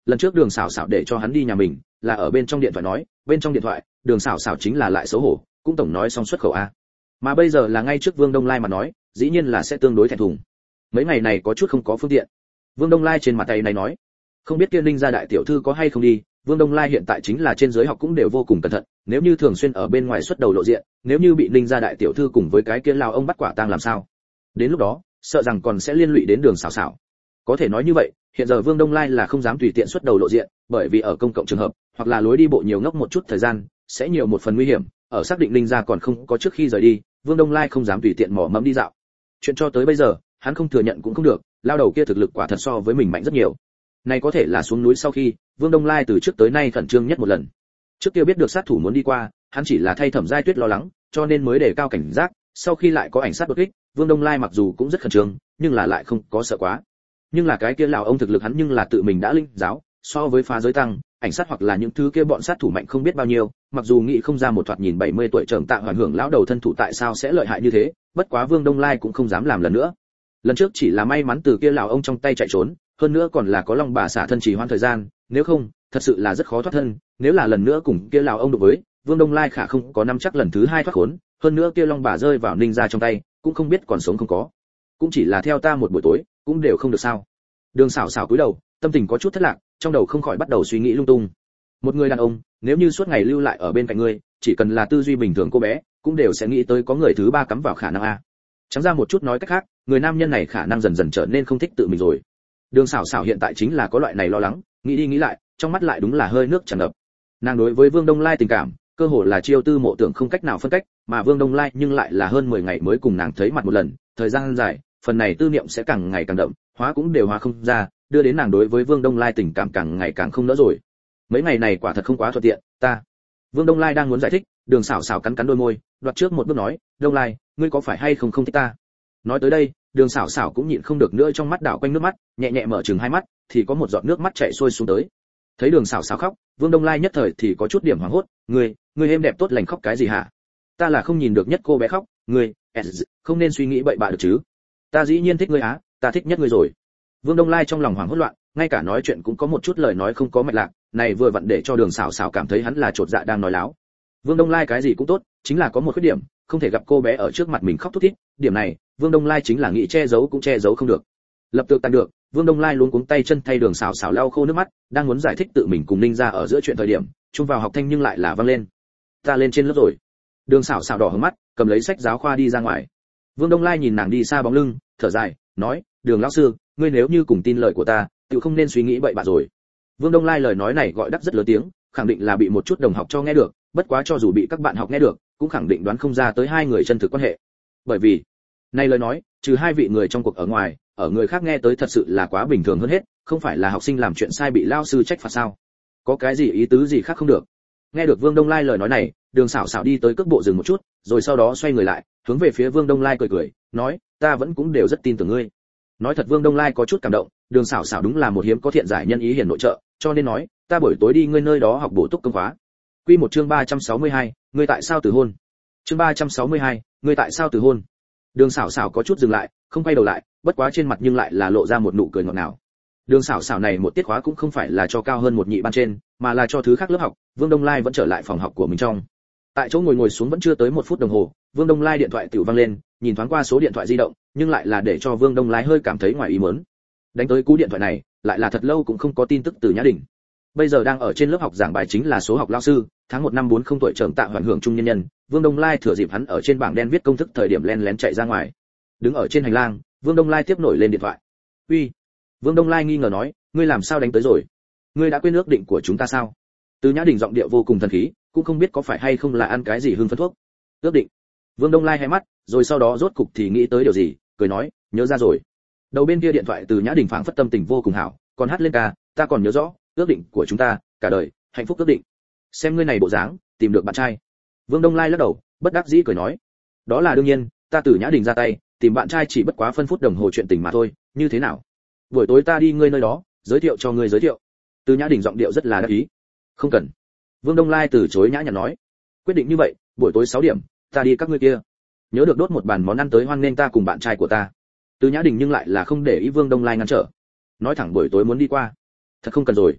lần trước Đường Sảo Sảo để cho hắn đi nhà mình, là ở bên trong điện thoại nói, bên trong điện thoại, Đường Sảo Sảo chính là lại xấu hổ, cũng tổng nói xong xuất khẩu a. Mà bây giờ là ngay trước Vương Đông Lai mà nói, dĩ nhiên là sẽ tương đối thẹn thùng. Mấy ngày này có chút không có phương tiện. Vương Đông Lai trên mặt tay này nói, không biết kia Ninh gia đại tiểu thư có hay không đi. Vương Đông Lai hiện tại chính là trên giới học cũng đều vô cùng cẩn thận, nếu như thường xuyên ở bên ngoài xuất đầu lộ diện, nếu như bị Ninh gia đại tiểu thư cùng với cái kia lao ông bắt quả tang làm sao? Đến lúc đó, sợ rằng còn sẽ liên lụy đến Đường Sảo Sảo. Có thể nói như vậy, hiện giờ Vương Đông Lai là không dám tùy tiện xuất đầu lộ diện, bởi vì ở công cộng trường hợp, hoặc là lối đi bộ nhiều ngốc một chút thời gian, sẽ nhiều một phần nguy hiểm, ở xác định Ninh gia còn không có trước khi rời đi, Vương Đông Lai không dám tùy tiện mò mẫm đi dạo. Chuyện cho tới bây giờ, hắn không thừa nhận cũng không được, lao đầu kia thực lực quả thật so với mình mạnh rất nhiều. Này có thể là xuống núi sau khi, Vương Đông Lai từ trước tới nay khẩn trương nhất một lần. Trước kia biết được sát thủ muốn đi qua, hắn chỉ là thay Thẩm Giai Tuyết lo lắng, cho nên mới đề cao cảnh giác, sau khi lại có ảnh sát đột kích, Vương Đông Lai mặc dù cũng rất khẩn trương, nhưng là lại không có sợ quá. Nhưng là cái kia lão ông thực lực hắn nhưng là tự mình đã linh giáo, so với phá giới tăng, ảnh sát hoặc là những thứ kia bọn sát thủ mạnh không biết bao nhiêu, mặc dù nghĩ không ra một thoạt nhìn bảy mươi tuổi trưởng tạ hoàn hưởng lão đầu thân thủ tại sao sẽ lợi hại như thế, bất quá Vương Đông Lai cũng không dám làm lần nữa. Lần trước chỉ là may mắn từ kia lão ông trong tay chạy trốn, hơn nữa còn là có long bà xả thân trì hoãn thời gian, nếu không, thật sự là rất khó thoát thân, nếu là lần nữa cùng kia lão ông đối với, Vương Đông Lai khả không có năm chắc lần thứ hai thoát khốn, hơn nữa kia long bà rơi vào Ninh gia trong tay, cũng không biết còn sống không có. Cũng chỉ là theo ta một buổi tối, cũng đều không được sao. Đường Sảo Sảo cúi đầu, tâm tình có chút thất lạc, trong đầu không khỏi bắt đầu suy nghĩ lung tung. Một người đàn ông, nếu như suốt ngày lưu lại ở bên cạnh ngươi, chỉ cần là tư duy bình thường cô bé, cũng đều sẽ nghĩ tới có người thứ ba cắm vào khả năng a. Chẳng ra một chút nói cách khác, người nam nhân này khả năng dần dần trở nên không thích tự mình rồi. Đường Sảo Sảo hiện tại chính là có loại này lo lắng, nghĩ đi nghĩ lại, trong mắt lại đúng là hơi nước tràn ngập. Nàng đối với Vương Đông Lai tình cảm, cơ hồ là chiêu tư mộ tưởng không cách nào phân cách, mà Vương Đông Lai nhưng lại là hơn mười ngày mới cùng nàng thấy mặt một lần, thời gian dài, phần này tư niệm sẽ càng ngày càng đậm, hóa cũng đều hóa không ra, đưa đến nàng đối với Vương Đông Lai tình cảm càng ngày càng không nỡ rồi. Mấy ngày này quả thật không quá thuận tiện, ta. Vương Đông Lai đang muốn giải thích, Đường Sảo Sảo cắn cắn đôi môi, đoạt trước một bước nói, Đông Lai, ngươi có phải hay không không thích ta? Nói tới đây, Đường Sảo Sảo cũng nhịn không được nữa trong mắt đảo quanh nước mắt, nhẹ nhẹ mở trừng hai mắt, thì có một giọt nước mắt chảy xuôi xuống tới. Thấy Đường Sảo Sảo khóc, Vương Đông Lai nhất thời thì có chút điểm hoảng hốt, ngươi, ngươi êm đẹp tốt lành khóc cái gì hả? Ta là không nhìn được nhất cô bé khóc, ngươi, không nên suy nghĩ bậy bạ được chứ? Ta dĩ nhiên thích ngươi á, ta thích nhất ngươi rồi. Vương Đông Lai trong lòng hoảng hốt loạn, ngay cả nói chuyện cũng có một chút lời nói không có mạch lạc, này vừa vặn để cho Đường Sảo Sảo cảm thấy hắn là chột dạ đang nói láo. Vương Đông Lai cái gì cũng tốt, chính là có một khuyết điểm, không thể gặp cô bé ở trước mặt mình khóc thút thít, điểm này, Vương Đông Lai chính là nghĩ che giấu cũng che giấu không được. Lập tức tan được, Vương Đông Lai luống cuống tay chân thay Đường Sảo Sảo lau khô nước mắt, đang muốn giải thích tự mình cùng Ninh gia ở giữa chuyện thời điểm, chung vào học thanh nhưng lại là vang lên. Ta lên trên lớp rồi. Đường Sảo Sảo đỏ hứng mắt, cầm lấy sách giáo khoa đi ra ngoài. Vương Đông Lai nhìn nàng đi xa bóng lưng, thở dài, nói, Đường lão sư, ngươi nếu như cùng tin lời của ta, tự không nên suy nghĩ bậy bạ rồi. Vương Đông Lai lời nói này gọi đắc rất lớn tiếng, khẳng định là bị một chút đồng học cho nghe được, bất quá cho dù bị các bạn học nghe được, cũng khẳng định đoán không ra tới hai người chân thực quan hệ. Bởi vì, này lời nói, trừ hai vị người trong cuộc ở ngoài, ở người khác nghe tới thật sự là quá bình thường hơn hết, không phải là học sinh làm chuyện sai bị lao sư trách phạt sao? Có cái gì ý tứ gì khác không được? Nghe được Vương Đông Lai lời nói này, Đường Sảo Sảo đi tới cước bộ dừng một chút, rồi sau đó xoay người lại, hướng về phía Vương Đông Lai cười cười, nói, ta vẫn cũng đều rất tin tưởng ngươi. Nói thật Vương Đông Lai có chút cảm động, Đường Sảo Sảo đúng là một hiếm có thiện giải nhân ý hiền nội trợ, cho nên nói, ta buổi tối đi ngươi nơi đó học bổ túc công khóa. Quy một chương ba trăm sáu mươi hai, ngươi tại sao từ hôn? Chương ba trăm sáu mươi hai, ngươi tại sao từ hôn? Đường Sảo Sảo có chút dừng lại, không quay đầu lại, bất quá trên mặt nhưng lại là lộ ra một nụ cười ngọt ngào. Đường Sảo Sảo này một tiết khóa cũng không phải là cho cao hơn một nhị ban trên, mà là cho thứ khác lớp học, Vương Đông Lai vẫn trở lại phòng học của mình trong. Tại chỗ ngồi ngồi xuống vẫn chưa tới một phút đồng hồ, Vương Đông Lai điện thoại tiểu vang lên, nhìn thoáng qua số điện thoại di động, nhưng lại là để cho Vương Đông Lai hơi cảm thấy ngoài ý muốn. Đánh tới cú điện thoại này, lại là thật lâu cũng không có tin tức từ Nhã Đình. Bây giờ đang ở trên lớp học giảng bài chính là số học lao sư, tháng một năm bốn không tuổi trưởng Tạ Hoàn Hưởng trung nhân nhân, Vương Đông Lai thừa dịp hắn ở trên bảng đen viết công thức thời điểm len lén chạy ra ngoài. Đứng ở trên hành lang, Vương Đông Lai tiếp nổi lên điện thoại. "Uy." Vương Đông Lai nghi ngờ nói, "Ngươi làm sao đánh tới rồi? Ngươi đã quên ước định của chúng ta sao?" Từ Nhã Đình giọng điệu vô cùng thần khí, cũng không biết có phải hay không là ăn cái gì hưng phấn thuốc. "Ước định?" Vương Đông Lai hé mắt, rồi sau đó rốt cục thì nghĩ tới điều gì, cười nói, "Nhớ ra rồi." Đầu bên kia điện thoại Từ Nhã Đình phảng phất tâm tình vô cùng hảo, còn hát lên ca, "Ta còn nhớ rõ, ước định của chúng ta, cả đời, hạnh phúc ước định. Xem ngươi này bộ dáng, tìm được bạn trai." Vương Đông Lai lắc đầu, bất đắc dĩ cười nói, "Đó là đương nhiên, ta Từ Nhã Đình ra tay, tìm bạn trai chỉ bất quá phân phút đồng hồ chuyện tình mà thôi, như thế nào? Buổi tối ta đi ngươi nơi đó, giới thiệu cho ngươi giới thiệu." Từ Nhã Đình giọng điệu rất là đắc ý. "Không cần." Vương Đông Lai từ chối nhã nhặn nói, "Quyết định như vậy, buổi tối sáu điểm, ta đi các ngươi kia. Nhớ được đốt một bàn món ăn tới hoan nghênh ta cùng bạn trai của ta." Từ Nhã Đình nhưng lại là không để ý Vương Đông Lai ngăn trở, nói thẳng buổi tối muốn đi qua. "Thật không cần rồi."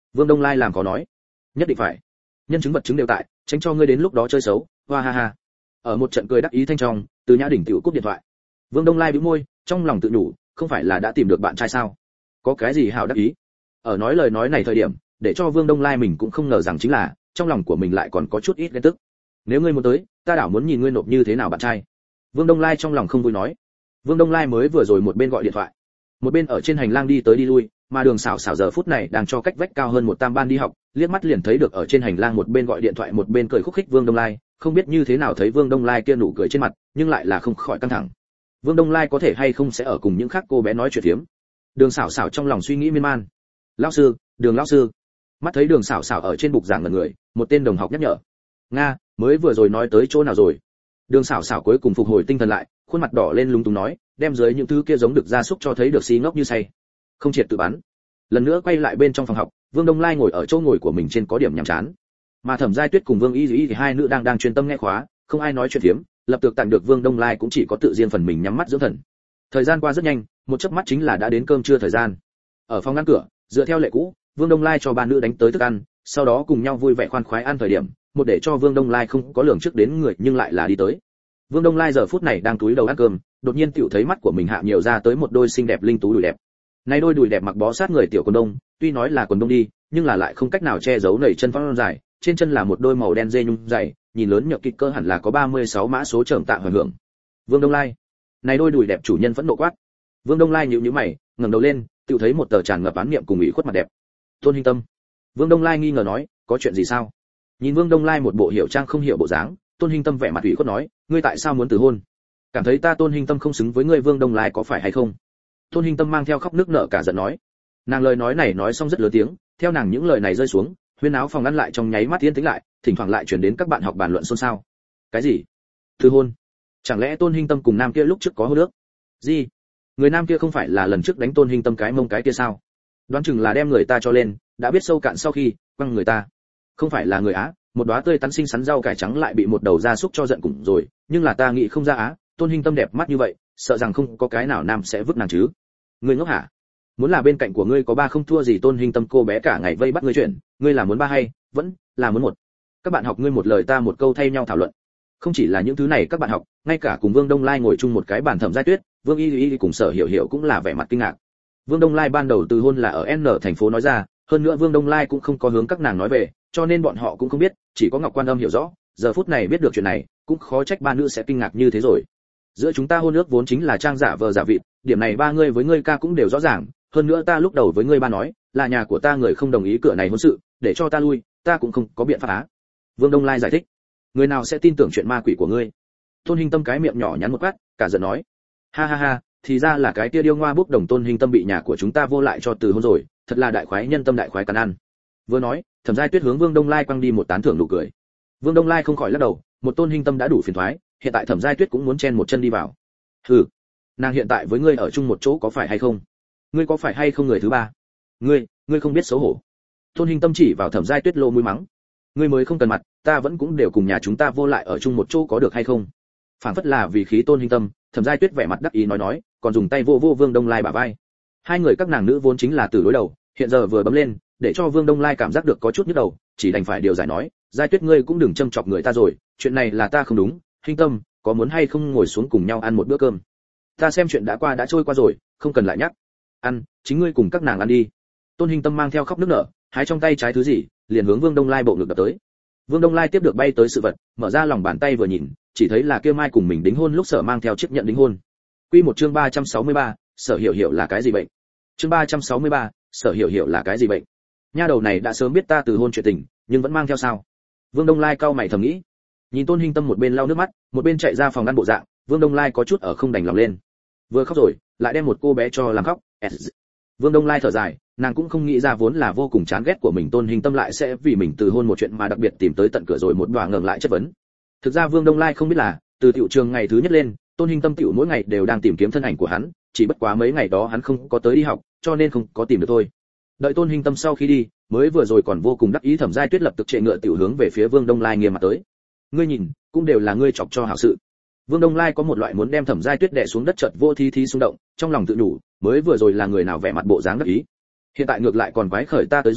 Vương Đông Lai làm có nói, nhất định phải, nhân chứng vật chứng đều tại, tránh cho ngươi đến lúc đó chơi xấu, hoa ha ha. Ở một trận cười đắc ý thanh trong, Từ Nhã Đình tiểu cúp điện thoại. Vương Đông Lai bĩu môi, trong lòng tự nhủ, không phải là đã tìm được bạn trai sao? Có cái gì hảo đắc ý? Ở nói lời nói này thời điểm, để cho Vương Đông Lai mình cũng không ngờ rằng chính là, trong lòng của mình lại còn có chút ít ghen tức. Nếu ngươi muốn tới, ta đảo muốn nhìn ngươi nộp như thế nào bạn trai. Vương Đông Lai trong lòng không vui nói. Vương Đông Lai mới vừa rồi một bên gọi điện thoại, một bên ở trên hành lang đi tới đi lui, mà Đường Sảo Sảo giờ phút này đang cho cách vách cao hơn một tam ban đi học, liếc mắt liền thấy được ở trên hành lang một bên gọi điện thoại một bên cười khúc khích Vương Đông Lai, không biết như thế nào thấy Vương Đông Lai kia nụ cười trên mặt, nhưng lại là không khỏi căng thẳng. Vương Đông Lai có thể hay không sẽ ở cùng những khác cô bé nói chuyện phiếm. Đường Sảo Sảo trong lòng suy nghĩ miên man. Lão sư, Đường lão sư. Mắt thấy Đường Sảo Sảo ở trên bục giảng ngẩn người, một tên đồng học nhắc nhở. Nga, mới vừa rồi nói tới chỗ nào rồi? Đường Sảo Sảo cuối cùng phục hồi tinh thần lại, khuôn mặt đỏ lên lúng túng nói, đem dưới những thứ kia giống được gia súc cho thấy được xí ngốc như say. Không triệt tự bắn. Lần nữa quay lại bên trong phòng học, Vương Đông Lai ngồi ở chỗ ngồi của mình trên có điểm nhàm chán. Mà Thẩm Giai Tuyết cùng Vương Y Y thì hai nữ đang đang chuyên tâm nghe khóa, không ai nói chuyện phiếm, lập tức tạm được Vương Đông Lai cũng chỉ có tự riêng phần mình nhắm mắt dưỡng thần. Thời gian qua rất nhanh, một chớp mắt chính là đã đến cơm trưa thời gian. Ở phòng ngăn cửa, dựa theo lệ cũ, Vương Đông Lai cho ba nữ đánh tới thức ăn, sau đó cùng nhau vui vẻ khoan khoái ăn thời điểm, một để cho Vương Đông Lai không có lường trước đến người nhưng lại là đi tới. Vương Đông Lai giờ phút này đang túi đầu ăn cơm, đột nhiên tiểu thấy mắt của mình hạ nhiều ra tới một đôi xinh đẹp linh tú đùi đẹp. Này đôi đùi đẹp mặc bó sát người tiểu quần đông, tuy nói là quần đông đi, nhưng là lại không cách nào che giấu nảy chân phong dài, trên chân là một đôi màu đen dê nhung dày, nhìn lớn nhược kích cơ hẳn là có ba mươi sáu mã số trởm tạ hoàn hưởng. Vương Đông Lai, này đôi đùi đẹp chủ nhân vẫn nộ quát. Vương Đông Lai nhíu nhíu mày, ngẩng đầu lên, tiểu thấy một tờ tràn ngập án niệm cùng ủy khuất mặt đẹp. Tôn Hinh Tâm. Vương Đông Lai nghi ngờ nói, có chuyện gì sao? Nhìn Vương Đông Lai một bộ hiểu trang không hiểu bộ dáng, Tôn Hinh Tâm vẻ mặt ủy khuất nói, ngươi tại sao muốn từ hôn? Cảm thấy ta Tôn Hinh Tâm không xứng với ngươi Vương Đông Lai có phải hay không? Tôn Hinh Tâm mang theo khóc nước nở cả giận nói. Nàng lời nói này nói xong rất lớn tiếng, theo nàng những lời này rơi xuống, huyên áo phòng ngăn lại trong nháy mắt yên tĩnh lại, thỉnh thoảng lại truyền đến các bạn học bàn luận xôn xao. Cái gì? Từ hôn? Chẳng lẽ Tôn Hinh Tâm cùng nam kia lúc trước có hôn ước? Gì? Người nam kia không phải là lần trước đánh Tôn Hinh Tâm cái mông cái kia sao? Đoán chừng là đem người ta cho lên, đã biết sâu cạn sau khi quăng người ta. Không phải là người Á, một đóa tươi tắn xinh xắn rau cải trắng lại bị một đầu gia súc cho giận cùng rồi, nhưng là ta nghĩ không ra Á, Tôn Hinh Tâm đẹp mắt như vậy, sợ rằng không có cái nào nam sẽ vứt nàng chứ. Ngươi ngốc hả? Muốn là bên cạnh của ngươi có ba không thua gì Tôn Hinh Tâm cô bé cả ngày vây bắt ngươi chuyện, ngươi là muốn ba hay vẫn là muốn một? Các bạn học ngươi một lời ta một câu thay nhau thảo luận. Không chỉ là những thứ này các bạn học, ngay cả cùng Vương Đông Lai ngồi chung một cái bàn Thẩm Giai Tuyết, Vương Y Y cùng Sở Hiểu Hiểu cũng là vẻ mặt kinh ngạc. Vương Đông Lai ban đầu từ hôn là ở N thành phố nói ra, hơn nữa Vương Đông Lai cũng không có hướng các nàng nói về, cho nên bọn họ cũng không biết, chỉ có Ngọc Quan Âm hiểu rõ, giờ phút này biết được chuyện này, cũng khó trách ba nữ sẽ kinh ngạc như thế rồi. Giữa chúng ta hôn ước vốn chính là trang giả vờ giả vịt, điểm này ba ngươi với ngươi ca cũng đều rõ ràng, hơn nữa ta lúc đầu với ngươi ba nói, là nhà của ta người không đồng ý cửa này hôn sự, để cho ta lui, ta cũng không có biện pháp á. Vương Đông Lai giải thích, người nào sẽ tin tưởng chuyện ma quỷ của ngươi? Tôn Hinh Tâm cái miệng nhỏ nhắn một quát, cả giận nói, ha ha ha, thì ra là cái kia điêu ngoa bốc đồng Tôn Hinh Tâm bị nhà của chúng ta vô lại cho từ hôn rồi, thật là đại khoái nhân tâm đại khoái cắn ăn. Vừa nói, Thẩm Giai Tuyết hướng Vương Đông Lai quăng đi một tán thưởng nụ cười. Vương Đông Lai không khỏi lắc đầu, một Tôn Hinh Tâm đã đủ phiền toái, hiện tại Thẩm Giai Tuyết cũng muốn chen một chân đi vào. Hừ, nàng hiện tại với ngươi ở chung một chỗ có phải hay không? Ngươi có phải hay không người thứ ba? Ngươi, ngươi không biết xấu hổ. Tôn Hinh Tâm chỉ vào Thẩm Giai Tuyết lô mũi mắng. Ngươi mới không cần mặt, ta vẫn cũng đều cùng nhà chúng ta vô lại ở chung một chỗ có được hay không? Phản phất là vì khí Tôn Hinh Tâm, Thẩm Giai Tuyết vẻ mặt đắc ý nói nói, còn dùng tay vô vô Vương Đông Lai bả vai. Hai người các nàng nữ vốn chính là từ đối đầu, hiện giờ vừa bấm lên, để cho Vương Đông Lai cảm giác được có chút nhức đầu, chỉ đành phải điều giải nói, Giai Tuyết ngươi cũng đừng châm chọc người ta rồi, chuyện này là ta không đúng, Hinh Tâm, có muốn hay không ngồi xuống cùng nhau ăn một bữa cơm? Ta xem chuyện đã qua đã trôi qua rồi, không cần lại nhắc. Ăn, chính ngươi cùng các nàng ăn đi. Tôn Hinh Tâm mang theo khóc nức nở, hái trong tay trái thứ gì, liền hướng Vương Đông Lai bộ ngực đập tới. Vương Đông Lai tiếp được bay tới sự vật, mở ra lòng bàn tay vừa nhìn, chỉ thấy là kia mai cùng mình đính hôn lúc Sở mang theo chiếc nhận đính hôn. Quy một chương ba trăm sáu mươi ba, Sở Hiểu Hiểu là cái gì bệnh? Chương ba trăm sáu mươi ba, Sở Hiểu Hiểu là cái gì bệnh? Nha đầu này đã sớm biết ta từ hôn chuyện tình, nhưng vẫn mang theo sao? Vương Đông Lai cau mày thầm nghĩ. Nhìn Tôn Hinh Tâm một bên lau nước mắt, một bên chạy ra phòng ngăn bộ dạng, Vương Đông Lai có chút ở không đành lòng lên. Vừa khóc rồi, lại đem một cô bé cho làm khóc. Vương Đông Lai thở dài, nàng cũng không nghĩ ra vốn là vô cùng chán ghét của mình Tôn Hinh Tâm lại sẽ vì mình từ hôn một chuyện mà đặc biệt tìm tới tận cửa rồi một đọa ngẩng lại chất vấn. Thực ra Vương Đông Lai không biết là, từ tiểu trường ngày thứ nhất lên, Tôn Hinh Tâm tiểu mỗi ngày đều đang tìm kiếm thân ảnh của hắn, chỉ bất quá mấy ngày đó hắn không có tới đi học, cho nên không có tìm được thôi. Đợi Tôn Hinh Tâm sau khi đi, mới vừa rồi còn vô cùng đắc ý Thẩm Giai Tuyết lập tức trệ ngựa tiểu hướng về phía Vương Đông Lai nghiêm mặt tới. Ngươi nhìn, cũng đều là ngươi chọc cho hảo sự. Vương Đông Lai có một loại muốn đem Thẩm Giai Tuyết đè xuống đất chợt vô thí thí xung động, trong lòng tự nhủ, mới vừa rồi là người nào vẻ mặt bộ dáng đắc ý, hiện tại ngược lại còn quái khởi ta tới rồi,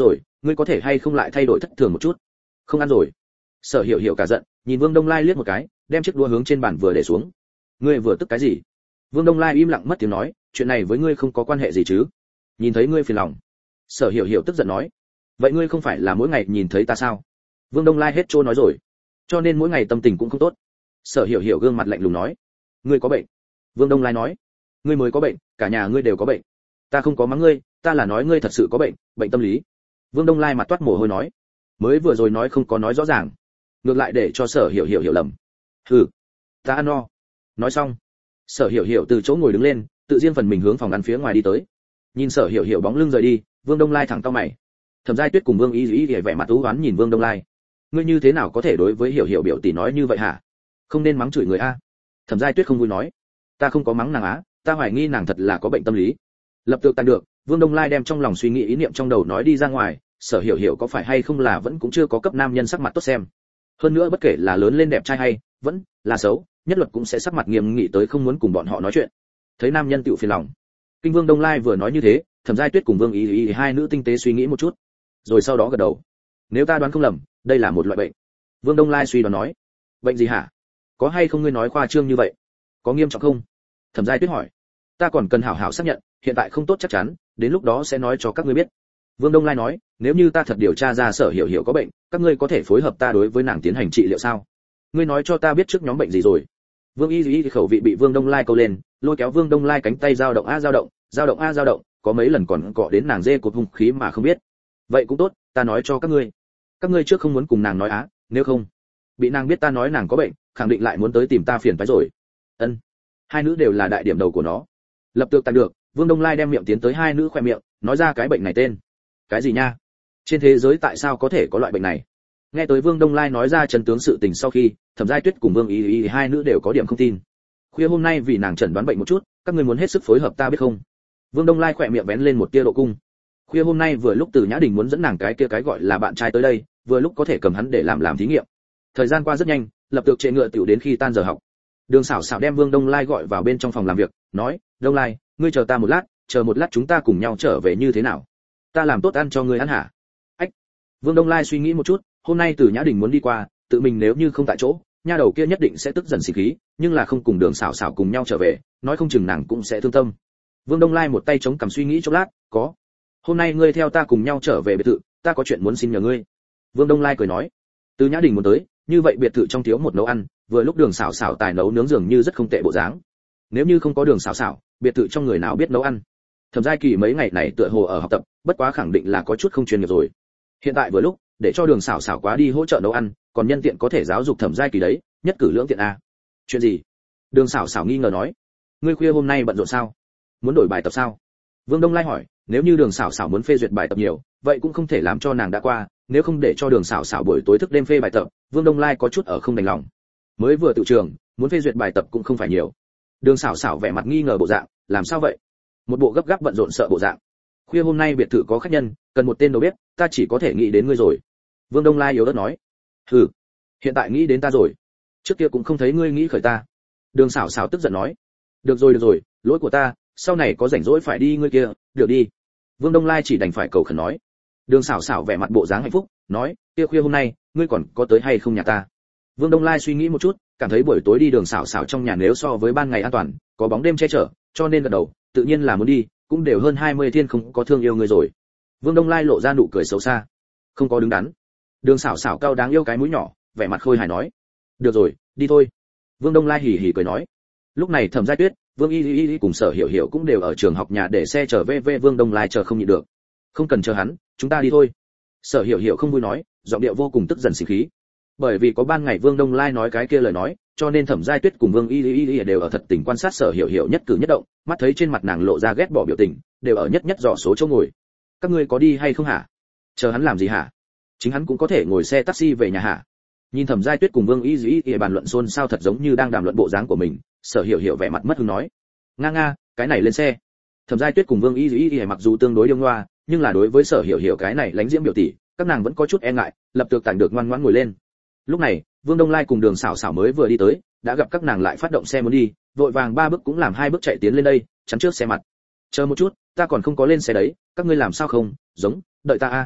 ngươi có thể hay không lại thay đổi thất thường một chút? Không ăn rồi. Sở Hiểu Hiểu cả giận, nhìn Vương Đông Lai liếc một cái, đem chiếc đũa hướng trên bàn vừa để xuống. Ngươi vừa tức cái gì? Vương Đông Lai im lặng mất tiếng nói, chuyện này với ngươi không có quan hệ gì chứ? Nhìn thấy ngươi phiền lòng. Sở Hiểu Hiểu tức giận nói, vậy ngươi không phải là mỗi ngày nhìn thấy ta sao? Vương Đông Lai hết trôi nói rồi, cho nên mỗi ngày tâm tình cũng không tốt. Sở Hiểu Hiểu gương mặt lạnh lùng nói, ngươi có bệnh. Vương Đông Lai nói, ngươi mới có bệnh, cả nhà ngươi đều có bệnh. Ta không có mắng ngươi, ta là nói ngươi thật sự có bệnh, bệnh tâm lý. Vương Đông Lai mặt toát mồ hôi nói, mới vừa rồi nói không có nói rõ ràng, ngược lại để cho Sở Hiểu Hiểu hiểu lầm. Hừ, ta ăn no. Nói xong, Sở Hiểu Hiểu từ chỗ ngồi đứng lên, tự riêng phần mình hướng phòng ăn phía ngoài đi tới. Nhìn Sở Hiểu Hiểu bóng lưng rời đi, Vương Đông Lai thẳng cau mày. Thẩm Giai Tuyết cùng Vương Y Y vẻ mặt u uất nhìn Vương Đông Lai. Ngươi như thế nào có thể đối với Hiểu Hiểu biểu tỷ nói như vậy hả? Không nên mắng chửi người a. Thẩm Giai Tuyết không vui nói, ta không có mắng nàng á, ta hoài nghi nàng thật là có bệnh tâm lý. Lập tức tan được, Vương Đông Lai đem trong lòng suy nghĩ ý niệm trong đầu nói đi ra ngoài, Sở Hiểu Hiểu có phải hay không là vẫn cũng chưa có cấp nam nhân sắc mặt tốt xem. Hơn nữa bất kể là lớn lên đẹp trai hay vẫn là xấu, nhất luật cũng sẽ sắc mặt nghiêm nghị tới không muốn cùng bọn họ nói chuyện. Thấy nam nhân tựu phiền lòng. Kinh Vương Đông Lai vừa nói như thế, Thẩm Giai Tuyết cùng Vương Y Y hai nữ tinh tế suy nghĩ một chút, rồi sau đó gật đầu. Nếu ta đoán không lầm, đây là một loại bệnh. Vương Đông Lai suy đoán nói. Bệnh gì hả? Có hay không ngươi nói khoa trương như vậy? Có nghiêm trọng không? Thẩm Giai Tuyết hỏi. Ta còn cần hảo hảo xác nhận, hiện tại không tốt chắc chắn, đến lúc đó sẽ nói cho các ngươi biết. Vương Đông Lai nói, nếu như ta thật điều tra ra Sở Hiểu Hiểu có bệnh, các ngươi có thể phối hợp ta đối với nàng tiến hành trị liệu sao? Ngươi nói cho ta biết trước nhóm bệnh gì rồi? Vương Y Y khẩu vị bị Vương Đông Lai câu lên, lôi kéo Vương Đông Lai cánh tay dao động a dao động, dao động a dao động, có mấy lần còn cọ đến nàng dê cột hung khí mà không biết. Vậy cũng tốt, ta nói cho các ngươi. Các ngươi trước không muốn cùng nàng nói á, nếu không, bị nàng biết ta nói nàng có bệnh, khẳng định lại muốn tới tìm ta phiền phái rồi. Ân. Hai nữ đều là đại điểm đầu của nó. Lập tức tan được, Vương Đông Lai đem miệng tiến tới hai nữ khoe miệng, nói ra cái bệnh này tên. Cái gì nha? Trên thế giới tại sao có thể có loại bệnh này? Nghe tới Vương Đông Lai nói ra chân tướng sự tình sau khi, Thẩm Giai Tuyết cùng Vương Y Y hai nữ đều có điểm không tin. Khuya hôm nay vì nàng chẩn đoán bệnh một chút, các ngươi muốn hết sức phối hợp ta biết không? Vương Đông Lai khỏe miệng vén lên một tia độ cung. Khuya hôm nay vừa lúc Từ Nhã Đình muốn dẫn nàng cái kia cái gọi là bạn trai tới đây, vừa lúc có thể cầm hắn để làm làm thí nghiệm. Thời gian qua rất nhanh, lập tức trễ ngựa tiểu đến khi tan giờ học. Đường Sảo Sảo đem Vương Đông Lai gọi vào bên trong phòng làm việc, nói, Đông Lai, ngươi chờ ta một lát, chờ một lát chúng ta cùng nhau trở về như thế nào? Ta làm tốt ăn cho ngươi ăn hả? Ách. Vương Đông Lai suy nghĩ một chút, hôm nay Từ Nhã Đình muốn đi qua, tự mình nếu như không tại chỗ, nha đầu kia nhất định sẽ tức giận xì khí, nhưng là không cùng Đường Sảo Sảo cùng nhau trở về, nói không chừng nàng cũng sẽ thương tâm. Vương Đông Lai một tay chống cằm suy nghĩ chốc lát, có. Hôm nay ngươi theo ta cùng nhau trở về biệt thự, ta có chuyện muốn xin nhờ ngươi. Vương Đông Lai cười nói, Từ Nhã Đình muốn tới, như vậy biệt thự trong thiếu một nấu ăn, vừa lúc Đường Sảo Sảo tài nấu nướng dường như rất không tệ bộ dáng. Nếu như không có Đường Sảo Sảo, biệt thự trong người nào biết nấu ăn. Thẩm Giai Kỳ mấy ngày này tựa hồ ở học tập, bất quá khẳng định là có chút không chuyên nghiệp rồi. Hiện tại vừa lúc, để cho Đường Sảo Sảo quá đi hỗ trợ nấu ăn, còn nhân tiện có thể giáo dục Thẩm Giai Kỳ đấy, nhất cử lưỡng tiện a. Chuyện gì? Đường Sảo Sảo nghi ngờ nói, ngươi khuya hôm nay bận rộn sao? Muốn đổi bài tập sao? Vương Đông Lai hỏi, nếu như Đường Sảo Sảo muốn phê duyệt bài tập nhiều, vậy cũng không thể làm cho nàng đã qua, nếu không để cho Đường Sảo Sảo buổi tối thức đêm phê bài tập, Vương Đông Lai có chút ở không đành lòng. Mới vừa tự trường, muốn phê duyệt bài tập cũng không phải nhiều. Đường Sảo Sảo vẻ mặt nghi ngờ bộ dạng, làm sao vậy? Một bộ gấp gáp bận rộn sợ bộ dạng. Khuya hôm nay biệt thự có khách nhân, cần một tên đầu bếp, ta chỉ có thể nghĩ đến ngươi rồi. Vương Đông Lai yếu ớt nói. Hừ, hiện tại nghĩ đến ta rồi. Trước kia cũng không thấy ngươi nghĩ khởi ta. Đường Sảo Sảo tức giận nói. Được rồi được rồi, lỗi của ta, sau này có rảnh rỗi phải đi ngươi kia, được đi. Vương Đông Lai chỉ đành phải cầu khẩn nói. Đường Sảo Sảo vẻ mặt bộ dáng hạnh phúc, nói, kia khuya hôm nay, ngươi còn có tới hay không nhà ta? Vương Đông Lai suy nghĩ một chút, cảm thấy buổi tối đi Đường Sảo Sảo trong nhà nếu so với ban ngày an toàn, có bóng đêm che chở, cho nên gật đầu, tự nhiên là muốn đi, cũng đều hơn hai mươi thiên không có thương yêu người rồi. Vương Đông Lai lộ ra nụ cười xấu xa, không có đứng đắn. Đường Sảo Sảo cao đáng yêu cái mũi nhỏ, vẻ mặt khôi hài nói, được rồi, đi thôi. Vương Đông Lai hỉ hỉ cười nói. Lúc này Thẩm Giai Tuyết, Vương Y Y Y cùng Sở Hiểu Hiểu cũng đều ở trường học nhà để xe chờ về về Vương Đông Lai chờ không nhịn được. Không cần chờ hắn, chúng ta đi thôi. Sở Hiểu Hiểu không vui nói, giọng điệu vô cùng tức giận sinh khí. Bởi vì có ban ngày Vương Đông Lai nói cái kia lời nói, cho nên Thẩm Giai Tuyết cùng Vương Y Y Y đều ở thật tình quan sát Sở Hiểu Hiểu nhất cử nhất động, mắt thấy trên mặt nàng lộ ra ghét bỏ biểu tình, đều ở nhất nhất dò số chỗ ngồi. Các ngươi có đi hay không hả? Chờ hắn làm gì hả? Chính hắn cũng có thể ngồi xe taxi về nhà hả? Nhìn Thẩm Giai Tuyết cùng Vương Y Y Y bàn luận xôn xao thật giống như đang đàm luận bộ dáng của mình, Sở Hiểu Hiểu vẻ mặt mất hứng nói, nga nga, cái này lên xe. Thẩm Giai Tuyết cùng Vương Y Y Y mặc dù tương đối điêu ngoa, nhưng là đối với Sở Hiểu Hiểu cái này lánh diễm biểu tỷ, các nàng vẫn có chút e ngại, lập tức tản được ngoan ngoãn ngồi lên. Lúc này, Vương Đông Lai cùng Đường Sảo Sảo mới vừa đi tới, đã gặp các nàng lại phát động xe muốn đi, vội vàng ba bước cũng làm hai bước chạy tiến lên đây, chắn trước xe mặt. Chờ một chút, ta còn không có lên xe đấy, các ngươi làm sao không, giống, đợi ta a.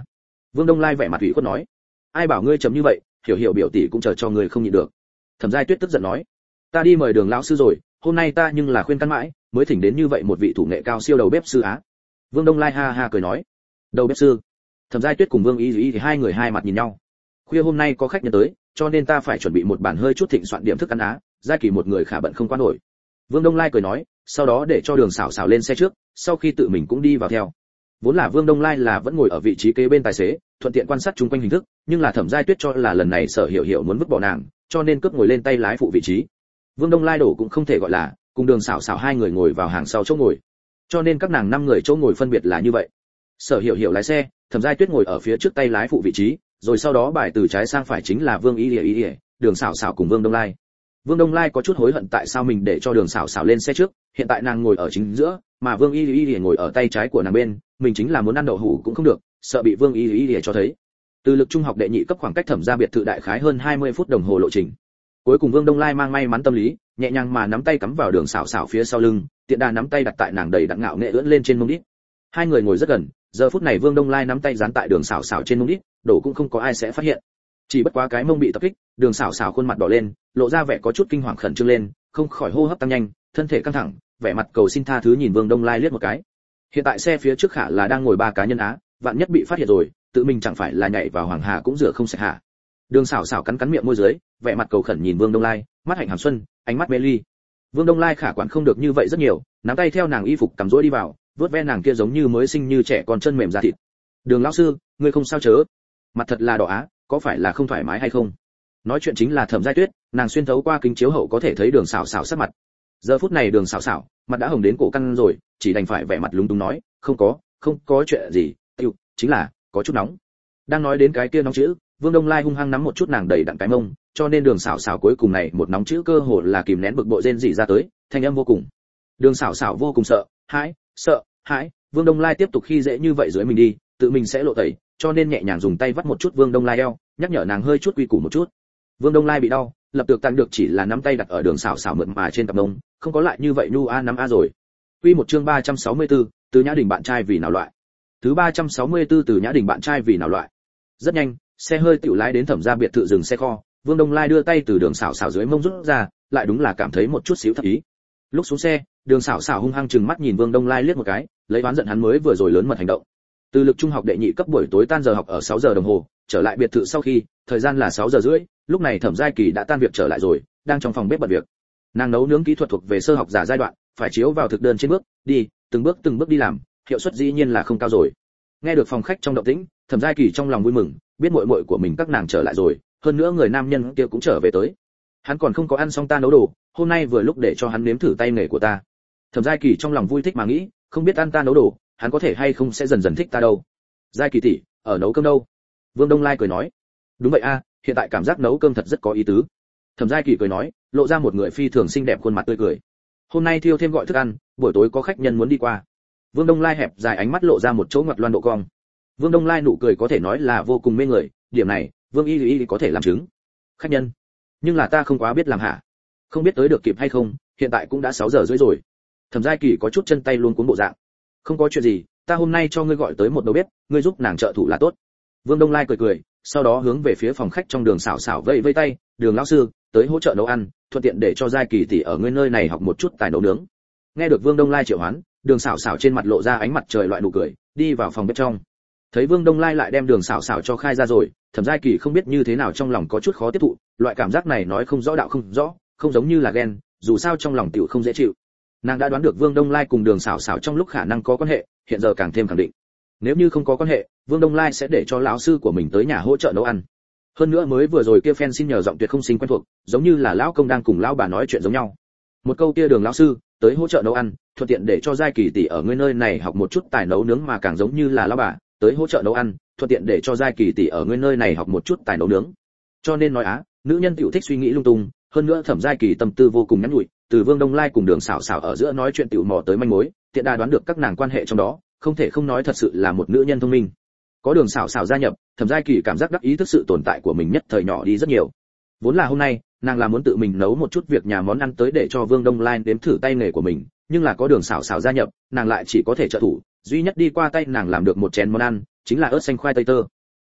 Vương Đông Lai vẻ mặt ủy khuất nói. Ai bảo ngươi chấm như vậy, hiểu hiểu biểu tỷ cũng chờ cho ngươi không nhịn được. Thẩm Giai Tuyết tức giận nói. Ta đi mời Đường lão sư rồi, hôm nay ta nhưng là khuyên căn mãi, mới thỉnh đến như vậy một vị thủ nghệ cao siêu đầu bếp sư á. Vương Đông Lai ha ha cười nói. Đầu bếp sư? Thẩm Giai Tuyết cùng Vương Y Y thì hai người hai mặt nhìn nhau. Khuya hôm nay có khách nhân tới, cho nên ta phải chuẩn bị một bàn hơi chút thịnh soạn điểm thức ăn á, Giai Kỳ một người khả bận không qua nổi. Vương Đông Lai cười nói, sau đó để cho Đường Sảo Sảo lên xe trước, sau khi tự mình cũng đi vào theo. Vốn là Vương Đông Lai là vẫn ngồi ở vị trí kế bên tài xế, thuận tiện quan sát chung quanh hình thức, nhưng là Thẩm Giai Tuyết cho là lần này Sở Hiểu Hiểu muốn vứt bỏ nàng, cho nên cướp ngồi lên tay lái phụ vị trí. Vương Đông Lai đổ cũng không thể gọi là, cùng Đường Sảo Sảo hai người ngồi vào hàng sau chỗ ngồi. Cho nên các nàng năm người chỗ ngồi phân biệt là như vậy. Sở Hiểu Hiểu lái xe, Thẩm Giai Tuyết ngồi ở phía trước tay lái phụ vị trí, rồi sau đó bài từ trái sang phải chính là Vương Y Y, Đường Sảo Sảo cùng Vương Đông Lai. Vương Đông Lai có chút hối hận tại sao mình để cho Đường Sảo Sảo lên xe trước, hiện tại nàng ngồi ở chính giữa, mà Vương Y Y ngồi ở tay trái của nàng bên, mình chính là muốn ăn đậu hũ cũng không được, sợ bị Vương Y Y cho thấy. Từ lực trung học đệ nhị cấp khoảng cách Thẩm gia biệt thự đại khái hơn hai mươi phút đồng hồ lộ trình. Cuối cùng Vương Đông Lai mang may mắn tâm lý, nhẹ nhàng mà nắm tay cắm vào Đường Sảo Sảo phía sau lưng, tiện đà nắm tay đặt tại nàng đầy đặn ngạo nghệ ưỡn lên trên mông đít. Hai người ngồi rất gần, giờ phút này Vương Đông Lai nắm tay dán tại Đường Sảo Sảo trên mông đít, đổ cũng không có ai sẽ phát hiện. Chỉ bất quá cái mông bị tập kích, Đường Sảo Sảo khuôn mặt đỏ lên, lộ ra vẻ có chút kinh hoàng khẩn trương lên, không khỏi hô hấp tăng nhanh, thân thể căng thẳng, vẻ mặt cầu xin tha thứ nhìn Vương Đông Lai liếc một cái. Hiện tại xe phía trước khả là đang ngồi ba cá nhân á, vạn nhất bị phát hiện rồi, tự mình chẳng phải là nhảy vào hoàng hà cũng rửa không sạch hả. Đường Sảo Sảo cắn cắn miệng môi dưới, vẻ mặt cầu khẩn nhìn Vương Đông Lai, mắt hạnh hàm xuân, ánh mắt mê ly. Vương Đông Lai khả quản không được như vậy rất nhiều, nắm tay theo nàng y phục cầm rỗi đi vào, vớt ve nàng kia giống như mới sinh như trẻ con chân mềm da thịt. Đường lão sư, ngươi không sao chớ? Mặt thật là đỏ á, có phải là không thoải mái hay không? Nói chuyện chính là Thẩm Giai Tuyết, nàng xuyên thấu qua kính chiếu hậu có thể thấy Đường Sảo Sảo sắc mặt. Giờ phút này Đường Sảo Sảo, mặt đã hồng đến cổ căng rồi, chỉ đành phải vẻ mặt lúng túng nói, không có, không có chuyện gì, tiêu, chính là có chút nóng. Đang nói đến cái kia nóng chữ, Vương Đông Lai hung hăng nắm một chút nàng đầy đặn cái mông, cho nên Đường Sảo Sảo cuối cùng này một nóng chữ cơ hồ là kìm nén bực bội rên rỉ ra tới, thanh âm vô cùng. Đường Sảo Sảo vô cùng sợ, hãi, sợ, hãi, Vương Đông Lai tiếp tục khi dễ như vậy dưới mình đi, tự mình sẽ lộ tẩy, cho nên nhẹ nhàng dùng tay vắt một chút Vương Đông Lai eo, nhắc nhở nàng hơi chút quy củ một chút. Vương Đông Lai bị đau, lập tức tan được chỉ là nắm tay đặt ở Đường Sảo Sảo mượt mà trên cặp mông, không có lại như vậy nu a nắm a rồi. Quy một chương ba trăm sáu mươi tư, từ Nhã Đình bạn trai vì nào loại. Thứ ba trăm sáu mươi tư từ Nhã Đình bạn trai vì nào loại. Rất nhanh, xe hơi tiểu lái đến Thẩm gia biệt thự dừng xe kho, Vương Đông Lai đưa tay từ Đường Sảo Sảo dưới mông rút ra, lại đúng là cảm thấy một chút xíu thất ý. Lúc xuống xe, Đường Sảo Sảo hung hăng trừng mắt nhìn Vương Đông Lai liếc một cái, lấy oán giận hắn mới vừa rồi lớn mật hành động. Từ lực trung học đệ nhị cấp buổi tối tan giờ học ở sáu giờ đồng hồ, trở lại biệt thự sau khi, thời gian là sáu giờ rưỡi, lúc này Thẩm Giai Kỳ đã tan việc trở lại rồi, đang trong phòng bếp bận việc. Nàng nấu nướng kỹ thuật thuộc về sơ học giả giai đoạn, phải chiếu vào thực đơn trên bước, đi, từng bước từng bước đi làm, hiệu suất dĩ nhiên là không cao rồi. Nghe được phòng khách trong động tĩnh, Thẩm Giai Kỳ trong lòng vui mừng, biết muội muội của mình các nàng trở lại rồi, hơn nữa người nam nhân kia cũng trở về tới. Hắn còn không có ăn xong ta nấu đồ, hôm nay vừa lúc để cho hắn nếm thử tay nghề của ta. Thẩm Giai Kỳ trong lòng vui thích mà nghĩ, không biết ăn ta nấu đồ, hắn có thể hay không sẽ dần dần thích ta đâu. Giai Kỳ tỷ, ở nấu cơm đâu? Vương Đông Lai cười nói. Đúng vậy a, hiện tại cảm giác nấu cơm thật rất có ý tứ. Thẩm Giai Kỳ cười nói, lộ ra một người phi thường xinh đẹp khuôn mặt tươi cười. Hôm nay thiêu thêm gọi thức ăn, buổi tối có khách nhân muốn đi qua. Vương Đông Lai hẹp dài ánh mắt lộ ra một chỗ ngoặt loan độ cong. Vương Đông Lai nụ cười có thể nói là vô cùng mê người, điểm này, Vương Y Y có thể làm chứng. Khách nhân, nhưng là ta không quá biết làm hả? Không biết tới được kịp hay không, hiện tại cũng đã sáu giờ rưỡi rồi. Thẩm Giai Kỳ có chút chân tay luôn cuốn bộ dạng. Không có chuyện gì, ta hôm nay cho ngươi gọi tới một đầu bếp, ngươi giúp nàng trợ thủ là tốt. Vương Đông Lai cười cười, sau đó hướng về phía phòng khách trong Đường Sảo Sảo vẫy vẫy tay, Đường lão sư, tới hỗ trợ nấu ăn, thuận tiện để cho Giai Kỳ tỷ ở ngươi nơi này học một chút tài nấu nướng. Nghe được Vương Đông Lai triệu hoán, Đường Sảo Sảo trên mặt lộ ra ánh mặt trời loại nụ cười, đi vào phòng bếp trong. Thấy Vương Đông Lai lại đem Đường Sảo Sảo cho khai ra rồi, Thẩm Giai Kỳ không biết như thế nào trong lòng có chút khó tiếp thụ, loại cảm giác này nói không rõ đạo không rõ, không giống như là ghen, dù sao trong lòng tiểu không dễ chịu. Nàng đã đoán được Vương Đông Lai cùng Đường Sảo Sảo trong lúc khả năng có quan hệ, hiện giờ càng thêm khẳng định. Nếu như không có quan hệ, Vương Đông Lai sẽ để cho lão sư của mình tới nhà hỗ trợ nấu ăn. Hơn nữa mới vừa rồi kia fan xin nhờ giọng tuyệt không sinh quen thuộc, giống như là lão công đang cùng lão bà nói chuyện giống nhau. Một câu kia Đường lão sư, tới hỗ trợ nấu ăn, thuận tiện để cho Giai Kỳ tỷ ở ngươi nơi này học một chút tài nấu nướng mà càng giống như là lão bà, tới hỗ trợ nấu ăn, thuận tiện để cho Giai Kỳ tỷ ở ngươi nơi này học một chút tài nấu nướng. Cho nên nói á, nữ nhân tiểu thích suy nghĩ lung tung, hơn nữa Thẩm Giai Kỳ tâm tư vô cùng nhắn nhủi, từ Vương Đông Lai cùng Đường Sảo Sảo ở giữa nói chuyện tiểu mò tới manh mối, tiện đà đoán được các nàng quan hệ trong đó, không thể không nói thật sự là một nữ nhân thông minh. Có Đường Sảo Sảo gia nhập, Thẩm Giai Kỳ cảm giác đắc ý thức sự tồn tại của mình nhất thời nhỏ đi rất nhiều. Vốn là hôm nay, nàng là muốn tự mình nấu một chút việc nhà món ăn tới để cho Vương Đông Lai nếm thử tay nghề của mình, nhưng là có Đường Sảo Sảo gia nhập, nàng lại chỉ có thể trợ thủ, duy nhất đi qua tay nàng làm được một chén món ăn, chính là ớt xanh khoai tây tơ.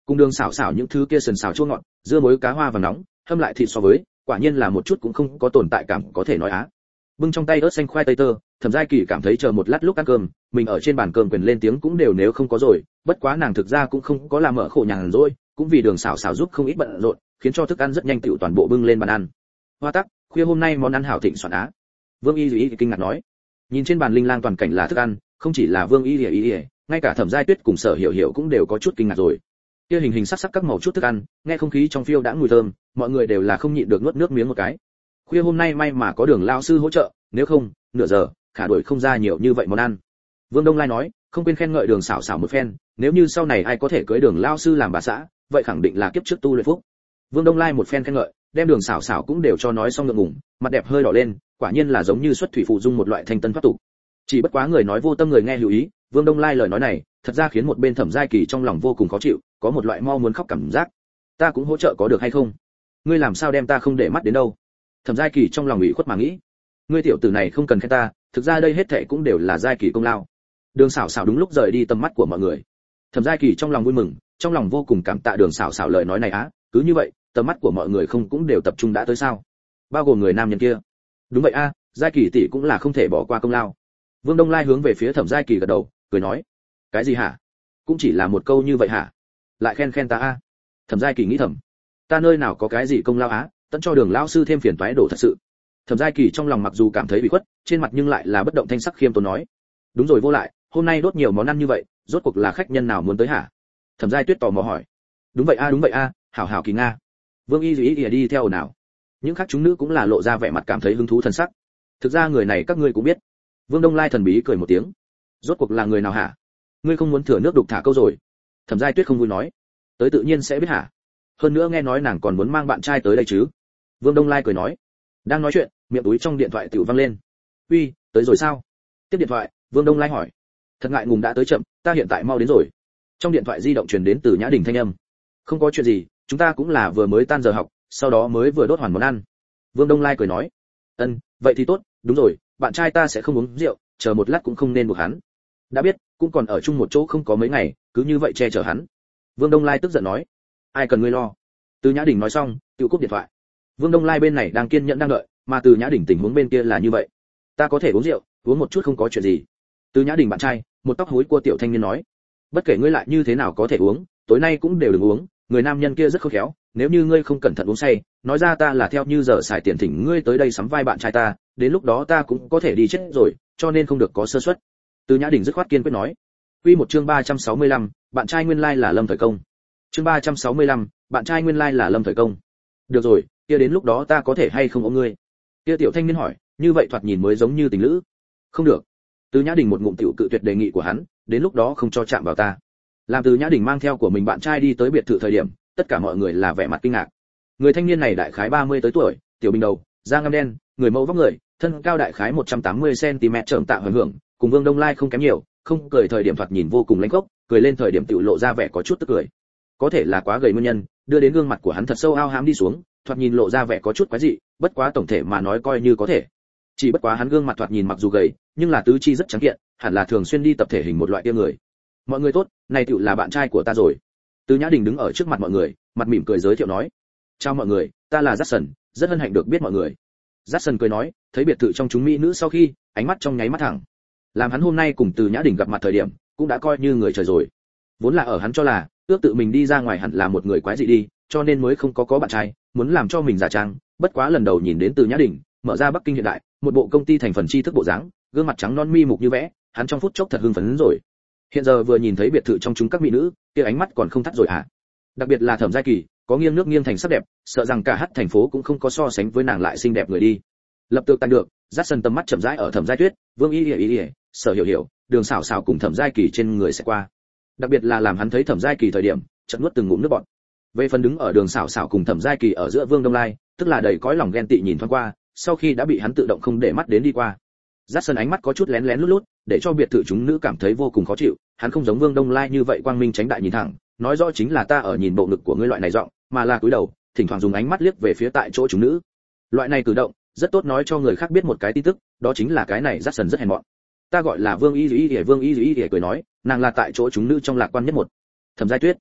Cùng đường xào xào những thứ kia sần xào chua ngọt, dưa muối cá hoa và nóng, hâm lại thịt so với, quả nhiên là một chút cũng không có tồn tại cảm có thể nói á. Bưng trong tay ớt xanh khoai tây tơ, Thẩm Giai Kỳ cảm thấy chờ một lát lúc ăn cơm, mình ở trên bàn cơm quyền lên tiếng cũng đều nếu không có rồi, bất quá nàng thực ra cũng không có làm mở khổ nhàn rồi, cũng vì đường xào xào giúp không ít bận rộn, khiến cho thức ăn rất nhanh tựu toàn bộ bưng lên bàn ăn. Hoa tắc, khuya hôm nay món ăn hảo thịnh soạn á. Vương Y Dĩ kinh ngạc nói. Nhìn trên bàn linh lang toàn cảnh là thức ăn, không chỉ là Vương Y Dĩ, ngay cả Thẩm Giai Tuyết cùng Sở Hiểu Hiểu cũng đều có chút kinh ngạc rồi. Kia hình hình sắc sắc các màu chút thức ăn, nghe không khí trong phiêu đã mùi thơm, mọi người đều là không nhịn được nuốt nước miếng một cái. Khuya hôm nay may mà có Đường lão sư hỗ trợ, nếu không, nửa giờ, khả đuổi không ra nhiều như vậy món ăn. Vương Đông Lai nói, không quên khen ngợi Đường xảo xảo một phen, nếu như sau này ai có thể cưới Đường lão sư làm bà xã, vậy khẳng định là kiếp trước tu luyện phúc. Vương Đông Lai một phen khen ngợi, đem Đường xảo xảo cũng đều cho nói xong ngượng ngùng, mặt đẹp hơi đỏ lên, quả nhiên là giống như xuất thủy phụ dung một loại thanh tân thoát tục. Chỉ bất quá người nói vô tâm người nghe lưu ý, Vương Đông Lai lời nói này, thật ra khiến một bên Thẩm Giai Kỳ trong lòng vô cùng khó chịu, có một loại mau muốn khóc cảm giác. Ta cũng hỗ trợ có được hay không? Ngươi làm sao đem ta không để mắt đến đâu? Thẩm Giai Kỳ trong lòng ủy khuất mà nghĩ. Ngươi tiểu tử này không cần khen ta, thực ra đây hết thảy cũng đều là Giai Kỳ công lao. Đường xảo xảo đúng lúc rời đi tầm mắt của mọi người. Thẩm Giai Kỳ trong lòng vui mừng, trong lòng vô cùng cảm tạ Đường xảo xảo lời nói này á, cứ như vậy, tầm mắt của mọi người không cũng đều tập trung đã tới sao? Bao gồm người nam nhân kia. Đúng vậy a, Giai Kỳ tỷ cũng là không thể bỏ qua công lao. Vương Đông Lai hướng về phía Thẩm Giai Kỳ gật đầu, cười nói, cái gì hả? Cũng chỉ là một câu như vậy hả? Lại khen khen ta a? Thẩm Giai Kỳ nghĩ thầm, ta nơi nào có cái gì công lao á, tận cho Đường lão sư thêm phiền toái đổ thật sự. Thẩm Giai Kỳ trong lòng mặc dù cảm thấy bị khuất, trên mặt nhưng lại là bất động thanh sắc khiêm tốn nói, đúng rồi vô lại, hôm nay đốt nhiều món ăn như vậy, rốt cuộc là khách nhân nào muốn tới hả? Thẩm Giai Tuyết tò mò hỏi. Đúng vậy a, đúng vậy a, hảo hảo kỳ nga. Vương Y Dĩ ỉa đi theo nào. Những khác chúng nữ cũng là lộ ra vẻ mặt cảm thấy hứng thú thần sắc. Thực ra người này các ngươi cũng biết. Vương Đông Lai thần bí cười một tiếng. Rốt cuộc là người nào hả? Ngươi không muốn thừa nước đục thả câu rồi. Thẩm Giai Tuyết không vui nói. Tới tự nhiên sẽ biết hả? Hơn nữa nghe nói nàng còn muốn mang bạn trai tới đây chứ. Vương Đông Lai cười nói. Đang nói chuyện, miệng túi trong điện thoại tiểu vang lên. Uy, tới rồi sao? Tiếp điện thoại, Vương Đông Lai hỏi. Thật ngại ngùng đã tới chậm, ta hiện tại mau đến rồi. Trong điện thoại di động truyền đến từ Nhã Đình thanh âm. Không có chuyện gì, chúng ta cũng là vừa mới tan giờ học, sau đó mới vừa đốt hoàn món ăn. Vương Đông Lai cười nói. Ân, vậy thì tốt, đúng rồi, bạn trai ta sẽ không uống rượu, chờ một lát cũng không nên buộc hắn. Đã biết, cũng còn ở chung một chỗ không có mấy ngày, cứ như vậy che chở hắn. Vương Đông Lai tức giận nói. Ai cần ngươi lo? Từ Nhã Đình nói xong, tự cúp điện thoại. Vương Đông Lai bên này đang kiên nhẫn đang đợi, mà Từ Nhã Đình tình huống bên kia là như vậy. Ta có thể uống rượu, uống một chút không có chuyện gì. Từ Nhã Đình bạn trai, một tóc hối cua tiểu thanh niên nói. Bất kể ngươi lại như thế nào có thể uống, tối nay cũng đều đừng uống, người nam nhân kia rất khôn khéo, nếu như ngươi không cẩn thận uống say, nói ra ta là theo như giờ xài tiền thỉnh ngươi tới đây sắm vai bạn trai ta, đến lúc đó ta cũng có thể đi chết rồi, cho nên không được có sơ suất. Từ Nhã Đình dứt khoát kiên quyết nói. Quy một chương ba trăm sáu mươi lăm, bạn trai nguyên lai là Lâm Thời Công. Chương ba trăm sáu mươi lăm, bạn trai nguyên lai là Lâm Thời Công. Được rồi, kia đến lúc đó ta có thể hay không ôm ngươi? Kia tiểu thanh niên hỏi, như vậy thoạt nhìn mới giống như tình lữ. Không được. Từ Nhã Đình một ngụm tiểu cự tuyệt đề nghị của hắn, đến lúc đó không cho chạm vào ta. Làm Từ Nhã Đình mang theo của mình bạn trai đi tới biệt thự thời điểm, tất cả mọi người là vẻ mặt kinh ngạc. Người thanh niên này đại khái ba mươi tới tuổi, tiểu bình đầu, da ngăm đen, người mẫu vóc người, thân cao đại khái một trăm tám mươi xăng ti mét trởm tạ hưởng hưởng, cùng Vương Đông Lai không kém nhiều, không cười thời điểm thoạt nhìn vô cùng lãnh khốc, cười lên thời điểm tiểu lộ ra vẻ có chút tức cười. Có thể là quá gầy nguyên nhân, đưa đến gương mặt của hắn thật sâu ao hám đi xuống, thoạt nhìn lộ ra vẻ có chút quái dị, bất quá tổng thể mà nói coi như có thể. Chỉ bất quá hắn gương mặt thoạt nhìn mặc dù gầy, nhưng là tứ chi rất trắng kiện, hẳn là thường xuyên đi tập thể hình một loại kia người. Mọi người tốt, này tiểu là bạn trai của ta rồi. Từ Nhã Đình đứng ở trước mặt mọi người, mặt mỉm cười giới thiệu nói. Chào mọi người, ta là Jackson, rất hân hạnh được biết mọi người. Jackson cười nói, thấy biệt thự trong chúng mỹ nữ sau khi, ánh mắt trong nháy mắt thẳng. Làm hắn hôm nay cùng Từ Nhã Đình gặp mặt thời điểm, cũng đã coi như người trời rồi. Vốn là ở hắn cho là, ước tự mình đi ra ngoài hẳn là một người quái dị đi, cho nên mới không có có bạn trai, muốn làm cho mình giả trang, bất quá lần đầu nhìn đến Từ Nhã Đình, mở ra Bắc Kinh hiện đại, một bộ công ty thành phần tri thức bộ dáng, gương mặt trắng non mi mục như vẽ, hắn trong phút chốc thật hưng phấn rồi. Hiện giờ vừa nhìn thấy biệt thự trong chúng các mỹ nữ, kia ánh mắt còn không thắt rồi à? Đặc biệt là Thẩm Giai Kỳ, có nghiêng nước nghiêng thành sắc đẹp, sợ rằng cả hát thành phố cũng không có so sánh với nàng lại xinh đẹp người đi. Lập tức tan được, Jackson tầm mắt chậm rãi ở Thẩm Giai Tuyết, Vương Y Y Y, Sở Hiểu Hiểu, Đường Sảo Sảo cùng Thẩm Giai Kỳ trên người sẽ qua. Đặc biệt là làm hắn thấy Thẩm Giai Kỳ thời điểm, chợt nuốt từng ngụm nước bọt. Về phần đứng ở Đường Sảo Sảo cùng Thẩm Giai Kỳ ở giữa Vương Đông Lai, tức là đầy cõi lòng ghen tị nhìn thoáng qua, sau khi đã bị hắn tự động không để mắt đến đi qua. Jackson ánh mắt có chút lén lén lút lút, để cho biệt thự chúng nữ cảm thấy vô cùng khó chịu, hắn không giống Vương Đông Lai như vậy quang minh tránh đại nhìn thẳng, nói rõ chính là ta ở nhìn bộ ngực của ngươi loại này giọng, mà là cúi đầu, thỉnh thoảng dùng ánh mắt liếc về phía tại chỗ chúng nữ. Loại này cử động, rất tốt nói cho người khác biết một cái tin tức, đó chính là cái này Jackson rất hèn mọn. Ta gọi là Vương Y Y Y, Vương Y Y Y cười nói, nàng là tại chỗ chúng nữ trong lạc quan nhất một. Thẩm Giai Tuyết.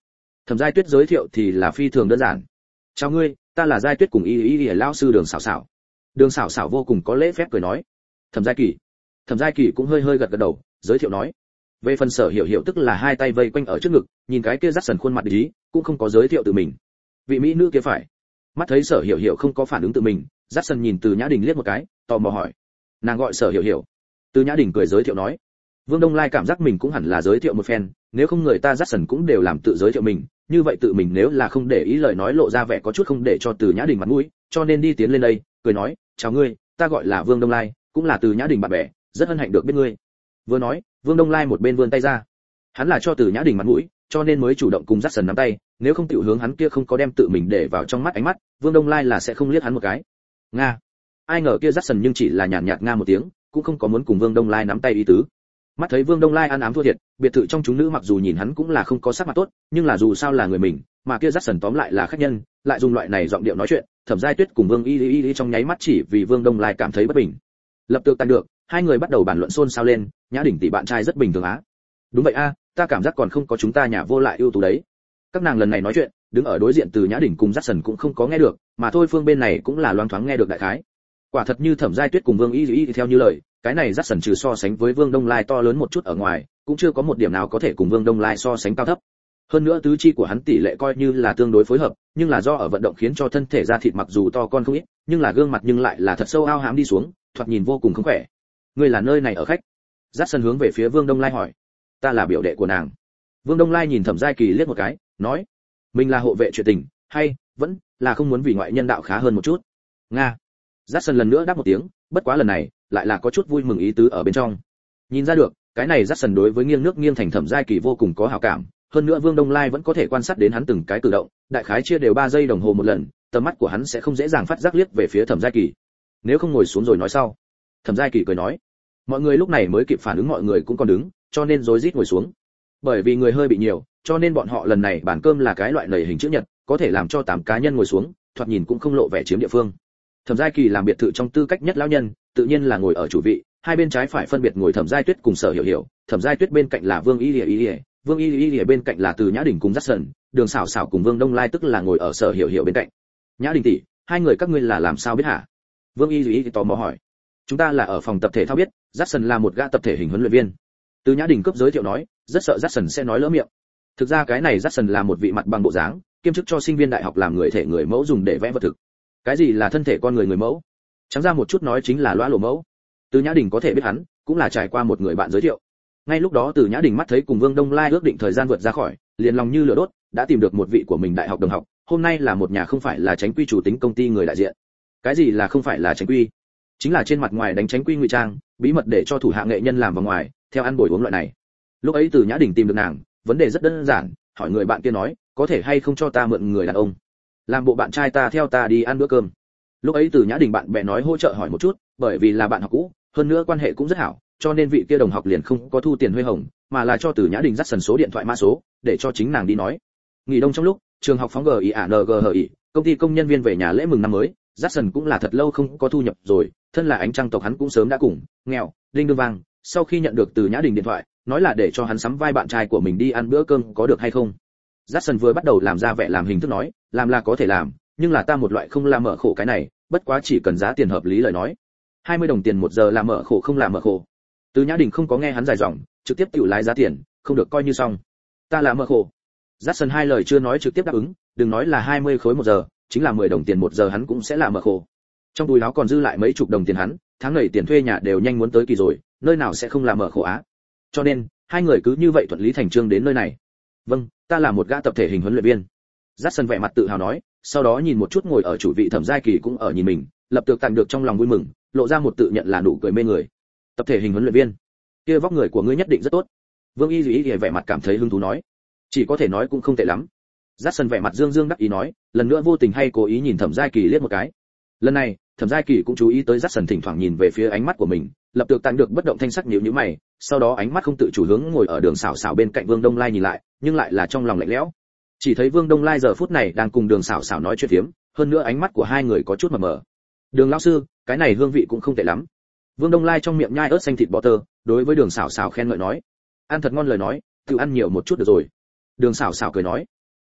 Thẩm Giai Tuyết giới thiệu thì là phi thường đơn giản. Chào ngươi, ta là Giai Tuyết cùng y y y lão sư Đường Sảo Sảo. Đường Sảo Sảo vô cùng có lễ phép cười nói. Thẩm Giai Kỳ. Thẩm Giai Kỳ cũng hơi hơi gật gật đầu, giới thiệu nói. Về phần Sở Hiểu Hiểu tức là hai tay vây quanh ở trước ngực, nhìn cái kia dắt sần khuôn mặt ý, cũng không có giới thiệu tự mình. Vị mỹ nữ kia phải. Mắt thấy Sở Hiểu Hiểu không có phản ứng tự mình, dắt sần nhìn Từ Nhã Đình liếc một cái, tò mò hỏi. Nàng gọi Sở Hiểu Hiểu. Từ Nhã Đình cười giới thiệu nói. Vương Đông Lai cảm giác mình cũng hẳn là giới thiệu một phen, nếu không người ta dắt sần cũng đều làm tự giới thiệu mình, như vậy tự mình nếu là không để ý lời nói lộ ra vẻ có chút không để cho Từ Nhã Đình mặt mũi, cho nên đi tiến lên đây, cười nói, chào ngươi, ta gọi là Vương Đông Lai, cũng là Từ Nhã Đình bạn bè, rất hân hạnh được biết ngươi. Vừa nói, Vương Đông Lai một bên vươn tay ra, hắn là cho Từ Nhã Đình mặt mũi, cho nên mới chủ động cùng dắt sần nắm tay, nếu không tiểu hướng hắn kia không có đem tự mình để vào trong mắt ánh mắt, Vương Đông Lai là sẽ không liếc hắn một cái. Nga, ai ngờ kia dắt sần nhưng chỉ là nhàn nhạt nga một tiếng, cũng không có muốn cùng Vương Đông Lai nắm tay ý tứ. Mắt thấy Vương Đông Lai ăn ám thua thiệt, biệt thự trong chúng nữ mặc dù nhìn hắn cũng là không có sắc mặt tốt, nhưng là dù sao là người mình, mà kia dắt sần tóm lại là khách nhân, lại dùng loại này giọng điệu nói chuyện, Thẩm Giai Tuyết cùng Vương Y Y Y trong nháy mắt chỉ vì Vương Đông Lai cảm thấy bất bình. Lập tức tan được, hai người bắt đầu bàn luận xôn xao lên, Nhã Đình tỷ bạn trai rất bình thường á. Đúng vậy a, ta cảm giác còn không có chúng ta nhà vô lại ưu tú đấy. Các nàng lần này nói chuyện, đứng ở đối diện Từ Nhã Đình cùng dắt sần cũng không có nghe được, mà thôi phương bên này cũng là loáng thoáng nghe được đại khái. Quả thật như Thẩm Giai Tuyết cùng Vương Y Y theo như lời, cái này dắt sần trừ so sánh với Vương Đông Lai to lớn một chút ở ngoài, cũng chưa có một điểm nào có thể cùng Vương Đông Lai so sánh cao thấp. Hơn nữa tứ chi của hắn tỷ lệ coi như là tương đối phối hợp, nhưng là do ở vận động khiến cho thân thể da thịt mặc dù to con không ít, nhưng là gương mặt nhưng lại là thật sâu ao hám đi xuống, thoạt nhìn vô cùng không khỏe. Ngươi là nơi này ở khách? Dắt sần hướng về phía Vương Đông Lai hỏi. Ta là biểu đệ của nàng. Vương Đông Lai nhìn Thẩm Giai Kỳ liếc một cái, nói, mình là hộ vệ chuyện tình, hay vẫn là không muốn vì ngoại nhân đạo khá hơn một chút. Nga. Dắt sần lần nữa đáp một tiếng, bất quá lần này lại là có chút vui mừng ý tứ ở bên trong. Nhìn ra được, cái này dắt sần đối với nghiêng nước nghiêng thành Thẩm Giai Kỳ vô cùng có hảo cảm, hơn nữa Vương Đông Lai vẫn có thể quan sát đến hắn từng cái cử động, đại khái chia đều ba giây đồng hồ một lần, tầm mắt của hắn sẽ không dễ dàng phát giác liếc về phía Thẩm Giai Kỳ. Nếu không ngồi xuống rồi nói sau. Thẩm Giai Kỳ cười nói. Mọi người lúc này mới kịp phản ứng, mọi người cũng còn đứng, cho nên rối rít ngồi xuống. Bởi vì người hơi bị nhiều, cho nên bọn họ lần này bàn cơm là cái loại nầy hình chữ nhật, có thể làm cho tám cá nhân ngồi xuống, thoạt nhìn cũng không lộ vẻ chiếm địa phương. Thẩm Giai Kỳ làm biệt thự trong tư cách nhất lão nhân, tự nhiên là ngồi ở chủ vị, hai bên trái phải phân biệt ngồi Thẩm Giai Tuyết cùng Sở Hiểu Hiểu, Thẩm Giai Tuyết bên cạnh là Vương Y Y Y, Vương Y Y Y bên cạnh là Từ Nhã Đình cùng dắt sần, Đường Sảo Sảo cùng Vương Đông Lai tức là ngồi ở Sở Hiểu Hiểu bên cạnh. Nhã Đình tỷ, hai người các ngươi là làm sao biết hả? Vương Y Y tò mò hỏi. Chúng ta là ở phòng tập thể thao biết, dắt sần là một gã tập thể hình huấn luyện viên. Từ Nhã Đình cấp giới thiệu nói, rất sợ dắt sần sẽ nói lỡ miệng. Thực ra cái này dắt sần là một vị mặt bằng bộ dáng, kiêm chức cho sinh viên đại học làm người thể người mẫu dùng để vẽ vật thực. Cái gì là thân thể con người người mẫu? Trắng ra một chút nói chính là lõa lộ mẫu. Từ Nhã Đình có thể biết hắn, cũng là trải qua một người bạn giới thiệu. Ngay lúc đó Từ Nhã Đình mắt thấy cùng Vương Đông Lai ước định thời gian vượt ra khỏi, liền lòng như lửa đốt, đã tìm được một vị của mình đại học đồng học, hôm nay là một nhà không phải là tránh quy chủ tính công ty người đại diện. Cái gì là không phải là tránh quy? Chính là trên mặt ngoài đánh tránh quy ngụy trang, bí mật để cho thủ hạ nghệ nhân làm vào ngoài, theo ăn bồi uống loại này. Lúc ấy Từ Nhã Đình tìm được nàng, vấn đề rất đơn giản, hỏi người bạn kia nói, có thể hay không cho ta mượn người đàn ông, làm bộ bạn trai ta theo ta đi ăn bữa cơm. Lúc ấy Từ Nhã Đình bạn bè nói hỗ trợ hỏi một chút, bởi vì là bạn học cũ, hơn nữa quan hệ cũng rất hảo, cho nên vị kia đồng học liền không có thu tiền huê hồng, mà là cho Từ Nhã Đình dắt sần số điện thoại mã số, để cho chính nàng đi nói. Nghỉ đông trong lúc, trường học phóng g i a n g h i, công ty công nhân viên về nhà lễ mừng năm mới, dắt sần cũng là thật lâu không có thu nhập rồi, thân là ánh trăng tộc hắn cũng sớm đã cùng nghèo đinh đương vang. Sau khi nhận được Từ Nhã Đình điện thoại, nói là để cho hắn sắm vai bạn trai của mình đi ăn bữa cơm có được hay không. Dắt sần vừa bắt đầu làm ra vẻ làm hình thức nói, làm là có thể làm, nhưng là ta một loại không làm mở khổ cái này, bất quá chỉ cần giá tiền hợp lý lời nói, hai mươi đồng tiền một giờ làm mở khổ không làm mở khổ. Từ Nhã Đình không có nghe hắn dài dòng, trực tiếp tiểu lái giá tiền, không được coi như xong. Ta làm mở khổ. Dắt sần hai lời chưa nói trực tiếp đáp ứng, đừng nói là hai mươi khối một giờ, chính là mười đồng tiền một giờ hắn cũng sẽ làm mở khổ. Trong túi áo còn dư lại mấy chục đồng tiền hắn, tháng này tiền thuê nhà đều nhanh muốn tới kỳ rồi, nơi nào sẽ không làm mở khổ á. Cho nên, hai người cứ như vậy thuận lý thành chương đến nơi này. Vâng, ta là một gã tập thể hình huấn luyện viên. Dắt sần vẻ mặt tự hào nói, sau đó nhìn một chút ngồi ở chủ vị Thẩm Giai Kỳ cũng ở nhìn mình, lập tức tạm được trong lòng vui mừng, lộ ra một tự nhận là nụ cười mê người. Tập thể hình huấn luyện viên, kia vóc người của ngươi nhất định rất tốt. Vương Y Duy vẻ mặt cảm thấy hứng thú nói, chỉ có thể nói cũng không tệ lắm. Dắt sần vẻ mặt dương dương đắc ý nói, lần nữa vô tình hay cố ý nhìn Thẩm Giai Kỳ liếc một cái. Lần này, Thẩm Giai Kỳ cũng chú ý tới Dắt sần thỉnh thoảng nhìn về phía ánh mắt của mình, lập tức tạm được bất động thanh sắc nhíu nhíu mày, sau đó ánh mắt không tự chủ hướng ngồi ở Đường Sảo Sảo bên cạnh Vương Đông Lai nhìn lại, nhưng lại là trong lòng lạnh lẽo. Chỉ thấy Vương Đông Lai giờ phút này đang cùng Đường Sảo Sảo nói chuyện phiếm, hơn nữa ánh mắt của hai người có chút mờ mờ. Đường lão sư, cái này hương vị cũng không tệ lắm. Vương Đông Lai trong miệng nhai ớt xanh thịt bò tơ, đối với Đường Sảo Sảo khen ngợi nói, ăn thật ngon lời nói, tự ăn nhiều một chút được rồi. Đường Sảo Sảo cười nói,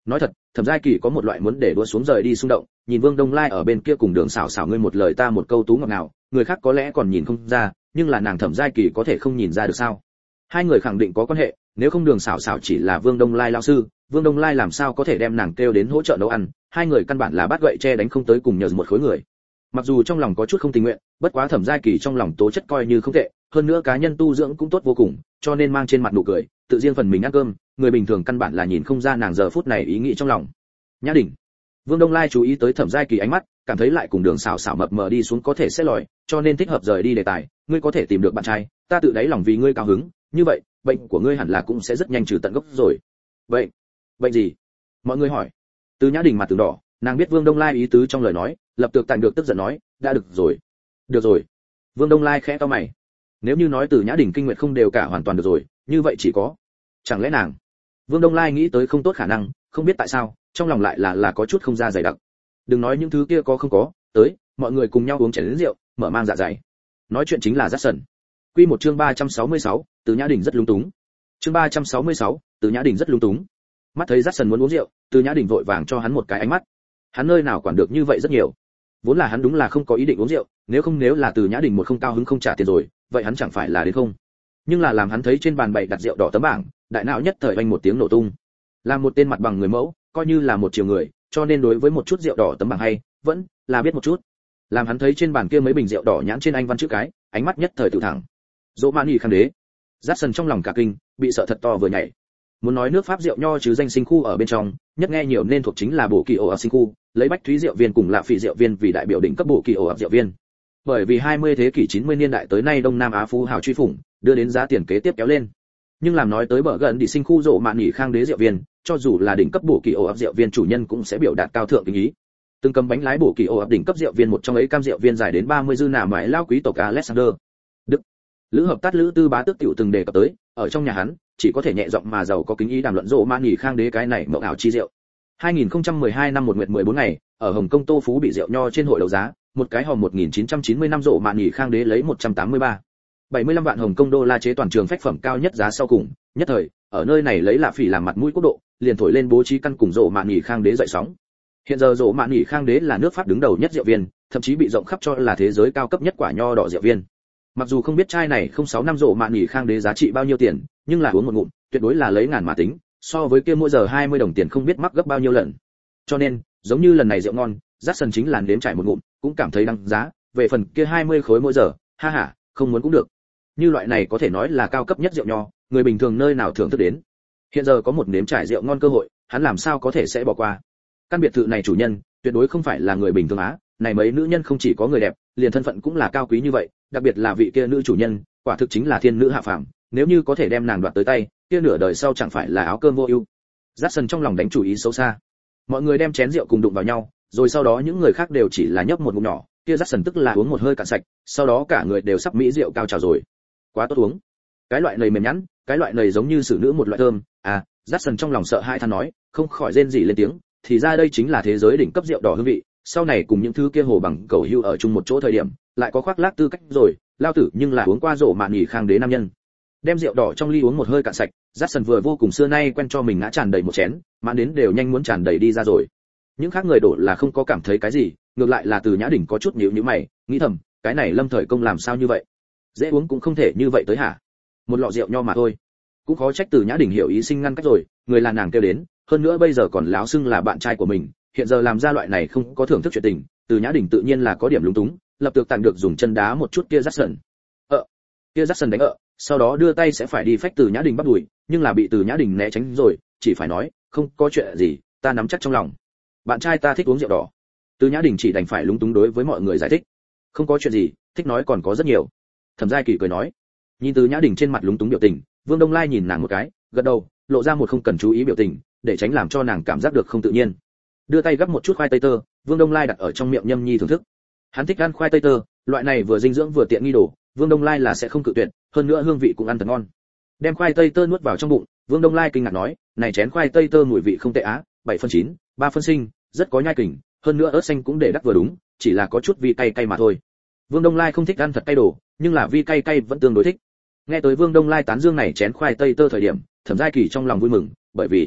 nói thật, Thẩm Giai Kỳ có một loại muốn để đua xuống rời đi xung động, nhìn Vương Đông Lai ở bên kia cùng Đường Sảo Sảo ngươi một lời ta một câu tú ngọt ngào, người khác có lẽ còn nhìn không ra, nhưng là nàng Thẩm Giai Kỳ có thể không nhìn ra được sao? Hai người khẳng định có quan hệ, nếu không Đường Sảo Sảo chỉ là Vương Đông Lai lão sư, Vương Đông Lai làm sao có thể đem nàng kêu đến hỗ trợ nấu ăn, hai người căn bản là bắt gậy che đánh không tới cùng nhờ một khối người. Mặc dù trong lòng có chút không tình nguyện, bất quá Thẩm Giai Kỳ trong lòng tố chất coi như không tệ, hơn nữa cá nhân tu dưỡng cũng tốt vô cùng, cho nên mang trên mặt nụ cười, tự riêng phần mình ăn cơm, người bình thường căn bản là nhìn không ra nàng giờ phút này ý nghĩ trong lòng. Nhã Đình. Vương Đông Lai chú ý tới Thẩm Giai Kỳ ánh mắt, cảm thấy lại cùng Đường Sảo Sảo mập mờ đi xuống có thể sẽ lòi, cho nên thích hợp rời đi đề tài, ngươi có thể tìm được bạn trai, ta tự đáy lòng vì ngươi cao hứng, như vậy, bệnh của ngươi hẳn là cũng sẽ rất nhanh trừ tận gốc rồi. Vậy, bệnh gì? Mọi người hỏi. Từ Nhã Đình mặt từng đỏ, nàng biết Vương Đông Lai ý tứ trong lời nói, lập tức tạm được tức giận nói, đã được rồi. Được rồi. Vương Đông Lai khẽ cau mày. Nếu như nói Từ Nhã Đình kinh nguyệt không đều cả hoàn toàn được rồi, như vậy chỉ có, chẳng lẽ nàng? Vương Đông Lai nghĩ tới không tốt khả năng, không biết tại sao, trong lòng lại là là có chút không ra dày đặc. Đừng nói những thứ kia có không có, tới, mọi người cùng nhau uống chén rượu, mở mang dạ dày. Nói chuyện chính là Jackson. Quy một chương ba trăm sáu mươi sáu, Từ Nhã Đình rất lúng túng. Chương ba trăm sáu mươi sáu, Từ Nhã Đình rất lúng túng. Mắt thấy Jackson muốn uống rượu, Từ Nhã Đình vội vàng cho hắn một cái ánh mắt. Hắn nơi nào quản được như vậy rất nhiều. Vốn là hắn đúng là không có ý định uống rượu, nếu không nếu là Từ Nhã Đình một không cao hứng không trả tiền rồi, vậy hắn chẳng phải là đến không. Nhưng là làm hắn thấy trên bàn bày đặt rượu đỏ tấm bảng, đại não nhất thời vang một tiếng nổ tung. Là một tên mặt bằng người mẫu, coi như là một chiều người, cho nên đối với một chút rượu đỏ tấm bảng hay, vẫn là biết một chút. Làm hắn thấy trên bàn kia mấy bình rượu đỏ nhãn trên anh văn chữ cái, ánh mắt nhất thời tự thẳng. Dỗ Mạn Nghị Khang Đế. Jackson trong lòng cả kinh, bị sợ thật to vừa nhảy. Muốn nói nước Pháp rượu nho chứ danh sinh khu ở bên trong, nhất nghe nhiều nên thuộc chính là Bổ Kỳ ổ ập sinh khu, lấy Bách Thúy rượu viên cùng Lạ Phỉ rượu viên vì đại biểu đỉnh cấp Bổ Kỳ ổ ập rượu viên. Bởi vì hai mươi thế kỷ chín mươi niên đại tới nay Đông Nam Á phú hào truy phủng, đưa đến giá tiền kế tiếp kéo lên. Nhưng làm nói tới bờ gần đi sinh khu Dỗ Mạn Nghị Khang Đế rượu viên, cho dù là đỉnh cấp Bổ Kỳ ổ ập rượu viên chủ nhân cũng sẽ biểu đạt cao thượng kính ý. Từng cầm bánh lái Bổ Kỳ ổ ập đỉnh cấp rượu viên một trong ấy cam rượu viên dài đến ba mươi dư nà mãi lao quý tộc Alexander Đức. Lữ hợp tác Lữ Tư Bá Tước tiểu từng đề cập tới, ở trong nhà hắn, chỉ có thể nhẹ giọng mà giàu có kính ý đàm luận Dỗ Mạn Nghị Khang Đế cái này mộng ảo chi rượu. hai nghìn không trăm mười hai năm một nguyệt mười bốn ngày, ở Hồng Kông Tô Phú bị rượu nho trên hội đấu giá, một cái hòm một nghìn chín trăm chín mươi năm Dỗ Mạn Nghị Khang Đế lấy một trăm tám mươi ba bảy mươi lăm vạn Hồng Kông đô la chế toàn trường phách phẩm cao nhất giá sau cùng, nhất thời, ở nơi này lấy Lạ Phỉ làm mặt mũi quốc độ, liền thổi lên bố trí căn cùng Dỗ Mạn Nghị Khang Đế dậy sóng. Hiện giờ Dỗ Mạn Nghị Khang Đế là nước Pháp đứng đầu nhất rượu viên, thậm chí bị rộng khắp cho là thế giới cao cấp nhất quả nho đỏ rượu viên. Mặc dù không biết chai này không sáu năm Dỗ Mạn Nghị Khang Đế giá trị bao nhiêu tiền, nhưng là uống một ngụm, tuyệt đối là lấy ngàn mà tính, so với kia mỗi giờ hai mươi đồng tiền không biết mắc gấp bao nhiêu lần. Cho nên, giống như lần này rượu ngon, Jackson chính là nếm trải một ngụm, cũng cảm thấy đăng giá, về phần kia hai mươi khối mỗi giờ, ha ha, không muốn cũng được. Như loại này có thể nói là cao cấp nhất rượu nho, người bình thường nơi nào thưởng thức đến. Hiện giờ có một nếm trải rượu ngon cơ hội, hắn làm sao có thể sẽ bỏ qua. Căn biệt thự này chủ nhân, tuyệt đối không phải là người bình thường á, này mấy nữ nhân không chỉ có người đẹp, liền thân phận cũng là cao quý như vậy, đặc biệt là vị kia nữ chủ nhân, quả thực chính là thiên nữ hạ phàm, nếu như có thể đem nàng đoạt tới tay, kia nửa đời sau chẳng phải là áo cơm vô ưu. Jackson trong lòng đánh chủ ý xấu xa. Mọi người đem chén rượu cùng đụng vào nhau, rồi sau đó những người khác đều chỉ là nhấp một ngụm nhỏ, kia Jackson tức là uống một hơi cạn sạch, sau đó cả người đều sắp mỹ rượu cao trào rồi. Quá tốt uống. Cái loại này mềm nhẵn, cái loại này giống như xử nữ một loại thơm, à, Jackson trong lòng sợ hãi than nói, không khỏi rên rỉ lên tiếng, thì ra đây chính là thế giới đỉnh cấp rượu đỏ hương vị, sau này cùng những thứ kia hồ bằng cầu hưu ở chung một chỗ thời điểm, lại có khoác lác tư cách rồi, lao tử nhưng là uống qua Dỗ Mạn Nghị Khang Đế nam nhân. Đem rượu đỏ trong ly uống một hơi cạn sạch, Jackson vừa vô cùng xưa nay quen cho mình ngã tràn đầy một chén, mãn đến đều nhanh muốn tràn đầy đi ra rồi. Những khác người đổ là không có cảm thấy cái gì, ngược lại là Từ Nhã Đình có chút nhíu nhíu mày, nghĩ thầm, cái này Lâm Thời Công làm sao như vậy? Dễ uống cũng không thể như vậy tới hả? Một lọ rượu nho mà thôi. Cũng khó trách Từ Nhã Đình hiểu ý sinh ngăn cách rồi, người là nàng kêu đến, hơn nữa bây giờ còn láo xưng là bạn trai của mình, hiện giờ làm ra loại này không có thưởng thức chuyện tình, Từ Nhã Đình tự nhiên là có điểm lúng túng, lập tức tạm được dùng chân đá một chút kia Jackson. Ờ, kia Jackson đánh ợ, sau đó đưa tay sẽ phải đi phách Từ Nhã Đình bắt đuổi, nhưng là bị Từ Nhã Đình né tránh rồi, chỉ phải nói, không có chuyện gì, ta nắm chắc trong lòng. Bạn trai ta thích uống rượu đỏ. Từ Nhã Đình chỉ đành phải lúng túng đối với mọi người giải thích. Không có chuyện gì, thích nói còn có rất nhiều. Thẩm Giai Kỳ cười nói. Nhìn Từ Nhã Đình trên mặt lúng túng biểu tình, Vương Đông Lai nhìn nàng một cái, gật đầu, lộ ra một không cần chú ý biểu tình, để tránh làm cho nàng cảm giác được không tự nhiên. Đưa tay gắp một chút khoai tây tơ, Vương Đông Lai đặt ở trong miệng nhâm nhi thưởng thức. Hắn thích ăn khoai tây tơ, loại này vừa dinh dưỡng vừa tiện nghi đồ, Vương Đông Lai là sẽ không cự tuyệt, hơn nữa hương vị cũng ăn thật ngon. Đem khoai tây tơ nuốt vào trong bụng, Vương Đông Lai kinh ngạc nói, này chén khoai tây tơ mùi vị không tệ á, bảy phân chín, ba phân sinh, rất có nhai kình, hơn nữa ớt xanh cũng để đắc vừa đúng, chỉ là có chút vị cay cay mà thôi. Vương Đông Lai không thích ăn thật cay đồ, nhưng là vị cay cay vẫn tương đối thích. Nghe tới Vương Đông Lai tán dương này chén khoai tây tơ thời điểm, Thẩm Giai Kỳ trong lòng vui mừng, bởi vì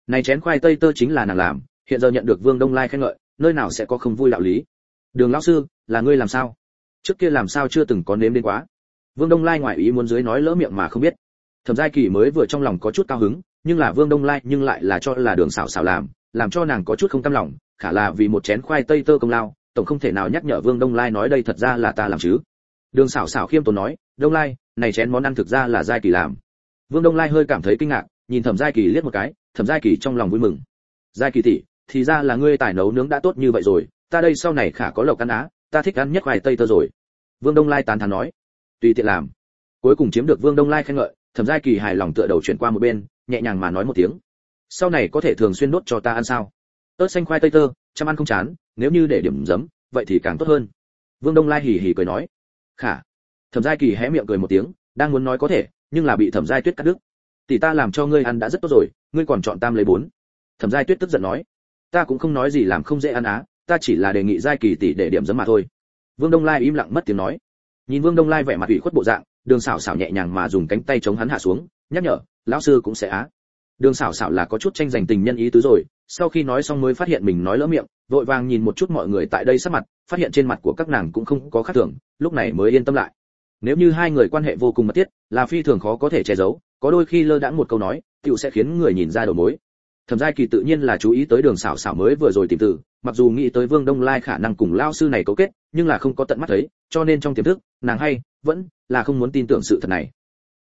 Này chén khoai tây tơ chính là nàng làm, hiện giờ nhận được Vương Đông Lai khen ngợi, nơi nào sẽ có không vui đạo lý. Đường lão sư, là ngươi làm sao? Trước kia làm sao chưa từng có nếm đến quá. Vương Đông Lai ngoài ý muốn dưới nói lỡ miệng mà không biết. Thẩm Giai Kỳ mới vừa trong lòng có chút cao hứng, nhưng là Vương Đông Lai nhưng lại là cho là Đường Sảo Sảo làm, làm cho nàng có chút không cam lòng, khả là vì một chén khoai tây tơ công lao, tổng không thể nào nhắc nhở Vương Đông Lai nói đây thật ra là ta làm chứ. Đường Sảo Sảo khiêm tốn nói, Đông Lai, này chén món ăn thực ra là Giai Kỳ làm. Vương Đông Lai hơi cảm thấy kinh ngạc, nhìn Thẩm Giai Kỳ liếc một cái, Thẩm Giai Kỳ trong lòng vui mừng. Giai Kỳ tỷ, thì ra là ngươi tài nấu nướng đã tốt như vậy rồi, ta đây sau này khả có lộc ăn á, ta thích ăn nhất khoai tây tơ rồi. Vương Đông Lai tán thán nói, tùy tiện làm. Cuối cùng chiếm được Vương Đông Lai khen ngợi, Thẩm Giai Kỳ hài lòng tựa đầu chuyển qua một bên, nhẹ nhàng mà nói một tiếng, sau này có thể thường xuyên đốt cho ta ăn sao? Ớt xanh khoai tây tơ, chăm ăn không chán, nếu như để điểm giấm, vậy thì càng tốt hơn. Vương Đông Lai hì hì cười nói, khả. Thẩm Giai Kỳ hé miệng cười một tiếng, đang muốn nói có thể, nhưng là bị Thẩm Giai Tuyết cắt đứt. Tỷ ta làm cho ngươi ăn đã rất tốt rồi, ngươi còn chọn tam lấy bốn. Thẩm Giai Tuyết tức giận nói, ta cũng không nói gì làm không dễ ăn á, ta chỉ là đề nghị Giai Kỳ tỷ để điểm giấm mà thôi. Vương Đông Lai im lặng mất tiếng nói. Nhìn Vương Đông Lai vẻ mặt ủy khuất bộ dạng, Đường Sảo Sảo nhẹ nhàng mà dùng cánh tay chống hắn hạ xuống, nhắc nhở, lão sư cũng sẽ á. Đường Sảo Sảo là có chút tranh giành tình nhân ý tứ rồi, sau khi nói xong mới phát hiện mình nói lỡ miệng, vội vàng nhìn một chút mọi người tại đây sắc mặt, phát hiện trên mặt của các nàng cũng không có khác thường, lúc này mới yên tâm lại. Nếu như hai người quan hệ vô cùng mật thiết, là phi thường khó có thể che giấu, có đôi khi lơ đãng một câu nói, tựu sẽ khiến người nhìn ra đầu mối. Thẩm Giai Kỳ tự nhiên là chú ý tới Đường Sảo Sảo mới vừa rồi tìm từ, mặc dù nghĩ tới Vương Đông Lai khả năng cùng lão sư này cấu kết, nhưng là không có tận mắt thấy, cho nên trong tiềm thức, nàng hay vẫn là không muốn tin tưởng sự thật này.